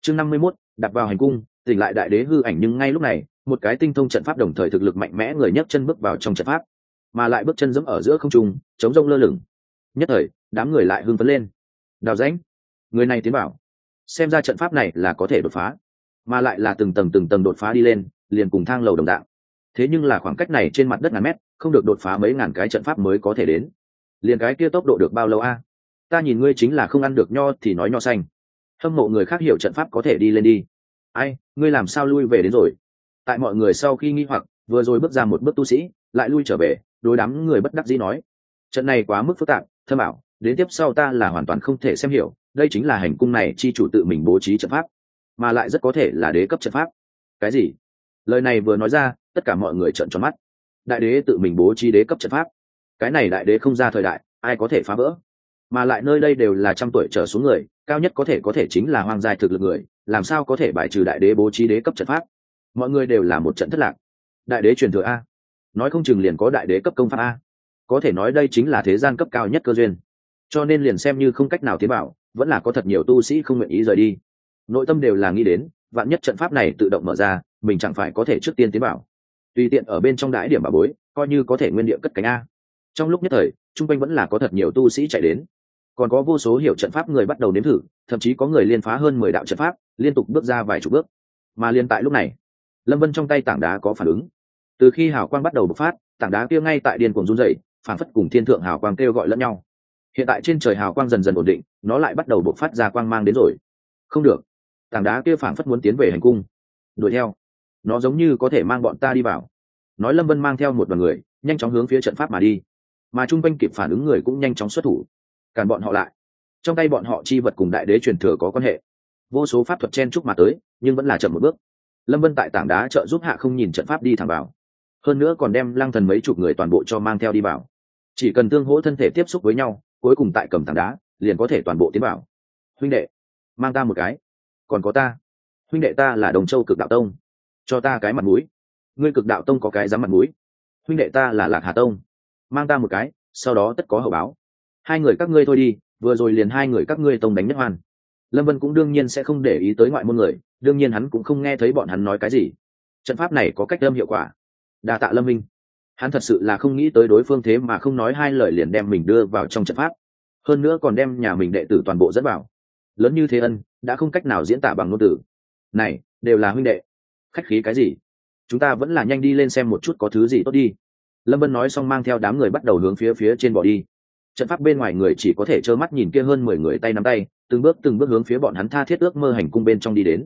chương 51, đặt vào hành cung tỉnh lại đại đế hư ảnh. Nhưng ngay lúc này một cái tinh thông trận pháp đồng thời thực lực mạnh mẽ người nhấc chân bước vào trong trận pháp, mà lại bước chân giẫm ở giữa không trung chống rông lơ lửng. Nhất thời đám người lại hưng phấn lên. Đào rãnh, người này tiến bảo, xem ra trận pháp này là có thể đột phá, mà lại là từng tầng đột phá đi lên, liền cùng thang lầu đồng dạng. Thế nhưng là khoảng cách này trên mặt đất ngàn mét, không được đột phá mấy ngàn cái trận pháp mới có thể đến. Liền cái kia tốc độ được bao lâu a? Ta nhìn ngươi chính là không ăn được nho thì nói nho xanh. Hâm mộ người khác hiểu trận pháp có thể đi lên đi. Ai, ngươi làm sao lui về đến rồi? Tại mọi người sau khi nghi hoặc, vừa rồi bước ra một bước tu sĩ lại lui trở về, đối đám người bất đắc dĩ nói: trận này quá mức phức tạp, thâm ảo, đến tiếp sau ta là hoàn toàn không thể xem hiểu. Đây chính là hành cung này chi chủ tự mình bố trí trận pháp, mà lại rất có thể là đế cấp trận pháp. Cái gì? Lời này vừa nói ra, tất cả mọi người trợn tròn mắt. Đại đế tự mình bố trí đế cấp trận pháp? Cái này đại đế không ra thời đại, ai có thể phá vỡ? Mà lại nơi đây đều là trăm tuổi trở xuống người, cao nhất có thể chính là hoàng giai thực lực người, làm sao có thể bài trừ đại đế bố trí đế cấp trận pháp? Mọi người đều là một trận thất lạc. Đại đế truyền thừa a, nói không chừng liền có đại đế cấp công pháp a, có thể nói đây chính là thế gian cấp cao nhất cơ duyên. Cho nên liền xem như không cách nào tiến bảo, vẫn là có thật nhiều tu sĩ không nguyện ý rời đi. Nội tâm đều là nghĩ đến, vạn nhất trận pháp này tự động mở ra, mình chẳng phải có thể trước tiên tiến bảo, tùy tiện ở bên trong đãi điểm bảo bối, coi như có thể nguyên địa cất cánh a. Trong lúc nhất thời, trung quanh vẫn là có thật nhiều tu sĩ chạy đến, còn có vô số hiểu trận pháp người bắt đầu nếm thử, thậm chí có người liên phá hơn 10 đạo trận pháp, liên tục bước ra vài chục bước. Mà liên tại lúc này, Lâm Vân trong tay tảng đá có phản ứng. Từ khi hào quang bắt đầu bộc phát, tảng đá kia ngay tại điên cuồng run rẩy, phản phất cùng thiên thượng hào quang kêu gọi lẫn nhau. Hiện tại trên trời hào quang dần dần ổn định, nó lại bắt đầu bộc phát ra quang mang đến rồi. Không được, tảng đá kia phản phất muốn tiến về hành cung. Đuổi theo, nó giống như có thể mang bọn ta đi vào. Nói Lâm Vân mang theo một đoàn người, nhanh chóng hướng phía trận pháp mà đi. Mà trung quanh kịp phản ứng người cũng nhanh chóng xuất thủ, cản bọn họ lại. Trong tay bọn họ chi vật cùng đại đế truyền thừa có quan hệ, vô số pháp thuật chen chúc mà tới, nhưng vẫn là chậm một bước. Lâm Vân tại tảng đá trợ giúp hạ không nhìn trận pháp đi thẳng vào, hơn nữa còn đem Lăng Thần mấy chục người toàn bộ cho mang theo đi vào. Chỉ cần tương hỗ thân thể tiếp xúc với nhau, cuối cùng tại cầm tảng đá liền có thể toàn bộ tiến vào. Huynh đệ, mang ta một cái. Còn có ta, huynh đệ ta là Đồng Châu Cực Đạo Tông, cho ta cái mặt mũi. Ngươi Cực Đạo Tông có cái dám mặt mũi. Huynh đệ ta là Lạc Hà Tông, mang ta một cái, sau đó tất có hậu báo. Hai người các ngươi thôi đi, vừa rồi liền hai người các ngươi tông đánh nhất hoan. Lâm Vân cũng đương nhiên sẽ không để ý tới ngoại môn người, đương nhiên hắn cũng không nghe thấy bọn hắn nói cái gì. Trận pháp này có cách âm hiệu quả. Đa tạ Lâm Minh. Hắn thật sự là không nghĩ tới đối phương thế mà không nói hai lời liền đem mình đưa vào trong trận pháp, hơn nữa còn đem nhà mình đệ tử toàn bộ dẫn vào. Lớn như thế ân, đã không cách nào diễn tả bằng ngôn từ. Này, đều là huynh đệ, khách khí cái gì? Chúng ta vẫn là nhanh đi lên xem một chút có thứ gì tốt đi. Lâm Vân nói xong mang theo đám người bắt đầu hướng phía trên bỏ đi. Trận pháp bên ngoài người chỉ có thể trơ mắt nhìn kia hơn 10 người tay nắm tay, từng bước hướng phía bọn hắn tha thiết ước mơ hành cung bên trong đi đến.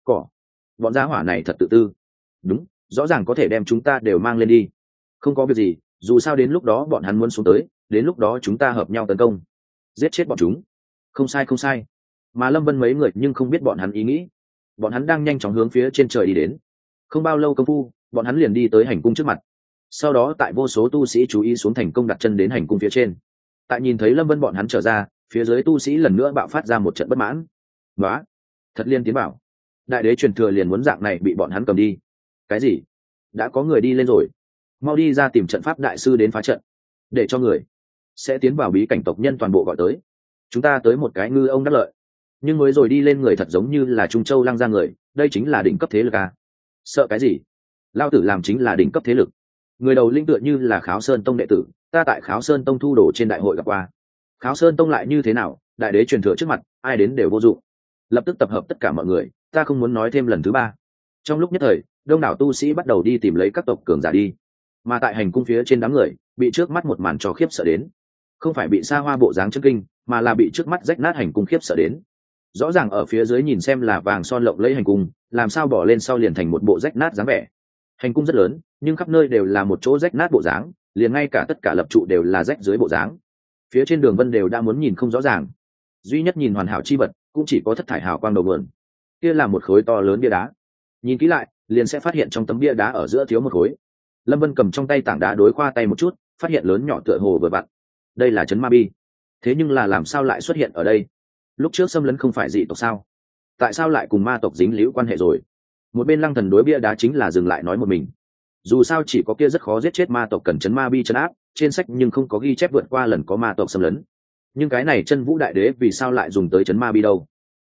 Bọn gia hỏa này thật tự tư. Đúng, rõ ràng có thể đem chúng ta đều mang lên đi. Không có việc gì, dù sao đến lúc đó bọn hắn muốn xuống tới, đến lúc đó chúng ta hợp nhau tấn công, giết chết bọn chúng. Không sai. Mà Lâm Vân mấy người nhưng không biết bọn hắn ý nghĩ. Bọn hắn đang nhanh chóng hướng phía trên trời đi đến. Không bao lâu công phu, bọn hắn liền đi tới hành cung trước mặt. Sau đó tại vô số tu sĩ chú ý xuống thành công đặt chân đến hành cung phía trên. Tại nhìn thấy Lâm Vân bọn hắn trở ra, phía dưới tu sĩ lần nữa bạo phát ra một trận bất mãn. Đó, thật liên tiến bảo, đại đế truyền thừa liền muốn dạng này bị bọn hắn cầm đi. Cái gì? Đã có người đi lên rồi, mau đi ra tìm trận pháp đại sư đến phá trận, để cho người sẽ tiến vào bí cảnh tộc nhân toàn bộ gọi tới. Chúng ta tới một cái ngư ông đắc lợi. Nhưng mới rồi đi lên người thật giống như là Trung Châu Lăng ra người, đây chính là đỉnh cấp thế lực à? Sợ cái gì? Lao tử làm chính là đỉnh cấp thế lực. Người đầu linh tựa như là Kháo Sơn Tông đệ tử, ta tại Kháo Sơn Tông thu đồ trên đại hội gặp qua. Kháo Sơn Tông lại như thế nào? Đại đế truyền thừa trước mặt, ai đến đều vô dụng. Lập tức tập hợp tất cả mọi người, ta không muốn nói thêm lần thứ ba. Trong lúc nhất thời, đông đảo tu sĩ bắt đầu đi tìm lấy các tộc cường giả đi. Mà tại hành cung phía trên đám người, bị trước mắt một màn cho khiếp sợ đến. Không phải bị xa hoa bộ dáng chân kinh, mà là bị trước mắt rách nát hành cung khiếp sợ đến. Rõ ràng ở phía dưới nhìn xem là vàng son lộng lẫy hành cung, làm sao bỏ lên sau liền thành một bộ rách nát dáng vẻ. Hành cung rất lớn, nhưng khắp nơi đều là một chỗ rách nát bộ dáng, liền ngay cả tất cả lập trụ đều là rách dưới bộ dáng. Phía trên đường vân đều đã muốn nhìn không rõ ràng, duy nhất nhìn hoàn hảo chi vật cũng chỉ có thất thải hào quang đầu vườn. Kia là một khối to lớn bia đá, nhìn kỹ lại liền sẽ phát hiện trong tấm bia đá ở giữa thiếu một khối. Lâm Vân cầm trong tay tảng đá đối khoa tay một chút, phát hiện lớn nhỏ tựa hồ vừa vặn. Đây là trấn ma bi, thế nhưng là làm sao lại xuất hiện ở đây? Lúc trước xâm lấn không phải dị tộc sao? Tại sao lại cùng ma tộc dính líu quan hệ rồi? Một bên Lăng Thần đối bia đá chính là dừng lại nói một mình. Dù sao chỉ có kia rất khó giết chết ma tộc cần trấn ma bi trấn áp, trên sách nhưng không có ghi chép vượt qua lần có ma tộc xâm lấn. Nhưng cái này chân vũ đại đế vì sao lại dùng tới trấn ma bi đâu?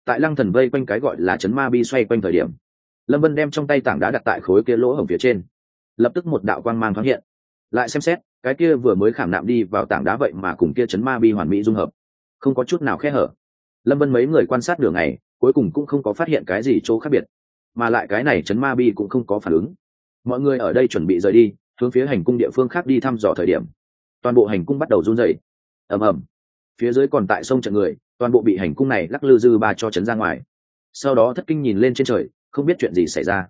tại Lăng Thần vây quanh cái gọi là chấn ma bi xoay quanh thời điểm, Lâm Vân đem trong tay tảng đá đặt tại khối kia lỗ hổng phía trên, lập tức một đạo quang mang thoáng hiện. Lại xem xét, cái kia vừa mới khảm nạm đi vào tảng đá vậy mà cùng kia chấn ma bi hoàn mỹ dung hợp, không có chút nào khe hở. Lâm Vân mấy người quan sát đường này, cuối cùng cũng không có phát hiện cái gì chỗ khác biệt, mà lại cái này chấn ma bi cũng không có phản ứng. Mọi người ở đây chuẩn bị rời đi, hướng phía hành cung địa phương khác đi thăm dò thời điểm, toàn bộ hành cung bắt đầu run rẩy. Ầm ầm. Phía dưới còn tại sông trận người, toàn bộ bị hành cung này lắc lư dư ba cho chấn ra ngoài. Sau đó thất kinh nhìn lên trên trời, không biết chuyện gì xảy ra.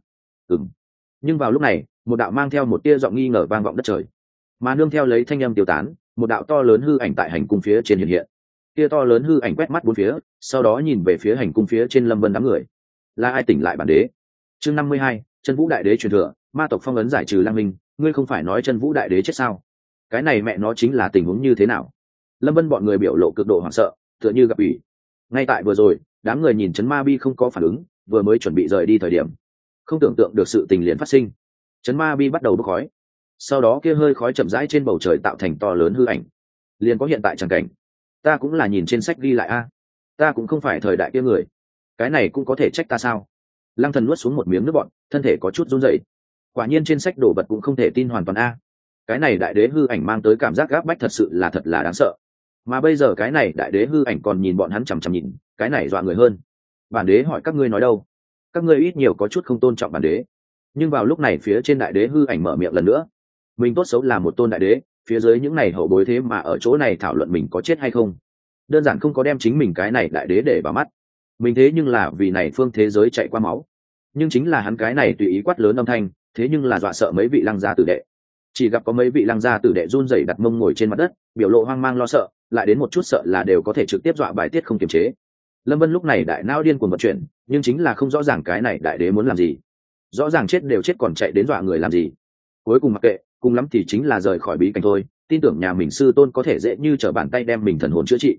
Nhưng vào lúc này, một đạo mang theo một tia giọng nghi ngờ vang vọng đất trời, mà nương theo lấy thanh âm tiêu tán, một đạo to lớn hư ảnh tại hành cung phía trên hiện hiện. Tia to lớn hư ảnh quét mắt bốn phía, sau đó nhìn về phía hành cung phía trên Lâm Vân đám người. Là ai tỉnh lại bản đế? Chương 52, Chân Vũ Đại Đế truyền thừa, ma tộc phong ấn giải trừ Lăng Minh, ngươi không phải nói Chân Vũ Đại Đế chết sao? Cái này mẹ nó chính là tình huống như thế nào? Lâm Vân bọn người biểu lộ cực độ hoảng sợ, tựa như gặp ủy. Ngay tại vừa rồi, đám người nhìn chấn ma bi không có phản ứng, vừa mới chuẩn bị rời đi thời điểm, không tưởng tượng được sự tình liền phát sinh. Chấn ma bi bắt đầu bốc khói, sau đó kia hơi khói chậm rãi trên bầu trời tạo thành to lớn hư ảnh, liền có hiện tại chẳng cảnh. Ta cũng là nhìn trên sách ghi lại a, ta cũng không phải thời đại kia người, cái này cũng có thể trách ta sao? Lăng Thần nuốt xuống một miếng nước bọt, thân thể có chút run rẩy. Quả nhiên trên sách đổ vật cũng không thể tin hoàn toàn a. Cái này đại đế hư ảnh mang tới cảm giác gáp bách thật sự là thật là đáng sợ. Mà bây giờ cái này đại đế hư ảnh còn nhìn bọn hắn chằm chằm nhìn, cái này dọa người hơn. Bản đế hỏi các ngươi nói đâu? Các ngươi ít nhiều có chút không tôn trọng bản đế. Nhưng vào lúc này phía trên đại đế hư ảnh mở miệng lần nữa. Mình tốt xấu là một tôn đại đế, phía dưới những này hậu bối thế mà ở chỗ này thảo luận mình có chết hay không. Đơn giản không có đem chính mình cái này đại đế để vào mắt. Mình thế nhưng là vì này phương thế giới chạy qua máu. Nhưng chính là hắn cái này tùy ý quát lớn âm thanh, thế nhưng là dọa sợ mấy vị lăng gia tử đệ. Chỉ gặp có mấy vị lăng gia tử đệ run rẩy đặt mông ngồi trên mặt đất, biểu lộ hoang mang lo sợ, lại đến một chút sợ là đều có thể trực tiếp dọa bài tiết không kiềm chế. Lâm Vân lúc này đại não điên cuồng vận chuyển, nhưng chính là không rõ ràng cái này đại đế muốn làm gì. Rõ ràng chết đều chết còn chạy đến dọa người làm gì. Cuối cùng mặc kệ, cùng lắm thì chính là rời khỏi bí cảnh thôi, tin tưởng nhà mình sư tôn có thể dễ như trở bàn tay đem mình thần hồn chữa trị.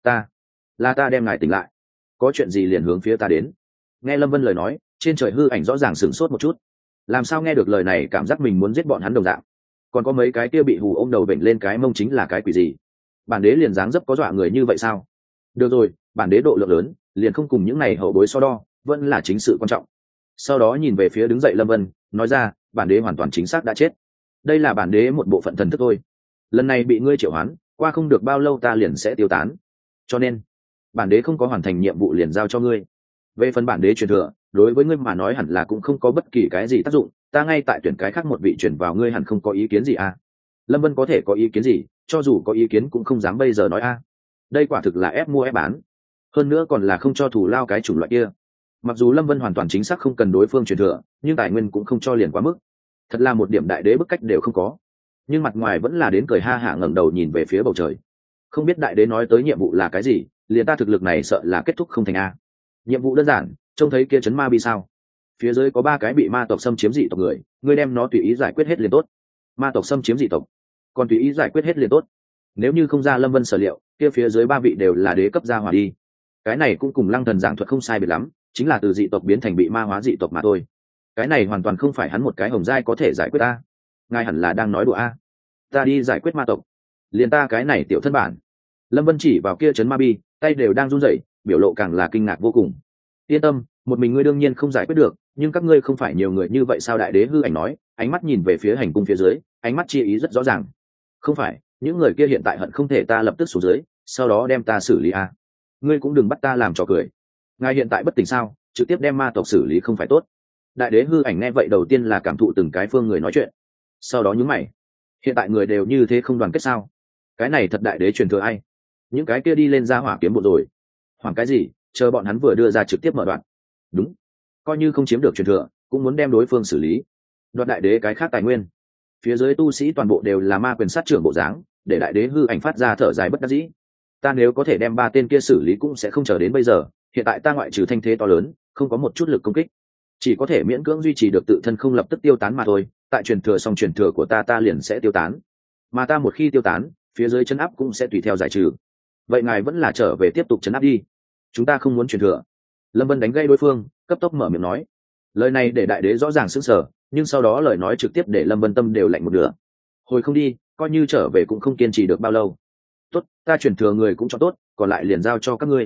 Ta đem ngài tỉnh lại, có chuyện gì liền hướng phía ta đến. Nghe Lâm Vân lời nói, trên trời hư ảnh rõ ràng sửng sốt một chút. Làm sao nghe được lời này cảm giác mình muốn giết bọn hắn đồng dạng. Còn có mấy cái kia bị hù ôm đầu bệnh lên cái mông chính là cái quỷ gì? Bản đế liền dáng dấp có dọa người như vậy sao? Được rồi, bản đế độ lượng lớn, liền không cùng những này hậu bối so đo, vẫn là chính sự quan trọng. Sau đó nhìn về phía đứng dậy Lâm Vân, nói ra, bản đế hoàn toàn chính xác đã chết. Đây là bản đế một bộ phận thần thức thôi. Lần này bị ngươi triệu hoán, qua không được bao lâu ta liền sẽ tiêu tán. Cho nên, bản đế không có hoàn thành nhiệm vụ liền giao cho ngươi. Về phần bản đế truyền thừa, đối với ngươi mà nói hẳn là cũng không có bất kỳ cái gì tác dụng, ta ngay tại tuyển cái khác một vị chuyển vào ngươi hẳn không có ý kiến gì à? Lâm Vân có thể có ý kiến gì, cho dù có ý kiến cũng không dám bây giờ nói a. Đây quả thực là ép mua ép bán, hơn nữa còn là không cho thù lao cái chủng loại kia. Mặc dù Lâm Vân hoàn toàn chính xác không cần đối phương truyền thừa, nhưng tài nguyên cũng không cho liền quá mức. Thật là một điểm đại đế bức cách đều không có. Nhưng mặt ngoài vẫn là đến cười ha hả ngẩng đầu nhìn về phía bầu trời. Không biết đại đế nói tới nhiệm vụ là cái gì, liền ta thực lực này sợ là kết thúc không thành a. Nhiệm vụ đơn giản, trông thấy kia chấn ma bi sao? Phía dưới có 3 cái bị ma tộc xâm chiếm dị tộc người, ngươi đem nó tùy ý giải quyết hết liền tốt. Ma tộc xâm chiếm dị tộc, còn tùy ý giải quyết hết liền tốt. Nếu như không ra Lâm Vân sở liệu, kia phía dưới 3 vị đều là đế cấp gia hỏa đi. Cái này cũng cùng Lăng Thần giảng thuật không sai biệt lắm, chính là từ dị tộc biến thành bị ma hóa dị tộc mà thôi. Cái này hoàn toàn không phải hắn một cái hồng giai có thể giải quyết ta. Ngài hẳn là đang nói đùa a. Ta đi giải quyết ma tộc, liền ta cái này tiểu thân bản. Lâm Vân chỉ vào kia chấn ma bi, tay đều đang run rẩy, biểu lộ càng là kinh ngạc vô cùng. Yên tâm, một mình ngươi đương nhiên không giải quyết được, nhưng các ngươi không phải nhiều người như vậy sao? Đại đế hư ảnh nói, ánh mắt nhìn về phía hành cung phía dưới, ánh mắt chi ý rất rõ ràng. Không phải, những người kia hiện tại hận không thể ta lập tức xuống dưới, sau đó đem ta xử lý a. Ngươi cũng đừng bắt ta làm trò cười. Ngài hiện tại bất tỉnh sao, trực tiếp đem ma tộc xử lý không phải tốt. Đại đế hư ảnh nghe vậy đầu tiên là cảm thụ từng cái phương người nói chuyện, sau đó nhướng mày. Hiện tại người đều như thế không đoàn kết sao? Cái này thật đại đế truyền thừa ai? Những cái kia đi lên ra hỏa kiếm bộ rồi. Hoảng cái gì, chờ bọn hắn vừa đưa ra trực tiếp mở đoạn. Đúng, coi như không chiếm được truyền thừa cũng muốn đem đối phương xử lý, đoạt đại đế cái khác tài nguyên. Phía dưới tu sĩ toàn bộ đều là ma quyền sát trưởng bộ dáng, để đại đế hư ảnh phát ra thở dài bất đắc dĩ. Ta nếu có thể đem 3 tên kia xử lý cũng sẽ không chờ đến bây giờ. Hiện tại ta ngoại trừ thanh thế to lớn, không có một chút lực công kích, chỉ có thể miễn cưỡng duy trì được tự thân không lập tức tiêu tán mà thôi. Tại truyền thừa xong truyền thừa của ta liền sẽ tiêu tán, mà ta một khi tiêu tán, phía dưới chấn áp cũng sẽ tùy theo giải trừ. Vậy ngài vẫn là trở về tiếp tục chấn áp đi, chúng ta không muốn truyền thừa. Lâm Vân đánh gây đối phương, cấp tốc mở miệng nói. Lời này để đại đế rõ ràng sững sờ, nhưng sau đó lời nói trực tiếp để Lâm Vân tâm đều lạnh một nửa. Hồi không đi, coi như trở về cũng không kiên trì được bao lâu. Tốt, ta truyền thừa người cũng cho tốt, còn lại liền giao cho các ngươi.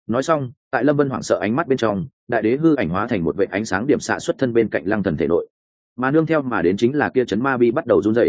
nói xong tại lâm vân hoảng sợ ánh mắt bên trong, đại đế hư ảnh hóa thành một vệ ánh sáng điểm xạ xuất thân bên cạnh lăng thần thể nội, mà nương theo mà đến chính là kia chấn ma bi bắt đầu run dậy.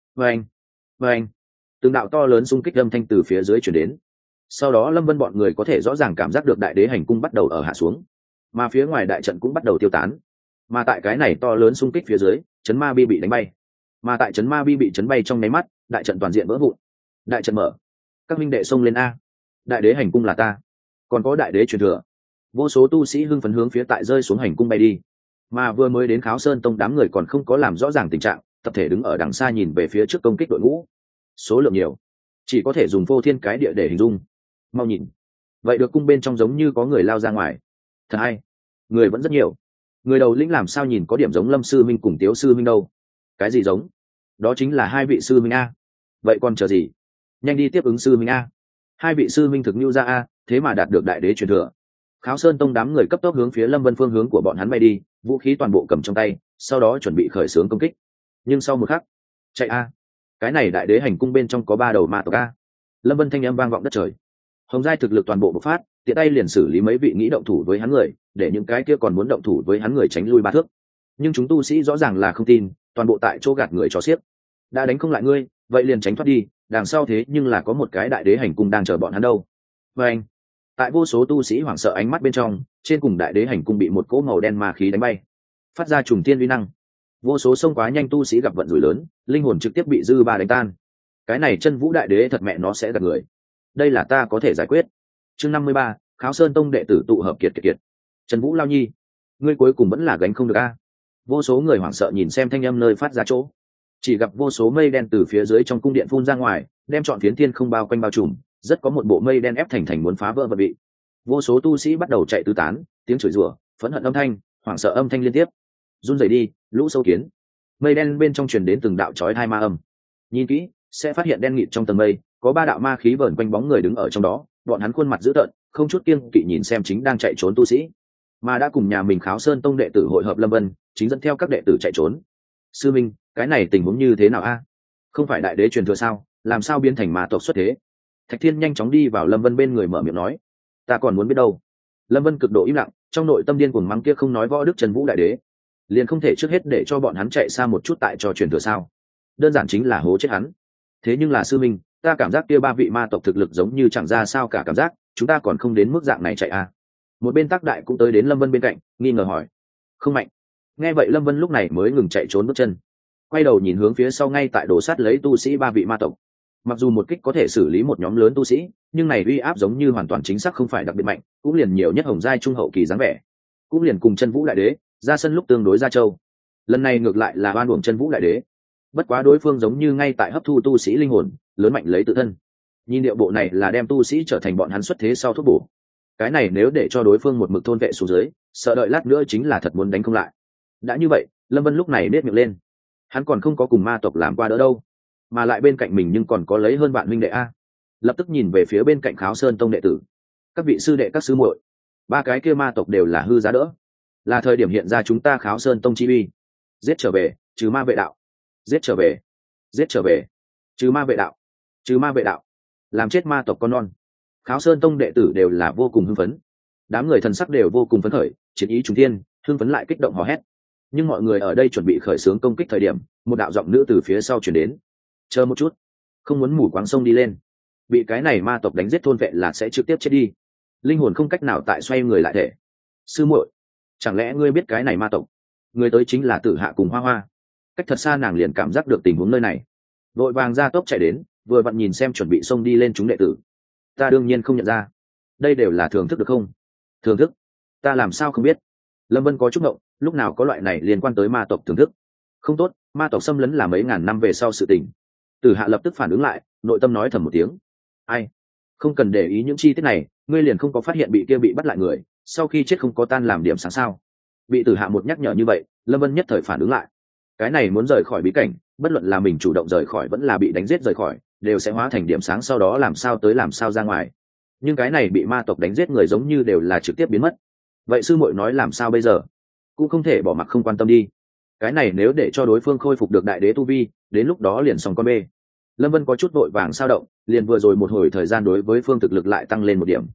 Vê anh từng đạo to lớn xung kích âm thanh từ phía dưới chuyển đến. Sau đó lâm vân bọn người có thể rõ ràng cảm giác được đại đế hành cung bắt đầu ở hạ xuống, mà phía ngoài đại trận cũng bắt đầu tiêu tán. Mà tại cái này to lớn xung kích phía dưới, chấn ma bi bị đánh bay, mà tại chấn ma bi bị chấn bay trong nháy mắt, đại trận toàn diện vỡ vụn. Đại trận mở, các minh đệ xông lên a, đại đế hành cung là ta, còn có đại đế truyền thừa. Vô số tu sĩ hưng phấn hướng phía tại rơi xuống hành cung bay đi, mà vừa mới đến Kháo Sơn Tông đám người còn không có làm rõ ràng tình trạng, tập thể đứng ở đằng xa nhìn về phía trước công kích đội ngũ. Số lượng nhiều, chỉ có thể dùng phô thiên cái địa để hình dung. Mau nhìn, vậy được cung bên trong giống như có người lao ra ngoài. Thật hay, người vẫn rất nhiều. Người đầu lĩnh làm sao nhìn có điểm giống Lâm sư minh cùng Tiếu sư minh đâu? Cái gì giống? Đó chính là hai vị sư minh a. Vậy còn chờ gì? Nhanh đi tiếp ứng sư minh a. Hai vị sư minh thực nhu ra a, thế mà đạt được đại đế truyền thừa. Kháo Sơn Tông đám người cấp tốc hướng phía Lâm Vân phương hướng của bọn hắn bay đi, vũ khí toàn bộ cầm trong tay, sau đó chuẩn bị khởi xướng công kích. Nhưng sau một khắc, chạy a, cái này đại đế hành cung bên trong có 3 đầu ma tộc a. Lâm Vân thanh âm vang vọng đất trời. Hồng giai thực lực toàn bộ bộc phát, tiện tay liền xử lý mấy vị nghĩ động thủ với hắn người, để những cái kia còn muốn động thủ với hắn người tránh lui 3 thước. Nhưng chúng tu sĩ rõ ràng là không tin, toàn bộ tại chỗ gạt người cho xiếc. Đã đánh không lại ngươi, vậy liền tránh thoát đi, đằng sau thế nhưng là có một cái đại đế hành cung đang chờ bọn hắn đâu. Và anh, tại vô số tu sĩ hoảng sợ ánh mắt bên trong, trên cùng đại đế hành cung bị một cỗ màu đen ma khí đánh bay, phát ra trùng tiên uy năng. Vô số xông quá nhanh tu sĩ gặp vận rủi lớn, linh hồn trực tiếp bị dư ba đánh tan. Cái này chân vũ đại đế thật mẹ nó sẽ gạt người. Đây là ta có thể giải quyết. Chương 53, Kháo Sơn Tông đệ tử tụ hợp kiệt. Trần Vũ Lao Nhi, ngươi cuối cùng vẫn là gánh không được a. Vô số người hoảng sợ nhìn xem thanh âm nơi phát ra chỗ, chỉ gặp vô số mây đen từ phía dưới trong cung điện phun ra ngoài, đem trọn phiến thiên không bao quanh bao trùm, rất có một bộ mây đen ép thành muốn phá vỡ vật bị. Vô số tu sĩ bắt đầu chạy tứ tán, tiếng chửi rủa, phẫn hận âm thanh, hoảng sợ âm thanh liên tiếp. Run rẩy đi, lũ sâu kiến. Mây đen bên trong truyền đến từng đạo chói tai ma âm. Nhìn kỹ, sẽ phát hiện đen nghịt trong tầng mây, có 3 đạo ma khí vờn quanh bóng người đứng ở trong đó, bọn hắn khuôn mặt dữ tợn, không chút kiêng kỵ nhìn xem chính đang chạy trốn tu sĩ, mà đã cùng nhà mình Kháo Sơn Tông đệ tử hội hợp Lâm Vân, chính dẫn theo các đệ tử chạy trốn. Sư minh, cái này tình huống như thế nào a? Không phải đại đế truyền thừa sao, làm sao biến thành ma tộc xuất thế? Thạch Thiên nhanh chóng đi vào Lâm Vân bên người mở miệng nói. Ta còn muốn biết đâu. Lâm Vân cực độ im lặng, trong nội tâm điên cuồng mắng kia không nói võ đức Trần Vũ đại đế, liền không thể trước hết để cho bọn hắn chạy xa một chút tại cho truyền thừa sao? Đơn giản chính là hố chết hắn. Thế nhưng là sư minh, ta cảm giác kia 3 vị ma tộc thực lực giống như chẳng ra sao cả cảm giác, chúng ta còn không đến mức dạng này chạy a. Một bên Tác Đại cũng tới đến Lâm Vân bên cạnh, nghi ngờ hỏi. Không mạnh. Nghe vậy Lâm Vân lúc này mới ngừng chạy trốn bước chân, quay đầu nhìn hướng phía sau ngay tại đổ sát lấy tu sĩ 3 vị ma tộc. Mặc dù một kích có thể xử lý một nhóm lớn tu sĩ, nhưng này uy áp giống như hoàn toàn chính xác không phải đặc biệt mạnh, cũng liền nhiều nhất hồng giai trung hậu kỳ dáng vẻ, cũng liền cùng Chân Vũ đại đế ra sân lúc tương đối ra châu. Lần này ngược lại là oan uổng Chân Vũ đại đế, bất quá đối phương giống như ngay tại hấp thu tu sĩ linh hồn, lớn mạnh lấy tự thân. Nhìn điệu bộ này là đem tu sĩ trở thành bọn hắn xuất thế sau thuốc bổ. Cái này nếu để cho đối phương một mực thôn vệ xuống dưới, sợ đợi lát nữa chính là thật muốn đánh không lại. Đã như vậy, Lâm Vân lúc này nết miệng lên. Hắn còn không có cùng ma tộc làm qua đỡ đâu, mà lại bên cạnh mình nhưng còn có lấy hơn bạn huynh đệ a. Lập tức nhìn về phía bên cạnh Kháo Sơn Tông đệ tử. Các vị sư đệ các sư muội, 3 cái kia ma tộc đều là hư giá đỡ, là thời điểm hiện ra chúng ta Kháo Sơn Tông chi uy. Giết trở về, trừ ma vệ đạo. Giết trở về, giết trở về, trừ ma vệ đạo, trừ ma vệ đạo. Làm chết ma tộc con non. Kháo Sơn Tông đệ tử đều là vô cùng hưng phấn. Đám người thần sắc đều vô cùng phấn khởi, chiến ý trùng thiên, hưng phấn lại kích động hò hét. Nhưng mọi người ở đây chuẩn bị khởi xướng công kích thời điểm, một đạo giọng nữ từ phía sau truyền đến. Chờ một chút, không muốn mù quáng sông đi lên. Bị cái này ma tộc đánh giết thôn vệ là sẽ trực tiếp chết đi. Linh hồn không cách nào tại xoay người lại thể. Sư muội, chẳng lẽ ngươi biết cái này ma tộc? Người tới chính là Tử Hạ cùng Hoa Hoa. Cách thật xa nàng liền cảm giác được tình huống nơi này, vội vàng ra tốc chạy đến, vừa vặn nhìn xem chuẩn bị xông đi lên chúng đệ tử. Ta đương nhiên không nhận ra, đây đều là thưởng thức được không? Thưởng thức? Ta làm sao không biết? Lâm Vân có chút ngộng, lúc nào có loại này liên quan tới ma tộc thưởng thức? Không tốt, ma tộc xâm lấn là mấy ngàn năm về sau sự tình. Tử Hạ lập tức phản ứng lại, nội tâm nói thầm một tiếng. Ai? Không cần để ý những chi tiết này, ngươi liền không có phát hiện bị kia bị bắt lại người, sau khi chết không có tan làm điểm sáng sao? Bị Tử Hạ một nhắc nhở như vậy, Lâm Vân nhất thời phản ứng lại. Cái này muốn rời khỏi bí cảnh, bất luận là mình chủ động rời khỏi vẫn là bị đánh giết rời khỏi, đều sẽ hóa thành điểm sáng sau đó làm sao tới làm sao ra ngoài. Nhưng cái này bị ma tộc đánh giết người giống như đều là trực tiếp biến mất. Vậy sư muội nói làm sao bây giờ? Cũng không thể bỏ mặc không quan tâm đi. Cái này nếu để cho đối phương khôi phục được đại đế tu vi, đến lúc đó liền xong con bê. Lâm Vân có chút vội vàng sao động, liền vừa rồi một hồi thời gian đối với phương thực lực lại tăng lên một điểm.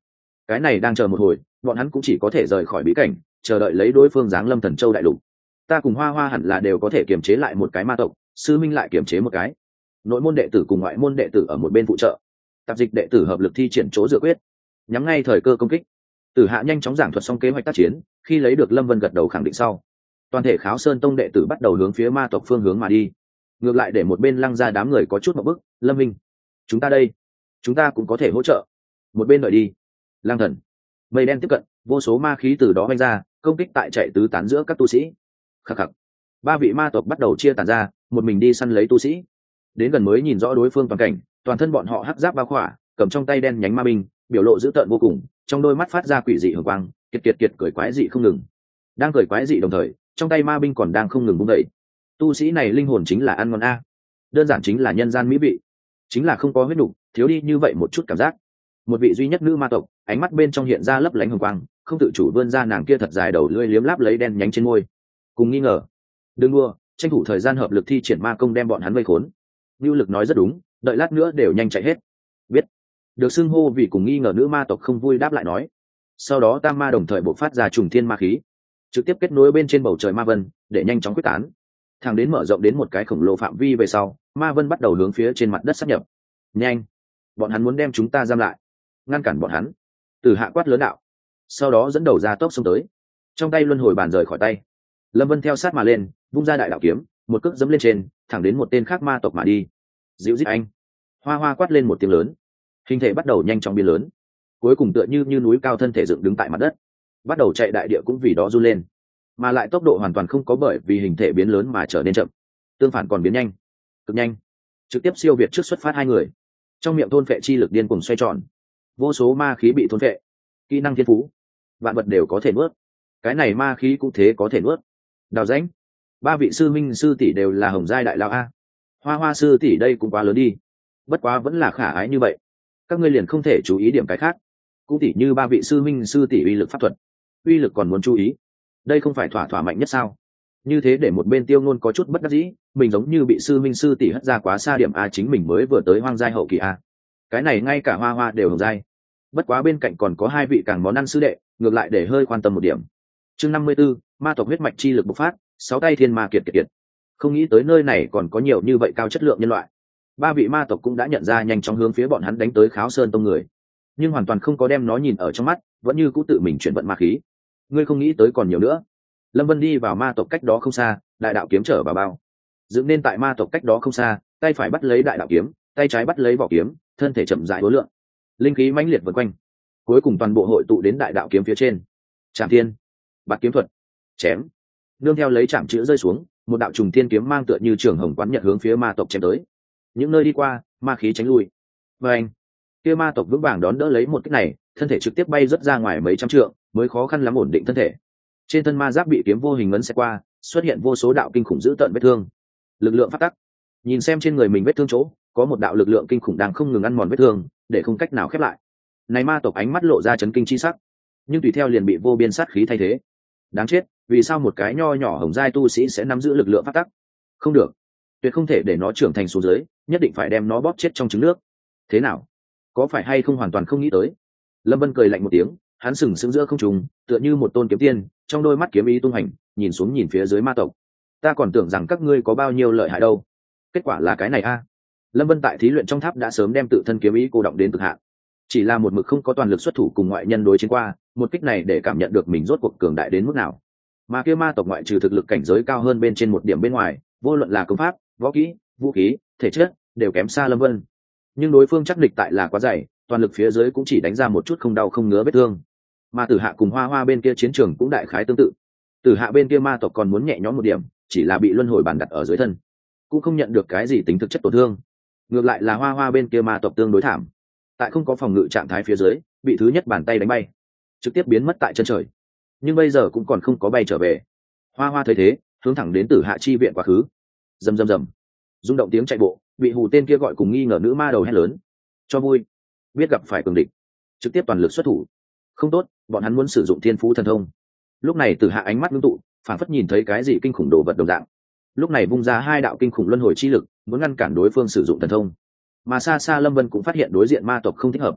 cái này đang chờ một hồi, bọn hắn cũng chỉ có thể rời khỏi bí cảnh, chờ đợi lấy đối phương giáng lâm Thần Châu đại lục. Ta cùng Hoa Hoa hẳn là đều có thể kiềm chế lại một cái ma tộc, sư minh lại kiềm chế một cái, nội môn đệ tử cùng ngoại môn đệ tử ở một bên phụ trợ, tạp dịch đệ tử hợp lực thi triển chỗ dựa quyết, nhắm ngay thời cơ công kích. Tử Hạ nhanh chóng giảng thuật xong kế hoạch tác chiến, khi lấy được Lâm Vân gật đầu khẳng định sau, toàn thể Kháo Sơn Tông đệ tử bắt đầu hướng phía ma tộc phương hướng mà đi. Ngược lại để một bên Lăng ra đám người có chút một bức. Lâm Minh, chúng ta đây, chúng ta cũng có thể hỗ trợ. Một bên đợi đi. Lăng Thần, mây đen tiếp cận, vô số ma khí từ đó vanh ra, công kích tại chạy tứ tán giữa các tu sĩ. Khắc khắc. Ba vị ma tộc bắt đầu chia tản ra, một mình đi săn lấy tu sĩ. Đến gần mới nhìn rõ đối phương toàn cảnh, toàn thân bọn họ hắc giáp bao khỏa, cầm trong tay đen nhánh ma binh, biểu lộ dữ tợn vô cùng, trong đôi mắt phát ra quỷ dị hường quang, kiệt cười quái dị không ngừng. Đang cười quái dị đồng thời, trong tay ma binh còn đang không ngừng vung dậy. Tu sĩ này linh hồn chính là ăn ngon a, đơn giản chính là nhân gian mỹ vị, chính là không có huyết đủ, thiếu đi như vậy một chút cảm giác. Một vị duy nhất nữ ma tộc, ánh mắt bên trong hiện ra lấp lánh hồng quang, không tự chủ vươn ra nàng kia thật dài đầu lưỡi liếm láp lấy đen nhánh trên môi. Cùng nghi ngờ, đừng đua, tranh thủ thời gian hợp lực thi triển ma công đem bọn hắn vây khốn. Nưu Lực nói rất đúng, đợi lát nữa đều nhanh chạy hết. Biết. Được xưng hô vì cùng nghi ngờ nữ ma tộc không vui đáp lại nói. Sau đó tam ma đồng thời bộc phát ra trùng thiên ma khí, trực tiếp kết nối bên trên bầu trời ma vân, để nhanh chóng quyết tán. Thẳng đến mở rộng đến một cái khổng lồ phạm vi về sau, ma vân bắt đầu hướng phía trên mặt đất sáp nhập. Nhanh, bọn hắn muốn đem chúng ta giam lại, ngăn cản bọn hắn. Tử Hạ quát lớn đạo, sau đó dẫn đầu ra tốc xông tới, trong tay luân hồi bàn rời khỏi tay. Lâm Vân theo sát mà lên, vung ra đại đạo kiếm, một cước dẫm lên trên, thẳng đến một tên khác ma tộc mà đi. Dịu dít anh. Hoa Hoa quát lên một tiếng lớn, hình thể bắt đầu nhanh chóng biến lớn, cuối cùng tựa như núi cao thân thể dựng đứng tại mặt đất, bắt đầu chạy đại địa cũng vì đó run lên, mà lại tốc độ hoàn toàn không có bởi vì hình thể biến lớn mà trở nên chậm, tương phản còn biến nhanh, cực nhanh, trực tiếp siêu việt trước xuất phát hai người. Trong miệng thôn phệ chi lực điên cuồng xoay tròn, vô số ma khí bị thôn phệ, kỹ năng thiên phú, vạn vật đều có thể nuốt, cái này ma khí cũng thế có thể nuốt. Đào rãnh, ba vị sư minh sư tỷ đều là hồng giai đại lão a. Hoa Hoa sư tỷ đây cũng quá lớn đi, bất quá vẫn là khả ái như vậy, các ngươi liền không thể chú ý điểm cái khác, cũng tỷ như ba vị sư minh sư tỷ uy lực pháp thuật, uy lực còn muốn chú ý, đây không phải thỏa mạnh nhất sao? Như thế để một bên Tiêu Nôn có chút bất đắc dĩ, mình giống như bị sư minh sư tỷ hất ra quá xa điểm a, chính mình mới vừa tới hoang giai hậu kỳ a, cái này ngay cả Hoa Hoa đều hồng giai. Bất quá bên cạnh còn có hai vị càng món ăn sư đệ, ngược lại để hơi quan tâm một điểm. Chương 54, ma tộc huyết mạch chi lực bộc phát, sáu tay thiên ma kiệt. Không nghĩ tới nơi này còn có nhiều như vậy cao chất lượng nhân loại. Ba vị ma tộc cũng đã nhận ra, nhanh chóng hướng phía bọn hắn đánh tới Kháo Sơn Tông người, nhưng hoàn toàn không có đem nó nhìn ở trong mắt, vẫn như cũ tự mình chuyển vận ma khí. Ngươi không nghĩ tới còn nhiều nữa. Lâm Vân đi vào ma tộc cách đó không xa, đại đạo kiếm trở vào bao, dựng nên tại ma tộc cách đó không xa, tay phải bắt lấy đại đạo kiếm, tay trái bắt lấy vỏ kiếm, thân thể chậm rãi uốn lượn, linh khí mãnh liệt vần quanh, cuối cùng toàn bộ hội tụ đến đại đạo kiếm phía trên. Trảm thiên, bạt kiếm thuật, chém. Nương theo lấy chạm chữ rơi xuống, một đạo trùng thiên kiếm mang tựa như trường hồng quán nhật hướng phía ma tộc chém tới. Những nơi đi qua, ma khí tránh lui. Và anh, kia ma tộc vững vàng đón đỡ lấy một kích này, thân thể trực tiếp bay rất ra ngoài mấy trăm trượng, mới khó khăn lắm ổn định thân thể. Trên thân ma giáp bị kiếm vô hình ngấn xẹt qua, xuất hiện vô số đạo kinh khủng dữ tợn vết thương. Lực lượng phát tắc. Nhìn xem trên người mình vết thương chỗ, có một đạo lực lượng kinh khủng đang không ngừng ăn mòn vết thương, để không cách nào khép lại. Này ma tộc ánh mắt lộ ra chấn kinh chi sắc, nhưng tùy theo liền bị vô biên sát khí thay thế. Đáng chết, vì sao một cái nho nhỏ hồng giai tu sĩ sẽ nắm giữ lực lượng phát tắc? Không được, tuyệt không thể để nó trưởng thành xuống dưới, nhất định phải đem nó bóp chết trong trứng nước. Thế nào, có phải hay không hoàn toàn không nghĩ tới? Lâm Vân cười lạnh một tiếng, hắn sừng sững giữa không trung, tựa như một tôn kiếm tiên, trong đôi mắt kiếm ý tung hành, nhìn xuống nhìn phía dưới ma tộc. Ta còn tưởng rằng các ngươi có bao nhiêu lợi hại đâu, kết quả là cái này a. Lâm Vân tại thí luyện trong tháp đã sớm đem tự thân kiếm ý cô động đến cực hạn, chỉ là một mực không có toàn lực xuất thủ cùng ngoại nhân đối chiến qua, một kích này để cảm nhận được mình rốt cuộc cường đại đến mức nào. Mà kia ma tộc ngoại trừ thực lực cảnh giới cao hơn bên trên một điểm bên ngoài, vô luận là công pháp, võ kỹ, vũ khí, thể chất, đều kém xa Lâm Vân. Nhưng đối phương chắc địch tại là quá dày, toàn lực phía dưới cũng chỉ đánh ra một chút không đau không ngứa vết thương. Mà Tử Hạ cùng Hoa Hoa bên kia chiến trường cũng đại khái tương tự. Tử Hạ bên kia ma tộc còn muốn nhẹ nhõm một điểm, chỉ là bị luân hồi bàn đặt ở dưới thân, cũng không nhận được cái gì tính thực chất tổn thương. Ngược lại là Hoa Hoa bên kia ma tộc tương đối thảm, tại không có phòng ngự trạng thái phía dưới, bị thứ nhất bàn tay đánh bay, trực tiếp biến mất tại chân trời. Nhưng bây giờ cũng còn không có bay trở về. Hoa Hoa thấy thế, hướng thẳng đến Tử Hạ chi viện quá khứ. Rầm rầm rầm, rung động tiếng chạy bộ, bị hù tên kia gọi cùng nghi ngờ nữ ma đầu hét lớn. Cho vui, biết gặp phải cường địch, trực tiếp toàn lực xuất thủ. Không tốt, bọn hắn muốn sử dụng thiên phú thần thông. Lúc này Tử Hạ ánh mắt ngưng tụ, phản phất nhìn thấy cái gì kinh khủng đồ vật đồng dạng. Lúc này vung ra hai đạo kinh khủng luân hồi chi lực, muốn ngăn cản đối phương sử dụng thần thông. Mà xa xa Lâm Vân cũng phát hiện đối diện ma tộc không thích hợp.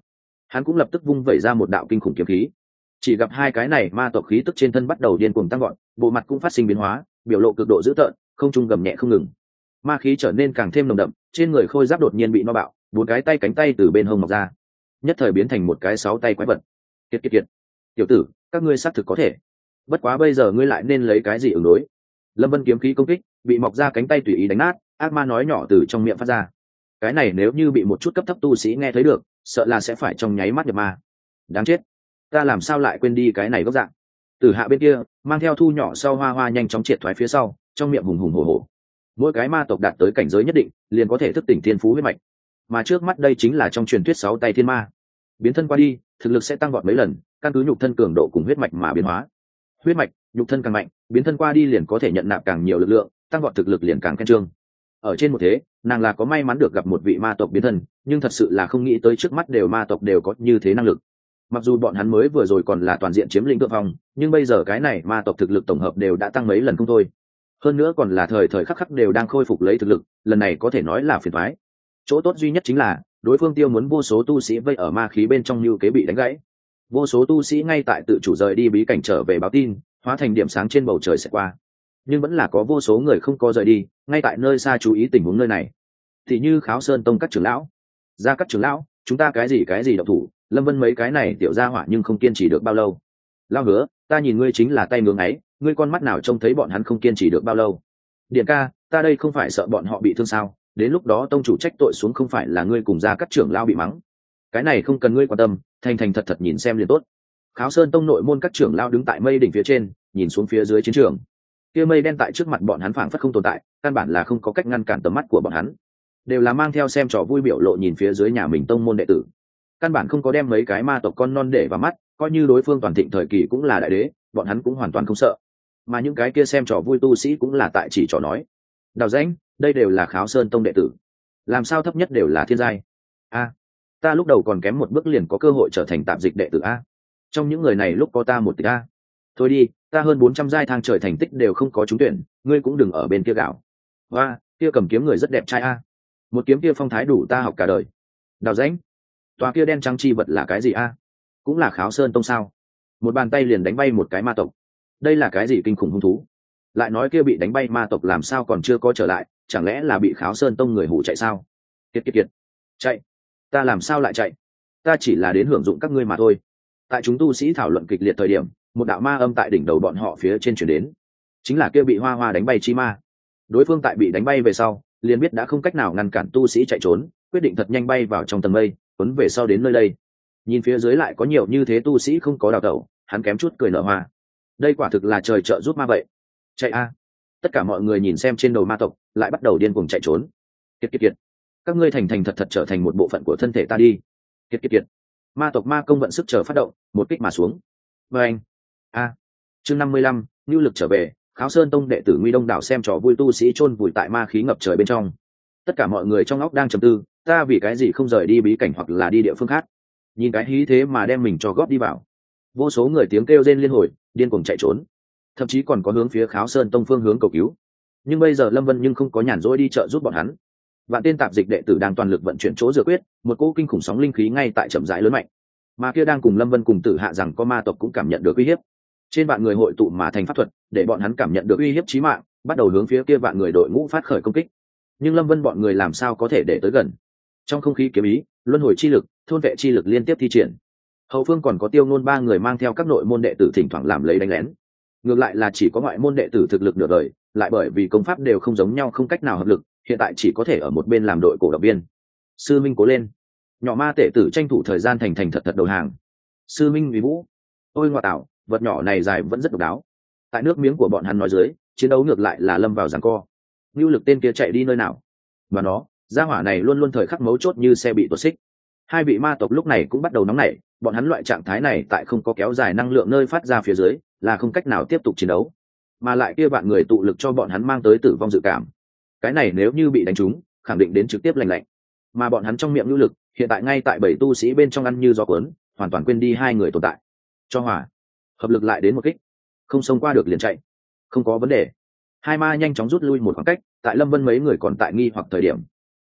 hắn cũng lập tức vung vẩy ra một đạo kinh khủng kiếm khí. Chỉ gặp hai cái này ma tộc khí tức trên thân bắt đầu điên cuồng tăng gọn, bộ mặt cũng phát sinh biến hóa, biểu lộ cực độ dữ tợn, không trung gầm nhẹ không ngừng. Ma khí trở nên càng thêm nồng đậm, trên người khôi giáp đột nhiên bị no bạo, bốn cái tay cánh tay từ bên hông mọc ra, nhất thời biến thành một cái 6 tay quái vật. Kiệt kiệt kiệt, tiểu tử, các ngươi xác thực có thể. Bất quá bây giờ ngươi lại nên lấy cái gì ứng đối? Lâm Vân kiếm khí công kích, bị mọc ra cánh tay tùy ý đánh nát, ác ma nói nhỏ từ trong miệng phát ra. Cái này nếu như bị một chút cấp thấp tu sĩ nghe thấy được, sợ là sẽ phải trong nháy mắt nhập ma. Đáng chết, ta làm sao lại quên đi cái này gốc dạng. Tử Hạ bên kia mang theo thu nhỏ sau hoa hoa nhanh chóng triệt thoái phía sau, trong miệng hùng hùng hổ hổ. Mỗi cái ma tộc đạt tới cảnh giới nhất định liền có thể thức tỉnh thiên phú huyết mạch, mà trước mắt đây chính là trong truyền thuyết 6 tay thiên ma. Biến thân qua đi thực lực sẽ tăng vọt mấy lần, căn cứ nhục thân cường độ cùng huyết mạch mà biến hóa. Huyết mạch nhục thân càng mạnh, biến thân qua đi liền có thể nhận nạp càng nhiều lực lượng, tăng vọt thực lực liền càng khen trương. Ở trên một thế nàng là có may mắn được gặp một vị ma tộc biến thân, nhưng thật sự là không nghĩ tới trước mắt đều ma tộc đều có như thế năng lực. Mặc dù bọn hắn mới vừa rồi còn là toàn diện chiếm lĩnh thượng phong, nhưng bây giờ cái này ma tộc thực lực tổng hợp đều đã tăng mấy lần không thôi. Hơn nữa còn là thời thời khắc khắc đều đang khôi phục lấy thực lực, lần này có thể nói là phiền toái. Chỗ tốt duy nhất chính là đối phương tiêu muốn vô số tu sĩ vây ở ma khí bên trong như kế bị đánh gãy. Vô số tu sĩ ngay tại tự chủ rời đi bí cảnh trở về báo tin, hóa thành điểm sáng trên bầu trời sẽ qua. Nhưng vẫn là có vô số người không có rời đi, ngay tại nơi xa chú ý tình huống nơi này. Thì như Kháo Sơn Tông các trưởng lão, ra các trưởng lão, chúng ta cái gì động thủ, Lâm Vân mấy cái này tiểu gia hỏa nhưng không kiên trì được bao lâu. Lao Hứa, ta nhìn ngươi chính là tay ngưỡng ấy, ngươi con mắt nào trông thấy bọn hắn không kiên trì được bao lâu. Điện ca, ta đây không phải sợ bọn họ bị thương sao, đến lúc đó tông chủ trách tội xuống không phải là ngươi cùng ra các trưởng lão bị mắng. Cái này không cần ngươi quan tâm, thành thành thật thật nhìn xem liền tốt. Kháo Sơn Tông nội môn các trưởng lão đứng tại mây đỉnh phía trên, nhìn xuống phía dưới chiến trường. Kia mây đen tại trước mặt bọn hắn phảng phất không tồn tại, căn bản là không có cách ngăn cản tầm mắt của bọn hắn. Đều là mang theo xem trò vui biểu lộ nhìn phía dưới nhà mình tông môn đệ tử. Căn bản không có đem mấy cái ma tộc con non để vào mắt, coi như đối phương toàn thịnh thời kỳ cũng là đại đế, bọn hắn cũng hoàn toàn không sợ. Mà những cái kia xem trò vui tu sĩ cũng là tại chỉ trò nói. Đào Danh, đây đều là Kháo Sơn Tông đệ tử, làm sao thấp nhất đều là thiên giai? A, ta lúc đầu còn kém một bước liền có cơ hội trở thành tạp dịch đệ tử a. Trong những người này lúc có ta một tịch a. Thôi đi, ta hơn 400 giai thang trời thành tích đều không có trúng tuyển, ngươi cũng đừng ở bên kia gạo. Và, kia cầm kiếm người rất đẹp trai a. Một kiếm kia phong thái đủ ta học cả đời. Đào Danh, tòa kia đen trắng chi vật là cái gì a? Cũng là Kháo Sơn Tông sao? Một bàn tay liền đánh bay một cái ma tộc. Đây là cái gì kinh khủng hung thú? Lại nói kia bị đánh bay ma tộc làm sao còn chưa có trở lại, chẳng lẽ là bị Kháo Sơn Tông người hủ chạy sao? Kiệt kiệt kiệt, chạy! Ta làm sao lại chạy? Ta chỉ là đến hưởng dụng các ngươi mà thôi. Tại chúng tu sĩ thảo luận kịch liệt thời điểm, một đạo ma âm tại đỉnh đầu bọn họ phía trên chuyển đến, chính là kia bị hoa hoa đánh bay chi ma. Đối phương tại bị đánh bay về sau, liền biết đã không cách nào ngăn cản tu sĩ chạy trốn, quyết định thật nhanh bay vào trong tầng mây, cuốn về sau đến nơi đây. Nhìn phía dưới lại có nhiều như thế tu sĩ không có đào tẩu, hắn kém chút cười nở hoa. Đây quả thực là trời trợ giúp ma vậy. Chạy a! Tất cả mọi người nhìn xem trên đầu ma tộc, lại bắt đầu điên cuồng chạy trốn. Kiệt kiệt kiệt, các ngươi thành thành thật thật trở thành một bộ phận của thân thể ta đi. Kiệt kiệt kiệt, ma tộc ma công vận sức chờ phát động, một kích mà xuống. Và anh a, chương 55, nhu lực trở về. Kháo Sơn Tông đệ tử Nguy Đông đảo xem trò vui tu sĩ chôn vùi tại ma khí ngập trời bên trong. Tất cả mọi người trong óc đang trầm tư, ta vì cái gì không rời đi bí cảnh hoặc là đi địa phương khác? Nhìn cái hí thế mà đem mình cho góp đi vào. Vô số người tiếng kêu rên liên hồi, điên cuồng chạy trốn, thậm chí còn có hướng phía Kháo Sơn Tông phương hướng cầu cứu. Nhưng bây giờ Lâm Vân nhưng không có nhàn rỗi đi trợ giúp bọn hắn. Vạn tên tạp dịch đệ tử đang toàn lực vận chuyển chỗ dựa quyết, một cỗ kinh khủng sóng linh khí ngay tại chậm rãi lớn mạnh. Mà kia đang cùng Lâm Vân cùng Tử Hạ rằng có ma tộc cũng cảm nhận được uy hiếp. Trên vạn người hội tụ mà thành pháp thuật, để bọn hắn cảm nhận được uy hiếp chí mạng, bắt đầu hướng phía kia vạn người đội ngũ phát khởi công kích. Nhưng Lâm Vân bọn người làm sao có thể để tới gần? Trong không khí kiếm ý, luân hồi chi lực, thôn vệ chi lực liên tiếp thi triển. Hậu phương còn có Tiêu Nôn ba người mang theo các nội môn đệ tử thỉnh thoảng làm lấy đánh lén. Ngược lại là chỉ có ngoại môn đệ tử thực lực nửa đời, lại bởi vì công pháp đều không giống nhau không cách nào hợp lực, hiện tại chỉ có thể ở một bên làm đội cổ động viên. Sư Minh cố lên! Nhỏ ma đệ tử tranh thủ thời gian thành thành thật thật đầu hàng. Sư Minh vì vũ! Ôi ngoại tạo, vật nhỏ này dài vẫn rất độc đáo. Tại nước miếng của bọn hắn nói dưới, chiến đấu ngược lại là lâm vào giằng co. Nưu Lực tên kia chạy đi nơi nào? Và nó, gia hỏa này luôn luôn thời khắc mấu chốt như xe bị tuột xích. Hai vị ma tộc lúc này cũng bắt đầu nóng nảy, bọn hắn loại trạng thái này tại không có kéo dài năng lượng nơi phát ra phía dưới, là không cách nào tiếp tục chiến đấu, mà lại kia bạn người tụ lực cho bọn hắn mang tới tử vong dự cảm. Cái này nếu như bị đánh trúng, khẳng định đến trực tiếp lành lạnh. Mà bọn hắn trong miệng Nưu Lực, hiện tại ngay tại bảy tu sĩ bên trong ăn như gió cuốn, hoàn toàn quên đi hai người tồn tại. Cho hỏa, hợp lực lại đến một kích, không xông qua được liền chạy, không có vấn đề. Hai ma nhanh chóng rút lui một khoảng cách, tại Lâm Vân mấy người còn tại nghi hoặc thời điểm,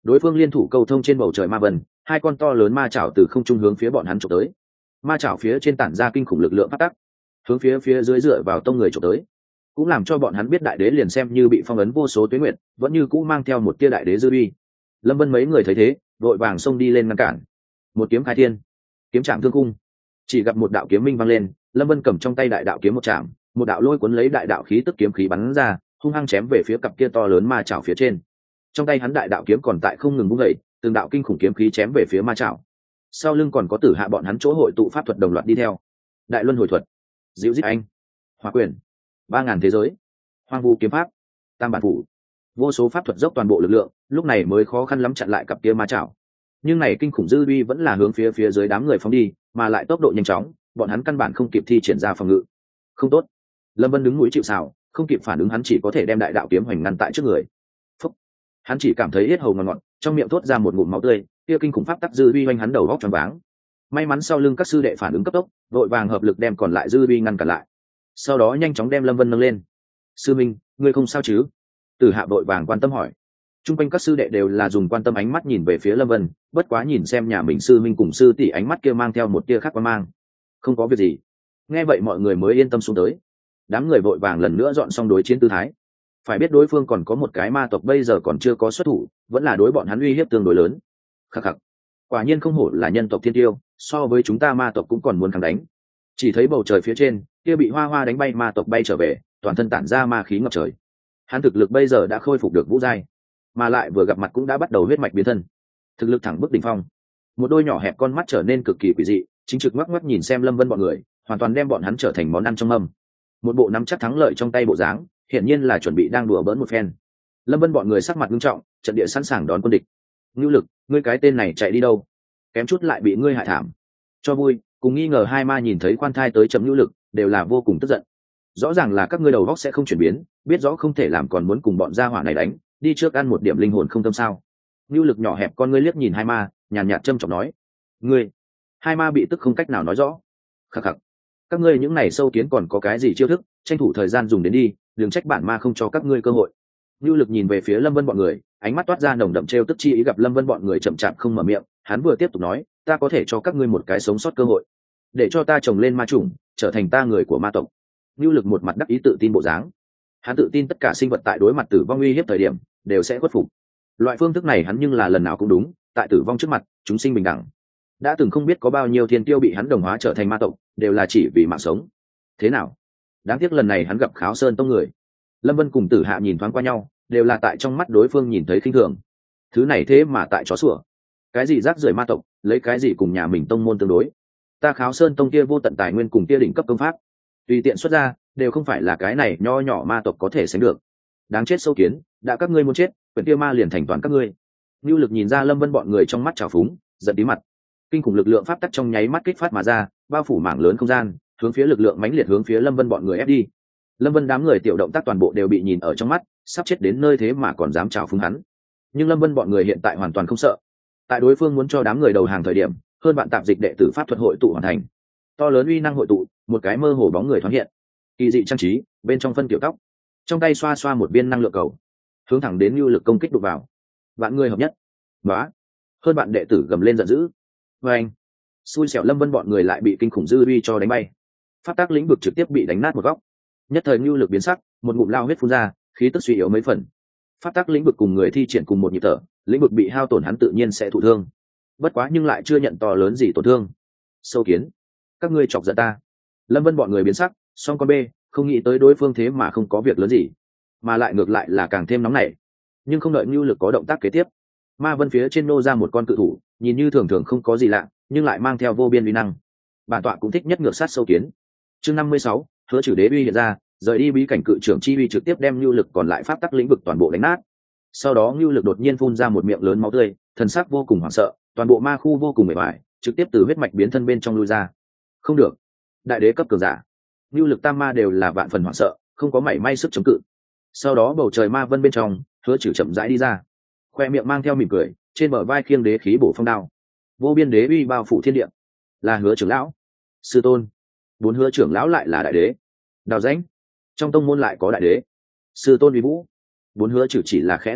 đối phương liên thủ câu thông trên bầu trời ma vân, hai con to lớn ma chảo từ không trung hướng phía bọn hắn trộm tới. Ma chảo phía trên tản ra kinh khủng lực lượng phát tắc, hướng phía dưới dựa vào tông người trộm tới, cũng làm cho bọn hắn biết đại đế liền xem như bị phong ấn vô số tuế nguyệt, vẫn như cũ mang theo một tia đại đế dư uy. Lâm Vân mấy người thấy thế, vội vàng xông đi lên ngăn cản. Một kiếm khai thiên, kiếm chạm thương cung. Chỉ gặp một đạo kiếm minh vang lên, Lâm Vân cầm trong tay đại đạo kiếm một chạm, một đạo lôi cuốn lấy đại đạo khí tức kiếm khí bắn ra, hung hăng chém về phía cặp kia to lớn ma chảo phía trên. Trong tay hắn đại đạo kiếm còn tại không ngừng vung dậy, từng đạo kinh khủng kiếm khí chém về phía ma chảo. Sau lưng còn có tử hạ bọn hắn chỗ hội tụ pháp thuật đồng loạt đi theo. Đại luân hồi thuật, Diệu Giết Anh, Hỏa Quyền, 3000 thế giới, Hoang Vu kiếm pháp, Tam bản phủ, vô số pháp thuật dốc toàn bộ lực lượng, lúc này mới khó khăn lắm chặn lại cặp kia ma chảo. Nhưng này kinh khủng dư uy vẫn là hướng phía dưới đám người phóng đi, mà lại tốc độ nhanh chóng, bọn hắn căn bản không kịp thi triển ra phòng ngự. Không tốt. Lâm Vân đứng mũi chịu sào, không kịp phản ứng, hắn chỉ có thể đem đại đạo kiếm hoành ngăn tại trước người. Phúc. Hắn chỉ cảm thấy yết hầu ngọt ngọt, trong miệng thốt ra một ngụm máu tươi, kia kinh khủng pháp tắc dư uy hoành hắn đầu góc choáng váng. May mắn sau lưng các sư đệ phản ứng cấp tốc, vội vàng hợp lực đem còn lại dư uy ngăn cản lại. Sau đó nhanh chóng đem Lâm Vân nâng lên. Sư minh, ngươi không sao chứ? Tử Hạ vội vàng quan tâm hỏi. Trung quanh các sư đệ đều là dùng quan tâm ánh mắt nhìn về phía Lâm Vân, bất quá nhìn xem nhà mình sư minh cùng sư tỷ ánh mắt kia mang theo một tia khác quan mang. Không có việc gì. Nghe vậy mọi người mới yên tâm xuống tới. Đám người vội vàng lần nữa dọn xong đối chiến tư thái. Phải biết đối phương còn có một cái ma tộc bây giờ còn chưa có xuất thủ, vẫn là đối bọn hắn uy hiếp tương đối lớn. Khắc khắc. Quả nhiên không hổ là nhân tộc thiên tiêu, so với chúng ta ma tộc cũng còn muốn kháng đánh. Chỉ thấy bầu trời phía trên, kia bị hoa hoa đánh bay ma tộc bay trở về, toàn thân tản ra ma khí ngập trời. Hắn thực lực bây giờ đã khôi phục được vũ giai, mà lại vừa gặp mặt cũng đã bắt đầu huyết mạch biến thân, thực lực thẳng bước đỉnh phong. Một đôi nhỏ hẹp con mắt trở nên cực kỳ quỷ dị, chính trực ngoắc ngoắc nhìn xem Lâm Vân bọn người, hoàn toàn đem bọn hắn trở thành món ăn trong mâm. Một bộ nắm chắc thắng lợi trong tay bộ dáng, hiển nhiên là chuẩn bị đang đùa bỡn một phen. Lâm Vân bọn người sắc mặt nghiêm trọng, trận địa sẵn sàng đón quân địch. Ngưu Lực, ngươi cái tên này chạy đi đâu? Kém chút lại bị ngươi hại thảm. Cho vui, cùng nghi ngờ hai ma nhìn thấy khoan thai tới chấm Ngưu Lực, đều là vô cùng tức giận. Rõ ràng là các ngươi đầu óc sẽ không chuyển biến, biết rõ không thể làm còn muốn cùng bọn gia hỏa này đánh, đi trước ăn một điểm linh hồn không tâm sao? Ngưu Lực nhỏ hẹp con ngươi liếc nhìn hai ma, nhàn nhạt trâm trọng nói: "Ngươi." Hai ma bị tức không cách nào nói rõ. Khắc khắc. Các ngươi những này sâu kiến còn có cái gì chiêu thức, tranh thủ thời gian dùng đến đi, đừng trách bản ma không cho các ngươi cơ hội. Ngưu Lực nhìn về phía Lâm Vân bọn người, ánh mắt toát ra nồng đậm trêu tức chi ý. Gặp Lâm Vân bọn người chậm chạp không mở miệng, hắn vừa tiếp tục nói: "Ta có thể cho các ngươi một cái sống sót cơ hội, để cho ta trồng lên ma chủng, trở thành ta người của ma tộc." Ngưu Lực một mặt đắc ý tự tin bộ dáng. Hắn tự tin tất cả sinh vật tại đối mặt tử vong uy hiếp thời điểm đều sẽ khuất phục. Loại phương thức này hắn nhưng là lần nào cũng đúng, tại tử vong trước mặt, chúng sinh bình đẳng. Đã từng không biết có bao nhiêu thiên tiêu bị hắn đồng hóa trở thành ma tộc, đều là chỉ vì mạng sống. Thế nào? Đáng tiếc lần này hắn gặp Kháo Sơn tông người. Lâm Vân cùng Tử Hạ nhìn thoáng qua nhau, đều là tại trong mắt đối phương nhìn thấy khinh thường. Thứ này thế mà tại chó sủa. Cái gì rác rưởi ma tộc, lấy cái gì cùng nhà mình tông môn tương đối? Ta Kháo Sơn tông kia vô tận tài nguyên cùng kia đỉnh cấp công pháp, tùy tiện xuất ra, đều không phải là cái này nho nhỏ ma tộc có thể sánh được. Đáng chết sâu kiến, đã các ngươi muốn chết, quyển kia ma liền thành toàn các ngươi. Nưu Lực nhìn ra Lâm Vân bọn người trong mắt trào phúng, giận tí mặt. Kinh khủng lực lượng pháp tắc trong nháy mắt kích phát mà ra, bao phủ mảng lớn không gian, hướng phía lực lượng mãnh liệt hướng phía Lâm Vân bọn người ép đi. Lâm Vân đám người tiểu động tác toàn bộ đều bị nhìn ở trong mắt, sắp chết đến nơi thế mà còn dám trào phúng hắn. Nhưng Lâm Vân bọn người hiện tại hoàn toàn không sợ. Tại đối phương muốn cho đám người đầu hàng thời điểm, hơn bạn tạp dịch đệ tử pháp thuật hội tụ hoàn thành. To lớn uy năng hội tụ, một cái mơ hồ bóng người thoáng hiện. Kỳ dị trang trí, bên trong phân tiểu tóc, trong tay xoa xoa một viên năng lượng cầu, hướng thẳng đến Nưu Lực công kích đục vào. Vạn người hợp nhất. Đó. Hơn bạn đệ tử gầm lên giận dữ. Và anh, xui xẻo Lâm Vân bọn người lại bị kinh khủng dư uy cho đánh bay. Pháp tác lĩnh vực trực tiếp bị đánh nát một góc. Nhất thời Nưu Lực biến sắc, một ngụm lao huyết phun ra, khí tức suy yếu mấy phần. Pháp tác lĩnh vực cùng người thi triển cùng một nhịp thở, lĩnh vực bị hao tổn hắn tự nhiên sẽ thụ thương. Bất quá nhưng lại chưa nhận to lớn gì tổn thương. Sâu kiến, các ngươi chọc giận ta. Lâm Vân bọn người biến sắc, song con B, không nghĩ tới đối phương thế mà không có việc lớn gì, mà lại ngược lại là càng thêm nóng nảy. Nhưng không đợi Nưu Lực có động tác kế tiếp, ma vân phía trên nô ra một con cự thủ, nhìn như thường thường không có gì lạ, nhưng lại mang theo vô biên uy năng. Bản tọa cũng thích nhất ngược sát sâu kiến. Chương 56, Hứa Trừ Đế uy hiện ra, rời đi bí cảnh cự trưởng chi uy trực tiếp đem Nưu Lực còn lại pháp tắc lĩnh vực toàn bộ đánh nát. Sau đó Nưu Lực đột nhiên phun ra một miệng lớn máu tươi, thần sắc vô cùng hoảng sợ, toàn bộ ma khu vô cùng mệt mỏi, trực tiếp từ huyết mạch biến thân bên trong lui ra. Không được, đại đế cấp cường giả, Nưu Lực tam ma đều là vạn phần hoảng sợ, không có mảy may sức chống cự. Sau đó bầu trời ma vân bên trong, Hứa Trừ chậm rãi đi ra, khoe miệng mang theo mỉm cười, trên bờ vai khiêng đế khí bổ phong đao. Vô biên đế uy bao phủ thiên địa. Là Hứa trưởng lão, sư tôn. 4 Hứa trưởng lão lại là đại đế. Đào danh, trong tông môn lại có đại đế. Sư tôn uy vũ. 4 Hứa Trừ chỉ là khẽ gật đầu,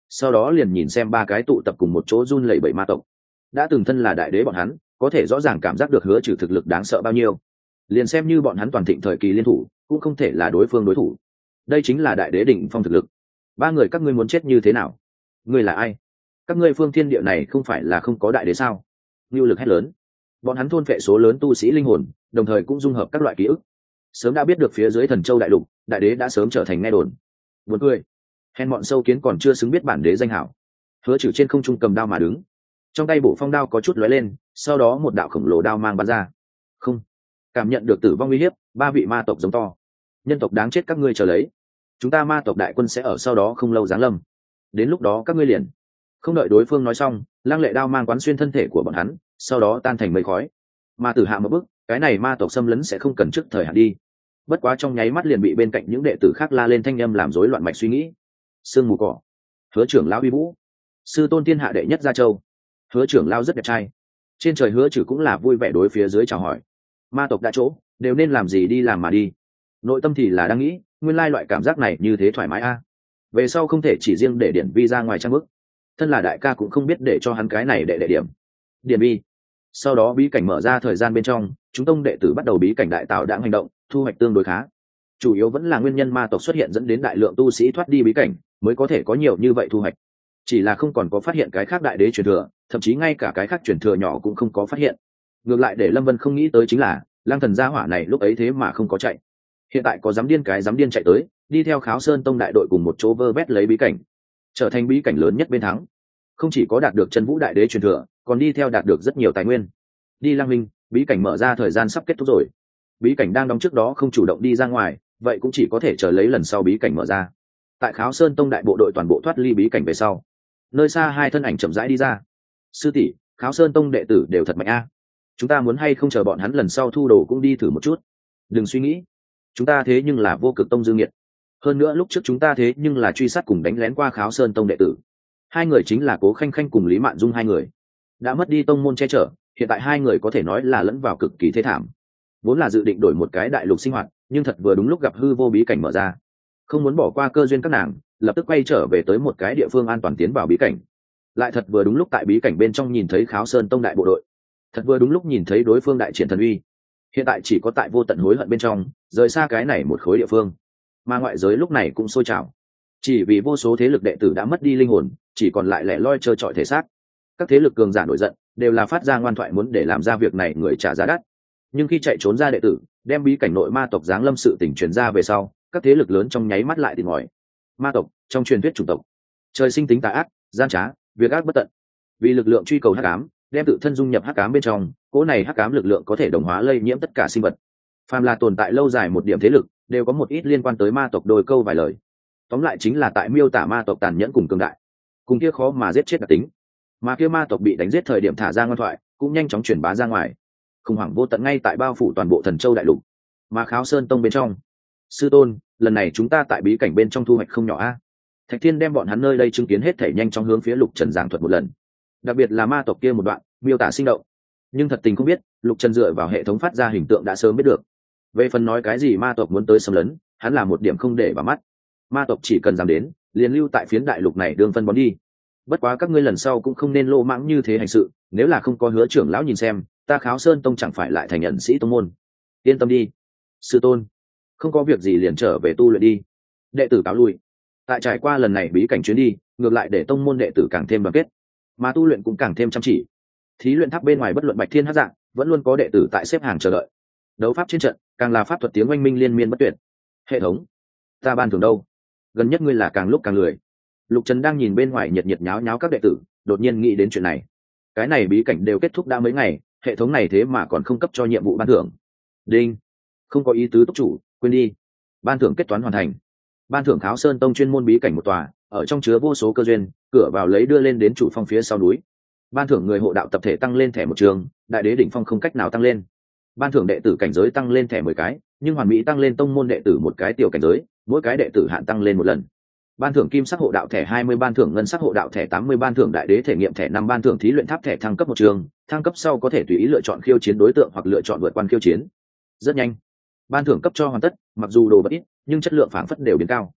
sau đó liền nhìn xem ba cái tụ tập cùng một chỗ run lẩy bẩy ma tộc. Đã từng thân là đại đế bọn hắn có thể rõ ràng cảm giác được Hứa Trừ thực lực đáng sợ bao nhiêu, liền xem như bọn hắn toàn thịnh thời kỳ liên thủ cũng không thể là đối phương đối thủ. Đây chính là đại đế đỉnh phong thực lực. Ba người các ngươi muốn chết như thế nào? Ngươi là ai? Các ngươi phương thiên địa này không phải là không có đại đế sao? Nưu Lực hét lớn. Bọn hắn thôn phệ số lớn tu sĩ linh hồn, đồng thời cũng dung hợp các loại ký ức. Sớm đã biết được phía dưới Thần Châu đại lục, đại đế đã sớm trở thành nghe đồn. Buồn cười, hèn bọn sâu kiến còn chưa xứng biết bản đế danh hảo. Hứa Trừ trên không trung cầm đao mà đứng, trong tay bổ phong đao có chút lóe lên, sau đó một đạo khổng lồ đao mang bắn ra. Không, cảm nhận được tử vong uy hiếp, ba vị ma tộc giống to: nhân tộc đáng chết, các ngươi chờ lấy, chúng ta ma tộc đại quân sẽ ở sau đó không lâu giáng lâm, đến lúc đó các ngươi liền. Không đợi đối phương nói xong, lăng lệ đao mang quán xuyên thân thể của bọn hắn, sau đó tan thành mây khói. Ma tử hạ một bước, cái này ma tộc xâm lấn sẽ không cần trước thời hạn đi. Bất quá trong nháy mắt liền bị bên cạnh những đệ tử khác la lên thanh âm làm rối loạn mạch suy nghĩ. Sương mù cỏ, Hứa trưởng lão uy vũ, sư tôn thiên hạ đệ nhất gia châu. Hứa trưởng lão rất đẹp trai. Trên trời Hứa Trừ cũng là vui vẻ đối phía dưới chào hỏi. Ma tộc đã chỗ, đều nên làm gì đi làm mà đi. Nội tâm thì là đang nghĩ, nguyên lai loại cảm giác này như thế thoải mái a. Về sau không thể chỉ riêng để điển vi ra ngoài trang bức. Thân là đại ca cũng không biết để cho hắn cái này đệ điểm. Điển vi. Sau đó bí cảnh mở ra thời gian bên trong, chúng tông đệ tử bắt đầu bí cảnh đại tạo đãng hành động, thu hoạch tương đối khá. Chủ yếu vẫn là nguyên nhân ma tộc xuất hiện dẫn đến đại lượng tu sĩ thoát đi bí cảnh, mới có thể có nhiều như vậy thu hoạch. Chỉ là không còn có phát hiện cái khác đại đế truyền thừa, thậm chí ngay cả cái khác truyền thừa nhỏ cũng không có phát hiện. Ngược lại để Lâm Vân không nghĩ tới chính là, Lang Thần gia hỏa này lúc ấy thế mà không có chạy. Hiện tại có dám điên cái dám điên chạy tới, đi theo Kháo Sơn tông đại đội cùng một chỗ vơ vét lấy bí cảnh, trở thành bí cảnh lớn nhất bên thắng. Không chỉ có đạt được chân vũ đại đế truyền thừa, còn đi theo đạt được rất nhiều tài nguyên. Đi Lang Minh, bí cảnh mở ra thời gian sắp kết thúc rồi. Bí cảnh đang đóng trước đó không chủ động đi ra ngoài, vậy cũng chỉ có thể chờ lấy lần sau bí cảnh mở ra. Tại Kháo Sơn tông đại bộ đội toàn bộ thoát ly bí cảnh về sau, nơi xa hai thân ảnh chậm rãi đi ra. Sư tỷ, Kháo Sơn tông đệ tử đều thật mạnh a. Chúng ta muốn hay không chờ bọn hắn lần sau thu đồ cũng đi thử một chút? Đừng suy nghĩ, chúng ta thế nhưng là vô cực tông dương nghiệt. Hơn nữa lúc trước chúng ta thế nhưng là truy sát cùng đánh lén qua Kháo Sơn tông đệ tử. Hai người chính là Cố Khanh Khanh cùng Lý Mạn Dung, hai người đã mất đi tông môn che chở, hiện tại hai người có thể nói là lẫn vào cực kỳ thê thảm. Vốn là dự định đổi một cái đại lục sinh hoạt, nhưng thật vừa đúng lúc gặp hư vô bí cảnh mở ra, không muốn bỏ qua cơ duyên các nàng, lập tức quay trở về tới một cái địa phương an toàn tiến vào bí cảnh. Lại thật vừa đúng lúc tại bí cảnh bên trong nhìn thấy Kháo Sơn tông đại bộ đội, thật vừa đúng lúc nhìn thấy đối phương đại triển thần uy. Hiện tại chỉ có tại vô tận hối hận bên trong rời xa cái này một khối địa phương, mà ngoại giới lúc này cũng sôi trào, chỉ vì vô số thế lực đệ tử đã mất đi linh hồn, chỉ còn lại lẻ loi trơ trọi thể xác. Các thế lực cường giả nổi giận, đều là phát ra ngoan thoại muốn để làm ra việc này người trả giá đắt. Nhưng khi chạy trốn ra đệ tử đem bí cảnh nội ma tộc giáng lâm sự tình truyền ra về sau, các thế lực lớn trong nháy mắt lại tìm ngòi. Ma tộc trong truyền thuyết chủng tộc, trời sinh tính tà ác, gian trá, việc ác bất tận. Vì lực lượng truy cầu hắc ám, đem tự thân dung nhập hắc ám bên trong, cỗ này hắc ám lực lượng có thể đồng hóa lây nhiễm tất cả sinh vật. Phàm là tồn tại lâu dài một điểm thế lực, đều có một ít liên quan tới ma tộc đôi câu vài lời. Tóm lại chính là tại miêu tả ma tộc tàn nhẫn cùng cường đại, cùng kia khó mà giết chết đặc tính. Mà kia ma tộc bị đánh giết thời điểm thả ra ngoan thoại, cũng nhanh chóng truyền bá ra ngoài. Khủng hoảng vô tận ngay tại bao phủ toàn bộ Thần Châu đại lục. Mà Kháo Sơn tông bên trong, sư tôn, lần này chúng ta tại bí cảnh bên trong thu hoạch không nhỏ a. Thạch Thiên đem bọn hắn nơi đây chứng kiến hết thể nhanh chóng hướng phía Lục Trần giảng thuật một lần. Đặc biệt là ma tộc kia một đoạn, miêu tả sinh động. Nhưng thật tình không biết, Lục Trần dựa vào hệ thống phát ra hình tượng đã sớm biết được. Về phần nói cái gì ma tộc muốn tới xâm lấn, hắn là một điểm không để vào mắt. Ma tộc chỉ cần dám đến, liền lưu tại phiến đại lục này đường phân bón đi. Bất quá các ngươi lần sau cũng không nên lô mãng như thế hành sự, nếu là không có Hứa trưởng lão nhìn xem, ta Kháo Sơn tông chẳng phải lại thành ẩn sĩ tông môn. Yên tâm đi, sư tôn, không có việc gì liền trở về tu luyện đi. Đệ tử cáo lui. Tại trải qua lần này bí cảnh chuyến đi, ngược lại để tông môn đệ tử càng thêm đoàn kết, mà tu luyện cũng càng thêm chăm chỉ. Thí luyện tháp bên ngoài bất luận bạch thiên hắc dạng, vẫn luôn có đệ tử tại xếp hàng chờ đợi. Đấu pháp trên trận, càng là pháp thuật tiếng oanh minh liên miên bất tuyệt. Hệ thống, ta ban thưởng đâu? Gần nhất ngươi là càng lúc càng lười. Lục Trần đang nhìn bên ngoài nhiệt nhiệt nháo nháo các đệ tử, đột nhiên nghĩ đến chuyện này. Cái này bí cảnh đều kết thúc đã mấy ngày, hệ thống này thế mà còn không cấp cho nhiệm vụ ban thưởng. Đinh, không có ý tứ túc chủ, quên đi. Ban thưởng kết toán hoàn thành. Ban thưởng Kháo Sơn tông chuyên môn bí cảnh một tòa, ở trong chứa vô số cơ duyên, cửa vào lấy đưa lên đến chủ phong phía sau núi. Ban thưởng người hộ đạo tập thể tăng lên thẻ một trường, đại đế đỉnh phong không cách nào tăng lên. Ban thưởng đệ tử cảnh giới tăng lên thẻ 10 cái, nhưng hoàn mỹ tăng lên tông môn đệ tử một cái tiểu cảnh giới, mỗi cái đệ tử hạn tăng lên một lần. Ban thưởng kim sắc hộ đạo thẻ 20, ban thưởng ngân sắc hộ đạo thẻ 80, ban thưởng đại đế thể nghiệm thẻ 5, ban thưởng thí luyện tháp thẻ thăng cấp một trường, thăng cấp sau có thể tùy ý lựa chọn khiêu chiến đối tượng hoặc lựa chọn vượt qua khiêu chiến. Rất nhanh, ban thưởng cấp cho hoàn tất, mặc dù đồ vật ít, nhưng chất lượng phảng phất đều biến cao.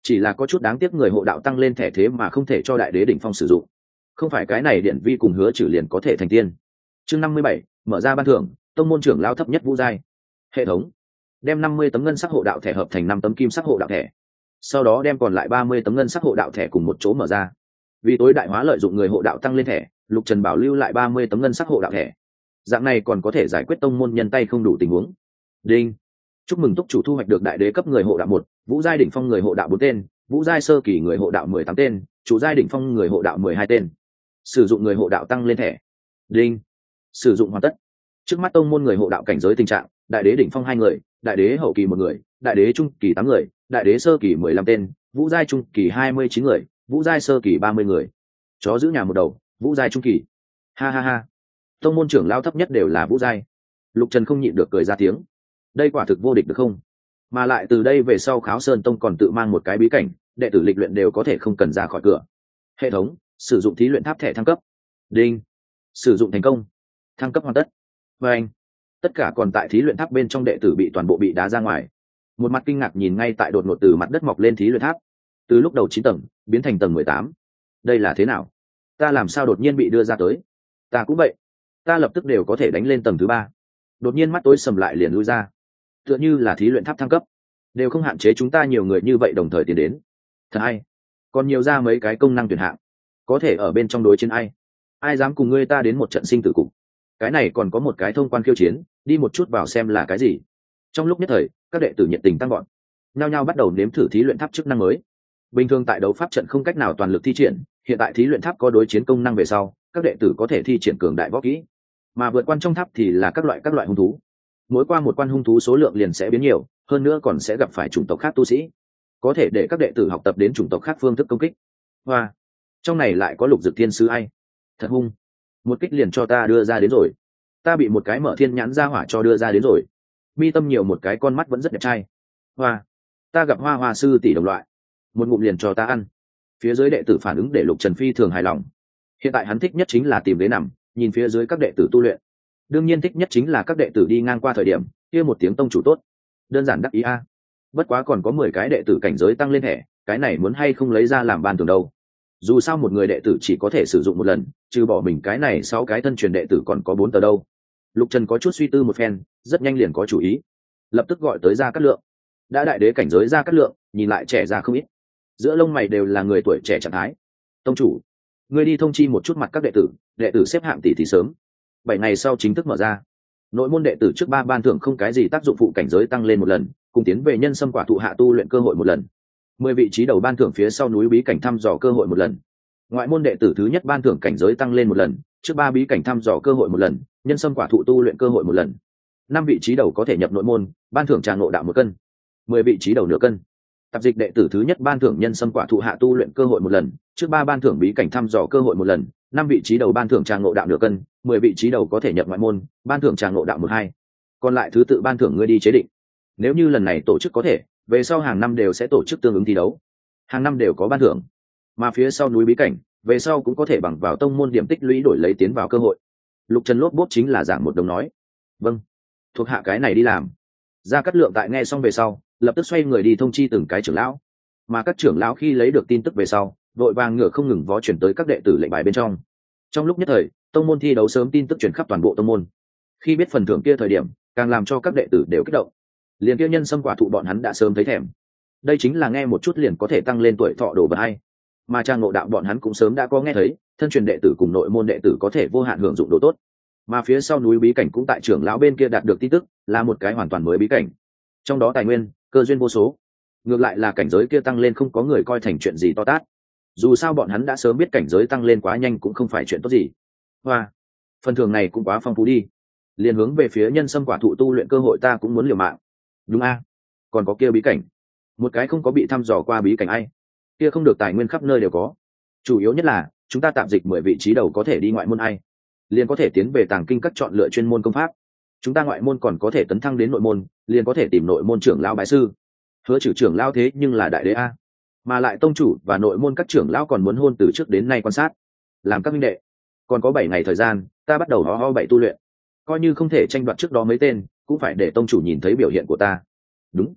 chỉ là có chút đáng tiếc người hộ đạo tăng lên thẻ thế mà không thể cho đại đế đỉnh phong sử dụng. Không phải cái này điện vi cùng hứa trừ liền có thể thành tiên. Chương 57, mở ra ban thưởng, tông môn trưởng lao thấp nhất vũ giai. Hệ thống đem 50 tấm ngân sắc hộ đạo thẻ hợp thành 5 tấm kim sắc hộ đạo thẻ, sau đó đem còn lại 30 tấm ngân sắc hộ đạo thẻ cùng một chỗ mở ra. Vì tối đại hóa lợi dụng người hộ đạo tăng lên thẻ, Lục Trần bảo lưu lại 30 tấm ngân sắc hộ đạo thẻ. Dạng này còn có thể giải quyết tông môn nhân tay không đủ tình huống. Đinh, chúc mừng túc chủ thu hoạch được đại đế cấp người hộ đạo 1, vũ giai đỉnh phong người hộ đạo 4 tên, vũ giai sơ kỳ người hộ đạo 18 tên, chủ giai đỉnh phong người hộ đạo 12 tên. Sử dụng người hộ đạo tăng lên thẻ. Đinh, sử dụng hoàn tất. Trước mắt tông môn người hộ đạo cảnh giới tình trạng: đại đế đỉnh phong 2 người, đại đế hậu kỳ 1 người, đại đế trung kỳ 8 người, đại đế sơ kỳ 15 tên, vũ giai trung kỳ 29 người, vũ giai sơ kỳ 30 người. Chó giữ nhà một đầu, vũ giai trung kỳ. Ha ha ha. Tông môn trưởng lao thấp nhất đều là vũ giai. Lục Trần không nhịn được cười ra tiếng. Đây quả thực vô địch được không? Mà lại từ đây về sau Kháo Sơn Tông còn tự mang một cái bí cảnh, đệ tử lịch luyện đều có thể không cần ra khỏi cửa. Hệ thống sử dụng thí luyện tháp thẻ thăng cấp. Đinh, sử dụng thành công, thăng cấp hoàn tất. Và anh, tất cả còn tại thí luyện tháp bên trong đệ tử bị toàn bộ bị đá ra ngoài. Một mặt kinh ngạc nhìn ngay tại đột ngột từ mặt đất mọc lên thí luyện tháp, từ lúc đầu 9 tầng biến thành tầng 18. Đây là thế nào? Ta làm sao đột nhiên bị đưa ra tới? Ta cũng vậy, ta lập tức đều có thể đánh lên tầng thứ 3. Đột nhiên mắt tối sầm lại liền lui ra. Tựa như là thí luyện tháp thăng cấp, đều không hạn chế chúng ta nhiều người như vậy đồng thời tiến đến. Thật hay, còn nhiều ra mấy cái công năng tuyển hạng, có thể ở bên trong đối chiến ai dám cùng ngươi ta đến một trận sinh tử cục. Cái này còn có một cái thông quan khiêu chiến, đi một chút vào xem là cái gì. Trong lúc nhất thời, các đệ tử nhiệt tình tăng gọn, nhao nhao bắt đầu nếm thử thí luyện tháp chức năng mới. Bình thường tại đấu pháp trận không cách nào toàn lực thi triển, hiện tại thí luyện tháp có đối chiến công năng về sau, các đệ tử có thể thi triển cường đại võ kỹ. Mà vượt quan trong tháp thì là các loại hung thú. Mỗi qua một quan hung thú số lượng liền sẽ biến nhiều, hơn nữa còn sẽ gặp phải chủng tộc khác tu sĩ, có thể để các đệ tử học tập đến chủng tộc khác phương thức công kích. Và trong này lại có Lục Dực Thiên Sứ ai, thật hung, một kích liền cho ta đưa ra đến rồi. Ta bị một cái mở thiên nhãn ra hỏa cho đưa ra đến rồi. Mi tâm nhiều một cái con mắt vẫn rất đẹp trai. Hoa, ta gặp hoa sư tỷ đồng loại, một ngụm liền cho ta ăn. Phía dưới đệ tử phản ứng để Lục Trần phi thường hài lòng. Hiện tại hắn thích nhất chính là tìm ghế nằm, nhìn phía dưới các đệ tử tu luyện. Đương nhiên thích nhất chính là các đệ tử đi ngang qua thời điểm kia một tiếng tông chủ tốt, đơn giản đắc ý a. Bất quá còn có 10 cái đệ tử cảnh giới tăng lên thẻ, cái này muốn hay không lấy ra làm ban thưởng đâu. Dù sao một người đệ tử chỉ có thể sử dụng một lần, trừ bỏ mình cái này 6 cái thân truyền đệ tử còn có 4 tờ đâu. Lục Trần có chút suy tư một phen, rất nhanh liền có chủ ý, lập tức gọi tới Gia Cát Lượng. Đã đại đế cảnh giới Gia Cát Lượng nhìn lại trẻ ra không ít, giữa lông mày đều là người tuổi trẻ trạng thái. Tông chủ, ngươi đi thông chi một chút mặt các đệ tử xếp hạng tỷ thì sớm. 7 ngày sau chính thức mở ra. Nội môn đệ tử trước 3 ban thưởng không cái gì tác dụng phụ cảnh giới tăng lên một lần, cùng tiến về nhân sâm quả thụ hạ tu luyện cơ hội một lần. 10 vị trí đầu ban thưởng phía sau núi bí cảnh thăm dò cơ hội một lần. Ngoại môn đệ tử thứ nhất ban thưởng cảnh giới tăng lên một lần, trước 3 bí cảnh thăm dò cơ hội một lần, nhân sâm quả thụ tu luyện cơ hội một lần. 5 vị trí đầu có thể nhập nội môn, ban thưởng trà ngộ đạo 1 cân. 10 vị trí đầu nửa cân. Tạp dịch đệ tử thứ nhất ban thưởng nhân sâm quả thụ hạ tu luyện cơ hội một lần, trước 3 ban thưởng bí cảnh thăm dò cơ hội một lần, 5 vị trí đầu ban thưởng trà ngộ đạo nửa cân, 10 vị trí đầu có thể nhập ngoại môn, ban thưởng trà ngộ đạo 1-2. Còn lại thứ tự ban thưởng ngươi đi chế định. Nếu như lần này tổ chức có thể, về sau hàng năm đều sẽ tổ chức tương ứng thi đấu, hàng năm đều có ban thưởng. Mà phía sau núi bí cảnh, về sau cũng có thể bằng vào tông môn điểm tích lũy đổi lấy tiến vào cơ hội. Lục Trần lốp bốp chính là giảng một đồng nói. Vâng, thuộc hạ cái này đi làm. Gia Cát Lượng tại nghe xong về sau, lập tức xoay người đi thông chi từng cái trưởng lão. Mà các trưởng lão khi lấy được tin tức về sau, đội vàng ngựa không ngừng vó chuyển tới các đệ tử lệnh bài bên trong. Trong lúc nhất thời, tông môn thi đấu sớm tin tức truyền khắp toàn bộ tông môn. Khi biết phần thưởng kia thời điểm, càng làm cho các đệ tử đều kích động. Liền kia nhân sâm quả thụ bọn hắn đã sớm thấy thèm. Đây chính là nghe một chút liền có thể tăng lên tuổi thọ đồ vật hay. Mà trang ngộ đạo bọn hắn cũng sớm đã có nghe thấy, thân truyền đệ tử cùng nội môn đệ tử có thể vô hạn hưởng dụng đồ tốt. Mà phía sau núi bí cảnh cũng tại trưởng lão bên kia đạt được tin tức, là một cái hoàn toàn mới bí cảnh. Trong đó tài nguyên, cơ duyên vô số. Ngược lại là cảnh giới kia tăng lên không có người coi thành chuyện gì to tát. Dù sao bọn hắn đã sớm biết cảnh giới tăng lên quá nhanh cũng không phải chuyện tốt gì. Hoa, phần thưởng này cũng quá phong phú đi. Liền hướng về phía nhân sâm quả thụ tu luyện cơ hội ta cũng muốn liều mạng. Đúng a, còn có kia bí cảnh, một cái không có bị thăm dò qua bí cảnh ai, kia không được tài nguyên khắp nơi đều có. Chủ yếu nhất là chúng ta tạm dịch 10 vị trí đầu có thể đi ngoại môn ai, liền có thể tiến về tàng kinh các chọn lựa chuyên môn công pháp. Chúng ta ngoại môn còn có thể tấn thăng đến nội môn, liền có thể tìm nội môn trưởng lão bái sư. Hứa Trừ trưởng lão thế nhưng là đại đế a, mà lại tông chủ và nội môn các trưởng lão còn muốn hôn từ trước đến nay quan sát, làm các minh đệ. Còn có 7 ngày thời gian, ta bắt đầu ho 7 tu luyện, coi như không thể tranh đoạt trước đó mấy tên, cũng phải để tông chủ nhìn thấy biểu hiện của ta. Đúng,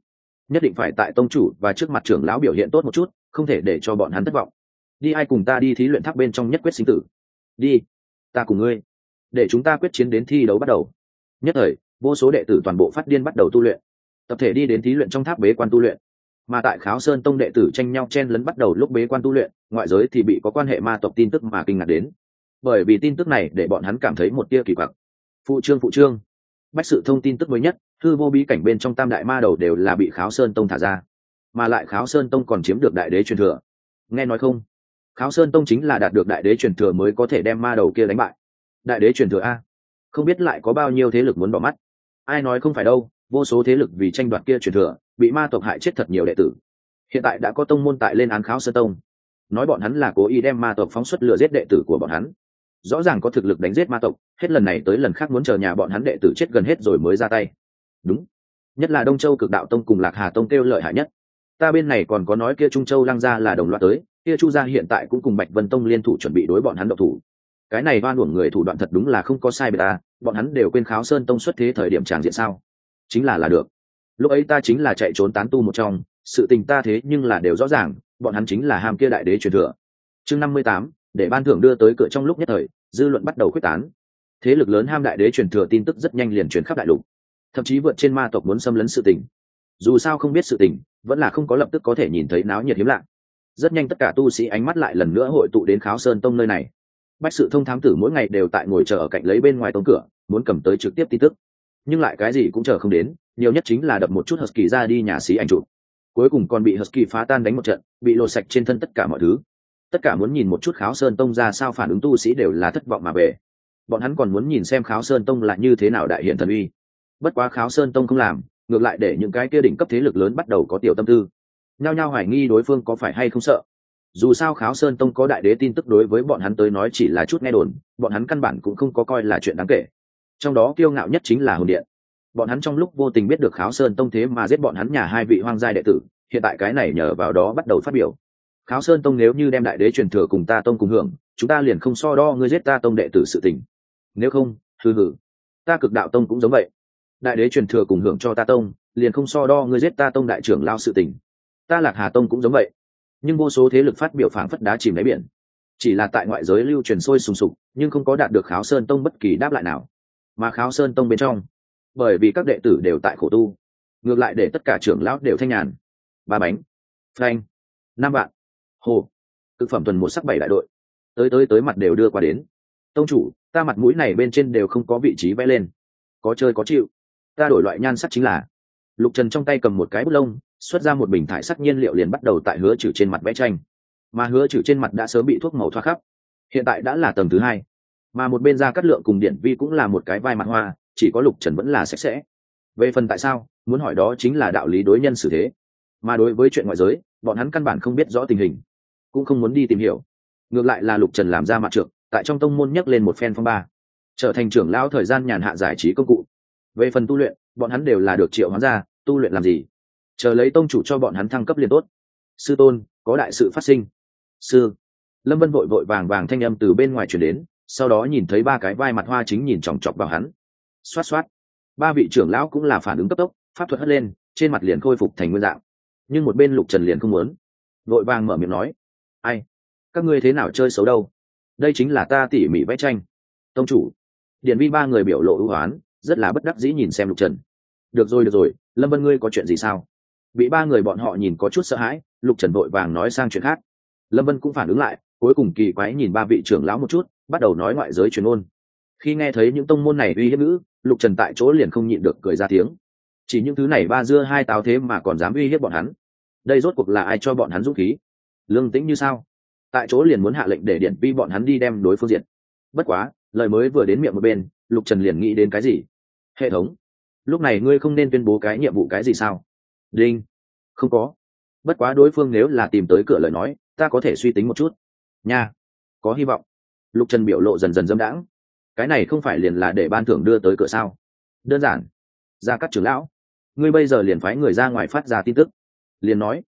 nhất định phải tại tông chủ và trước mặt trưởng lão biểu hiện tốt một chút, không thể để cho bọn hắn thất vọng. Đi, ai cùng ta đi thí luyện tháp bên trong nhất quyết sinh tử? Đi, ta cùng ngươi, để chúng ta quyết chiến đến thi đấu bắt đầu. Nhất thời, vô số đệ tử toàn bộ phát điên bắt đầu tu luyện, tập thể đi đến thí luyện trong tháp bế quan tu luyện. Mà tại Kháo Sơn tông đệ tử tranh nhau chen lấn bắt đầu lúc bế quan tu luyện, ngoại giới thì bị có quan hệ ma tộc tin tức mà kinh ngạc đến, bởi vì tin tức này để bọn hắn cảm thấy một tia kỳ quặc. Phụ trương, bách sự thông tin tức mới nhất, hư vô bí cảnh bên trong tam đại ma đầu đều là bị Kháo Sơn tông thả ra, mà lại Kháo Sơn tông còn chiếm được đại đế truyền thừa. Nghe nói không? Kháo Sơn tông chính là đạt được đại đế truyền thừa mới có thể đem ma đầu kia đánh bại. Đại đế truyền thừa a? Không biết lại có bao nhiêu thế lực muốn bỏ mắt. Ai nói không phải đâu, vô số thế lực vì tranh đoạt kia truyền thừa, bị ma tộc hại chết thật nhiều đệ tử. Hiện tại đã có tông môn tại lên án Kháo Sơn tông, nói bọn hắn là cố ý đem ma tộc phóng xuất lừa giết đệ tử của bọn hắn. Rõ ràng có thực lực đánh giết ma tộc, hết lần này tới lần khác muốn chờ nhà bọn hắn đệ tử chết gần hết rồi mới ra tay. Đúng, nhất là Đông Châu Cực Đạo tông cùng Lạc Hà tông kêu lợi hại nhất. Ta bên này còn có nói kia Trung Châu Lăng gia là đồng loạt tới, kia Chu gia hiện tại cũng cùng Bạch Vân tông liên thủ chuẩn bị đối bọn hắn động thủ. Cái này oan uổng người thủ đoạn thật đúng là không có sai biệt ta, bọn hắn đều quên Kháo Sơn tông xuất thế thời điểm tràng diện sao? Chính là được. Lúc ấy ta chính là chạy trốn tán tu một trong, sự tình ta thế nhưng là đều rõ ràng, bọn hắn chính là ham kia đại đế truyền thừa. Chương 58, để ban thưởng đưa tới cửa trong lúc nhất thời, dư luận bắt đầu khuếch tán. Thế lực lớn ham đại đế truyền thừa tin tức rất nhanh liền truyền khắp đại lục, thậm chí vượt trên ma tộc muốn xâm lấn sự tình. Dù sao không biết sự tình, vẫn là không có lập tức có thể nhìn thấy náo nhiệt hiếm lạ. Rất nhanh tất cả tu sĩ ánh mắt lại lần nữa hội tụ đến Kháo Sơn tông nơi này. Bách sự thông thám tử mỗi ngày đều tại ngồi chờ ở cạnh lấy bên ngoài tông cửa, muốn cầm tới trực tiếp tin tức, nhưng lại cái gì cũng chờ không đến, nhiều nhất chính là đập một chút Husky ra đi nhà xí ảnh chụp. Cuối cùng còn bị Husky phá tan đánh một trận, bị lột sạch trên thân tất cả mọi thứ. Tất cả muốn nhìn một chút Kháo Sơn tông ra sao phản ứng tu sĩ đều là thất vọng mà về. Bọn hắn còn muốn nhìn xem Kháo Sơn tông là như thế nào đại hiện thần uy. Bất quá Kháo Sơn tông không làm, ngược lại để những cái kia đỉnh cấp thế lực lớn bắt đầu có tiểu tâm tư, nhao nhao hoài nghi đối phương có phải hay không sợ. Dù sao Kháo Sơn tông có đại đế tin tức đối với bọn hắn tới nói chỉ là chút nghe đồn, bọn hắn căn bản cũng không có coi là chuyện đáng kể. Trong đó kiêu ngạo nhất chính là Hồn Điện. Bọn hắn trong lúc vô tình biết được Kháo Sơn tông thế mà giết bọn hắn nhà hai vị hoang giai đệ tử, hiện tại cái này nhờ vào đó bắt đầu phát biểu. Kháo Sơn tông nếu như đem đại đế truyền thừa cùng ta tông cùng hưởng, chúng ta liền không so đo ngươi giết ta tông đệ tử sự tình. Nếu không, hừ, ta Cực Đạo tông cũng giống vậy. Đại đế truyền thừa cùng hưởng cho ta tông, liền không so đo ngươi giết ta tông đại trưởng lao sự tình. Ta Lạc Hà tông cũng giống vậy. Nhưng vô số thế lực phát biểu phảng phất đá chìm đáy biển, chỉ là tại ngoại giới lưu truyền sôi sùng sục, nhưng không có đạt được Kháo Sơn tông bất kỳ đáp lại nào. Mà Kháo Sơn tông bên trong, bởi vì các đệ tử đều tại khổ tu, ngược lại để tất cả trưởng lão đều thanh nhàn. Ba bánh, phanh, 5 vạn, hồ, thực phẩm tuần một sắc 7 đại đội, tới mặt đều đưa qua đến. Tông chủ, ta mặt mũi này bên trên đều không có vị trí vẽ lên, có chơi có chịu, ta đổi loại nhan sắc chính là. Lục Trần trong tay cầm một cái bút lông, xuất ra một bình thải sắc nhiên liệu liền bắt đầu tại Hứa Trừ trên mặt vẽ tranh, mà Hứa Trừ trên mặt đã sớm bị thuốc màu thoa khắp, hiện tại đã là tầng thứ 2. Mà một bên Gia Cát Lượng cùng Điển Vi cũng là một cái vai mặt hoa, chỉ có Lục Trần vẫn là sạch sẽ. Về phần tại sao, muốn hỏi đó chính là đạo lý đối nhân xử thế, mà đối với chuyện ngoại giới, bọn hắn căn bản không biết rõ tình hình, cũng không muốn đi tìm hiểu. Ngược lại là Lục Trần làm ra mặt trượng, tại trong tông môn nhấc lên một phen phong ba, trở thành trưởng lão thời gian nhàn hạ giải trí công cụ. Về phần tu luyện, bọn hắn đều là được triệu hoán ra, tu luyện làm gì? Chờ lấy tông chủ cho bọn hắn thăng cấp liền tốt. Sư tôn, có đại sự phát sinh. Sư. Lâm Vân vội vội vàng vàng thanh âm từ bên ngoài truyền đến, sau đó nhìn thấy 3 cái vai mặt hoa chính nhìn chòng chọc vào hắn. Xoát xoát. 3 vị trưởng lão cũng là phản ứng cấp tốc, pháp thuật hất lên, trên mặt liền khôi phục thành nguyên dạng. Nhưng một bên Lục Trần liền không muốn, vội vàng mở miệng nói: "Ai, các ngươi thế nào chơi xấu đâu? Đây chính là ta tỉ mỉ vẽ tranh." Tông chủ. Điển Vi 3 người biểu lộ ưu hoán, rất là bất đắc dĩ nhìn xem Lục Trần. Được rồi, Lâm Vân ngươi có chuyện gì sao? Bị 3 người bọn họ nhìn có chút sợ hãi, Lục Trần vội vàng nói sang chuyện khác. Lâm Vân cũng phản ứng lại, cuối cùng kỳ quái nhìn 3 vị trưởng lão một chút, bắt đầu nói ngoại giới truyền ôn. Khi nghe thấy những tông môn này uy hiếp ngữ, Lục Trần tại chỗ liền không nhịn được cười ra tiếng. Chỉ những thứ này 3 dưa 2 táo thế mà còn dám uy hiếp bọn hắn, đây rốt cuộc là ai cho bọn hắn dũng khí? Lương Tĩnh như sao? Tại chỗ liền muốn hạ lệnh để Điển Vi bọn hắn đi đem đối phương diện. Bất quá, lời mới vừa đến miệng một bên, Lục Trần liền nghĩ đến cái gì? Hệ thống, lúc này ngươi không nên tuyên bố cái nhiệm vụ cái gì sao? Đinh, không có. Bất quá đối phương nếu là tìm tới cửa lời nói, ta có thể suy tính một chút nha, có hy vọng. Lục Trần biểu lộ dần dần dâm đãng. Cái này không phải liền là để ban thưởng đưa tới cửa sao? Đơn giản. Gia Cát trưởng lão, ngươi bây giờ liền phái người ra ngoài phát ra tin tức. Liền nói,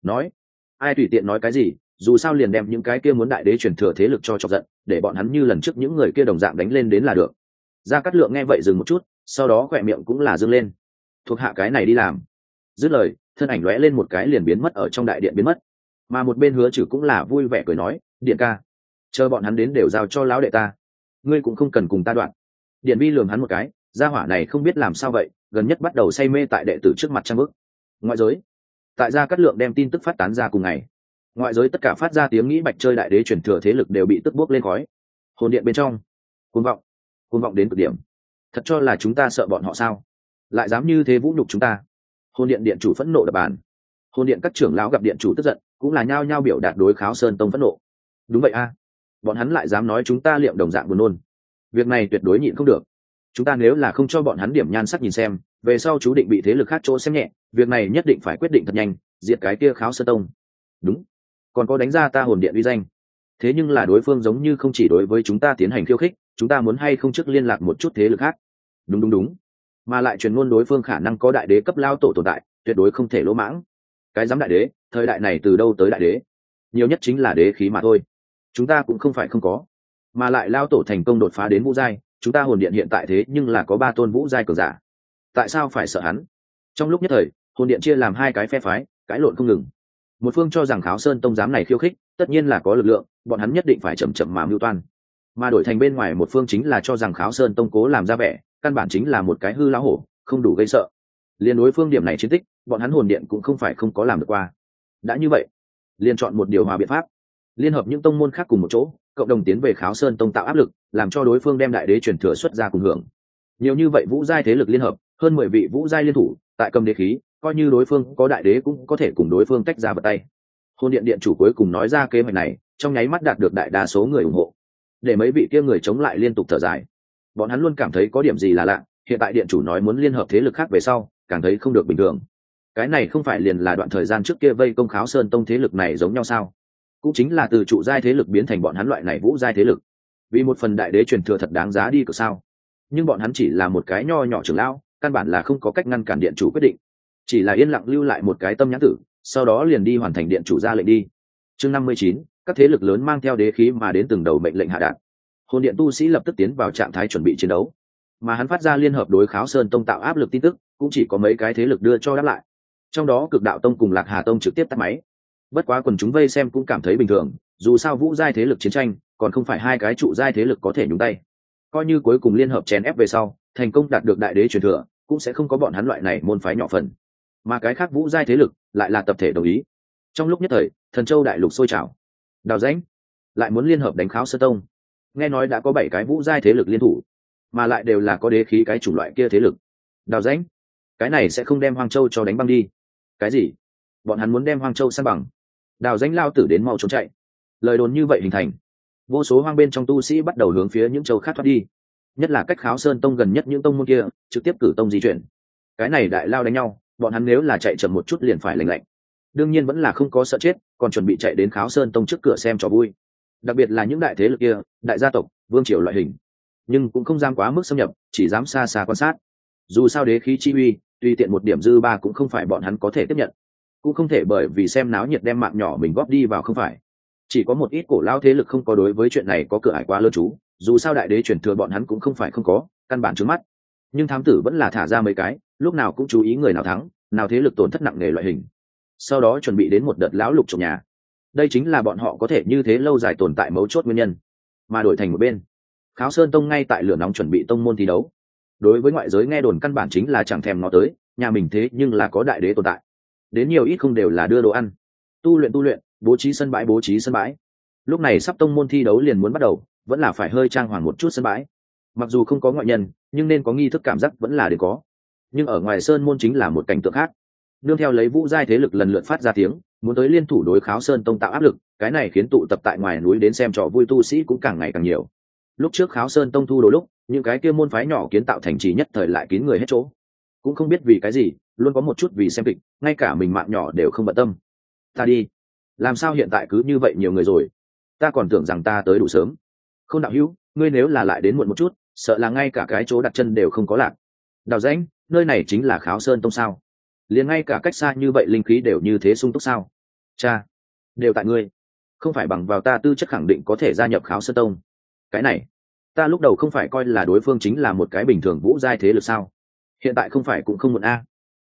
ai tùy tiện nói cái gì, dù sao liền đem những cái kia muốn đại đế truyền thừa thế lực cho chọc giận, để bọn hắn như lần trước những người kia đồng dạng đánh lên đến là được. Gia Cát Lượng nghe vậy dừng một chút, sau đó khỏe miệng cũng là dương lên. Thuộc hạ cái này đi làm. Dứt lời, thân ảnh lóe lên một cái liền biến mất ở trong đại điện biến mất. Mà một bên Hứa Trừ cũng là vui vẻ cười nói, điện ca, chờ bọn hắn đến đều giao cho lão đệ ta, ngươi cũng không cần cùng ta đoạn. Điện Vi lườm hắn một cái, gia hỏa này không biết làm sao vậy, gần nhất bắt đầu say mê tại đệ tử trước mặt trang bức. Ngoại giới, tại Gia Cát Lượng đem tin tức phát tán ra cùng ngày, ngoại giới tất cả phát ra tiếng nghĩ Bạch Chơi đại đế truyền thừa thế lực đều bị tức bốc lên khói. Hồn điện bên trong, cuồng vọng đến cực điểm. Thật cho là chúng ta sợ bọn họ sao? Lại dám như thế vũ nhục chúng ta? Hồn điện điện chủ phẫn nộ đập bàn. Hồn điện các trưởng lão gặp điện chủ tức giận, cũng là nhao nhao biểu đạt đối Kháo Sơn Tông phẫn nộ. Đúng vậy a, bọn hắn lại dám nói chúng ta liệm đồng dạng buồn nôn. Việc này tuyệt đối nhịn không được. Chúng ta nếu là không cho bọn hắn điểm nhan sắc nhìn xem, về sau chú định bị thế lực khác chỗ xem nhẹ, việc này nhất định phải quyết định thật nhanh, diệt cái kia Kháo Sơn Tông. Đúng, còn có đánh ra ta hồn điện uy danh. Thế nhưng là đối phương giống như không chỉ đối với chúng ta tiến hành khiêu khích, chúng ta muốn hay không trước liên lạc một chút thế lực khác. Đúng, mà lại truyền ngôn đối phương khả năng có đại đế cấp lao tổ tồn tại, tuyệt đối không thể lỗ mãng. Cái dám đại đế, thời đại này từ đâu tới đại đế? Nhiều nhất chính là đế khí mà thôi. Chúng ta cũng không phải không có, mà lại lao tổ thành công đột phá đến vũ giai, chúng ta hồn điện hiện tại thế nhưng là có 3 tôn vũ giai cường giả. Tại sao phải sợ hắn? Trong lúc nhất thời, hồn điện chia làm 2 cái phe phái, cãi lộn không ngừng. Một phương cho rằng Kháo Sơn Tông dám này khiêu khích, tất nhiên là có lực lượng, bọn hắn nhất định phải chậm chậm mà mưu toan. Mà đổi thành bên ngoài một phương chính là cho rằng Kháo Sơn Tông cố làm ra vẻ, căn bản chính là một cái hư lão hổ, không đủ gây sợ. Liên đối phương điểm này chiến tích, bọn hắn hồn điện cũng không phải không có làm được qua. Đã như vậy, liên chọn một điều hòa biện pháp, liên hợp những tông môn khác cùng một chỗ, cộng đồng tiến về Kháo Sơn Tông tạo áp lực, làm cho đối phương đem đại đế truyền thừa xuất ra cùng hưởng. Nhiều như vậy vũ giai thế lực liên hợp, hơn 10 vị vũ giai liên thủ, tại cầm đế khí, coi như đối phương có đại đế cũng có thể cùng đối phương tách ra vật tay. Hồn điện điện chủ cuối cùng nói ra kế hoạch này, trong nháy mắt đạt được đại đa số người ủng hộ. Để mấy vị kia người chống lại liên tục thở dài. Bọn hắn luôn cảm thấy có điểm gì là lạ, hiện tại điện chủ nói muốn liên hợp thế lực khác về sau, càng thấy không được bình thường. Cái này không phải liền là đoạn thời gian trước kia vây công Kháo Sơn Tông thế lực này giống nhau sao? Cũng chính là từ trụ giai thế lực biến thành bọn hắn loại này vũ giai thế lực. Vì một phần đại đế truyền thừa thật đáng giá đi cực sao? Nhưng bọn hắn chỉ là một cái nho nhỏ trưởng lão, căn bản là không có cách ngăn cản điện chủ quyết định. Chỉ là yên lặng lưu lại một cái tâm nhãn tử, sau đó liền đi hoàn thành điện chủ ra lệnh đi. Chương 59, các thế lực lớn mang theo đế khí mà đến từng đầu mệnh lệnh hạ đạt. Hồn điện tu sĩ lập tức tiến vào trạng thái chuẩn bị chiến đấu, mà hắn phát ra liên hợp đối Kháo Sơn Tông tạo áp lực tin tức, cũng chỉ có mấy cái thế lực đưa cho đáp lại. Trong đó Cực Đạo Tông cùng Lạc Hà Tông trực tiếp tắt máy. Bất quá quần chúng vây xem cũng cảm thấy bình thường, dù sao vũ giai thế lực chiến tranh, còn không phải 2 cái trụ giai thế lực có thể nhúng tay. Coi như cuối cùng liên hợp chèn ép về sau, thành công đạt được đại đế truyền thừa, cũng sẽ không có bọn hắn loại này môn phái nhỏ phần. Mà cái khác vũ giai thế lực lại là tập thể đồng ý. Trong lúc nhất thời, Thần Châu đại lục sôi trào. Đào Rãnh lại muốn liên hợp đánh Kháo Sơn Tông. Nghe nói đã có 7 cái vũ giai thế lực liên thủ, mà lại đều là có đế khí cái chủng loại kia thế lực. Đào Rãnh, cái này sẽ không đem Hoang Châu cho đánh băng đi? Cái gì? Bọn hắn muốn đem Hoang Châu san bằng? Đào Rãnh lao tử đến mau trốn chạy. Lời đồn như vậy hình thành, vô số hoang bên trong tu sĩ bắt đầu hướng phía những châu khác thoát đi. Nhất là cách Kháo Sơn Tông gần nhất những tông môn kia, trực tiếp cử tông di chuyển. Cái này đại lao đánh nhau, bọn hắn nếu là chạy chậm một chút liền phải lệnh lệnh. Đương nhiên vẫn là không có sợ chết, còn chuẩn bị chạy đến Kháo Sơn Tông trước cửa xem trò vui. Đặc biệt là những đại thế lực kia, đại gia tộc, vương triều loại hình, nhưng cũng không dám quá mức xâm nhập, chỉ dám xa xa quan sát. Dù sao đế khí chi uy, tùy tiện một điểm dư ba cũng không phải bọn hắn có thể tiếp nhận, cũng không thể bởi vì xem náo nhiệt đem mạng nhỏ mình góp đi vào không phải. Chỉ có một ít cổ lao thế lực không có đối với chuyện này có cửa ải quá lớn chú, dù sao đại đế truyền thừa bọn hắn cũng không phải không có, căn bản trước mắt. Nhưng thám tử vẫn là thả ra mấy cái, lúc nào cũng chú ý người nào thắng, nào thế lực tổn thất nặng nề loại hình. Sau đó chuẩn bị đến một đợt lão lục trộm nhà. Đây chính là bọn họ có thể như thế lâu dài tồn tại mấu chốt nguyên nhân. Mà đổi thành một bên, Kháo Sơn Tông ngay tại lửa nóng chuẩn bị tông môn thi đấu. Đối với ngoại giới nghe đồn căn bản chính là chẳng thèm nó tới, nhà mình thế nhưng là có đại đế tồn tại. Đến nhiều ít không đều là đưa đồ ăn, tu luyện, bố trí sân bãi. Lúc này sắp tông môn thi đấu liền muốn bắt đầu, vẫn là phải hơi trang hoàng một chút sân bãi. Mặc dù không có ngoại nhân, nhưng nên có nghi thức cảm giác vẫn là để có. Nhưng ở ngoài sơn môn chính là một cảnh tượng khác. Nương theo lấy vũ giai thế lực lần lượt phát ra tiếng, muốn tới liên thủ đối Kháo Sơn Tông tạo áp lực, cái này khiến tụ tập tại ngoài núi đến xem trò vui tu sĩ cũng càng ngày càng nhiều. Lúc trước Kháo Sơn Tông thu đồ lúc, những cái kia môn phái nhỏ kiến tạo thành trì nhất thời lại kín người hết chỗ. Cũng không biết vì cái gì, luôn có một chút vì xem kịch, ngay cả mình mạng nhỏ đều không bận tâm. Ta đi, làm sao hiện tại cứ như vậy nhiều người rồi? Ta còn tưởng rằng ta tới đủ sớm. Không đạo hữu, ngươi nếu là lại đến muộn một chút, sợ là ngay cả cái chỗ đặt chân đều không có lạc. Đào Rãnh, nơi này chính là Kháo Sơn Tông sao? Liền ngay cả cách xa như vậy linh khí đều như thế sung túc sao? Cha, đều tại ngươi, không phải bằng vào ta tư chất khẳng định có thể gia nhập Kháo Sơn Tông. Cái này, ta lúc đầu không phải coi là đối phương chính là một cái bình thường vũ giai thế lực sao? Hiện tại không phải cũng không muộn a.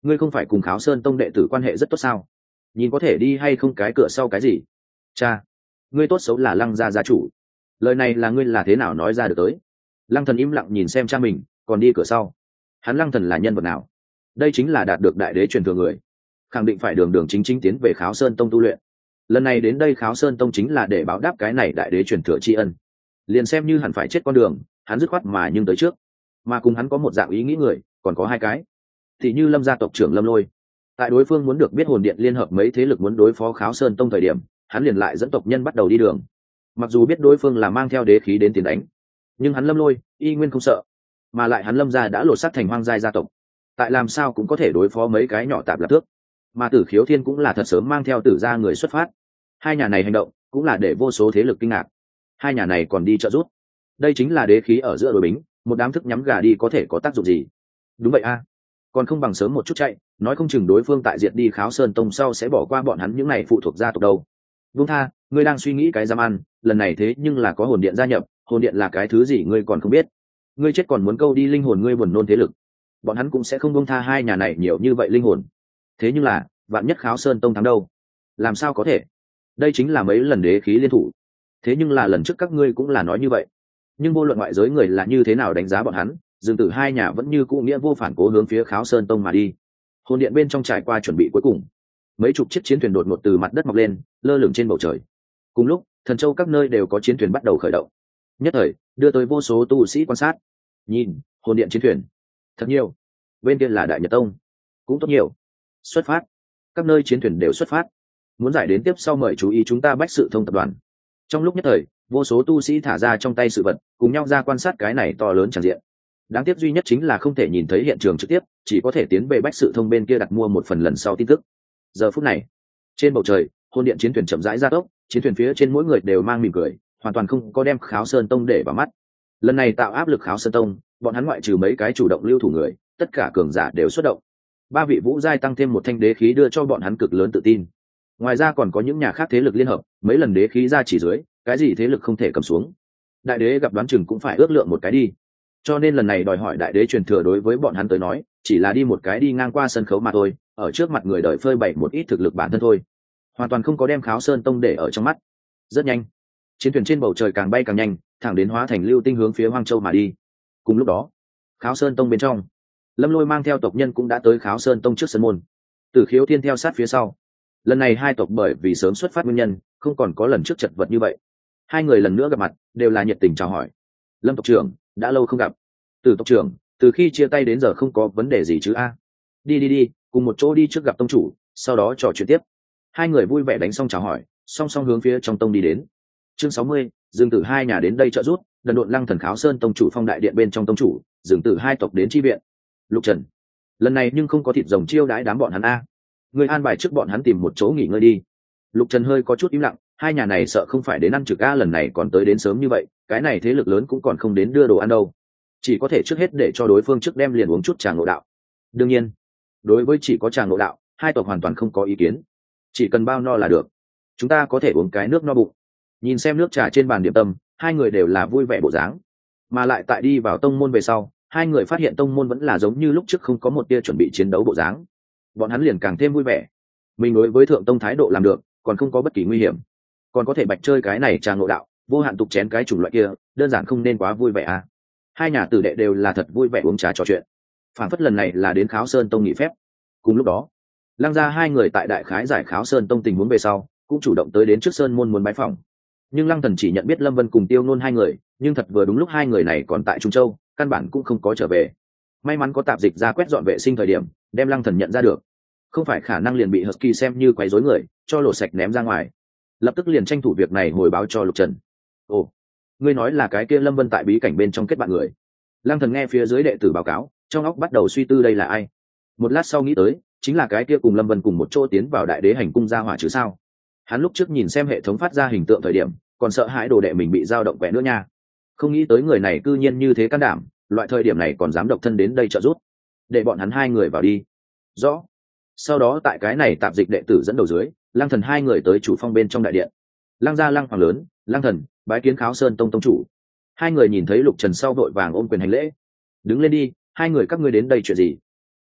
ngươi không phải cùng Kháo Sơn tông đệ tử quan hệ rất tốt sao? Nhìn có thể đi hay không cái cửa sau cái gì? Cha, ngươi tốt xấu là Lăng gia gia chủ, lời này là ngươi là thế nào nói ra được tới? Lăng Thần im lặng nhìn xem cha mình, còn đi cửa sau. Hắn Lăng Thần là nhân vật nào? Đây chính là đạt được đại đế truyền thừa người, khẳng định phải đường đường chính chính tiến về Kháo Sơn tông tu luyện. Lần này đến đây Kháo Sơn tông chính là để báo đáp cái này đại đế truyền thừa tri ân. Liền xem như hẳn phải chết con đường, hắn dứt khoát mà nhưng tới trước. Mà cùng hắn có một dạng ý nghĩ người, còn có hai cái. Thì như Lâm gia tộc trưởng Lâm Lôi, tại đối phương muốn được biết hồn điện liên hợp mấy thế lực muốn đối phó Kháo Sơn tông thời điểm, hắn liền lại dẫn tộc nhân bắt đầu đi đường. Mặc dù biết đối phương là mang theo đế khí đến tiền đánh, nhưng hắn Lâm Lôi y nguyên không sợ, mà lại hắn Lâm gia đã lột xác thành hoang giai gia tộc, tại làm sao cũng có thể đối phó mấy cái nhỏ tạp lạp tước. Mà Tử Khiếu Thiên cũng là thật sớm mang theo Tử gia người xuất phát. Hai nhà này hành động cũng là để vô số thế lực kinh ngạc. Hai nhà này còn đi trợ giúp, đây chính là đế khí ở giữa đối bính, một đám thức nhắm gà đi có thể có tác dụng gì? Đúng vậy a, còn không bằng sớm một chút chạy, nói không chừng đối phương tại diệt đi Kháo Sơn tông sau sẽ bỏ qua bọn hắn những này phụ thuộc gia tộc đâu. Vung tha, ngươi đang suy nghĩ cái giam ăn, lần này thế nhưng là có hồn điện gia nhập, hồn điện là cái thứ gì ngươi còn không biết. Ngươi chết còn muốn câu đi linh hồn ngươi buồn nôn thế lực, bọn hắn cũng sẽ không buông tha hai nhà này nhiều như vậy linh hồn. Thế nhưng là vạn nhất Kháo Sơn tông thắng đâu? Làm sao có thể? Đây chính là mấy lần đế khí liên thủ. Thế nhưng là lần trước các ngươi cũng là nói như vậy. Nhưng vô luận ngoại giới người là như thế nào đánh giá bọn hắn, Dương Tử hai nhà vẫn như cũ nghĩa vô phản cố hướng phía Kháo Sơn tông mà đi. Hồn điện bên trong trải qua chuẩn bị cuối cùng, mấy chục chiếc chiến thuyền đột ngột từ mặt đất mọc lên, lơ lửng trên bầu trời. Cùng lúc, Thần Châu các nơi đều có chiến thuyền bắt đầu khởi động. Nhất thời, đưa tới vô số tu sĩ quan sát. Nhìn, hồn điện chiến thuyền, thật nhiều. Bên kia là Đại Nhật Tông, cũng tốt nhiều. Xuất phát. Các nơi chiến thuyền đều xuất phát. Muốn giải đến tiếp sau mời chú ý chúng ta Bách Sự Thông tập đoàn. Trong lúc nhất thời, vô số tu sĩ thả ra trong tay sự vật, cùng nhau ra quan sát cái này to lớn tràn diện. Đáng tiếc duy nhất chính là không thể nhìn thấy hiện trường trực tiếp, chỉ có thể tiến về Bách Sự Thông bên kia đặt mua một phần lần sau tin tức. Giờ phút này, trên bầu trời, hồn điện chiến thuyền chậm rãi ra tốc, chiến thuyền phía trên mỗi người đều mang mỉm cười, hoàn toàn không có đem Kháo Sơn tông để vào mắt. Lần này tạo áp lực Kháo Sơn tông, bọn hắn ngoại trừ mấy cái chủ động lưu thủ người, tất cả cường giả đều xuất động. Ba vị vũ giai tăng thêm một thanh đế khí đưa cho bọn hắn cực lớn tự tin. Ngoài ra còn có những nhà khác thế lực liên hợp, mấy lần đế khí ra chỉ dưới, cái gì thế lực không thể cầm xuống. Đại đế gặp đoán chừng cũng phải ước lượng một cái đi. Cho nên lần này đòi hỏi đại đế truyền thừa đối với bọn hắn tới nói, chỉ là đi một cái đi ngang qua sân khấu mà thôi, ở trước mặt người đời phơi bày một ít thực lực bản thân thôi, hoàn toàn không có đem Kháo Sơn tông để ở trong mắt. Rất nhanh, chiến thuyền trên bầu trời càng bay càng nhanh, thẳng đến hóa thành lưu tinh hướng phía Hoang Châu mà đi. Cùng lúc đó, Kháo Sơn tông bên trong, Lâm Lôi mang theo tộc nhân cũng đã tới Kháo Sơn tông trước sân môn. Tử Khiếu Thiên theo sát phía sau. Lần này hai tộc bởi vì sớm xuất phát nguyên nhân, không còn có lần trước chật vật như vậy. Hai người lần nữa gặp mặt, đều là nhiệt tình chào hỏi. Lâm tộc trưởng, đã lâu không gặp. Tử tộc trưởng, từ khi chia tay đến giờ không có vấn đề gì chứ a? Đi, cùng một chỗ đi trước gặp tông chủ, sau đó trò chuyện tiếp. Hai người vui vẻ đánh xong chào hỏi, song song hướng phía trong tông đi đến. Chương 60, Dương Tử hai nhà đến đây trợ giúp, đần độn Lăng Thần Kháo Sơn tông chủ phong đại điện bên trong tông chủ, Dương Tử hai tộc đến chi viện. Lục Trần, lần này nhưng không có thịt rồng chiêu đãi đám bọn hắn a. Người an bài trước bọn hắn tìm một chỗ nghỉ ngơi đi. Lục Trần hơi có chút im lặng, hai nhà này sợ không phải đến ăn trực a, lần này còn tới đến sớm như vậy, cái này thế lực lớn cũng còn không đến đưa đồ ăn đâu. Chỉ có thể trước hết để cho đối phương trước đem liền uống chút trà ngộ đạo. Đương nhiên, đối với chỉ có trà ngộ đạo, hai tộc hoàn toàn không có ý kiến. Chỉ cần bao no là được, chúng ta có thể uống cái nước no bụng. Nhìn xem nước trà trên bàn điểm tâm, hai người đều là vui vẻ bộ dáng. Mà lại tại đi vào tông môn về sau, hai người phát hiện tông môn vẫn là giống như lúc trước không có một tia chuẩn bị chiến đấu bộ dáng. Bọn hắn liền càng thêm vui vẻ. Mình đối với thượng tông thái độ làm được, còn không có bất kỳ nguy hiểm, còn có thể bạch chơi cái này trà ngộ đạo, vô hạn tục chén cái chủng loại kia, đơn giản không nên quá vui vẻ à. Hai nhà tử đệ đều là thật vui vẻ uống trà trò chuyện, phản phất lần này là đến Kháo Sơn tông nghỉ phép. Cùng lúc đó, Lăng gia hai người tại đại khái giải Kháo Sơn tông tình huống về sau, cũng chủ động tới đến trước sơn môn muốn bái phỏng. Nhưng Lăng Thần chỉ nhận biết Lâm Vân cùng Tiêu Nôn hai người, nhưng thật vừa đúng lúc hai người này còn tại Trung Châu, căn bản cũng không có trở về. May mắn có tạp dịch ra quét dọn vệ sinh thời điểm, đem Lăng Thần nhận ra được, không phải khả năng liền bị Husky xem như quấy rối người, cho lột sạch ném ra ngoài. Lập tức liền tranh thủ việc này hồi báo cho Lục Trần. Ồ, ngươi nói là cái kia Lâm Vân tại bí cảnh bên trong kết bạn người? Lăng Thần nghe phía dưới đệ tử báo cáo, trong óc bắt đầu suy tư đây là ai. Một lát sau nghĩ tới, chính là cái kia cùng Lâm Vân cùng một chỗ tiến vào đại đế hành cung gia hỏa chứ sao. Hắn lúc trước nhìn xem hệ thống phát ra hình tượng thời điểm, còn sợ hãi đồ đệ mình bị dao động quẹ nữa nha. Không nghĩ tới người này cư nhiên như thế can đảm, loại thời điểm này còn dám độc thân đến đây trợ giúp. Để bọn hắn hai người vào đi. Rõ. Sau đó tại cái này tạp dịch đệ tử dẫn đầu dưới, Lăng Thần hai người tới chủ phong bên trong đại điện. Lăng gia Lăng Hoàng lớn, Lăng Thần bái kiến Kháo Sơn tông tông chủ. Hai người nhìn thấy Lục Trần sau vội vàng ôm quyền hành lễ. Đứng lên đi, hai người các ngươi đến đây chuyện gì?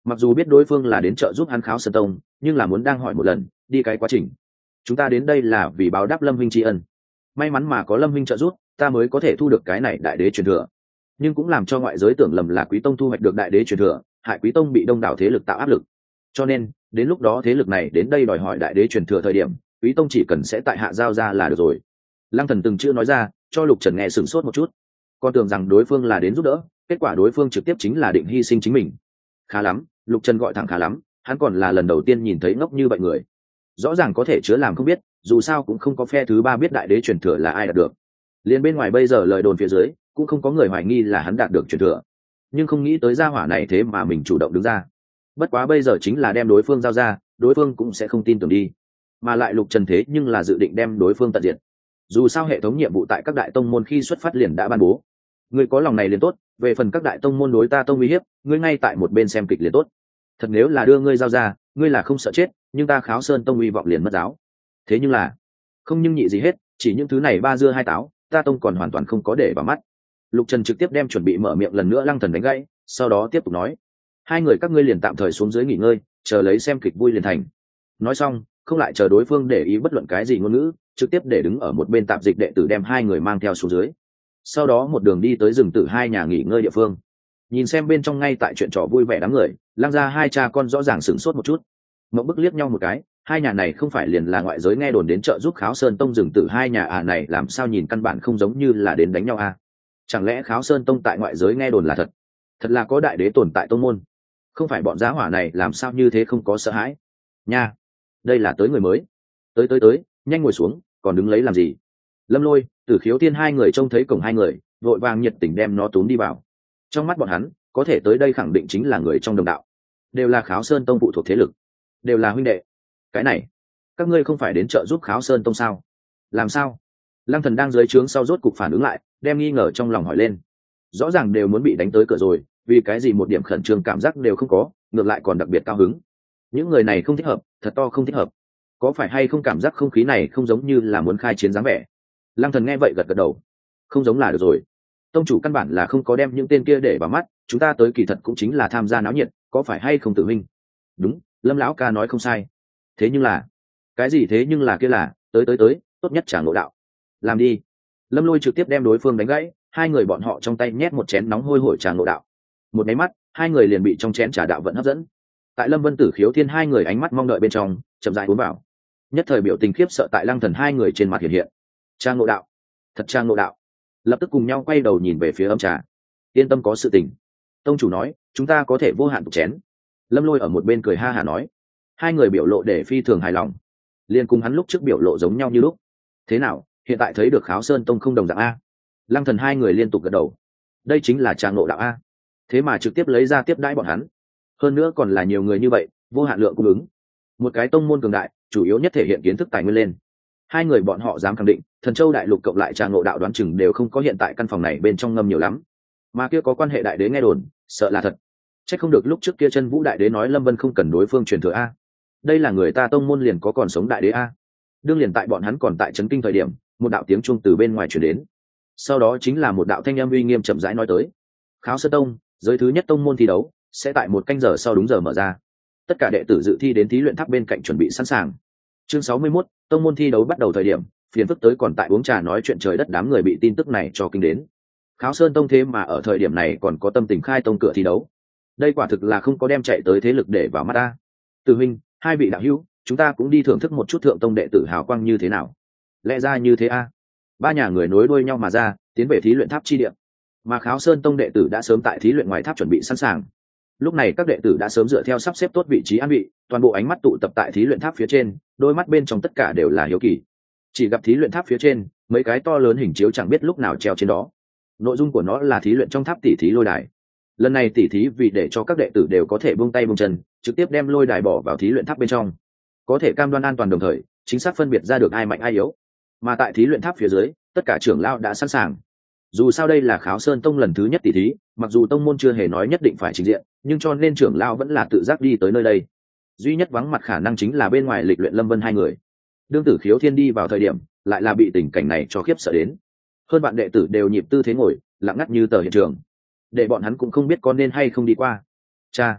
mặc dù biết đối phương là đến trợ giúp hắn Kháo Sơn Tông, nhưng là muốn đang hỏi một lần đi cái quá trình. Chúng ta đến đây là vì báo đáp Lâm huynh tri ân, may mắn mà có Lâm huynh trợ giúp ta mới có thể thu được cái này đại đế truyền thừa, nhưng cũng làm cho ngoại giới tưởng lầm là Quý Tông thu hoạch được đại đế truyền thừa, hại Quý Tông bị đông đảo thế lực tạo áp lực. Cho nên đến lúc đó thế lực này đến đây đòi hỏi đại đế truyền thừa thời điểm, Quý Tông chỉ cần sẽ tại hạ giao ra là được rồi. Lăng Thần từng chữ nói ra, cho Lục Trần nghe sửng sốt một chút, con tưởng rằng đối phương là đến giúp đỡ, kết quả đối phương trực tiếp chính là định hy sinh chính mình. Khá lắm, Lục Trần gọi thẳng khá lắm, hắn còn là lần đầu tiên nhìn thấy ngốc như vậy người. Rõ ràng có thể chứa làm không biết, dù sao cũng không có phe thứ ba biết đại đế truyền thừa là ai đạt được. Liên bên ngoài bây giờ lời đồn phía dưới cũng không có người hoài nghi là hắn đạt được truyền thừa, nhưng không nghĩ tới gia hỏa này thế mà mình chủ động đứng ra. Bất quá bây giờ chính là đem đối phương giao ra, đối phương cũng sẽ không tin tưởng đi, mà lại Lục Trần thế nhưng là dự định đem đối phương tận diệt. Dù sao hệ thống nhiệm vụ tại các đại tông môn khi xuất phát liền đã ban bố, ngươi có lòng này liền tốt, về phần các đại tông môn đối ta tông uy hiếp, ngươi ngay tại một bên xem kịch liền tốt. Thật nếu là đưa ngươi giao ra, ngươi là không sợ chết, nhưng ta Kháo Sơn Tông uy vọng liền mất giáo. Thế nhưng là không nhưng nhị gì hết, chỉ những thứ này ba dưa hai táo, ta tông còn hoàn toàn không có để vào mắt. Lục Trần trực tiếp đem chuẩn bị mở miệng lần nữa Lăng Thần đánh gãy, sau đó tiếp tục nói, hai người các ngươi liền tạm thời xuống dưới nghỉ ngơi, chờ lấy xem kịch vui liền thành. Nói xong không lại chờ đối phương để ý bất luận cái gì ngôn ngữ, trực tiếp để đứng ở một bên tạp dịch đệ tử đem hai người mang theo xuống dưới, sau đó một đường đi tới rừng tử hai nhà nghỉ ngơi địa phương. Nhìn xem bên trong ngay tại chuyện trò vui vẻ đám người, Lăng gia hai cha con rõ ràng sửng sốt một chút, mộng bức liếc nhau một cái, hai nhà này không phải liền là ngoại giới nghe đồn đến trợ giúp Kháo Sơn Tông rừng tử hai nhà này làm sao nhìn căn bản không giống như là đến đánh nhau chẳng lẽ Kháo Sơn Tông tại ngoại giới nghe đồn là thật, thật là có đại đế tồn tại tông môn, không phải bọn giá hỏa này làm sao như thế không có sợ hãi nha. Đây là tới người mới, tới nhanh ngồi xuống, còn đứng lấy làm gì. Lâm Lôi, Tử Khiếu Thiên hai người trông thấy cổng hai người, vội vàng nhiệt tình đem nó túm đi vào. Trong mắt bọn hắn có thể tới đây khẳng định chính là người trong đồng đạo, đều là Kháo Sơn Tông phụ thuộc thế lực, đều là huynh đệ. Cái này các ngươi không phải đến trợ giúp Kháo Sơn Tông sao? Làm sao? Lăng Thần đang dưới trướng sau rốt cục phản ứng lại, đem nghi ngờ trong lòng hỏi lên. Rõ ràng đều muốn bị đánh tới cửa rồi, vì cái gì một điểm khẩn trương cảm giác đều không có, ngược lại còn đặc biệt cao hứng. Những người này không thích hợp, thật to không thích hợp. Có phải hay không cảm giác không khí này không giống như là muốn khai chiến dáng vẻ? Lăng Thần nghe vậy gật gật đầu. Không giống là được rồi. Tông chủ căn bản là không có đem những tên kia để vào mắt, chúng ta tới kỳ thật cũng chính là tham gia náo nhiệt, có phải hay không tự minh? Đúng, Lâm lão ca nói không sai. Thế nhưng là, cái gì thế nhưng là kia là, tới, tốt nhất trả ngộ đạo. Làm đi. Lâm Lôi trực tiếp đem đối phương đánh gãy, hai người bọn họ trong tay nhét một chén nóng hôi hổi trà ngộ đạo. Một máy mắt, hai người liền bị trong chén trà đạo vận hấp dẫn. Tại Lâm Vân Tử Khiếu Thiên hai người ánh mắt mong đợi bên trong, chậm rãi uống vào. Nhất thời biểu tình khiếp sợ tại Lăng Thần hai người trên mặt hiện hiện. Trà ngộ đạo, thật trà ngộ đạo. Lập tức cùng nhau quay đầu nhìn về phía ấm trà. Yên tâm có sự tình. Tông chủ nói, chúng ta có thể vô hạn tục chén. Lâm Lôi ở một bên cười ha hả nói. Hai người biểu lộ để phi thường hài lòng, liền cùng hắn lúc trước biểu lộ giống nhau như lúc. Thế nào, hiện tại thấy được Kháo Sơn Tông không đồng dạng a? Lăng Thần hai người liên tục gật đầu. Đây chính là trà ngộ đạo a. Thế mà trực tiếp lấy ra tiếp đãi bọn hắn, hơn nữa còn là nhiều người như vậy, vô hạn lượng cung ứng. Một cái tông môn cường đại, chủ yếu nhất thể hiện kiến thức tài nguyên lên. Hai người bọn họ dám khẳng định, Thần Châu đại lục cộng lại trà ngộ đạo đoán chừng đều không có hiện tại căn phòng này bên trong ngâm nhiều lắm. Mà kia có quan hệ đại đế nghe đồn, sợ là thật. Chắc không được lúc trước kia Chân Vũ đại đế nói Lâm Vân không cần đối phương truyền thừa a. Đây là người ta tông môn liền có còn sống đại đế a. Đương liền tại bọn hắn còn tại trấn kinh thời điểm, một đạo tiếng chuông từ bên ngoài truyền đến. Sau đó chính là một đạo thanh âm uy nghiêm chậm rãi nói tới. Kháo Sơn Tông, giới thứ nhất tông môn thi đấu, sẽ tại 1 canh giờ sau đúng giờ mở ra. Tất cả đệ tử dự thi đến thí luyện tháp bên cạnh chuẩn bị sẵn sàng. Chương 61, tông môn thi đấu bắt đầu thời điểm, phiền phức tới còn tại uống trà nói chuyện trời đất đám người bị tin tức này cho kinh đến. Kháo Sơn Tông thế mà ở thời điểm này còn có tâm tình khai tông cửa thi đấu. Đây quả thực là không có đem chạy tới thế lực để vào mắt ta. Từ huynh, hai vị đạo hữu, chúng ta cũng đi thưởng thức một chút thượng tông đệ tử hào quang như thế nào. Lẽ ra như thế a. Ba nhà người nối đuôi nhau mà ra, tiến về thí luyện tháp chi địa. Mà Kháo Sơn Tông đệ tử đã sớm tại thí luyện ngoài tháp chuẩn bị sẵn sàng. Lúc này các đệ tử đã sớm dựa theo sắp xếp tốt vị trí an vị, toàn bộ ánh mắt tụ tập tại thí luyện tháp phía trên, đôi mắt bên trong tất cả đều là hiếu kỳ. Chỉ gặp thí luyện tháp phía trên, mấy cái to lớn hình chiếu chẳng biết lúc nào treo trên đó. Nội dung của nó là thí luyện trong tháp tỉ thí lôi đài. Lần này tỉ thí vì để cho các đệ tử đều có thể buông tay buông chân, trực tiếp đem lôi đài bỏ vào thí luyện tháp bên trong, có thể cam đoan an toàn đồng thời chính xác phân biệt ra được ai mạnh ai yếu. Mà tại thí luyện tháp phía dưới, tất cả trưởng lão đã sẵn sàng. Dù sao đây là Kháo Sơn Tông lần thứ nhất tỉ thí, mặc dù tông môn chưa hề nói nhất định phải trình diện, nhưng cho nên trưởng lão vẫn là tự giác đi tới nơi đây. Duy nhất vắng mặt khả năng chính là bên ngoài lịch luyện Lâm Vân hai người. Đương Tử Khiếu Thiên đi vào thời điểm, lại là bị tình cảnh này cho khiếp sợ đến. Hơn bạn đệ tử đều nhịp tư thế ngồi, lặng ngắt như tờ hiện trường, để bọn hắn cũng không biết có nên hay không đi qua. Cha,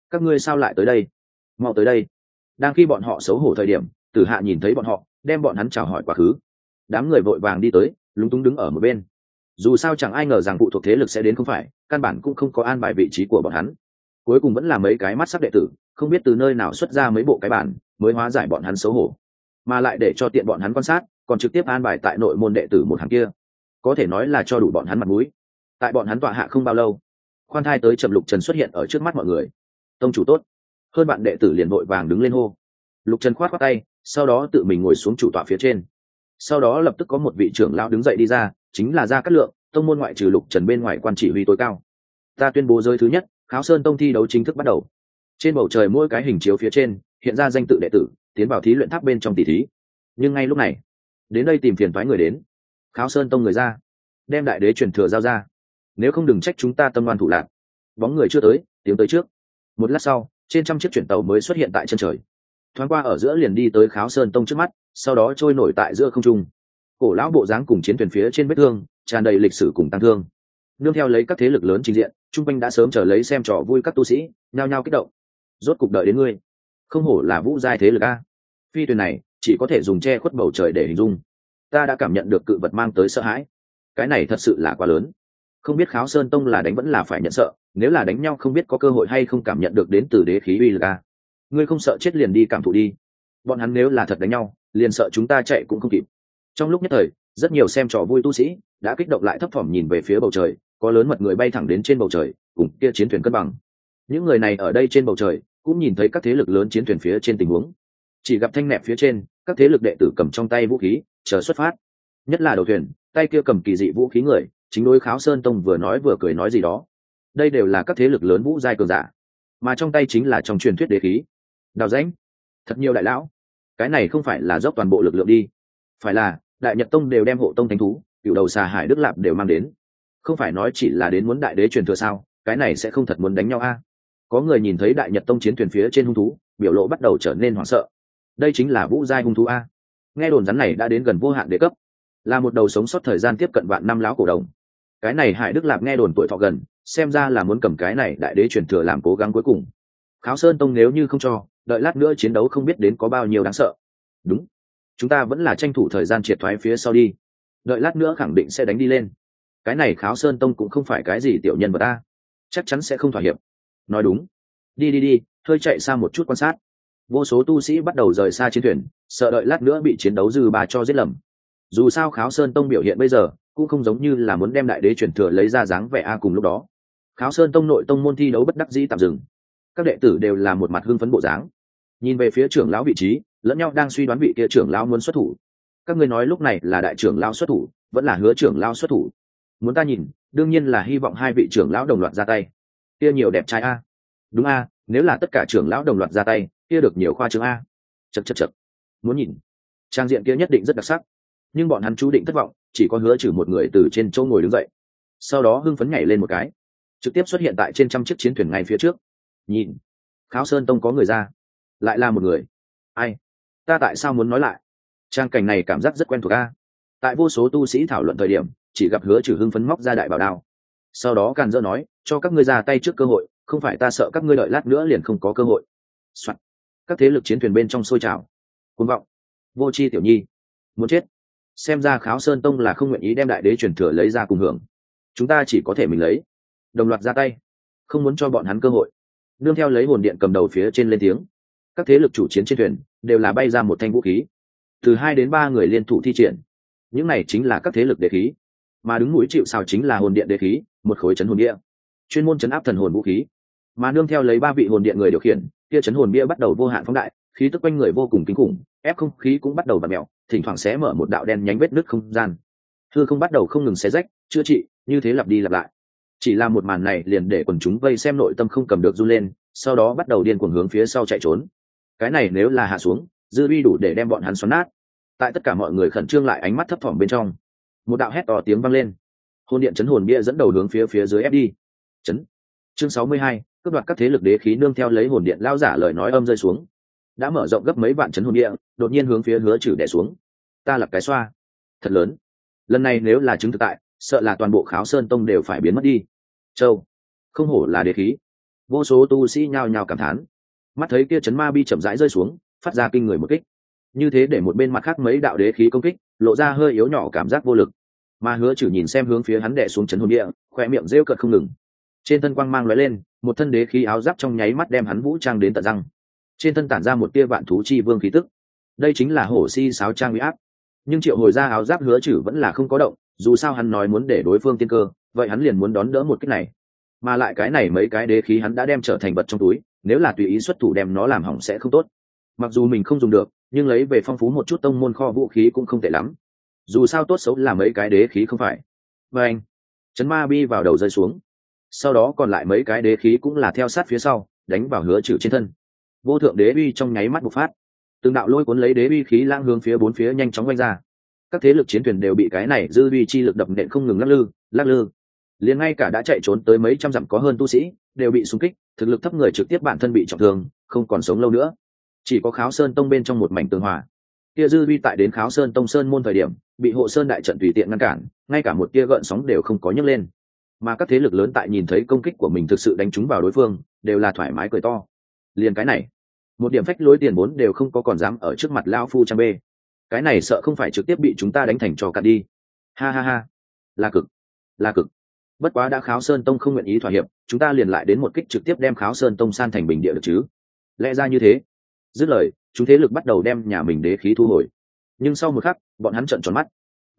các ngươi sao lại tới đây? Mau tới đây. Đang khi bọn họ xấu hổ thời điểm, Tử Hạ nhìn thấy bọn họ, đem bọn hắn chào hỏi quá khứ. Đám người vội vàng đi tới, lúng túng đứng ở một bên. Dù sao chẳng ai ngờ rằng phụ thuộc thế lực sẽ đến, không phải căn bản cũng không có an bài vị trí của bọn hắn. Cuối cùng vẫn là mấy cái mắt sắc đệ tử, không biết từ nơi nào xuất ra mấy bộ cái bản, mới hóa giải bọn hắn xấu hổ, mà lại để cho tiện bọn hắn quan sát, còn trực tiếp an bài tại nội môn đệ tử một hàng kia, có thể nói là cho đủ bọn hắn mặt mũi. Tại bọn hắn tọa hạ không bao lâu, khoan thai tới chậm Lục Trần xuất hiện ở trước mắt mọi người. Tông chủ tốt. Hơn bạn đệ tử liền vội vàng đứng lên hô. Lục Trần khoát khoát tay, sau đó tự mình ngồi xuống chủ tọa phía trên. Sau đó lập tức có một vị trưởng lão đứng dậy đi ra, chính là Gia Cát Lượng, tông môn ngoại trừ Lục Trần bên ngoài quan chỉ huy tối cao. Ta tuyên bố giới thứ nhất, Kháo Sơn tông thi đấu chính thức bắt đầu. Trên bầu trời mỗi cái hình chiếu phía trên hiện ra danh tự đệ tử tiến vào thí luyện tháp bên trong tỷ thí. Nhưng ngay lúc này, đến đây tìm phiền toái người đến. Kháo Sơn tông người ra, đem đại đế truyền thừa giao ra, nếu không đừng trách chúng ta tâm ngoan thủ lạc. Bóng người chưa tới, tiếng tới trước. Một lát sau, trên trăm chiếc chuyển tàu mới xuất hiện tại chân trời, thoáng qua ở giữa liền đi tới Kháo Sơn tông trước mắt, sau đó trôi nổi tại giữa không trung. Cổ lão bộ dáng cùng chiến thuyền phía trên vết thương tràn đầy lịch sử cùng tăng thương, nương theo lấy các thế lực lớn trình diện, trung quanh đã sớm chờ lấy xem trò vui các tu sĩ nhao nhao kích động. Rốt cục đợi đến ngươi, không hổ là vũ giai thế lực a. Phi thuyền này chỉ có thể dùng che khuất bầu trời để hình dung. Ta đã cảm nhận được cự vật mang tới sợ hãi, cái này thật sự là quá lớn. Không biết Kháo Sơn tông là đánh vẫn là phải nhận sợ, nếu là đánh nhau không biết có cơ hội hay không cảm nhận được đến từ đế khí uy lực a. Ngươi không sợ chết liền đi cảm thụ đi, bọn hắn nếu là thật đánh nhau liền sợ chúng ta chạy cũng không kịp. Trong lúc nhất thời, rất nhiều xem trò vui tu sĩ đã kích động lại thấp thỏm nhìn về phía bầu trời, có lớn mật người bay thẳng đến trên bầu trời cùng kia chiến thuyền cân bằng. Những người này ở đây trên bầu trời cũng nhìn thấy các thế lực lớn chiến thuyền phía trên tình huống, chỉ gặp thanh nẹp phía trên các thế lực đệ tử cầm trong tay vũ khí chờ xuất phát. Nhất là đầu thuyền, tay kia cầm kỳ dị vũ khí người chính đối Kháo Sơn tông vừa nói vừa cười nói gì đó. Đây đều là các thế lực lớn vũ giai cường giả, mà trong tay chính là trong truyền thuyết đế khí. Đào rãnh, thật nhiều đại lão, cái này không phải là dốc toàn bộ lực lượng đi, phải là Đại Nhật tông đều đem hộ tông thánh thú cựu đầu xà Hải Đức Lạp đều mang đến, không phải nói chỉ là đến muốn đại đế truyền thừa sao, cái này sẽ không thật muốn đánh nhau a. Có người nhìn thấy Đại Nhật tông chiến thuyền phía trên hung thú, biểu lộ bắt đầu trở nên hoảng sợ. Đây chính là vũ giai hung thú a. Nghe đồn rắn này đã đến gần vô hạn đế cấp, là một đầu sống sót thời gian tiếp cận vạn năm lão cổ đồng. Cái này Hải Đức Lạp nghe đồn tuổi thọ gần, xem ra là muốn cầm cái này đại đế truyền thừa làm cố gắng cuối cùng. Kháo Sơn tông nếu như không cho, đợi lát nữa chiến đấu không biết đến có bao nhiêu đáng sợ. Đúng, chúng ta vẫn là tranh thủ thời gian triệt thoái phía sau đi, đợi lát nữa khẳng định sẽ đánh đi lên. Cái này Kháo Sơn tông cũng không phải cái gì tiểu nhân vật ta, chắc chắn sẽ không thỏa hiệp. Nói đúng, đi đi đi, hơi chạy xa một chút quan sát. Vô số tu sĩ bắt đầu rời xa chiến thuyền, sợ đợi lát nữa bị chiến đấu dư bà cho giết lầm. Dù sao Kháo Sơn tông biểu hiện bây giờ cũng không giống như là muốn đem đại đế truyền thừa lấy ra dáng vẻ a. Cùng lúc đó, Kháo Sơn tông nội tông môn thi đấu bất đắc dĩ tạm dừng, các đệ tử đều là một mặt hưng phấn bộ dáng, nhìn về phía trưởng lão vị trí, lẫn nhau đang suy đoán vị kia trưởng lão muốn xuất thủ. Các ngươi nói lúc này là đại trưởng lão xuất thủ vẫn là Hứa trưởng lão xuất thủ? Muốn ta nhìn, đương nhiên là hy vọng hai vị trưởng lão đồng loạt ra tay. Kia nhiều đẹp trai a. Đúng a, nếu là tất cả trưởng lão đồng loạt ra tay, kia được nhiều khoa trương a. Chậc chậc chậc. Muốn nhìn, trang diện kia nhất định rất đặc sắc. Nhưng bọn hắn chú định thất vọng, chỉ có Hứa Trừ một người từ trên chỗ ngồi đứng dậy, sau đó hưng phấn nhảy lên một cái, trực tiếp xuất hiện tại trên trăm chiếc chiến thuyền ngay phía trước. Nhìn, Kháo Sơn tông có người ra, lại là một người. Ai? Ta tại sao muốn nói lại? Trang cảnh này cảm giác rất quen thuộc a. Tại vô số tu sĩ thảo luận thời điểm, chỉ gặp Hứa Trừ hưng phấn móc ra đại bảo đao, sau đó càn rỡ nói, cho các ngươi ra tay trước cơ hội, không phải ta sợ các ngươi đợi lát nữa liền không có cơ hội. Soạn. Các thế lực chiến thuyền bên trong sôi trào. Cuồng vọng, vô tri tiểu nhi, muốn chết. Xem ra Kháo Sơn tông là không nguyện ý đem đại đế truyền thừa lấy ra cùng hưởng, chúng ta chỉ có thể mình lấy. Đồng loạt ra tay, không muốn cho bọn hắn cơ hội. Nương theo lấy hồn điện cầm đầu phía trên lên tiếng, các thế lực chủ chiến trên thuyền đều là bay ra một thanh vũ khí, từ 2 đến 3 người liên thủ thi triển. Những này chính là các thế lực đế khí, mà đứng mũi chịu sào chính là hồn điện đế khí, một khối chấn hồn bia, chuyên môn chấn áp thần hồn vũ khí. Mà nương theo lấy 3 vị hồn điện người điều khiển, kia chấn hồn bia bắt đầu vô hạn phóng đại, khí tức quanh người vô cùng kinh khủng, ép không khí cũng bắt đầu bật mèo, thỉnh thoảng xé mở một đạo đen nhánh vết nứt không gian, hư không bắt đầu không ngừng xé rách, chữa trị, như thế lặp đi lặp lại. Chỉ là một màn này liền để quần chúng vây xem nội tâm không cầm được run lên, sau đó bắt đầu điên cuồng hướng phía sau chạy trốn. Cái này nếu là hạ xuống, dư uy đủ để đem bọn hắn xoắn nát. Tại tất cả mọi người khẩn trương lại ánh mắt thấp thỏm bên trong, một đạo hét to tiếng vang lên. Hồn điện chấn hồn bia dẫn đầu hướng phía dưới ép đi. Chấn. Chương 62, cướp đoạt các thế lực đế khí. Nương theo lấy hồn điện lao giả lời nói âm rơi xuống, đã mở rộng gấp mấy vạn chấn hồn bia, đột nhiên hướng phía Hứa Trừ đè xuống. Ta lập cái xoa, thật lớn. Lần này nếu là chứng thực tại, sợ là toàn bộ Kháo Sơn tông đều phải biến mất đi. Châu, không hổ là đế khí, Vô số tu sĩ nhao nhao cảm thán. Mắt thấy kia chấn ma bi chậm rãi rơi xuống, phát ra kinh người một kích, như thế để một bên mặt khác mấy đạo đế khí công kích lộ ra hơi yếu nhỏ cảm giác vô lực. Mà Hứa Trừ nhìn xem hướng phía hắn đè xuống chấn hồn địa, khoe miệng rêu cợt không ngừng. Trên thân quang mang lóe lên, một thân đế khí áo giáp trong nháy mắt đem hắn vũ trang đến tận răng. Trên thân tản ra một tia vạn thú chi vương khí tức, đây chính là hổ si sáo trang uy áp. Nhưng triệu hồi ra áo giáp Hứa Trừ vẫn là không có động, dù sao hắn nói muốn để đối phương tiên cơ, vậy hắn liền muốn đón đỡ một kích này. Mà lại cái này mấy cái đế khí hắn đã đem trở thành vật trong túi, nếu là tùy ý xuất thủ đem nó làm hỏng sẽ không tốt. Mặc dù mình không dùng được, nhưng lấy về phong phú một chút tông môn kho vũ khí cũng không tệ lắm. Dù sao tốt xấu là mấy cái đế khí không phải. Và anh, chấn ma bi vào đầu rơi xuống, sau đó còn lại mấy cái đế khí cũng là theo sát phía sau, đánh vào Hứa Trừ trên thân. Vô thượng đế uy trong nháy mắt bộc phát, từng đạo lôi cuốn lấy đế uy khí lang hướng phía bốn phía nhanh chóng quanh ra. Các thế lực chiến thuyền đều bị cái này dư uy chi lực đập nện không ngừng lắc lư. Liền ngay cả đã chạy trốn tới mấy trăm dặm có hơn tu sĩ đều bị xung kích, thực lực thấp người trực tiếp bản thân bị trọng thương, không còn sống lâu nữa. Chỉ có Kháo Sơn Tông bên trong một mảnh tường hòa. Kia dư uy tại đến Kháo Sơn Tông sơn môn thời điểm, bị hộ sơn đại trận tùy tiện ngăn cản, ngay cả một tia gợn sóng đều không có nhấc lên. Mà các thế lực lớn tại nhìn thấy công kích của mình thực sự đánh trúng vào đối phương, đều là thoải mái cười to. Liền cái này, một điểm phách lối tiền vốn đều không có, còn dám ở trước mặt lão phu trang bê. Cái này sợ không phải trực tiếp bị chúng ta đánh thành trò cạn đi. Ha ha ha, là cực. Bất quá đã Kháo Sơn Tông không nguyện ý thỏa hiệp, chúng ta liền lại đến một kích trực tiếp đem Kháo Sơn Tông san thành bình địa được chứ? Lẽ ra như thế. Dứt lời, chúng thế lực bắt đầu đem nhà mình đế khí thu hồi. Nhưng sau một khắc, bọn hắn trợn tròn mắt.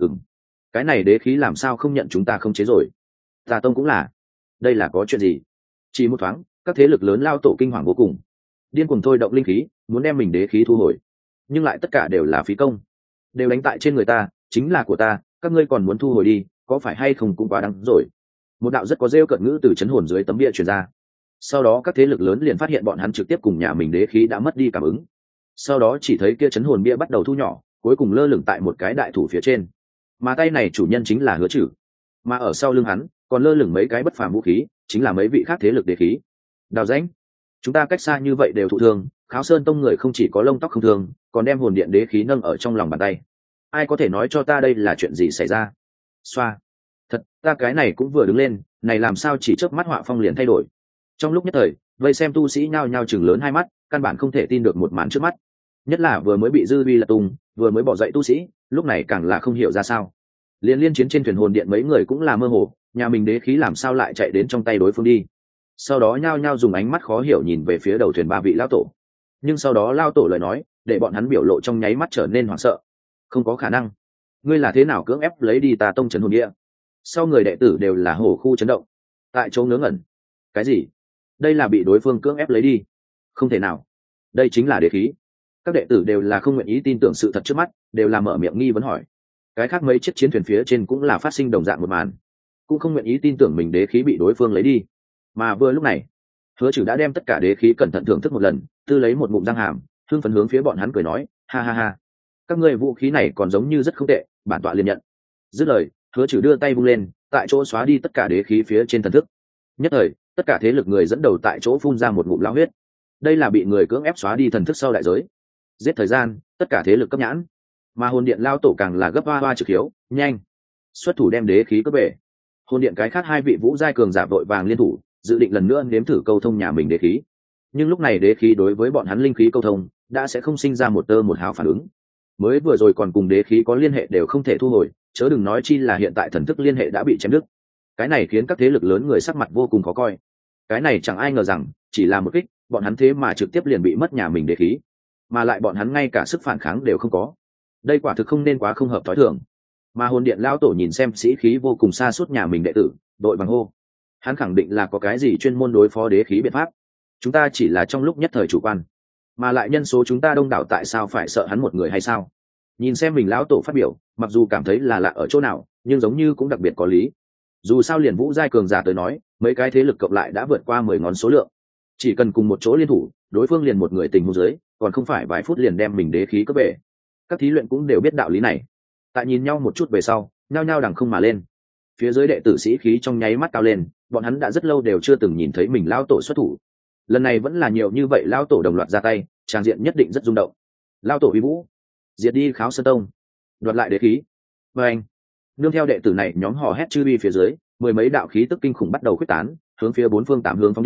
Cái này đế khí làm sao không nhận chúng ta không chế rồi? Tà Tông cũng là. Đây là có chuyện gì? Chỉ một thoáng, các thế lực lớn lao tổ kinh hoàng vô cùng, điên cuồng thôi động linh khí, muốn đem mình đế khí thu hồi. Nhưng lại tất cả đều là phí công, đều đánh tại trên người ta, chính là của ta, các ngươi còn muốn thu hồi đi, có phải hay không cũng quá đáng rồi. Một đạo rất có rêu cợt ngữ từ chấn hồn dưới tấm bia truyền ra. Sau đó các thế lực lớn liền phát hiện bọn hắn trực tiếp cùng nhà mình đế khí đã mất đi cảm ứng. Sau đó chỉ thấy kia chấn hồn bia bắt đầu thu nhỏ, cuối cùng lơ lửng tại một cái đại thủ phía trên. Mà tay này chủ nhân chính là Hứa Trừ, mà ở sau lưng hắn còn lơ lửng mấy cái bất phàm vũ khí, chính là mấy vị khác thế lực đế khí. Đào rãnh, chúng ta cách xa như vậy đều thụ thương, Kháo Sơn Tông người không chỉ có lông tóc không thương, còn đem hồn điện đế khí nâng ở trong lòng bàn tay. Ai có thể nói cho ta đây là chuyện gì xảy ra? Xoa, thật, ta cái này cũng vừa đứng lên, này làm sao chỉ chớp mắt họa phong liền thay đổi. Trong lúc nhất thời, vây xem tu sĩ nhao nhao chừng lớn hai mắt, căn bản không thể tin được một màn trước mắt. Nhất là vừa mới bị dư uy lật tung, vừa mới bỏ dậy tu sĩ, lúc này càng là không hiểu ra sao. Liên chiến trên thuyền hồn điện mấy người cũng là mơ hồ, nhà mình đế khí làm sao lại chạy đến trong tay đối phương đi. Sau đó nhao nhao dùng ánh mắt khó hiểu nhìn về phía đầu thuyền ba vị lão tổ. Nhưng sau đó lao tổ lời nói, để bọn hắn biểu lộ trong nháy mắt trở nên hoảng sợ. Không có khả năng, ngươi là thế nào cưỡng ép lấy đi Tà Tông trấn hồn địa? Sau người đệ tử đều là hổ khu chấn động, tại chỗ ngớ ngẩn. Cái gì? Đây là bị đối phương cưỡng ép lấy đi? Không thể nào, đây chính là đế khí. Các đệ tử đều là không nguyện ý tin tưởng sự thật trước mắt, đều là mở miệng nghi vấn hỏi. Cái khác mấy chiếc chiến thuyền phía trên cũng là phát sinh đồng dạng một màn, cũng không nguyện ý tin tưởng mình đế khí bị đối phương lấy đi. Mà vừa lúc này, Hứa Trừ đã đem tất cả đế khí cẩn thận thưởng thức một lần, tư lấy một ngụm răng hàm, hương phấn hướng phía bọn hắn cười nói, ha ha ha, các ngươi vũ khí này còn giống như rất không tệ, bản tọa liền nhận. Dứt lời, Hứa Trừ đưa tay vung lên, tại chỗ xóa đi tất cả đế khí phía trên thần thức. Nhất thời, tất cả thế lực người dẫn đầu tại chỗ phun ra một ngụm lao huyết. Đây là bị người cưỡng ép xóa đi thần thức sau đại giới. Giết thời gian, tất cả thế lực cấp nhãn. Mà hồn điện lao tổ càng là gấp hoa hoa trực hiếu, nhanh xuất thủ đem đế khí cướp về. Hồn điện cái khác hai vị vũ giai cường giả vội vàng liên thủ, dự định lần nữa nếm thử câu thông nhà mình đế khí. Nhưng lúc này đế khí đối với bọn hắn linh khí câu thông đã sẽ không sinh ra một tơ một hào phản ứng. Mới vừa rồi còn cùng đế khí có liên hệ đều không thể thu hồi, chớ đừng nói chi là hiện tại thần thức liên hệ đã bị chém đứt. Cái này khiến các thế lực lớn người sắc mặt vô cùng khó coi. Cái này chẳng ai ngờ rằng chỉ là một kích, bọn hắn thế mà trực tiếp liền bị mất nhà mình đế khí, mà lại bọn hắn ngay cả sức phản kháng đều không có. Đây quả thực không nên quá không hợp thói thường. Mà hồn điện lão tổ nhìn xem sĩ khí vô cùng xa suốt nhà mình đệ tử, đội bằng hô, hắn khẳng định là có cái gì chuyên môn đối phó đế khí biện pháp. Chúng ta chỉ là trong lúc nhất thời chủ quan, mà lại nhân số chúng ta đông đảo, tại sao phải sợ hắn một người hay sao? Nhìn xem mình lão tổ phát biểu, mặc dù cảm thấy là lạ ở chỗ nào, nhưng giống như cũng đặc biệt có lý. Dù sao liền vũ giai cường giả tới nói, mấy cái thế lực cộng lại đã vượt qua 10 ngón số lượng, chỉ cần cùng một chỗ liên thủ, đối phương liền một người tình huống dưới, còn không phải vài phút liền đem mình đế khí cướp về. Các thí luyện cũng đều biết đạo lý này. Tại nhìn nhau một chút về sau, nhao nhao đằng không mà lên. Phía dưới đệ tử sĩ khí trong nháy mắt cao lên, bọn hắn đã rất lâu đều chưa từng nhìn thấy mình lão tổ xuất thủ. Lần này vẫn là nhiều như vậy lão tổ đồng loạt ra tay, tràng diện nhất định rất rung động. Lão tổ uy vũ, diệt đi Kháo Sơn Tông, đoạt lại đế khí. Và anh, nương theo đệ tử này nhóm hò hét chư uy phía dưới, mười mấy đạo khí tức kinh khủng bắt đầu khuếch tán, hướng phía bốn phương tám hướng phóng đi,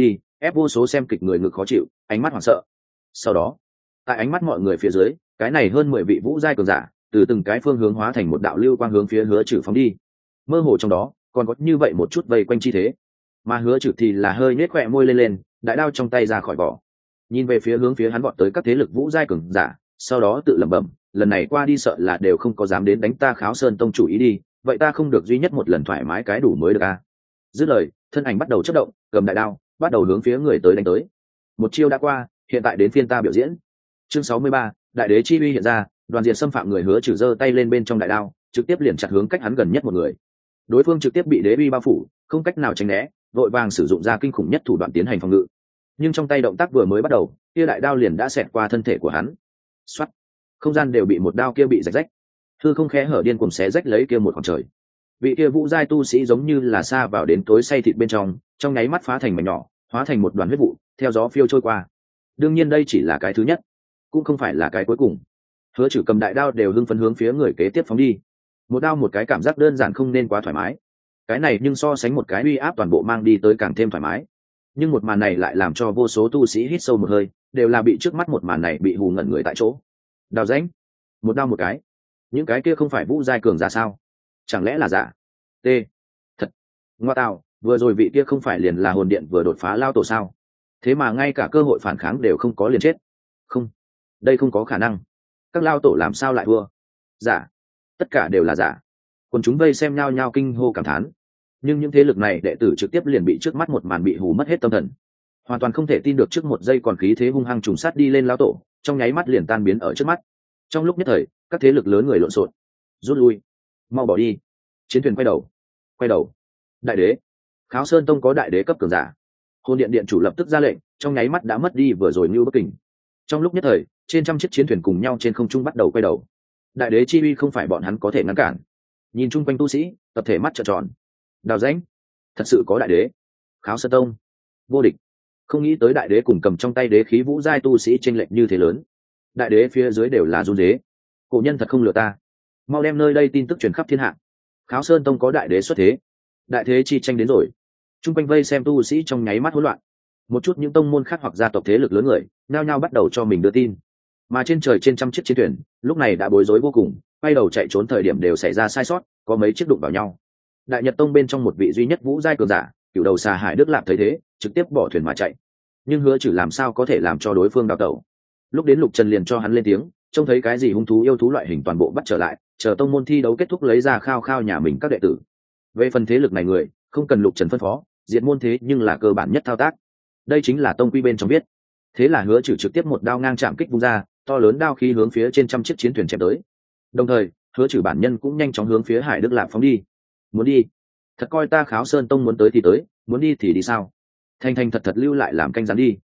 ép vô số xem kịch người ngực khó chịu, ánh mắt hoảng sợ. Sau đó, tại ánh mắt mọi người phía dưới, cái này hơn 10 vị vũ giai cường giả từ từng cái phương hướng hóa thành một đạo lưu quang hướng phía Hứa Trừ phóng đi. Mơ hồ trong đó còn có như vậy một chút vây quanh chi thế, mà Hứa Trừ thì là hơi nhếch khóe môi lên, đại đao trong tay ra khỏi vỏ, nhìn về phía hướng phía hắn vọt tới các thế lực vũ giai cường giả, sau đó tự lẩm bẩm, lần này qua đi sợ là đều không có dám đến đánh ta Kháo Sơn tông chủ ý đi, vậy ta không được duy nhất một lần thoải mái cái đủ mới được a. Dứt lời, thân ảnh bắt đầu chớp động, cầm đại đao, bắt đầu hướng phía người tới đánh tới. Một chiêu đã qua, hiện tại đến phiên ta biểu diễn. Chương 63, đại đế chi uy hiện ra, đoàn diện xâm phạm người Hứa Trừ giơ tay lên bên trong đại đao, trực tiếp liền chặt hướng cách hắn gần nhất một người. Đối phương trực tiếp bị đế uy bao phủ, không cách nào tránh né, vội vàng sử dụng ra kinh khủng nhất thủ đoạn tiến hành phòng ngự. Nhưng trong tay động tác vừa mới bắt đầu, kia đại đao liền đã xẹt qua thân thể của hắn. Soát, không gian đều bị một đao kia bị rạch rách, hư không khẽ hở điên cuồng xé rách lấy kia một khoảng trời. Vị kia vũ giai tu sĩ giống như là sa vào đến tối say thịt bên trong nháy mắt phá thành mảnh nhỏ, hóa thành một đoàn huyết vụ, theo gió phiêu trôi qua. Đương nhiên đây chỉ là cái thứ nhất, cũng không phải là cái cuối cùng. Hứa Trừ cầm đại đao đều hưng phấn hướng phía người kế tiếp phóng đi. Một đao một cái cảm giác đơn giản không nên quá thoải mái. Cái này nhưng so sánh một cái uy áp toàn bộ mang đi tới càng thêm thoải mái. Nhưng một màn này lại làm cho vô số tu sĩ hít sâu một hơi, đều là bị trước mắt một màn này bị hù ngẩn người tại chỗ. Đào rãnh, một đao một cái. Những cái kia không phải vũ giai cường giả sao? Chẳng lẽ là giả? T. Thật. Ngoa tạo, vừa rồi vị kia không phải liền là hồn điện vừa đột phá lao tổ sao? Thế mà ngay cả cơ hội phản kháng đều không có, liền chết. Không, đây không có khả năng. Các lao tổ làm sao lại thua? Giả. Tất cả đều là giả. Còn chúng vây xem nhao nhao kinh hô cảm thán. Nhưng những thế lực này đệ tử trực tiếp liền bị trước mắt một màn bị hù mất hết tâm thần, hoàn toàn không thể tin được trước một giây còn khí thế hung hăng trùng sát đi lên lao tổ, trong nháy mắt liền tan biến ở trước mắt. Trong lúc nhất thời, các thế lực lớn người lộn xộn, rút lui, mau bỏ đi. Chiến thuyền quay đầu. Đại đế, Kháo Sơn tông có đại đế cấp cường giả. Hồn điện điện chủ lập tức ra lệnh, trong nháy mắt đã mất đi vừa rồi như bất kình. Trong lúc nhất thời, trên trăm chiếc chiến thuyền cùng nhau trên không trung bắt đầu quay đầu. Đại đế chi uy không phải bọn hắn có thể ngăn cản. Nhìn chung quanh tu sĩ, tập thể mắt trợn tròn. Đào rãnh, thật sự có đại đế. Kháo Sơn tông vô địch. Không nghĩ tới đại đế cùng cầm trong tay đế khí vũ giai tu sĩ chênh lệch như thế lớn. Đại đế phía dưới đều là run dế. Cổ nhân thật không lừa ta. Mau đem nơi đây tin tức truyền khắp thiên hạ. Kháo Sơn tông có đại đế xuất thế. Đại thế chi tranh đến rồi. Trung quanh vây xem tu sĩ trong nháy mắt hỗn loạn. Một chút những tông môn khác hoặc gia tộc thế lực lớn người, nao nhao bắt đầu cho mình đưa tin. Mà trên trời trên trăm chiếc chiến thuyền, lúc này đã bối rối vô cùng, quay đầu chạy trốn thời điểm đều xảy ra sai sót, có mấy chiếc đụng vào nhau. Đại Nhật tông bên trong một vị duy nhất vũ giai cường giả, cựu đầu xà Hải Đức Lạp thấy thế, trực tiếp bỏ thuyền mà chạy. Nhưng Hứa Trừ làm sao có thể làm cho đối phương đào tẩu? Lúc đến Lục Trần liền cho hắn lên tiếng, trông thấy cái gì hung thú yêu thú loại hình toàn bộ bắt trở lại, chờ tông môn thi đấu kết thúc lấy ra khao khao nhà mình các đệ tử. Về phần thế lực này người, không cần Lục Trần phân phó, diệt môn thế nhưng là cơ bản nhất thao tác. Đây chính là tông quy bên trong viết. Thế là Hứa Trừ trực tiếp một đao ngang chạm kích vung ra, to lớn đao khí hướng phía trên trăm chiếc chiến thuyền chém tới. Đồng thời, Hứa Trừ bản nhân cũng nhanh chóng hướng phía Hải Đức Lạp phóng đi. Muốn đi? Thật coi ta Kháo Sơn tông muốn tới thì tới, muốn đi thì đi sao? Thành thành thật thật lưu lại làm canh rắn đi.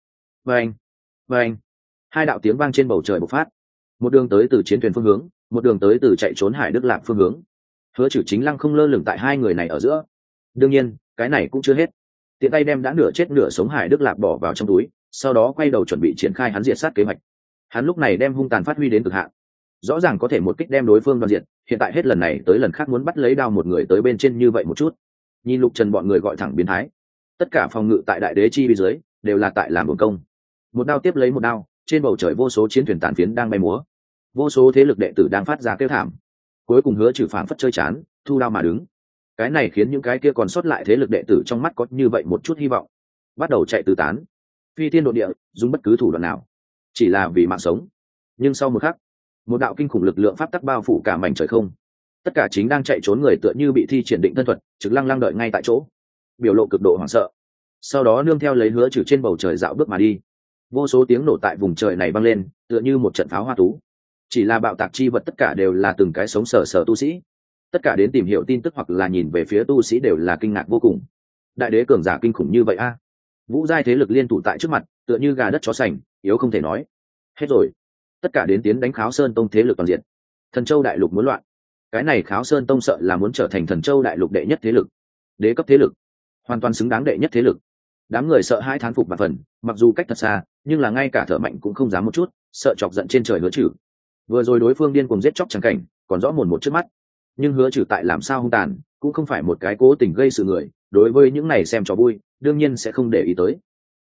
Vâng. Hai đạo tiếng vang trên bầu trời bộc phát. Một đường tới từ chiến thuyền phương hướng, một đường tới từ chạy trốn Hải Đức Lạp phương hướng. Hứa Trừ chính lăng không lơ lửng tại hai người này ở giữa. Đương nhiên, cái này cũng chưa hết. Tiện tay đem đã nửa chết nửa sống Hải Đức Lạp bỏ vào trong túi, sau đó quay đầu chuẩn bị triển khai hắn diệt sát kế hoạch. Hắn lúc này đem hung tàn phát huy đến cực hạn. Rõ ràng có thể một kích đem đối phương đoàn diệt, hiện tại hết lần này tới lần khác muốn bắt lấy đao một người tới bên trên như vậy một chút. Nhìn Lục Trần bọn người gọi thẳng biến thái. Tất cả phòng ngự tại đại đế chi bên dưới đều là tại làm bổn công. Một đao tiếp lấy một đao, trên bầu trời vô số chiến thuyền tàn phiến đang bay múa, vô số thế lực đệ tử đang phát ra kêu thảm. Cuối cùng Hứa Trừ phảng phất chơi chán, thu đao mà đứng. Cái này khiến những cái kia còn sót lại thế lực đệ tử trong mắt có như vậy một chút hy vọng, bắt đầu chạy tứ tán, phi thiên độ địa, dùng bất cứ thủ đoạn nào, chỉ là vì mạng sống. Nhưng sau một khắc, một đạo kinh khủng lực lượng pháp tắc bao phủ cả mảnh trời không. Tất cả chính đang chạy trốn người tựa như bị thi triển định thân thuật, trực lăng lăng đợi ngay tại chỗ, biểu lộ cực độ hoảng sợ. Sau đó nương theo lấy Hứa Trừ trên bầu trời dạo bước mà đi. Vô số tiếng nổ tại vùng trời này vang lên, tựa như một trận pháo hoa tú. Chỉ là bạo tạc chi vật tất cả đều là từng cái sống sờ sờ tu sĩ. Tất cả đến tìm hiểu tin tức hoặc là nhìn về phía tu sĩ đều là kinh ngạc vô cùng. Đại đế cường giả kinh khủng như vậy a? Vũ giai thế lực liên tụ tại trước mặt, tựa như gà đất chó sành, yếu không thể nói. Hết rồi. Tất cả đến tiến đánh Kháo Sơn tông thế lực toàn diện. Thần Châu đại lục muốn loạn. Cái này Kháo Sơn tông sợ là muốn trở thành Thần Châu đại lục đệ nhất thế lực, đế cấp thế lực, hoàn toàn xứng đáng đệ nhất thế lực. Đám người sợ hãi thán phục bạt phần, mặc dù cách thật xa, nhưng là ngay cả thở mạnh cũng không dám một chút, sợ chọc giận trên trời Hứa Trừ. Vừa rồi đối phương điên cuồng giết chóc chẳng cảnh, còn rõ mồn một trước mắt. Nhưng Hứa Trừ tại làm sao hung tàn, cũng không phải một cái cố tình gây sự người, đối với những này xem trò vui, đương nhiên sẽ không để ý tới.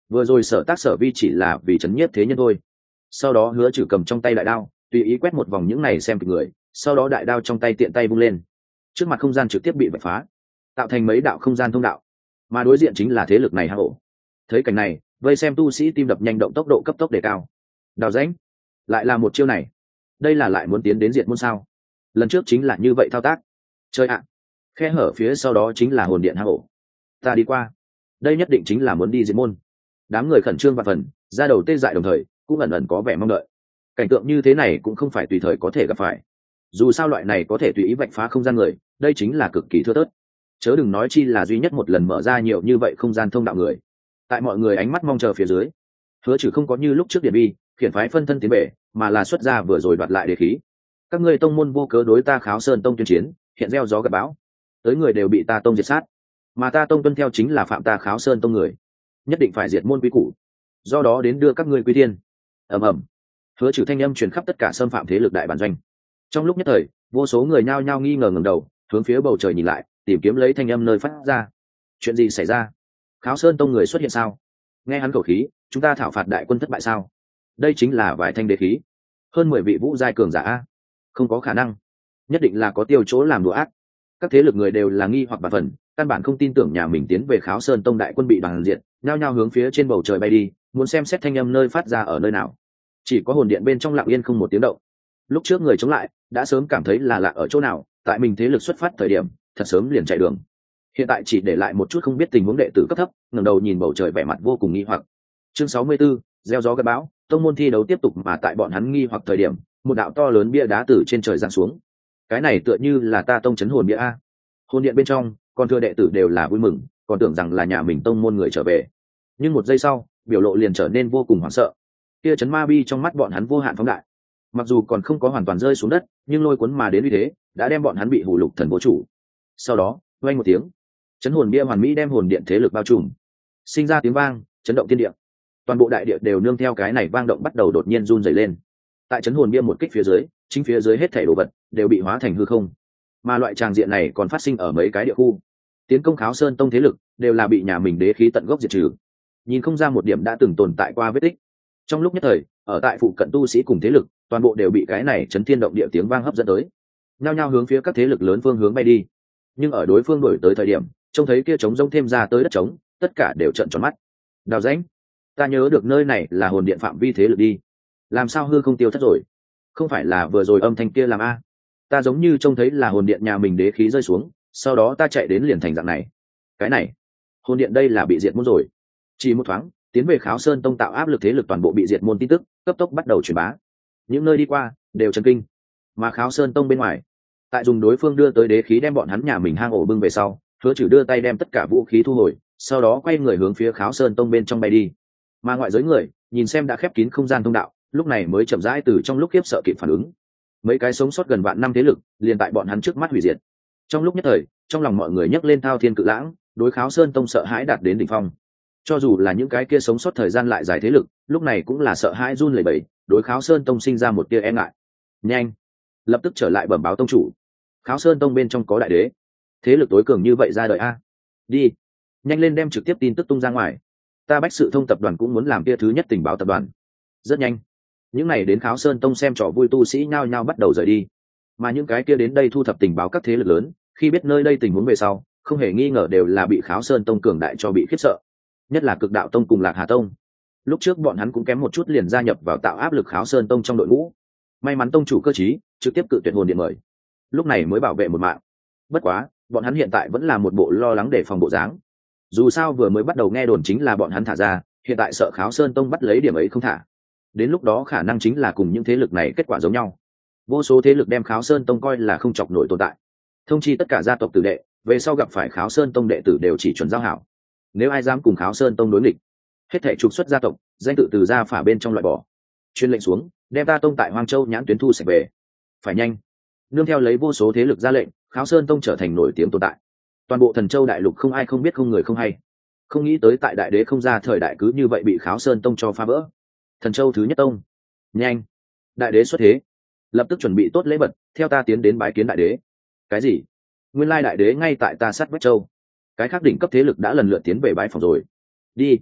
vừa rồi sở tác sở vi chỉ là vì chấn nhiếp thế nhân thôi. Sau đó Hứa Trừ cầm trong tay đại đao tùy ý quét một vòng những này xem kịch người, sau đó đại đao trong tay tiện tay vung lên, trước mặt không gian trực tiếp bị vạch phá, tạo thành mấy đạo không gian thông đạo, mà đối diện chính là thế lực này hang ổ. Thấy cảnh này, vây xem tu sĩ tim đập nhanh, động tốc độ cấp tốc đề cao. Đào rãnh, lại là một chiêu này, đây là lại muốn tiến đến diệt môn sao? Lần trước chính là như vậy thao tác. Chơi ạ, khe hở phía sau đó chính là hồn điện hang ổ. Ta đi qua, đây nhất định chính là muốn đi diệt môn. Đám người khẩn trương và phần ra đầu tê dại, đồng thời cũng ẩn ẩn có vẻ mong đợi. Cảnh tượng như thế này cũng không phải tùy thời có thể gặp phải, dù sao loại này có thể tùy ý vạch phá không gian người, đây chính là cực kỳ thưa thớt, chớ đừng nói chi là duy nhất một lần mở ra nhiều như vậy không gian thông đạo người. Tại mọi người ánh mắt mong chờ phía dưới, Hứa Trừ không có như lúc trước Điện Bi khiển phái phân thân tiến bể, mà là xuất ra vừa rồi đoạt lại đế khí. Các ngươi tông môn vô cớ đối ta Kháo Sơn tông tuyên chiến, hiện gieo gió gặp bão, tới người đều bị ta tông diệt sát, mà ta tông tuân theo chính là phạm ta Kháo Sơn tông người, nhất định phải diệt môn quy củ, do đó đến đưa các ngươi quy thiên. Ầm ầm, Hứa Trừ thanh âm truyền khắp tất cả xâm phạm thế lực đại bản doanh. Trong lúc nhất thời, vô số người nhao nhao nghi ngờ ngẩng đầu hướng phía bầu trời nhìn lại, tìm kiếm lấy thanh âm nơi phát ra. Chuyện gì xảy ra? Kháo Sơn tông người xuất hiện sao? Nghe hắn khẩu khí, chúng ta thảo phạt đại quân thất bại sao? Đây chính là vài thanh đế khí, hơn 10 vị vũ giai cường giả a. Không có khả năng, nhất định là có tiêu chỗ làm đùa ác. Các thế lực người đều là nghi hoặc bạt phần, căn bản không tin tưởng nhà mình tiến về Kháo Sơn tông đại quân bị đoàn diệt, nhao nhao hướng phía trên bầu trời bay đi, muốn xem xét thanh âm nơi phát ra ở nơi nào. Chỉ có hồn điện bên trong lặng yên không một tiếng động. Lúc trước người chống lại đã sớm cảm thấy là lạ ở chỗ nào, tại mình thế lực xuất phát thời điểm thật sớm liền chạy đường, hiện tại chỉ để lại một chút không biết tình huống đệ tử cấp thấp ngẩng đầu nhìn bầu trời vẻ mặt vô cùng nghi hoặc. Chương 64, gieo gió gặt bão, tông môn thi đấu tiếp tục, mà tại bọn hắn nghi hoặc thời điểm, một đạo to lớn bia đá từ trên trời giáng xuống. Cái này tựa như là ta tông chấn hồn bia a. Hồn điện bên trong còn thừa đệ tử đều là vui mừng, còn tưởng rằng là nhà mình tông môn người trở về, nhưng một giây sau biểu lộ liền trở nên vô cùng hoảng sợ. Kia chấn ma bi trong mắt bọn hắn vô hạn phóng đại, mặc dù còn không có hoàn toàn rơi xuống đất, nhưng lôi cuốn mà đến uy thế đã đem bọn hắn bị hủ lục thần vô chủ. Sau đó vang một tiếng, chấn hồn bia hoàn mỹ đem hồn điện thế lực bao trùm, sinh ra tiếng vang chấn động thiên địa. Toàn bộ đại địa đều nương theo cái này vang động bắt đầu đột nhiên run rẩy lên. Tại chấn hồn bia một kích phía dưới, chính phía dưới hết thảy đồ vật đều bị hóa thành hư không. Mà loại tràng diện này còn phát sinh ở mấy cái địa khu. Tiến công Kháo Sơn tông thế lực đều là bị nhà mình đế khí tận gốc diệt trừ, nhìn không ra một điểm đã từng tồn tại qua vết tích. Trong lúc nhất thời, ở tại phụ cận tu sĩ cùng thế lực toàn bộ đều bị cái này chấn thiên động địa tiếng vang hấp dẫn tới, nhao nhao hướng phía các thế lực lớn phương hướng bay đi. Nhưng ở đối phương đổi tới thời điểm, trông thấy kia trống rông thêm ra tới đất trống, tất cả đều trợn tròn mắt. Đào rãnh, ta nhớ được nơi này là hồn điện phạm vi thế lực đi, làm sao hư không tiêu thất rồi? Không phải là vừa rồi âm thanh kia làm a? Ta giống như trông thấy là hồn điện nhà mình đế khí rơi xuống, sau đó ta chạy đến liền thành dạng này. Cái này, hồn điện đây là bị diệt môn rồi. Chỉ một thoáng, tiến về Kháo Sơn tông tạo áp lực thế lực toàn bộ bị diệt môn tin tức cấp tốc bắt đầu truyền bá, những nơi đi qua đều chấn kinh. Mà Kháo Sơn tông bên ngoài, tại dùng đối phương đưa tới đế khí đem bọn hắn nhà mình hang ổ bưng về sau, Hứa Trừ đưa tay đem tất cả vũ khí thu hồi, sau đó quay người hướng phía Kháo Sơn tông bên trong bay đi. Mà ngoại giới người nhìn xem đã khép kín không gian thông đạo, lúc này mới chậm rãi từ trong lúc khiếp sợ kịp phản ứng. Mấy cái sống sót gần vạn năm thế lực liền tại bọn hắn trước mắt hủy diệt. Trong lúc nhất thời, trong lòng mọi người nhấc lên thao thiên cự lãng, đối Kháo Sơn tông sợ hãi đạt đến đỉnh phong. Cho dù là những cái kia sống sót thời gian lại dài thế lực, lúc này cũng là sợ hãi run lẩy bẩy, đối Kháo Sơn tông sinh ra một tia e ngại. Nhanh, lập tức trở lại bẩm báo tông chủ, Kháo Sơn tông bên trong có đại đế, thế lực tối cường như vậy ra đời a. Đi, nhanh lên đem trực tiếp tin tức tung ra ngoài, ta Bách Sự Thông tập đoàn cũng muốn làm kia thứ nhất tình báo tập đoàn. Rất nhanh, những này đến Kháo Sơn tông xem trò vui tu sĩ nhao nhao bắt đầu rời đi, mà những cái kia đến đây thu thập tình báo các thế lực lớn, khi biết nơi đây tình huống về sau, không hề nghi ngờ đều là bị Kháo Sơn tông cường đại cho bị khiếp sợ, nhất là Cực Đạo tông cùng Lạc Hà tông. Lúc trước bọn hắn cũng kém một chút liền gia nhập vào tạo áp lực Kháo Sơn tông trong đội ngũ, may mắn tông chủ cơ trí trực tiếp cự tuyệt hồn điện mời, lúc này mới bảo vệ một mạng. Bất quá bọn hắn hiện tại vẫn là một bộ lo lắng để phòng bộ dáng, dù sao vừa mới bắt đầu nghe đồn chính là bọn hắn thả ra, hiện tại sợ Kháo Sơn tông bắt lấy điểm ấy không thả, đến lúc đó khả năng chính là cùng những thế lực này kết quả giống nhau. Vô số thế lực đem Kháo Sơn tông coi là không chọc nổi tồn tại, thông chi tất cả gia tộc tử đệ về sau gặp phải Kháo Sơn tông đệ tử đều chỉ chuẩn giao hảo, nếu ai dám cùng Kháo Sơn tông đối nghịch, hết thảy trục xuất gia tộc, danh tự từ gia phả bên trong loại bỏ. Chuyên lệnh xuống, đem ta tông tại Hoang Châu nhãn tuyến thu sạch về. Phải nhanh. Nương theo lấy vô số thế lực ra lệnh, Kháo Sơn tông trở thành nổi tiếng tồn tại, toàn bộ Thần Châu đại lục không ai không biết không người không hay. Không nghĩ tới tại đại đế không ra thời đại cứ như vậy bị Kháo Sơn tông cho phá vỡ. Thần Châu thứ nhất tông, nhanh, đại đế xuất thế, lập tức chuẩn bị tốt lễ vật, theo ta tiến đến bái kiến đại đế. Cái gì? Nguyên lai đại đế ngay tại ta sát Vách Châu. Cái khác đỉnh cấp thế lực đã lần lượt tiến về bái phòng rồi. Đi,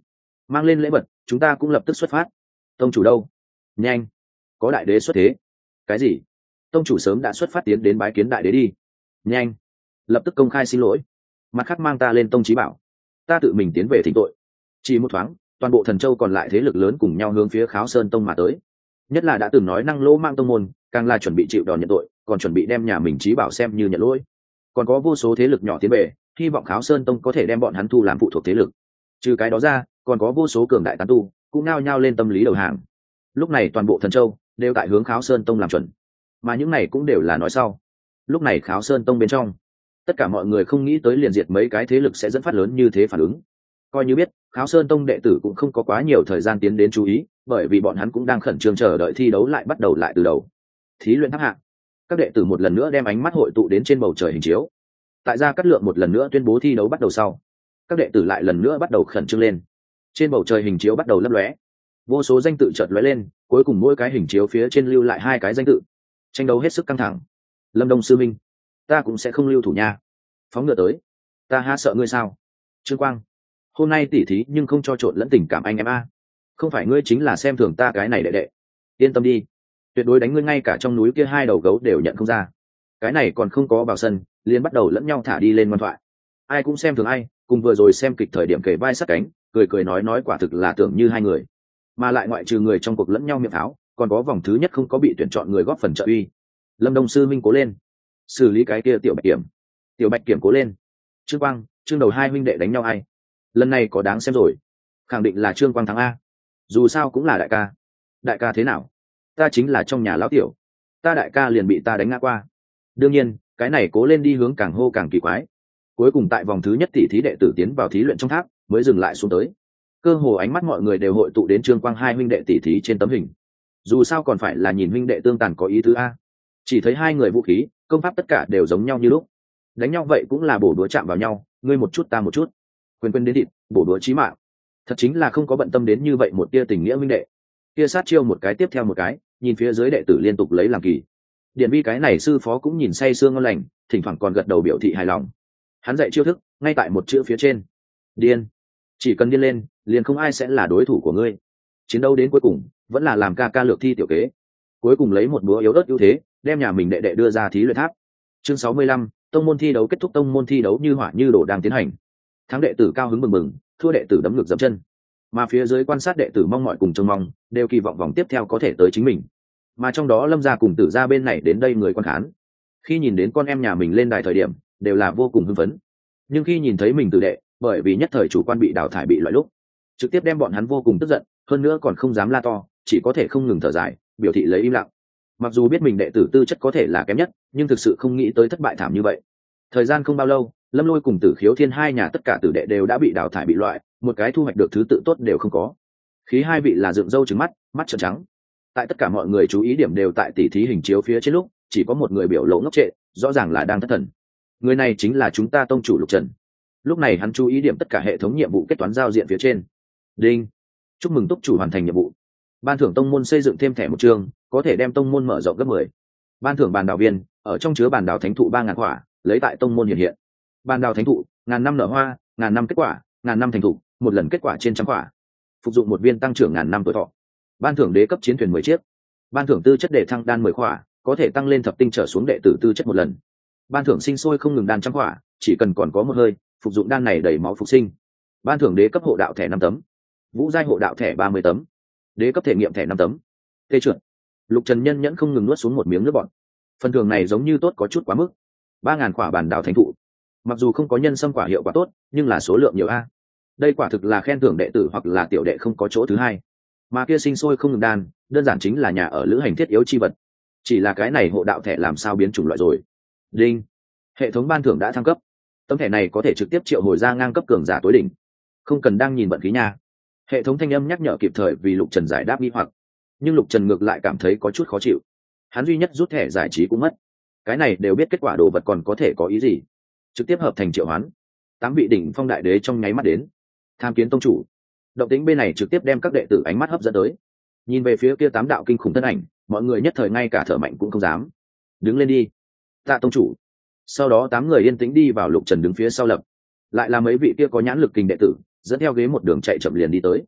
mang lên lễ vật, chúng ta cũng lập tức xuất phát. Tông chủ đâu? Nhanh, có đại đế xuất thế. Cái gì? Tông chủ sớm đã xuất phát tiến đến bái kiến đại đế đi. Nhanh, lập tức công khai xin lỗi, mặt khác mang ta lên tông chí bảo, ta tự mình tiến về thỉnh tội. Chỉ một thoáng, toàn bộ Thần Châu còn lại thế lực lớn cùng nhau hướng phía Kháo Sơn tông mà tới. Nhất là đã từng nói năng lỗ mang tông môn, càng là chuẩn bị chịu đòn nhận tội, còn chuẩn bị đem nhà mình chí bảo xem như nhận lỗi. Còn có vô số thế lực nhỏ tiến về, hy vọng Kháo Sơn tông có thể đem bọn hắn thu làm phụ thuộc thế lực. Trừ cái đó ra, còn có vô số cường đại tán tu cũng nao nhao lên tâm lý đầu hàng. Lúc này toàn bộ Thần Châu đều tại hướng Kháo Sơn tông làm chuẩn, mà những này cũng đều là nói sau. Lúc này Kháo Sơn tông bên trong, tất cả mọi người không nghĩ tới liền diệt mấy cái thế lực sẽ dẫn phát lớn như thế phản ứng. Coi như biết, Kháo Sơn tông đệ tử cũng không có quá nhiều thời gian tiến đến chú ý, bởi vì bọn hắn cũng đang khẩn trương chờ đợi thi đấu lại bắt đầu lại từ đầu. Thí luyện tháp hạng, các đệ tử một lần nữa đem ánh mắt hội tụ đến trên bầu trời hình chiếu. Tại Gia Cát Lượng một lần nữa tuyên bố thi đấu bắt đầu sau, các đệ tử lại lần nữa bắt đầu khẩn trương lên. Trên bầu trời hình chiếu bắt đầu lấp lóe, vô số danh tự chợt lóe lên, cuối cùng mỗi cái hình chiếu phía trên lưu lại 2 cái danh tự. Tranh đấu hết sức căng thẳng. Lâm Đông Sư Minh, ta cũng sẽ không lưu thủ nha. Phóng ngựa tới, ta há sợ ngươi sao? Trương Quang, hôm nay tỉ thí nhưng không cho trộn lẫn tình cảm anh em a. Không phải ngươi chính là xem thường ta cái này đệ đệ. Yên tâm đi, tuyệt đối đánh ngươi ngay cả trong núi kia 2 đầu gấu đều nhận không ra. Cái này còn không có vào sân, liền bắt đầu lẫn nhau thả đi lên ngoan thoại. Ai cũng xem thường ai, cùng vừa rồi xem kịch thời điểm kề vai sát cánh, cười cười nói quả thực là tưởng như hai người. Mà lại ngoại trừ người trong cuộc lẫn nhau miệng tháo, còn có vòng thứ nhất không có bị tuyển chọn người góp phần trợ uy. Lâm Đông Sư Minh cố lên, xử lý cái kia tiểu Bạch Kiểm. Tiểu Bạch Kiểm cố lên. Trương Quang, Trương Đầu hai huynh đệ đánh nhau ai? Lần này có đáng xem rồi. Khẳng định là Trương Quang thắng a. Dù sao cũng là đại ca. Đại ca thế nào? Ta chính là trong nhà lão tiểu. Ta đại ca liền bị ta đánh ngã qua. Đương nhiên, cái này cố lên đi hướng càng hô càng kỳ quái. Cuối cùng tại vòng thứ nhất tỷ thí đệ tử tiến vào thí luyện trong tháp, mới dừng lại xuống tới. Cơ hồ ánh mắt mọi người đều hội tụ đến Trương Quang hai huynh đệ tỷ thí trên tấm hình. Dù sao còn phải là nhìn huynh đệ tương tàn có ý tứ a. Chỉ thấy hai người vũ khí, công pháp tất cả đều giống nhau như lúc. Đánh nhau vậy cũng là bổ đũa chạm vào nhau, ngươi một chút ta một chút. Quyền quyền đến thịt, bổ đũa chí mạng. Thật chính là không có bận tâm đến như vậy một tia tình nghĩa huynh đệ. Kia sát chiêu một cái tiếp theo một cái, nhìn phía dưới đệ tử liên tục lấy làm kỳ. Điện Vi cái này sư phó cũng nhìn say sương ngon lành, thỉnh thoảng còn gật đầu biểu thị hài lòng. Hắn dạy chiêu thức ngay tại một chữ phía trên: điên. Chỉ cần điên lên, liền không ai sẽ là đối thủ của ngươi. Chiến đấu đến cuối cùng vẫn là làm ca ca lược thi tiểu kế, cuối cùng lấy một búa yếu ớt ưu thế đem nhà mình đệ đệ đưa ra thí luyện tháp. Chương 65, tông môn thi đấu kết thúc. Tông môn thi đấu như hỏa như đổ đang tiến hành. Thắng đệ tử cao hứng mừng mừng, thua đệ tử đấm ngược dậm chân. Mà phía dưới quan sát đệ tử mong mỏi cùng trông mong, đều kỳ vọng vòng tiếp theo có thể tới chính mình. Mà trong đó Lâm gia cùng Tử gia bên này đến đây người quan khán, khi nhìn đến con em nhà mình lên đài thời điểm, đều là vô cùng hưng phấn. Nhưng khi nhìn thấy mình tử đệ bởi vì nhất thời chủ quan bị đào thải bị loại lúc, trực tiếp đem bọn hắn vô cùng tức giận, hơn nữa còn không dám la to, chỉ có thể không ngừng thở dài, biểu thị lấy im lặng. Mặc dù biết mình đệ tử tư chất có thể là kém nhất, nhưng thực sự không nghĩ tới thất bại thảm như vậy. Thời gian không bao lâu, Lâm Lôi cùng Tử Khiếu Thiên hai nhà tất cả tử đệ đều đã bị đào thải bị loại, một cái thu hoạch được thứ tự tốt đều không có. Khí hai vị là dựng râu trừng mắt, mắt trợn trắng. Tại tất cả mọi người chú ý điểm đều tại tỉ thí hình chiếu phía trên lúc, chỉ có một người biểu lộ ngốc trệ, rõ ràng là đang thất thần. Người này chính là chúng ta tông chủ Lục Trần. Lúc này hắn chú ý điểm tất cả hệ thống nhiệm vụ kết toán giao diện phía trên. Đinh, chúc mừng túc chủ hoàn thành nhiệm vụ. Ban thưởng tông môn xây dựng thêm thẻ một chương, có thể đem tông môn mở rộng gấp 10. Ban thưởng bàn đào viên, ở trong chứa bàn đào thánh thụ 3000 quả, lấy tại tông môn hiện hiện. Bàn đào thánh thụ, 1000 năm nở hoa, 1000 năm kết quả, 1000 năm thành thụ, một lần kết quả trên trăm quả. Phục dụng một viên tăng trưởng 1000 năm tuổi thọ. Ban thưởng đế cấp chiến thuyền 10 chiếc. Ban thưởng tư chất để thăng đan 10 quả, có thể tăng lên thập tinh trở xuống đệ tử tư chất một lần. Ban thưởng sinh sôi không ngừng đan trăm quả, chỉ cần còn có một hơi, phục dụng đan này đầy máu phục sinh. Ban thưởng đế cấp hộ đạo thẻ 5 tấm. Vũ giai hộ đạo thẻ 30 tấm. Đế cấp thể nghiệm thẻ 5 tấm. Tê trượt. Lục Trần nhân nhẫn không ngừng nuốt xuống một miếng nước bọt. Phần thưởng này giống như tốt có chút quá mức. 3000 quả bản đào thánh thụ. Mặc dù không có nhân sâm quả hiệu quả tốt, nhưng là số lượng nhiều a. Đây quả thực là khen thưởng đệ tử hoặc là tiểu đệ không có chỗ thứ hai. Mà kia sinh sôi không ngừng đan, đơn giản chính là nhà ở lữ hành thiết yếu chi vật. Chỉ là cái này hộ đạo thẻ làm sao biến chủng loại rồi. Đinh, hệ thống ban thưởng đã thăng cấp. Tấm thẻ này có thể trực tiếp triệu hồi ra ngang cấp cường giả tối đỉnh, không cần đang nhìn vận khí nha. Hệ thống thanh âm nhắc nhở kịp thời vì Lục Trần giải đáp nghi hoặc, nhưng Lục Trần ngược lại cảm thấy có chút khó chịu. Hắn duy nhất rút thẻ giải trí cũng mất, cái này đều biết kết quả đồ vật còn có thể có ý gì. Trực tiếp hợp thành triệu hoán, 8 vị đỉnh phong đại đế trong nháy mắt đến tham kiến tông chủ. Động tĩnh bên này trực tiếp đem các đệ tử ánh mắt hấp dẫn tới, nhìn về phía kia 8 đạo kinh khủng thân ảnh, mọi người nhất thời ngay cả thở mạnh cũng không dám. Đứng lên đi, tạ tông chủ. Sau đó 8 người yên tĩnh đi vào. Lục Trần đứng phía sau lập, lại là mấy vị kia có nhãn lực kinh đệ tử dẫn theo ghế một đường chạy chậm liền đi tới.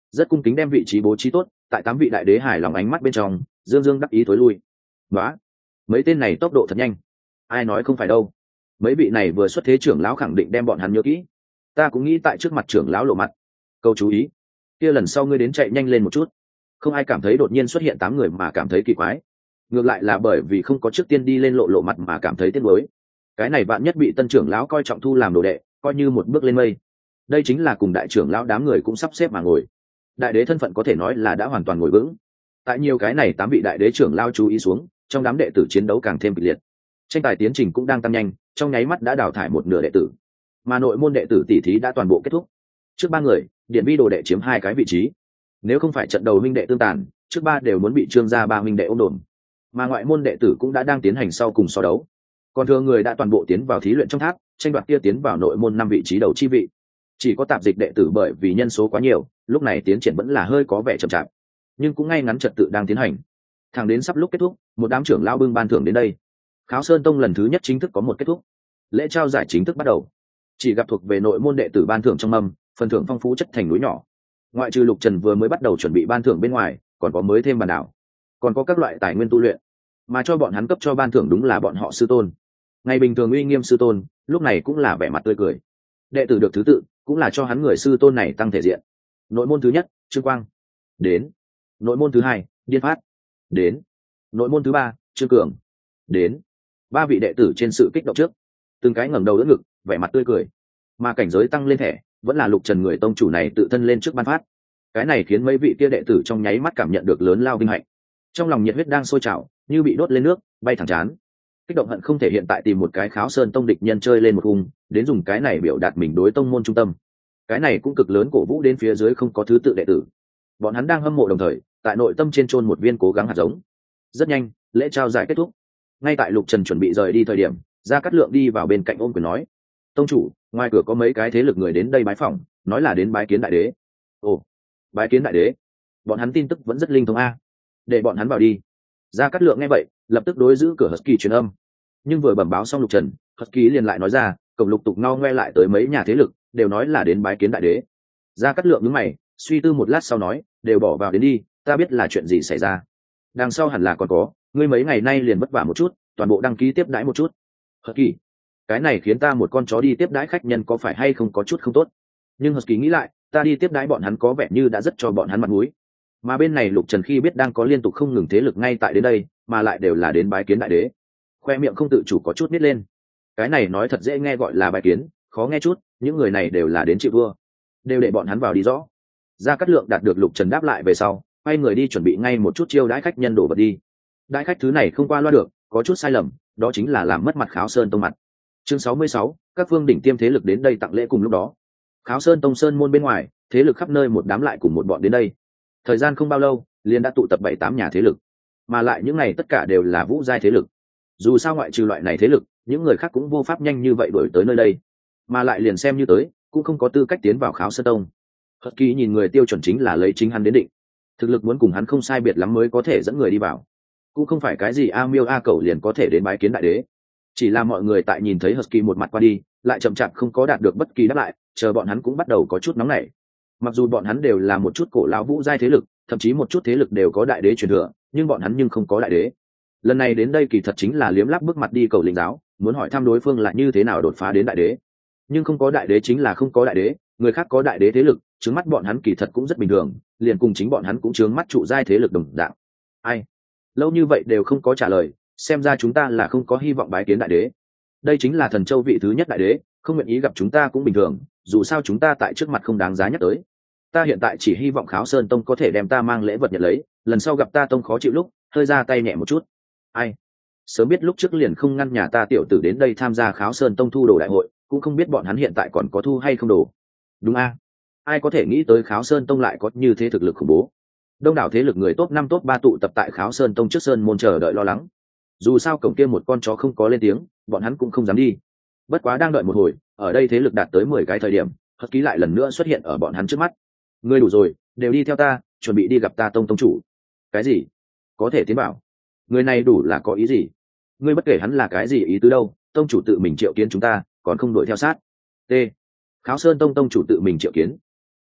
rất cung kính đem vị trí bố trí tốt, tại 8 vị đại đế hài lòng ánh mắt bên trong, dương dương đắc ý tối lui. Đó, mấy tên này tốc độ thật nhanh, ai nói không phải đâu. Mấy vị này vừa xuất thế trưởng lão khẳng định đem bọn hắn nhớ kỹ. Ta cũng nghĩ tại trước mặt trưởng lão lộ mặt. Câu chú ý, kia lần sau ngươi đến chạy nhanh lên một chút. Không ai cảm thấy đột nhiên xuất hiện 8 người mà cảm thấy kỳ quái, ngược lại là bởi vì không có trước tiên đi lên lộ mặt mà cảm thấy tiếc nuối. Cái này bạn nhất bị tân trưởng lão coi trọng thu làm đồ đệ, coi như một bước lên mây. Đây chính là cùng đại trưởng lão đám người cũng sắp xếp mà ngồi. Đại đế thân phận có thể nói là đã hoàn toàn ngồi vững. Tại nhiều cái này 8 vị đại đế trưởng lao chú ý xuống, trong đám đệ tử chiến đấu càng thêm kịch liệt. Tranh tài tiến trình cũng đang tăng nhanh, trong nháy mắt đã đào thải một nửa đệ tử. Mà nội môn đệ tử tỷ thí đã toàn bộ kết thúc. Trước 3 người, điện vi đồ đệ chiếm 2 cái vị trí. Nếu không phải trận đầu huynh đệ tương tàn, trước 3 đều muốn bị trương gia 3 huynh đệ ôm đồn. Mà ngoại môn đệ tử cũng đã đang tiến hành sau cùng so đấu. Còn thừa người đã toàn bộ tiến vào thí luyện trong tháp, tranh đoạt kia tiến vào nội môn 5 vị trí đầu chi vị. Chỉ có tạp dịch đệ tử bởi vì nhân số quá nhiều, lúc này tiến triển vẫn là hơi có vẻ chậm chạp, nhưng cũng ngay ngắn trật tự đang tiến hành. Thẳng đến sắp lúc kết thúc, một đám trưởng lao bưng ban thưởng đến đây. Kháo Sơn Tông lần thứ nhất chính thức có một kết thúc, lễ trao giải chính thức bắt đầu. Chỉ gặp thuộc về nội môn đệ tử ban thưởng trong mâm, phần thưởng phong phú chất thành núi nhỏ. Ngoại trừ Lục Trần vừa mới bắt đầu chuẩn bị ban thưởng bên ngoài, còn có mới thêm bàn đảo, còn có các loại tài nguyên tu luyện, mà cho bọn hắn cấp cho ban thưởng đúng là bọn họ sư tôn. Ngày bình thường uy nghiêm sư tôn, lúc này cũng là vẻ mặt tươi cười. Đệ tử được thứ tự, cũng là cho hắn người sư tôn này tăng thể diện. Nội môn thứ nhất, Trương Quang đến. Nội môn thứ 2, Điên Phát đến. Nội môn thứ 3, Trương Cường đến. 3 vị đệ tử trên sự kích động trước, từng cái ngẩng đầu đỡ ngực, vẻ mặt tươi cười. Mà cảnh giới tăng lên thẻ, vẫn là Lục Trần người tông chủ này tự thân lên trước ban phát. Cái này khiến mấy vị kia đệ tử trong nháy mắt cảm nhận được lớn lao vinh hạnh. Trong lòng nhiệt huyết đang sôi trào, như bị đốt lên nước, bay thẳng chán. Kích động hận không thể hiện tại tìm một cái Kháo Sơn Tông địch nhân chơi lên một khung, đến dùng cái này biểu đạt mình đối tông môn trung tâm. Cái này cũng cực lớn cổ vũ đến phía dưới không có thứ tự đệ tử. Bọn hắn đang hâm mộ đồng thời, tại nội tâm trên chôn một viên cố gắng hạt giống. Rất nhanh, lễ trao giải kết thúc. Ngay tại Lục Trần chuẩn bị rời đi thời điểm, Gia Cát Lượng đi vào bên cạnh ôm quyền nói: "Tông chủ, ngoài cửa có mấy cái thế lực người đến đây bái phỏng, nói là đến bái kiến đại đế." "Ồ, bái kiến đại đế?" Bọn hắn tin tức vẫn rất linh thông a. Để bọn hắn vào đi. Gia Cát Lượng nghe vậy, lập tức đối giữ cửa Husky truyền âm. Nhưng vừa bẩm báo xong Lục Trần, Husky liền lại nói ra, cổng lục tục ngao ngoe lại tới mấy nhà thế lực, đều nói là đến bái kiến đại đế. Gia Cát Lượng nhướng mày, suy tư một lát sau nói, đều bỏ vào đến đi, ta biết là chuyện gì xảy ra. Đằng sau hẳn là còn có, ngươi mấy ngày nay liền vất vả một chút, toàn bộ đăng ký tiếp đãi một chút. Husky, cái này khiến ta một con chó đi tiếp đãi khách nhân có phải hay không có chút không tốt. Nhưng Husky nghĩ lại, ta đi tiếp đãi bọn hắn có vẻ như đã rất cho bọn hắn mặt mũi. Mà bên này Lục Trần khi biết đang có liên tục không ngừng thế lực ngay tại đến đây, mà lại đều là đến bái kiến đại đế, khoe miệng không tự chủ có chút nít lên. Cái này nói thật dễ nghe gọi là bái kiến, khó nghe chút, những người này đều là đến chịu vua, đều để bọn hắn vào đi rõ. Gia Cát Lượng đạt được Lục Trần đáp lại về sau, quay người đi chuẩn bị ngay một chút chiêu đãi khách nhân đổ vật đi. Đãi khách thứ này không qua loa được, có chút sai lầm, đó chính là làm mất mặt Kháo Sơn Tông mặt. Chương 66, các phương đỉnh tiêm thế lực đến đây tặng lễ cùng lúc đó. Kháo Sơn Tông sơn môn bên ngoài, thế lực khắp nơi một đám lại cùng một bọn đến đây. Thời gian không bao lâu, liền đã tụ tập 7-8 nhà thế lực, mà lại những này tất cả đều là vũ giai thế lực. Dù sao ngoại trừ loại này thế lực, những người khác cũng vô pháp nhanh như vậy đuổi tới nơi đây, mà lại liền xem như tới, cũng không có tư cách tiến vào Kháo Sơn Tông. Hất Kỳ nhìn người tiêu chuẩn chính là lấy chính hắn đến định, thực lực muốn cùng hắn không sai biệt lắm mới có thể dẫn người đi vào, cũng không phải cái gì a miêu a cẩu liền có thể đến bái kiến đại đế. Chỉ là mọi người tại nhìn thấy Hất Kỳ một mặt qua đi, lại chậm chạp không có đạt được bất kỳ đáp lại, chờ bọn hắn cũng bắt đầu có chút nóng nảy. Mặc dù bọn hắn đều là một chút cổ lão vũ giai thế lực, thậm chí một chút thế lực đều có đại đế truyền thừa, nhưng bọn hắn nhưng không có đại đế. Lần này đến đây kỳ thật chính là liếm láp bước mặt đi cầu linh giáo, muốn hỏi thăm đối phương là như thế nào đột phá đến đại đế. Nhưng không có đại đế chính là không có đại đế, người khác có đại đế thế lực, trướng mắt bọn hắn kỳ thật cũng rất bình thường, liền cùng chính bọn hắn cũng trướng mắt trụ giai thế lực đồng dạng. Ai? Lâu như vậy đều không có trả lời, xem ra chúng ta là không có hy vọng bái kiến đại đế. Đây chính là Thần Châu vị thứ nhất đại đế, không nguyện ý gặp chúng ta cũng bình thường, dù sao chúng ta tại trước mặt không đáng giá nhắc tới. Ta hiện tại chỉ hy vọng Kháo Sơn Tông có thể đem ta mang lễ vật nhận lấy, lần sau gặp ta tông khó chịu lúc, hơi ra tay nhẹ một chút. Ai? Sớm biết lúc trước liền không ngăn nhà ta tiểu tử đến đây tham gia Kháo Sơn Tông thu đồ đại hội, cũng không biết bọn hắn hiện tại còn có thu hay không đồ. Đúng a? Ai có thể nghĩ tới Kháo Sơn Tông lại có như thế thực lực khủng bố. Đông đảo thế lực người top 5 top 3 tụ tập tại Kháo Sơn Tông trước sơn môn chờ đợi lo lắng. Dù sao cổng kia một con chó không có lên tiếng, bọn hắn cũng không dám đi. Bất quá đang đợi một hồi, ở đây thế lực đạt tới 10 cái thời điểm, Hất Ký lại lần nữa xuất hiện ở bọn hắn trước mắt. Ngươi đủ rồi, đều đi theo ta, chuẩn bị đi gặp ta tông chủ. Cái gì? Có thể tiến bảo? Người này đủ là có ý gì? Ngươi bất kể hắn là cái gì ý tứ đâu, tông chủ tự mình triệu kiến chúng ta, còn không đuổi theo sát. T. Kháo Sơn Tông tông chủ tự mình triệu kiến.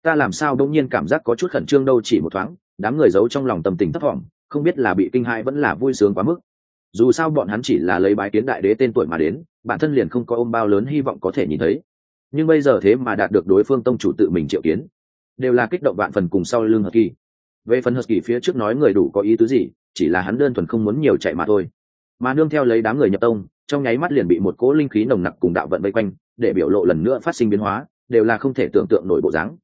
Ta làm sao đông nhiên cảm giác có chút khẩn trương đâu, chỉ một thoáng đám người giấu trong lòng tâm tình thấp thỏm, không biết là bị kinh hãi vẫn là vui sướng quá mức. Dù sao bọn hắn chỉ là lấy bái kiến đại đế tên tuổi mà đến, bản thân liền không có ôm bao lớn hy vọng có thể nhìn thấy, nhưng bây giờ thế mà đạt được đối phương tông chủ tự mình triệu kiến, đều là kích động vạn phần cùng sau lưng Husky. Về phần Husky phía trước nói người đủ có ý tứ gì, chỉ là hắn đơn thuần không muốn nhiều chạy mà thôi. Mà nương theo lấy đám người nhập tông, trong nháy mắt liền bị một cỗ linh khí nồng nặc cùng đạo vận vây quanh, để biểu lộ lần nữa phát sinh biến hóa, đều là không thể tưởng tượng nổi bộ dáng.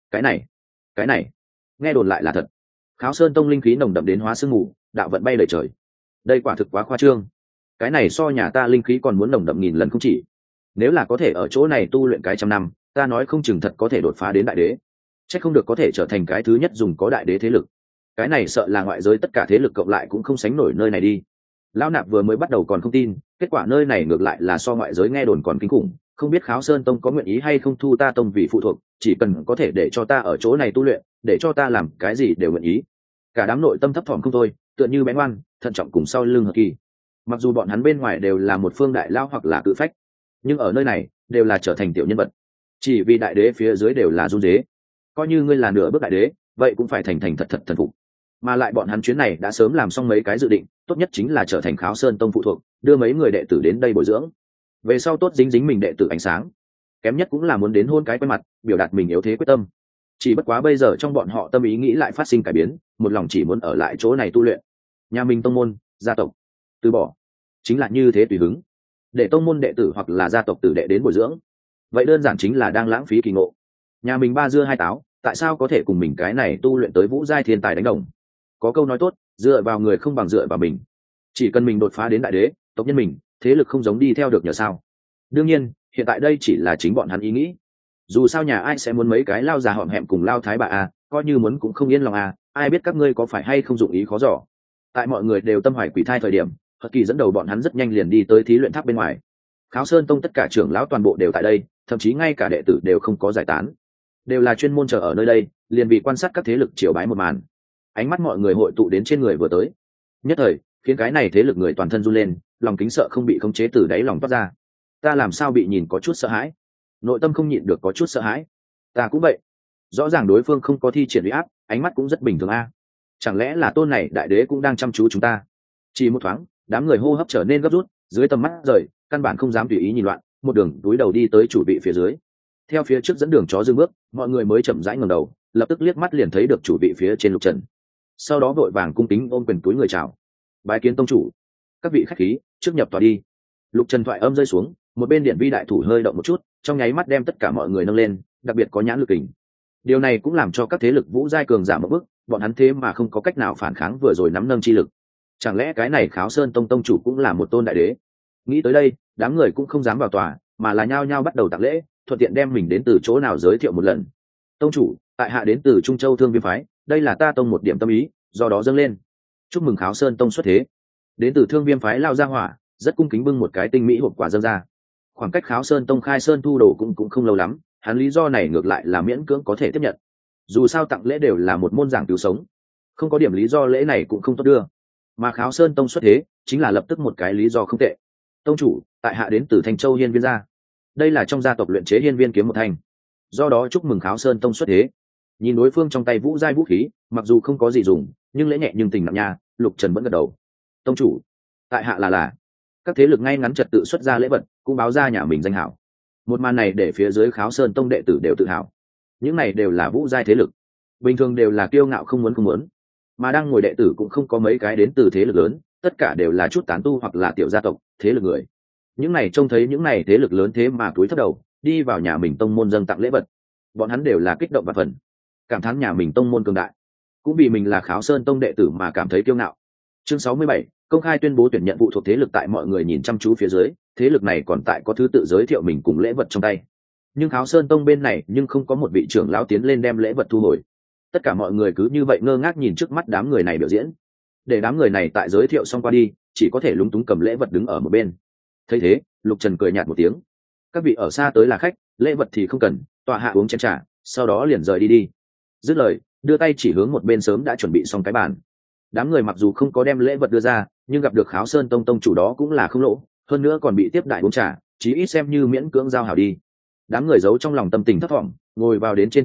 Cái này, nghe đồn lại là thật. Kháo Sơn tông linh khí nồng đậm đến hóa sương mù, đạo vận bay lời trời. Đây quả thực quá khoa trương. Cái này so nhà ta linh khí còn muốn nồng đậm nghìn lần không chỉ. Nếu là có thể ở chỗ này tu luyện cái trăm năm, ta nói không chừng thật có thể đột phá đến đại đế. Chắc không được có thể trở thành cái thứ nhất dùng có đại đế thế lực. Cái này sợ là ngoại giới tất cả thế lực cộng lại cũng không sánh nổi nơi này đi. Lão Nạp vừa mới bắt đầu còn không tin, kết quả nơi này ngược lại là so ngoại giới nghe đồn còn kinh khủng. Không biết Kháo Sơn tông có nguyện ý hay không thu ta tông vì phụ thuộc, chỉ cần có thể để cho ta ở chỗ này tu luyện, để cho ta làm cái gì đều nguyện ý. Cả đám nội tâm thấp thỏm không thôi, tựa như bé ngoan thận trọng cùng sau lưng Hợp Kỳ. Mặc dù bọn hắn bên ngoài đều là một phương đại lao hoặc là cự phách, nhưng ở nơi này đều là trở thành tiểu nhân vật, chỉ vì đại đế phía dưới đều là run dế. Coi như ngươi là nửa bước đại đế, vậy cũng phải thành thành thật thật thần phục. Mà lại bọn hắn chuyến này đã sớm làm xong mấy cái dự định, tốt nhất chính là trở thành Kháo Sơn tông phụ thuộc, đưa mấy người đệ tử đến đây bồi dưỡng, về sau tốt dính dính mình đệ tử ánh sáng, kém nhất cũng là muốn đến hôn cái quen mặt, biểu đạt mình yếu thế quyết tâm. Chỉ bất quá bây giờ trong bọn họ tâm ý nghĩ lại phát sinh cải biến, một lòng chỉ muốn ở lại chỗ này tu luyện. Nhà mình tông môn, gia tộc từ bỏ, chính là như thế tùy hứng, để tông môn đệ tử hoặc là gia tộc tử đệ đến bồi dưỡng, vậy đơn giản chính là đang lãng phí kỳ ngộ. Nhà mình ba dưa hai táo, tại sao có thể cùng mình cái này tu luyện tới vũ giai thiên tài đánh đồng? Có câu nói tốt, dựa vào người không bằng dựa vào mình. Chỉ cần mình đột phá đến đại đế, tộc nhân mình thế lực không giống đi theo được nhờ sao. Đương nhiên hiện tại đây chỉ là chính bọn hắn ý nghĩ, dù sao nhà ai sẽ muốn mấy cái lao già họm hẹm cùng lao thái bà à, coi như muốn cũng không yên lòng à, ai biết các ngươi có phải hay không dụng ý khó dò. Tại mọi người đều tâm hoài quỷ thai thời điểm, Hợp Kỳ dẫn đầu bọn hắn rất nhanh liền đi tới thí luyện tháp bên ngoài. Kháo Sơn tông tất cả trưởng lão toàn bộ đều tại đây, thậm chí ngay cả đệ tử đều không có giải tán, đều là chuyên môn chờ ở nơi đây, liền vì quan sát các thế lực triều bái một màn. Ánh mắt mọi người hội tụ đến trên người vừa tới, nhất thời khiến cái này thế lực người toàn thân run lên, lòng kính sợ không bị khống chế từ đáy lòng toát ra. Ta làm sao bị nhìn có chút sợ hãi, nội tâm không nhịn được có chút sợ hãi. Ta cũng vậy. Rõ ràng đối phương không có thi triển uy áp, ánh mắt cũng rất bình thường a. Chẳng lẽ là tôn này đại đế cũng đang chăm chú chúng ta? Chỉ một thoáng, đám người hô hấp trở nên gấp rút, dưới tầm mắt rời, căn bản không dám tùy ý nhìn loạn, một đường túi đầu đi tới chủ vị phía dưới. Theo phía trước dẫn đường chó dưng bước, mọi người mới chậm rãi ngẩng đầu, lập tức liếc mắt liền thấy được chủ vị phía trên Lục Trần. Sau đó vội vàng cung kính ôm quyền túi người chào. Bái kiến tông chủ. Các vị khách khí, trước nhập tòa đi. Lục Trần thoại âm rơi xuống, một bên điện vi đại thủ hơi động một chút, trong nháy mắt đem tất cả mọi người nâng lên, đặc biệt có nhãn lực kình. Điều này cũng làm cho các thế lực vũ giai cường giảm một bước, bọn hắn thế mà không có cách nào phản kháng vừa rồi nắm nâng chi lực. Chẳng lẽ cái này Kháo Sơn tông tông chủ cũng là một tôn đại đế? Nghĩ tới đây, đám người cũng không dám vào tòa, mà là nhao nhao bắt đầu tặng lễ, thuận tiện đem mình đến từ chỗ nào giới thiệu một lần. Tông chủ, tại hạ đến từ Trung Châu Thương Viêm phái, đây là ta tông một điểm tâm ý, do đó dâng lên. Chúc mừng Kháo Sơn tông xuất thế. Đến từ Thương Viêm phái lao ra hỏa, rất cung kính bưng một cái tinh mỹ hộp quả dâng ra. Khoảng cách Kháo Sơn tông khai sơn thu đồ cũng không lâu lắm, hắn lý do này ngược lại là miễn cưỡng có thể tiếp nhận. Dù sao tặng lễ đều là một môn giảng cứu sống, không có điểm lý do lễ này cũng không tốt đưa. Mà Kháo Sơn tông xuất thế chính là lập tức một cái lý do không tệ. Tông chủ, tại hạ đến từ Thanh Châu Hiên Viên gia, đây là trong gia tộc luyện chế hiên viên kiếm một thanh, do đó chúc mừng Kháo Sơn tông xuất thế. Nhìn đối phương trong tay vũ giai vũ khí, mặc dù không có gì dùng, nhưng lễ nhẹ nhưng tình nặng nha. Lục Trần vẫn gật đầu. Tông chủ, tại hạ là các thế lực ngay ngắn trật tự xuất ra lễ vật, cũng báo ra nhà mình danh hảo. Một màn này để phía dưới Kháo Sơn tông đệ tử đều tự hào. Những này đều là vũ giai thế lực, bình thường đều là kiêu ngạo không muốn, mà đang ngồi đệ tử cũng không có mấy cái đến từ thế lực lớn, tất cả đều là chút tán tu hoặc là tiểu gia tộc thế lực người. Những này trông thấy những này thế lực lớn thế mà cúi thấp đầu đi vào nhà mình tông môn dâng tặng lễ vật, bọn hắn đều là kích động và phần, cảm thán nhà mình tông môn cường đại, cũng vì mình là Kháo Sơn tông đệ tử mà cảm thấy kiêu ngạo. Chương 67, công khai tuyên bố tuyển nhận phụ thuộc thế lực. Tại mọi người nhìn chăm chú phía dưới, thế lực này còn tại có thứ tự giới thiệu mình cùng lễ vật trong tay, nhưng Kháo Sơn tông bên này nhưng không có một vị trưởng lão tiến lên đem lễ vật thu hồi. Tất cả mọi người cứ như vậy ngơ ngác nhìn trước mắt đám người này biểu diễn. Để đám người này tại giới thiệu xong qua đi, chỉ có thể lúng túng cầm lễ vật đứng ở một bên. Thấy thế, Lục Trần cười nhạt một tiếng. Các vị ở xa tới là khách, lễ vật thì không cần, tọa hạ uống chén trà, sau đó liền rời đi. Dứt lời, đưa tay chỉ hướng một bên sớm đã chuẩn bị xong cái bàn. Đám người mặc dù không có đem lễ vật đưa ra, nhưng gặp được Kháo Sơn tông tông chủ đó cũng là không lỗ, hơn nữa còn bị tiếp đại uống trà, chí ít xem như miễn cưỡng giao hảo đi. Đám người giấu trong lòng tâm tình thất vọng, ngồi vào đến trên chỗ ngồi,